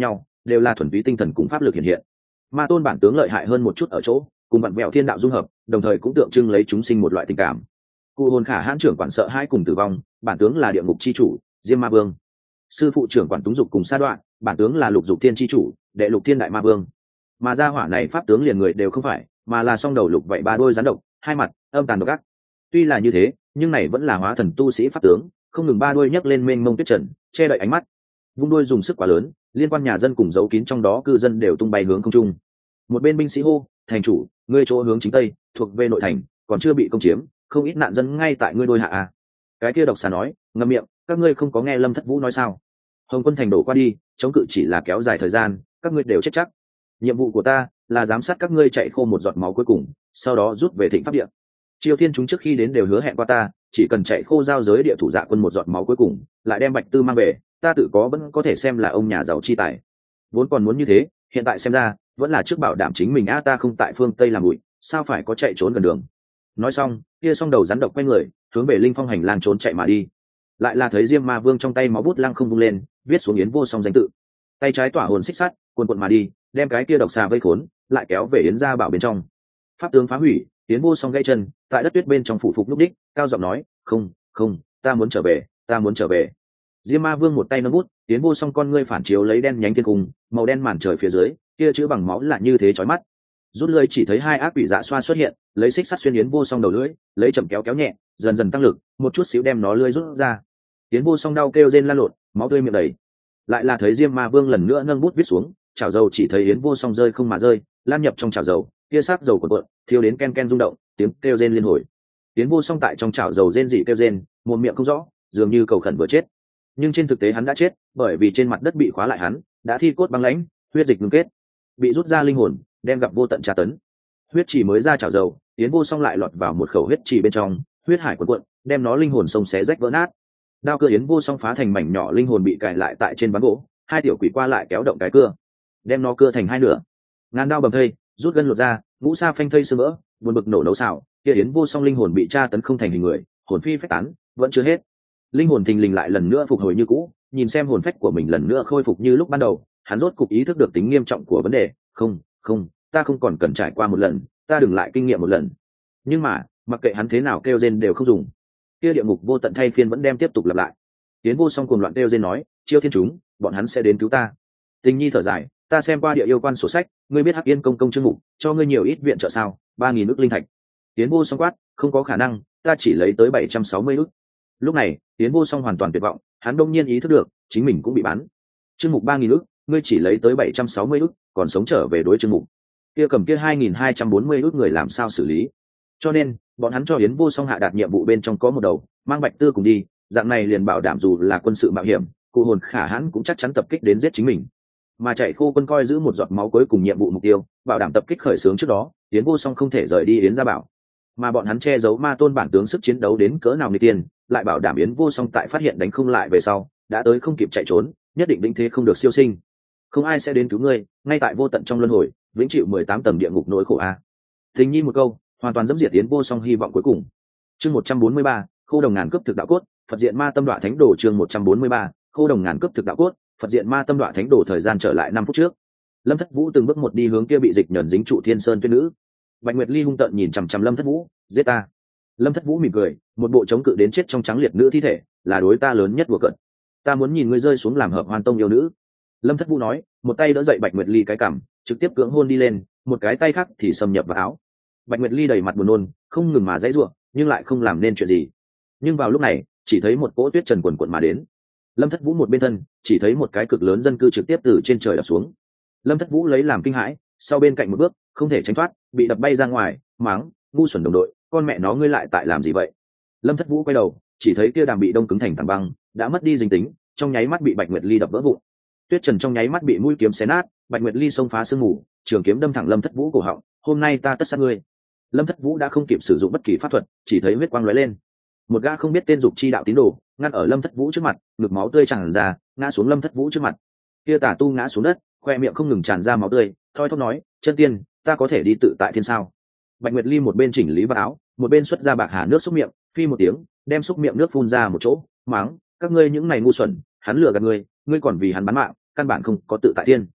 đều là thuần túy tinh thần cùng pháp lực hiện hiện. Ma tôn bản tướng lợi hại hơn một chút ở chỗ cùng vặn vẹo thiên đạo dung hợp, đồng thời cũng tượng trưng lấy chúng sinh một loại tình cảm. Cụ hồn khả hãn trưởng quản sợ hai cùng tử vong, bản tướng là địa ngục chi chủ Diêm Ma Vương. Sư phụ trưởng quản túng dục cùng sa đoạn, bản tướng là lục dục thiên chi chủ đệ lục thiên đại ma vương. Mà gia hỏa này pháp tướng liền người đều không phải, mà là song đầu lục vậy ba đôi rắn độc, hai mặt âm tàn độc ác. Tuy là như thế, nhưng này vẫn là hóa thần tu sĩ pháp tướng, không ngừng ba đôi nhấc lên mênh mông tuyết trần, che đậy ánh mắt. Vung đôi dùng sức quá lớn, liên quan nhà dân cùng giấu kín trong đó cư dân đều tung bay hướng không trung. Một bên binh sĩ hô, thành chủ, ngươi chỗ hướng chính tây, thuộc về nội thành, còn chưa bị công chiếm, không ít nạn dân ngay tại ngươi đôi hạ à. Cái kia độc xà nói, ngậm miệng, các ngươi không có nghe Lâm Thất Vũ nói sao? Hồng quân thành đổ qua đi, chống cự chỉ là kéo dài thời gian, các ngươi đều chết chắc. Nhiệm vụ của ta là giám sát các ngươi chạy khô một giọt máu cuối cùng, sau đó rút về Thịnh Pháp Điện. Triều Thiên chúng trước khi đến đều hứa hẹn qua ta, chỉ cần chạy khô giao giới địa thủ dạ quân một giọt máu cuối cùng, lại đem Bạch Tư mang về, ta tự có vẫn có thể xem là ông nhà giàu chi tài. Vốn còn muốn như thế, hiện tại xem ra, vẫn là trước bảo đảm chính mình a ta không tại phương Tây làm bụi, sao phải có chạy trốn gần đường. Nói xong, kia song đầu rắn độc quay người, hướng về linh phong hành lang trốn chạy mà đi. Lại là thấy Diêm Ma Vương trong tay máu bút lăng không vung lên, viết xuống Yến Vô Song danh tự. Tay trái tỏa hồn xích sắt, cuồn cuộn mà đi, đem cái kia độc xà vây khốn, lại kéo về Yến gia bảo bên trong. Pháp tướng phá hủy, Yến Vô Song gãy chân, tại đất tuyết bên trong phủ phục lúc đích, cao giọng nói, "Không, không, ta muốn trở về, ta muốn trở về." Diêm Ma Vương một tay nâng bút, Yến Vô Song con ngươi phản chiếu lấy đen nhánh thiên cung, màu đen màn trời phía dưới, kia chữ bằng máu là như thế chói mắt. Rút lưỡi chỉ thấy hai ác quỷ dạ xoa xuất hiện, lấy xích sắt xuyên Yến Vô Song đầu lưỡi, lấy chậm kéo kéo nhẹ, dần dần tăng lực, một chút xíu đem nó lưỡi rút ra. Yến Vô Song đau kêu rên lan lộn, máu tươi miệng đầy. Lại là thấy Diêm Ma Vương lần nữa nâng bút viết xuống, chảo dầu chỉ thấy Yến Vô Song rơi không mà rơi, lan nhập trong chảo dầu, kia sắc dầu cuộn cuộn, thiêu đến ken ken rung động, tiếng kêu rên liên hồi. Yến Vô Song tại trong chảo dầu rên rỉ kêu rên, một miệng không rõ, dường như cầu khẩn vừa chết. Nhưng trên thực tế hắn đã chết, bởi vì trên mặt đất bị khóa lại hắn, đã thi cốt băng lãnh, huyết dịch ngưng kết, bị rút ra linh hồn, đem gặp vô tận tra tấn. Huyết chỉ mới ra chảo dầu, Yến Vô Song lại lọt vào một khẩu huyết chỉ bên trong, huyết hải cuộn cuộn, đem nó linh hồn sông xé rách vỡ nát. Đao cưa Yến Vô Song phá thành mảnh nhỏ, linh hồn bị cài lại tại trên ván gỗ, hai tiểu quỷ qua lại kéo động cái cưa, đem nó cưa thành hai nửa. Ngàn đao bầm thây, rút gân lột ra, ngũ sa phanh thây sơ vỡ, buồn bực nổ nấu xào, kia Yến Vô Song linh hồn bị tra tấn không thành hình người, hồn phi phách tán, vẫn chưa hết. Linh hồn thình lình lại lần nữa phục hồi như cũ, nhìn xem hồn phách của mình lần nữa khôi phục như lúc ban đầu, hắn rốt cục ý thức được tính nghiêm trọng của vấn đề. Không, không, ta không còn cần trải qua một lần, ta đừng lại kinh nghiệm một lần. Nhưng mà, mặc kệ hắn thế nào kêu rên đều không dùng, kia địa ngục vô tận thay phiên vẫn đem tiếp tục lặp lại. Yến Vô Song cuồng loạn kêu rên nói, Chiêu Thiên chúng, bọn hắn sẽ đến cứu ta. Tình Nhi thở dài, ta xem qua địa yêu quan sổ sách, ngươi biết Hắc Yên công công chương mục, cho ngươi nhiều ít viện trợ sao? Ba nghìn ức linh thạch. Yến Vô Song quát, không có khả năng, ta chỉ lấy tới bảy trăm sáu mươi ức. Lúc này, Yến Vô Song hoàn toàn tuyệt vọng, hắn đông nhiên ý thức được, chính mình cũng bị bán. Chương mục ba nghìn ức, ngươi chỉ lấy tới bảy trăm sáu mươi ức, còn sống trở về đối chương mục. Kia cầm kia hai nghìn hai trăm bốn mươi ức người làm sao xử lý? Cho nên, bọn hắn cho Yến Vô Song hạ đạt nhiệm vụ bên trong có một đầu, mang Bạch Tư cùng đi, dạng này liền bảo đảm dù là quân sự mạo hiểm, cụ hồn khả hãn cũng chắc chắn tập kích đến giết chính mình. Mà chạy khô quân coi giữ một giọt máu cuối cùng nhiệm vụ mục tiêu, bảo đảm tập kích khởi xướng trước đó, Yến Vô Song không thể rời đi Yến gia bảo. Mà bọn hắn che giấu ma tôn bản tướng sức chiến đấu đến cỡ nào nguy tiên, lại bảo đảm Yến Vô Song tại phát hiện đánh không lại về sau, đã tới không kịp chạy trốn, nhất định vĩnh thế không được siêu sinh. Không ai sẽ đến cứu ngươi, ngay tại vô tận trong luân hồi, vĩnh chịu mười tám tầng địa ngục nỗi khổ a. Tình Nhi một câu, hoàn toàn dẫm diệt Yến Vô Song hy vọng cuối cùng. Chương một trăm bốn mươi ba, Khô đồng ngàn cướp thực đạo cốt, Phật diện ma tâm đoạ thánh đồ. Chương một trăm bốn mươi ba, Khô đồng ngàn cướp thực đạo cốt, Phật diện ma tâm đoạ thánh đồ. Thời gian trở lại năm phút trước, Lâm Thất Vũ từng bước một đi hướng kia bị dịch nhẫn dính trụ Thiên Sơn tuyết nữ. Bạch Nguyệt Ly hung tợn nhìn chằm chằm Lâm Thất Vũ, giết ta. Lâm Thất Vũ mỉm cười, một bộ chống cự đến chết trong trắng liệt nữ thi thể, là đối ta lớn nhất đùa cợt. Ta muốn nhìn ngươi rơi xuống làm hợp hoan tông yêu nữ. Lâm Thất Vũ nói, một tay đỡ dậy Bạch Nguyệt Ly cái cằm, trực tiếp cưỡng hôn đi lên, một cái tay khác thì xâm nhập vào áo. Bạch Nguyệt Ly đầy mặt buồn nôn, không ngừng mà dãy rủa, nhưng lại không làm nên chuyện gì. Nhưng vào lúc này, chỉ thấy một cỗ tuyết trần quần quần mà đến. Lâm Thất Vũ một bên thân, chỉ thấy một cái cực lớn dân cư trực tiếp từ trên trời đập xuống. Lâm Thất Vũ lấy làm kinh hãi, sau bên cạnh một bước, không thể tránh thoát, bị đập bay ra ngoài, mắng, ngu xuẩn đồng đội, con mẹ nó ngươi lại tại làm gì vậy? Lâm Thất Vũ quay đầu, chỉ thấy kia đàm bị đông cứng thành tảng băng, đã mất đi dính tính, trong nháy mắt bị Bạch Nguyệt Ly đập vỡ vụn. Tuyết trần trong nháy mắt bị mũi kiếm xé nát, Bạch Nguyệt Ly xông phá sương mù, trường kiếm đâm thẳng Lâm Thất Vũ cổ họng, hôm nay ta tất sát ngươi. Lâm Thất Vũ đã không kịp sử dụng bất kỳ pháp thuật, chỉ thấy huyết quang lóe lên. Một gã không biết tên dục chi đạo tín đồ, ngăn ở Lâm Thất Vũ trước mặt, ngực máu tươi tràn ra, ngã xuống Lâm Thất Vũ trước mặt. Kia tà tu ngã xuống đất, khoe miệng không ngừng tràn ra máu tươi, thoi thóp nói, chân tiên, ta có thể đi tự tại thiên sao? Bạch Nguyệt Ly một bên chỉnh lý vào áo, một bên xuất ra bạc hà nước xúc miệng, phi một tiếng, đem xúc miệng nước phun ra một chỗ, mắng, các ngươi những này ngu xuẩn, hắn lừa gạt ngươi, ngươi còn vì hắn bán mạng, căn bản không có tự tại thiên.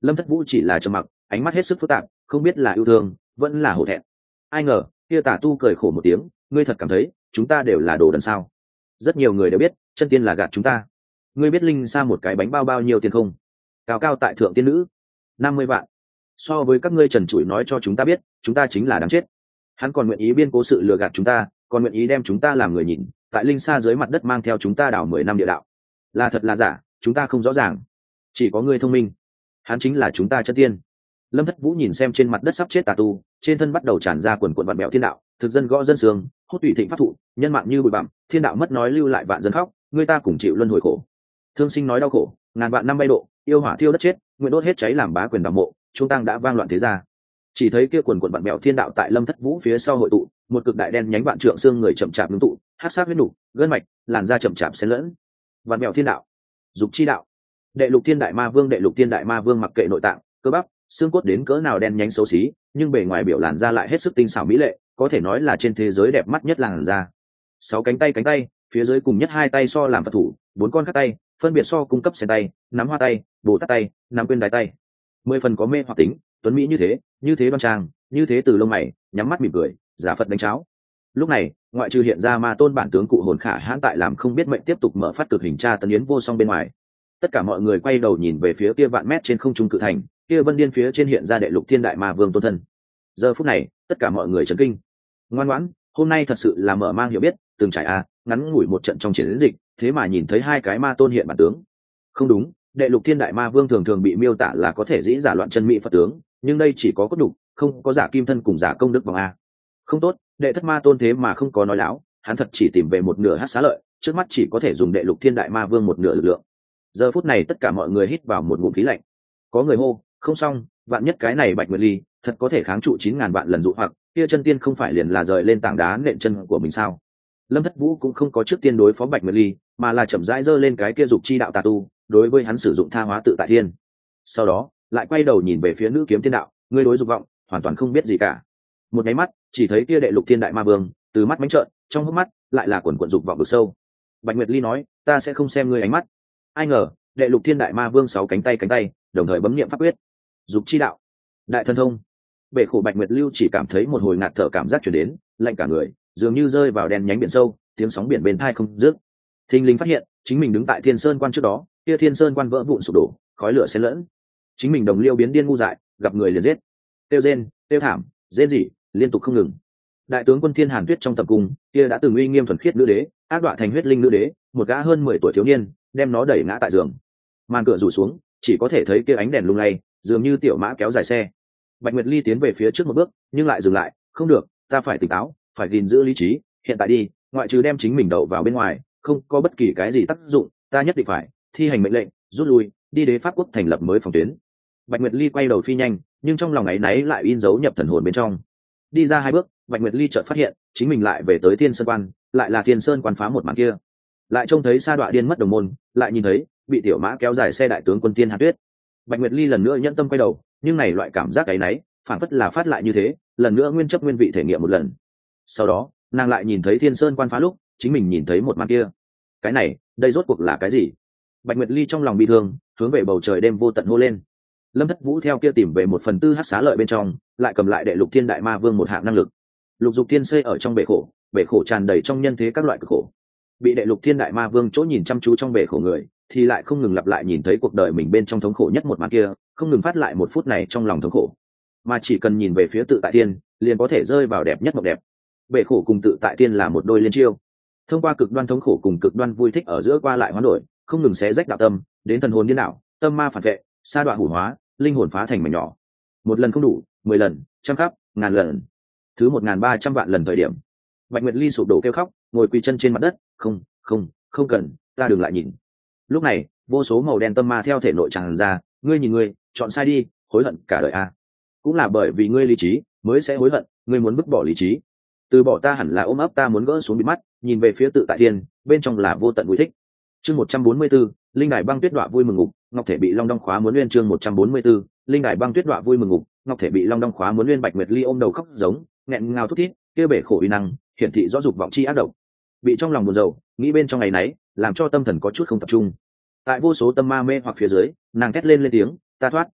Lâm Thất Vũ chỉ là trầm mặc, ánh mắt hết sức phức tạp, không biết là yêu thương vẫn là hổ thẹn. Ai ngờ kia tà tu cười khổ một tiếng, ngươi thật cảm thấy chúng ta đều là đồ đần sao? Rất nhiều người đều biết chân tiên là gạt chúng ta. Ngươi biết linh sa một cái bánh bao bao nhiêu tiền không? Cao cao tại thượng tiên nữ, năm mươi vạn. So với các ngươi trần trụi nói cho chúng ta biết chúng ta chính là đáng chết. Hắn còn nguyện ý biên cố sự lừa gạt chúng ta, còn nguyện ý đem chúng ta làm người nhìn, tại linh sa dưới mặt đất mang theo chúng ta đào mười năm địa đạo. Là thật là giả chúng ta không rõ ràng, chỉ có ngươi thông minh. Hắn chính là chúng ta chân tiên. Lâm Thất Vũ nhìn xem trên mặt đất sắp chết tà tu, trên thân bắt đầu tràn ra quần quần vặn bẹo thiên đạo, thực dân gõ dân sương, hốt tùy thịnh pháp thụ, nhân mạng như bụi bặm, thiên đạo mất nói lưu lại vạn dân khóc, người ta cùng chịu luân hồi khổ. Thương sinh nói đau khổ, ngàn vạn năm bay độ, yêu hỏa thiêu đất chết, nguyện đốt hết cháy làm bá quyền đạo mộ, trung tăng đã vang loạn thế gia. Chỉ thấy kia quần quần vặn bẹo thiên đạo tại Lâm Thất Vũ phía sau hội tụ, một cực đại đen nhánh vạn trượng xương người chậm chạp ngưng tụ, hắc sát huyết nục, gân mạch, làn da chậm chạp xen lẫn. Vạn bẹo thiên đạo, dục chi đạo. Đệ lục thiên đại ma vương, đệ lục thiên đại ma vương mặc kệ nội tạng, cơ bắp, xương cốt đến cỡ nào đen nhánh xấu xí, nhưng bề ngoài biểu làn da lại hết sức tinh xảo mỹ lệ, có thể nói là trên thế giới đẹp mắt nhất làn da. Sáu cánh tay cánh tay, phía dưới cùng nhất hai tay so làm phật thủ, bốn con các tay, phân biệt so cung cấp xen tay, nắm hoa tay, bồ tát tay, nắm quên đái tay. Mười phần có mê hoặc tính, tuấn mỹ như thế, như thế đoan trang, như thế từ lông mày, nhắm mắt mỉm cười, giả phật đánh cháo. Lúc này, ngoại trừ hiện ra ma tôn bản tướng cụ hồn khả hãn tại làm không biết mệnh tiếp tục mở phát cực hình tra tấn yến vô song bên ngoài. Tất cả mọi người quay đầu nhìn về phía kia vạn mét trên không trung cự thành, kia vân điên phía trên hiện ra đệ lục thiên đại ma vương tôn thân. Giờ phút này tất cả mọi người chấn kinh. Ngoan ngoãn, hôm nay thật sự là mở mang hiểu biết, từng trải a, ngắn ngủi một trận trong chiến dịch, thế mà nhìn thấy hai cái ma tôn hiện bản tướng. Không đúng, đệ lục thiên đại ma vương thường thường bị miêu tả là có thể dĩ giả loạn chân mỹ phật tướng, nhưng đây chỉ có cốt đủ, không có giả kim thân cùng giả công đức bằng a. Không tốt, đệ thất ma tôn thế mà không có nói láo, hắn thật chỉ tìm về một nửa hắc xá lợi, trước mắt chỉ có thể dùng đệ lục thiên đại ma vương một nửa lực lượng. Giờ phút này tất cả mọi người hít vào một ngụm khí lạnh. Có người hô, không xong, vạn nhất cái này Bạch Nguyệt Ly thật có thể kháng trụ chín ngàn vạn lần dụ hoặc, kia chân tiên không phải liền là rời lên tảng đá nện chân của mình sao? Lâm Thất Vũ cũng không có trước tiên đối phó Bạch Nguyệt Ly, mà là chậm rãi giơ lên cái kia dục chi đạo tà tu, đối với hắn sử dụng tha hóa tự tại thiên. Sau đó, lại quay đầu nhìn về phía nữ kiếm thiên đạo, ngươi đối dục vọng, hoàn toàn không biết gì cả. Một cái mắt, chỉ thấy kia đệ lục thiên đại ma vương, từ mắt bánh trợn, trong hốc mắt lại là quần quần dục vọng vực sâu. Bạch Nguyệt Ly nói, ta sẽ không xem ngươi ánh mắt. Ai ngờ, đệ lục thiên đại ma vương sáu cánh tay cánh tay, đồng thời bấm niệm pháp quyết. Dục chi đạo, đại thần thông. Bệ khổ Bạch Nguyệt Lưu chỉ cảm thấy một hồi ngạt thở cảm giác truyền đến, lạnh cả người, dường như rơi vào đen nhánh biển sâu, tiếng sóng biển bên tai không dứt. Thình lình phát hiện, chính mình đứng tại Thiên Sơn quan trước đó, kia Thiên Sơn quan vỡ vụn sụp đổ, khói lửa xen lẫn. Chính mình đồng liêu biến điên ngu dại, gặp người liền giết. Tiêu rên, tiêu thảm, rên rỉ, liên tục không ngừng. Đại tướng quân Thiên Hàn Tuyết trong tập cung, kia đã từng uy nghiêm thuần khiết nữ đế, ác đọa thành huyết linh nữ đế, một gã hơn mười tuổi thiếu niên, đem nó đẩy ngã tại giường. Màn cửa rủ xuống, chỉ có thể thấy kia ánh đèn lung lay, dường như tiểu mã kéo dài xe. Bạch Nguyệt Ly tiến về phía trước một bước, nhưng lại dừng lại, không được, ta phải tỉnh táo, phải gìn giữ lý trí, hiện tại đi, ngoại trừ đem chính mình đậu vào bên ngoài, không có bất kỳ cái gì tác dụng, ta nhất định phải thi hành mệnh lệnh, rút lui, đi đế pháp quốc thành lập mới phòng tuyến. Bạch Nguyệt Ly quay đầu phi nhanh, nhưng trong lòng ấy náy lại in dấu nhập thần hồn bên trong. Đi ra hai bước, Bạch Nguyệt Ly chợt phát hiện, chính mình lại về tới Thiên Sơn quan, lại là Thiên Sơn quan phá một màn kia. Lại trông thấy sa đọa điên mất đồng môn, lại nhìn thấy bị tiểu mã kéo dài xe đại tướng quân Thiên Hàn Tuyết. Bạch Nguyệt Ly lần nữa nhẫn tâm quay đầu, nhưng này loại cảm giác ấy náy, phản phất là phát lại như thế, lần nữa nguyên chấp nguyên vị thể nghiệm một lần. Sau đó, nàng lại nhìn thấy Thiên Sơn quan phá lúc, chính mình nhìn thấy một màn kia. Cái này, đây rốt cuộc là cái gì? Bạch Nguyệt Ly trong lòng bị thương, hướng về bầu trời đêm vô tận hô lên. Lâm Thất Vũ theo kia tìm về một phần tư hắc xá lợi bên trong, lại cầm lại đệ lục thiên đại ma vương một hạng năng lực. Lục dục thiên xây ở trong bể khổ, bể khổ tràn đầy trong nhân thế các loại cực khổ. Bị đệ lục thiên đại ma vương chỗ nhìn chăm chú trong bể khổ người, thì lại không ngừng lặp lại nhìn thấy cuộc đời mình bên trong thống khổ nhất một màn kia, không ngừng phát lại một phút này trong lòng thống khổ. Mà chỉ cần nhìn về phía tự tại tiên, liền có thể rơi vào đẹp nhất mộng đẹp. Bể khổ cùng tự tại tiên là một đôi liên chiêu. Thông qua cực đoan thống khổ cùng cực đoan vui thích ở giữa qua lại hoán đổi, không ngừng xé rách đạo tâm, đến thần hồn điên đảo, tâm ma phản vệ, sa đoạn hủ hóa, linh hồn phá thành mảnh nhỏ. Một lần không đủ, mười lần, trăm khắp, ngàn lần. Thứ một ngàn ba trăm vạn lần thời điểm, Bạch Nguyệt Ly sụp đổ kêu khóc, ngồi quỳ chân trên mặt đất, không, không, không cần, ta đừng lại nhìn. Lúc này, vô số màu đen tâm ma theo thể nội tràn ra, ngươi nhìn ngươi, chọn sai đi, hối hận cả đời a. Cũng là bởi vì ngươi lý trí, mới sẽ hối hận, ngươi muốn vứt bỏ lý trí. Từ bỏ ta hẳn là ôm ấp ta muốn gỡ xuống bị mắt, nhìn về phía tự tại thiên, bên trong là vô tận vui thích. Chương một trăm bốn mươi 144, linh đài băng tuyết đọa vui mừng ngục, ngọc thể bị long đong khóa muốn nguyên chương một trăm bốn mươi 144, linh đài băng tuyết đọa vui mừng ngục, ngọc thể bị long đong khóa muốn nguyên. Bạch Nguyệt Ly ôm đầu khóc giống, nghẹn ngào thút thít, kia bể khổ uy năng, hiển thị rõ dục vọng chi ác độc. Bị trong lòng buồn rầu, nghĩ bên trong ngày nấy, làm cho tâm thần có chút không tập trung. Tại vô số tâm ma mê hoặc phía dưới, nàng thét lên lên tiếng, ta thoát,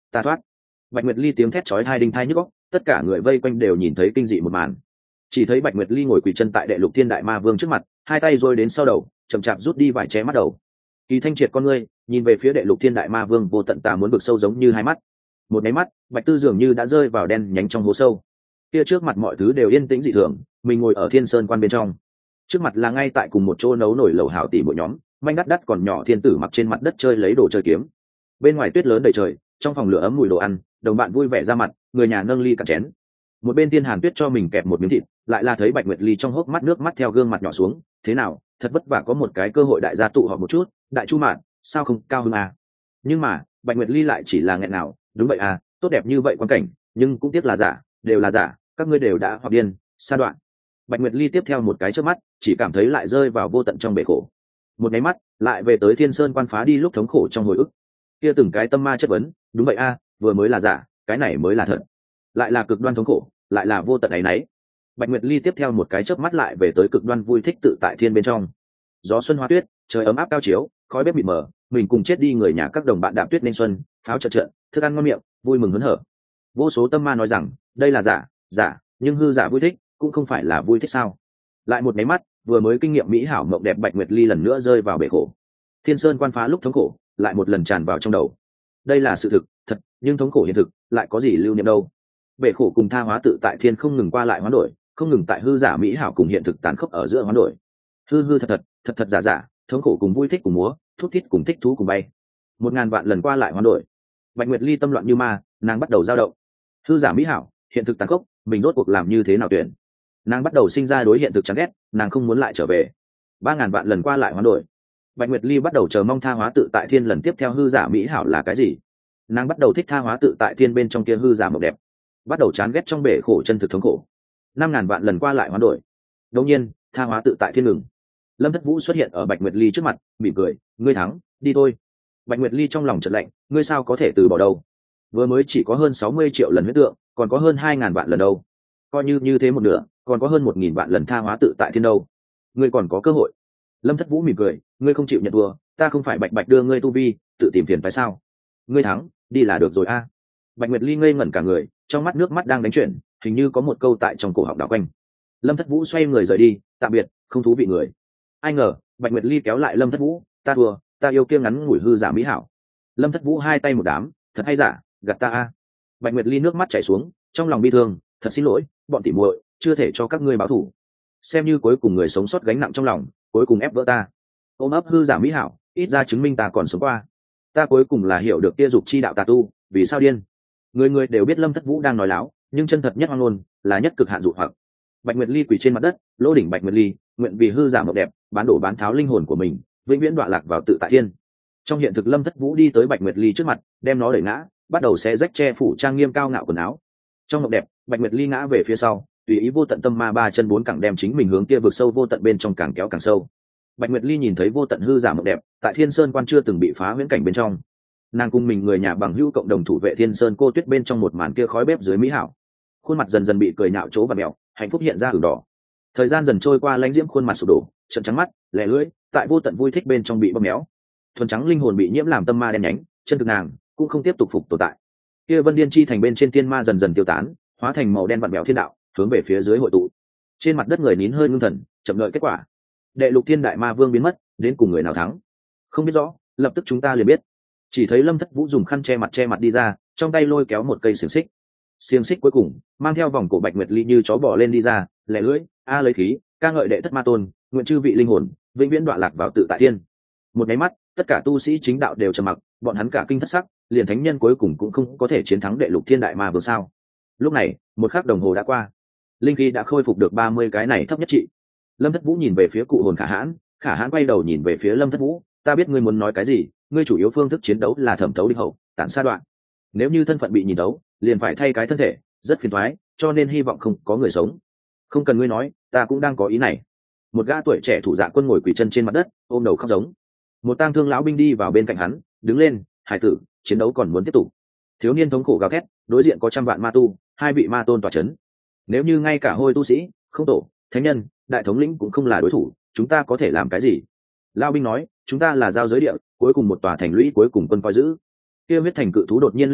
ta thoát. Bạch Nguyệt Ly tiếng thét chói tai đinh tai nhức óc, tất cả người vây quanh đều nhìn thấy kinh dị một màn. Chỉ thấy Bạch Nguyệt Ly ngồi quỳ chân tại đệ lục thiên đại ma vương trước mặt, hai tay rôi đến sau đầu, chậm chạp rút đi vải che mắt đầu. Kỳ Thanh triệt con ngươi nhìn về phía đệ lục thiên đại ma vương vô tận tà muốn vực sâu giống như hai mắt. Một cái mắt, Bạch Tư dường như đã rơi vào đen nhánh trong hố sâu. Kia trước mặt mọi thứ đều yên tĩnh dị thường, mình ngồi ở Thiên Sơn quan bên trong. Trước mặt là ngay tại cùng một chỗ nấu nổi lẩu hảo tỷ mỗi nhóm, manh đắt đắt còn nhỏ thiên tử mặc trên mặt đất chơi lấy đồ chơi kiếm. Bên ngoài tuyết lớn đầy trời, trong phòng lửa ấm mùi đồ ăn, đồng bạn vui vẻ ra mặt, người nhà nâng ly cạn chén. Một bên Tiên Hàn Tuyết cho mình kẹp một miếng thịt, lại là thấy Bạch Nguyệt Ly trong hốc mắt nước mắt theo gương mặt nhỏ xuống, thế nào, thật vất vả có một cái cơ hội đại gia tụ họp một chút, đại chu mạn, sao không cao hơn à? Nhưng mà, Bạch Nguyệt Ly lại chỉ là nghẹn nào, đúng vậy à, tốt đẹp như vậy quan cảnh, nhưng cũng tiếc là giả, đều là giả, các ngươi đều đã hoặc điên, sa đoạn. Bạch Nguyệt Ly tiếp theo một cái chớp mắt, chỉ cảm thấy lại rơi vào vô tận trong bể khổ. Một cái mắt, lại về tới Thiên Sơn quan phá đi lúc thống khổ trong hồi ức. Kia từng cái tâm ma chất vấn, đúng vậy a, vừa mới là giả, cái này mới là thật. Lại là cực đoan thống khổ, lại là vô tận ấy nấy. Bạch Nguyệt Ly tiếp theo một cái chớp mắt lại về tới cực đoan vui thích tự tại thiên bên trong. Gió xuân hoa tuyết, trời ấm áp cao chiếu, khói bếp mịt mờ, mình cùng chết đi người nhà các đồng bạn đạp tuyết nên xuân, pháo chợt chợt, thức ăn ngon miệng, vui mừng hớn hở. Vô số tâm ma nói rằng, đây là giả, giả, nhưng hư giả vui thích, cũng không phải là vui thích sao? Lại một máy mắt, vừa mới kinh nghiệm mỹ hảo mộng đẹp Bạch Nguyệt Ly lần nữa rơi vào bể khổ. Thiên Sơn quan phá lúc thống khổ, lại một lần tràn vào trong đầu. Đây là sự thực, thật, nhưng thống khổ hiện thực, lại có gì lưu niệm đâu? Bể khổ cùng tha hóa tự tại thiên không ngừng qua lại hoán đổi, không ngừng tại hư giả mỹ hảo cùng hiện thực tàn khốc ở giữa hoán đổi. Hư hư thật thật, thật thật giả giả, thống khổ cùng vui thích cùng múa, thút thít cùng thích thú cùng bay. Một ngàn vạn lần qua lại hoán đổi. Bạch Nguyệt Ly tâm loạn như ma, nàng bắt đầu dao động. Hư giả mỹ hảo, hiện thực tàn khốc, mình rốt cuộc làm như thế nào tuyển? Nàng bắt đầu sinh ra đối hiện thực chán ghét, nàng không muốn lại trở về. Ba ngàn vạn lần qua lại hoán đổi. Bạch Nguyệt Ly bắt đầu chờ mong tha hóa tự tại thiên lần tiếp theo hư giả mỹ hảo là cái gì. Nàng bắt đầu thích tha hóa tự tại thiên bên trong kia hư giả mộng đẹp, bắt đầu chán ghét trong bể khổ chân thực thống khổ. Năm ngàn vạn lần qua lại hoán đổi. Đột nhiên, tha hóa tự tại thiên ngừng. Lâm Thất Vũ xuất hiện ở Bạch Nguyệt Ly trước mặt, mỉm cười, ngươi thắng, đi thôi. Bạch Nguyệt Ly trong lòng chợt lạnh, ngươi sao có thể từ bỏ đâu? Vừa mới chỉ có hơn sáu mươi triệu lần huyết tượng, còn có hơn hai ngàn vạn lần đâu. Coi như như thế một nửa, còn có hơn một nghìn vạn lần tha hóa tự tại thiên đâu. Ngươi còn có cơ hội. Lâm Thất Vũ mỉm cười, ngươi không chịu nhận thua, ta không phải bạch bạch đưa ngươi tu vi, tự tìm phiền phải sao? Ngươi thắng, đi là được rồi a. Bạch Nguyệt Ly ngây ngẩn cả người, trong mắt nước mắt đang đánh chuyển, hình như có một câu tại trong cổ họng đảo quanh. Lâm Thất Vũ xoay người rời đi, tạm biệt, không thú vị người. Ai ngờ, Bạch Nguyệt Ly kéo lại Lâm Thất Vũ, ta thua, ta yêu kia ngắn ngủi hư giả mỹ hảo. Lâm Thất Vũ hai tay một đám, thật hay giả, gạt ta a. Bạch Nguyệt Ly nước mắt chảy xuống, trong lòng bi thương, thật xin lỗi, bọn tỉ muội, chưa thể cho các ngươi báo thù. Xem như cuối cùng người sống sót gánh nặng trong lòng, cuối cùng ép vỡ ta. Ôm ấp hư giả mỹ hảo, ít ra chứng minh ta còn sống qua. Ta cuối cùng là hiểu được kia dục chi đạo tà tu, vì sao điên. Người người đều biết Lâm Thất Vũ đang nói láo, nhưng chân thật nhất hoang ngôn, là nhất cực hạn dụ hoặc. Bạch Nguyệt Ly quỳ trên mặt đất, lỗ đỉnh Bạch Nguyệt Ly, nguyện vì hư giả mộng đẹp, bán đổ bán tháo linh hồn của mình, vĩnh viễn đọa lạc vào tự tại thiên. Trong hiện thực Lâm Thất Vũ đi tới Bạch Nguyệt Ly trước mặt, đem nó đẩy ngã, bắt đầu xé rách che phủ trang nghiêm cao ngạo quần áo. Trong mộng đẹp, Bạch Nguyệt Ly ngã về phía sau, tùy ý vô tận tâm ma ba chân bốn cẳng đem chính mình hướng kia vực sâu vô tận bên trong càng kéo càng sâu. Bạch Nguyệt Ly nhìn thấy vô tận hư giả mộng đẹp, tại Thiên Sơn quan chưa từng bị phá huyễn cảnh bên trong. Nàng cùng mình người nhà bằng hữu cộng đồng thủ vệ Thiên Sơn cô tuyết bên trong một màn kia khói bếp dưới mỹ hảo. Khuôn mặt dần dần bị cười nhạo chỗ và mèo, hạnh phúc hiện ra ửng đỏ. Thời gian dần trôi qua, lãnh diễm khuôn mặt sụp đổ, trợn trắng mắt, lẻ lưỡi, tại vô tận vui thích bên trong bị bóp méo. Thuần trắng linh hồn bị nhiễm làm tâm ma đen nhánh, chân thực nàng cũng không tiếp tục phục tồn tại. Kia Vân Điên chi thành bên trên tiên ma dần dần tiêu tán, hóa thành màu đen vặn vẹo thiên đạo, hướng về phía dưới hội tụ. Trên mặt đất người nín hơi ngưng thần, chậm đợi kết quả. Đệ lục thiên đại ma vương biến mất, đến cùng người nào thắng? Không biết rõ, lập tức chúng ta liền biết. Chỉ thấy Lâm Thất Vũ dùng khăn che mặt che mặt đi ra, trong tay lôi kéo một cây xiềng xích. Xiềng xích cuối cùng mang theo vòng cổ Bạch Nguyệt Ly như chó bò lên đi ra, lẻ lưỡi, a lấy khí, ca ngợi đệ thất ma tôn, nguyện chư vị linh hồn vĩnh viễn đọa lạc vào tự tại thiên. Một cái mắt, tất cả tu sĩ chính đạo đều trầm mặc, bọn hắn cả kinh thất sắc, liền thánh nhân cuối cùng cũng không có thể chiến thắng đệ lục thiên đại ma vương sao? Lúc này, một khắc đồng hồ đã qua, linh khí đã khôi phục được ba mươi cái này thấp nhất trị. Lâm Thất Vũ nhìn về phía cụ hồn Khả Hãn, Khả Hãn quay đầu nhìn về phía Lâm Thất Vũ, ta biết ngươi muốn nói cái gì, ngươi chủ yếu phương thức chiến đấu là thẩm thấu địch hậu, tản xa đoạn. Nếu như thân phận bị nhìn đấu, liền phải thay cái thân thể, rất phiền toái, cho nên hy vọng không có người sống. Không cần ngươi nói, ta cũng đang có ý này. Một gã tuổi trẻ thủ dạ quân ngồi quỳ chân trên mặt đất, ôm đầu khóc giống. Một tang thương lão binh đi vào bên cạnh hắn, đứng lên, hải tử, chiến đấu còn muốn tiếp tục. Thiếu niên thống khổ gào thét, đối diện có trăm vạn ma tu, hai vị ma tôn tỏa chấn. Nếu như ngay cả hôi tu sĩ, không tổ, thánh nhân, đại thống lĩnh cũng không là đối thủ, chúng ta có thể làm cái gì? Lão binh nói, chúng ta là giao giới địa, cuối cùng một tòa thành lũy cuối cùng quân coi giữ. Kia huyết thành cự thú đột nhiên lên nhảy,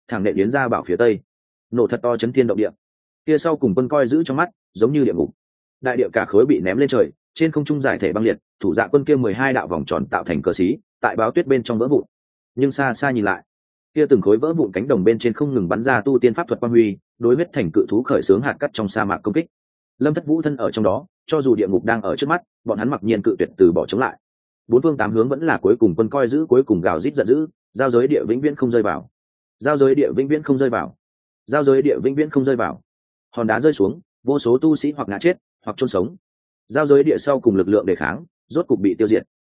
thẳng nện yến ra bảo phía tây, nổ thật to chấn thiên động địa. Kia sau cùng quân coi giữ trong mắt giống như địa ngục, đại địa cả khối bị ném lên trời, trên không trung giải thể băng liệt, thủ dạ quân kia mười hai đạo vòng tròn tạo thành cờ xí tại báo tuyết bên trong vỡ vụn. Nhưng xa xa nhìn lại, kia từng khối vỡ vụn cánh đồng bên trên không ngừng bắn ra tu tiên pháp thuật quang huy, đối huyết thành cự thú khởi xướng hạt cắt trong sa mạc công kích. Lâm Thất Vũ thân ở trong đó, cho dù địa ngục đang ở trước mắt, bọn hắn mặc nhiên cự tuyệt từ bỏ chống lại. Bốn phương tám hướng vẫn là cuối cùng quân coi giữ cuối cùng gào rít giận dữ, giao giới địa vĩnh viễn không rơi vào, giao giới địa vĩnh viễn không rơi vào, giao giới địa vĩnh viễn không rơi vào. Hòn đá rơi xuống, vô số tu sĩ hoặc ngã chết hoặc chôn sống. Giao giới địa sau cùng lực lượng đề kháng rốt cục bị tiêu diệt.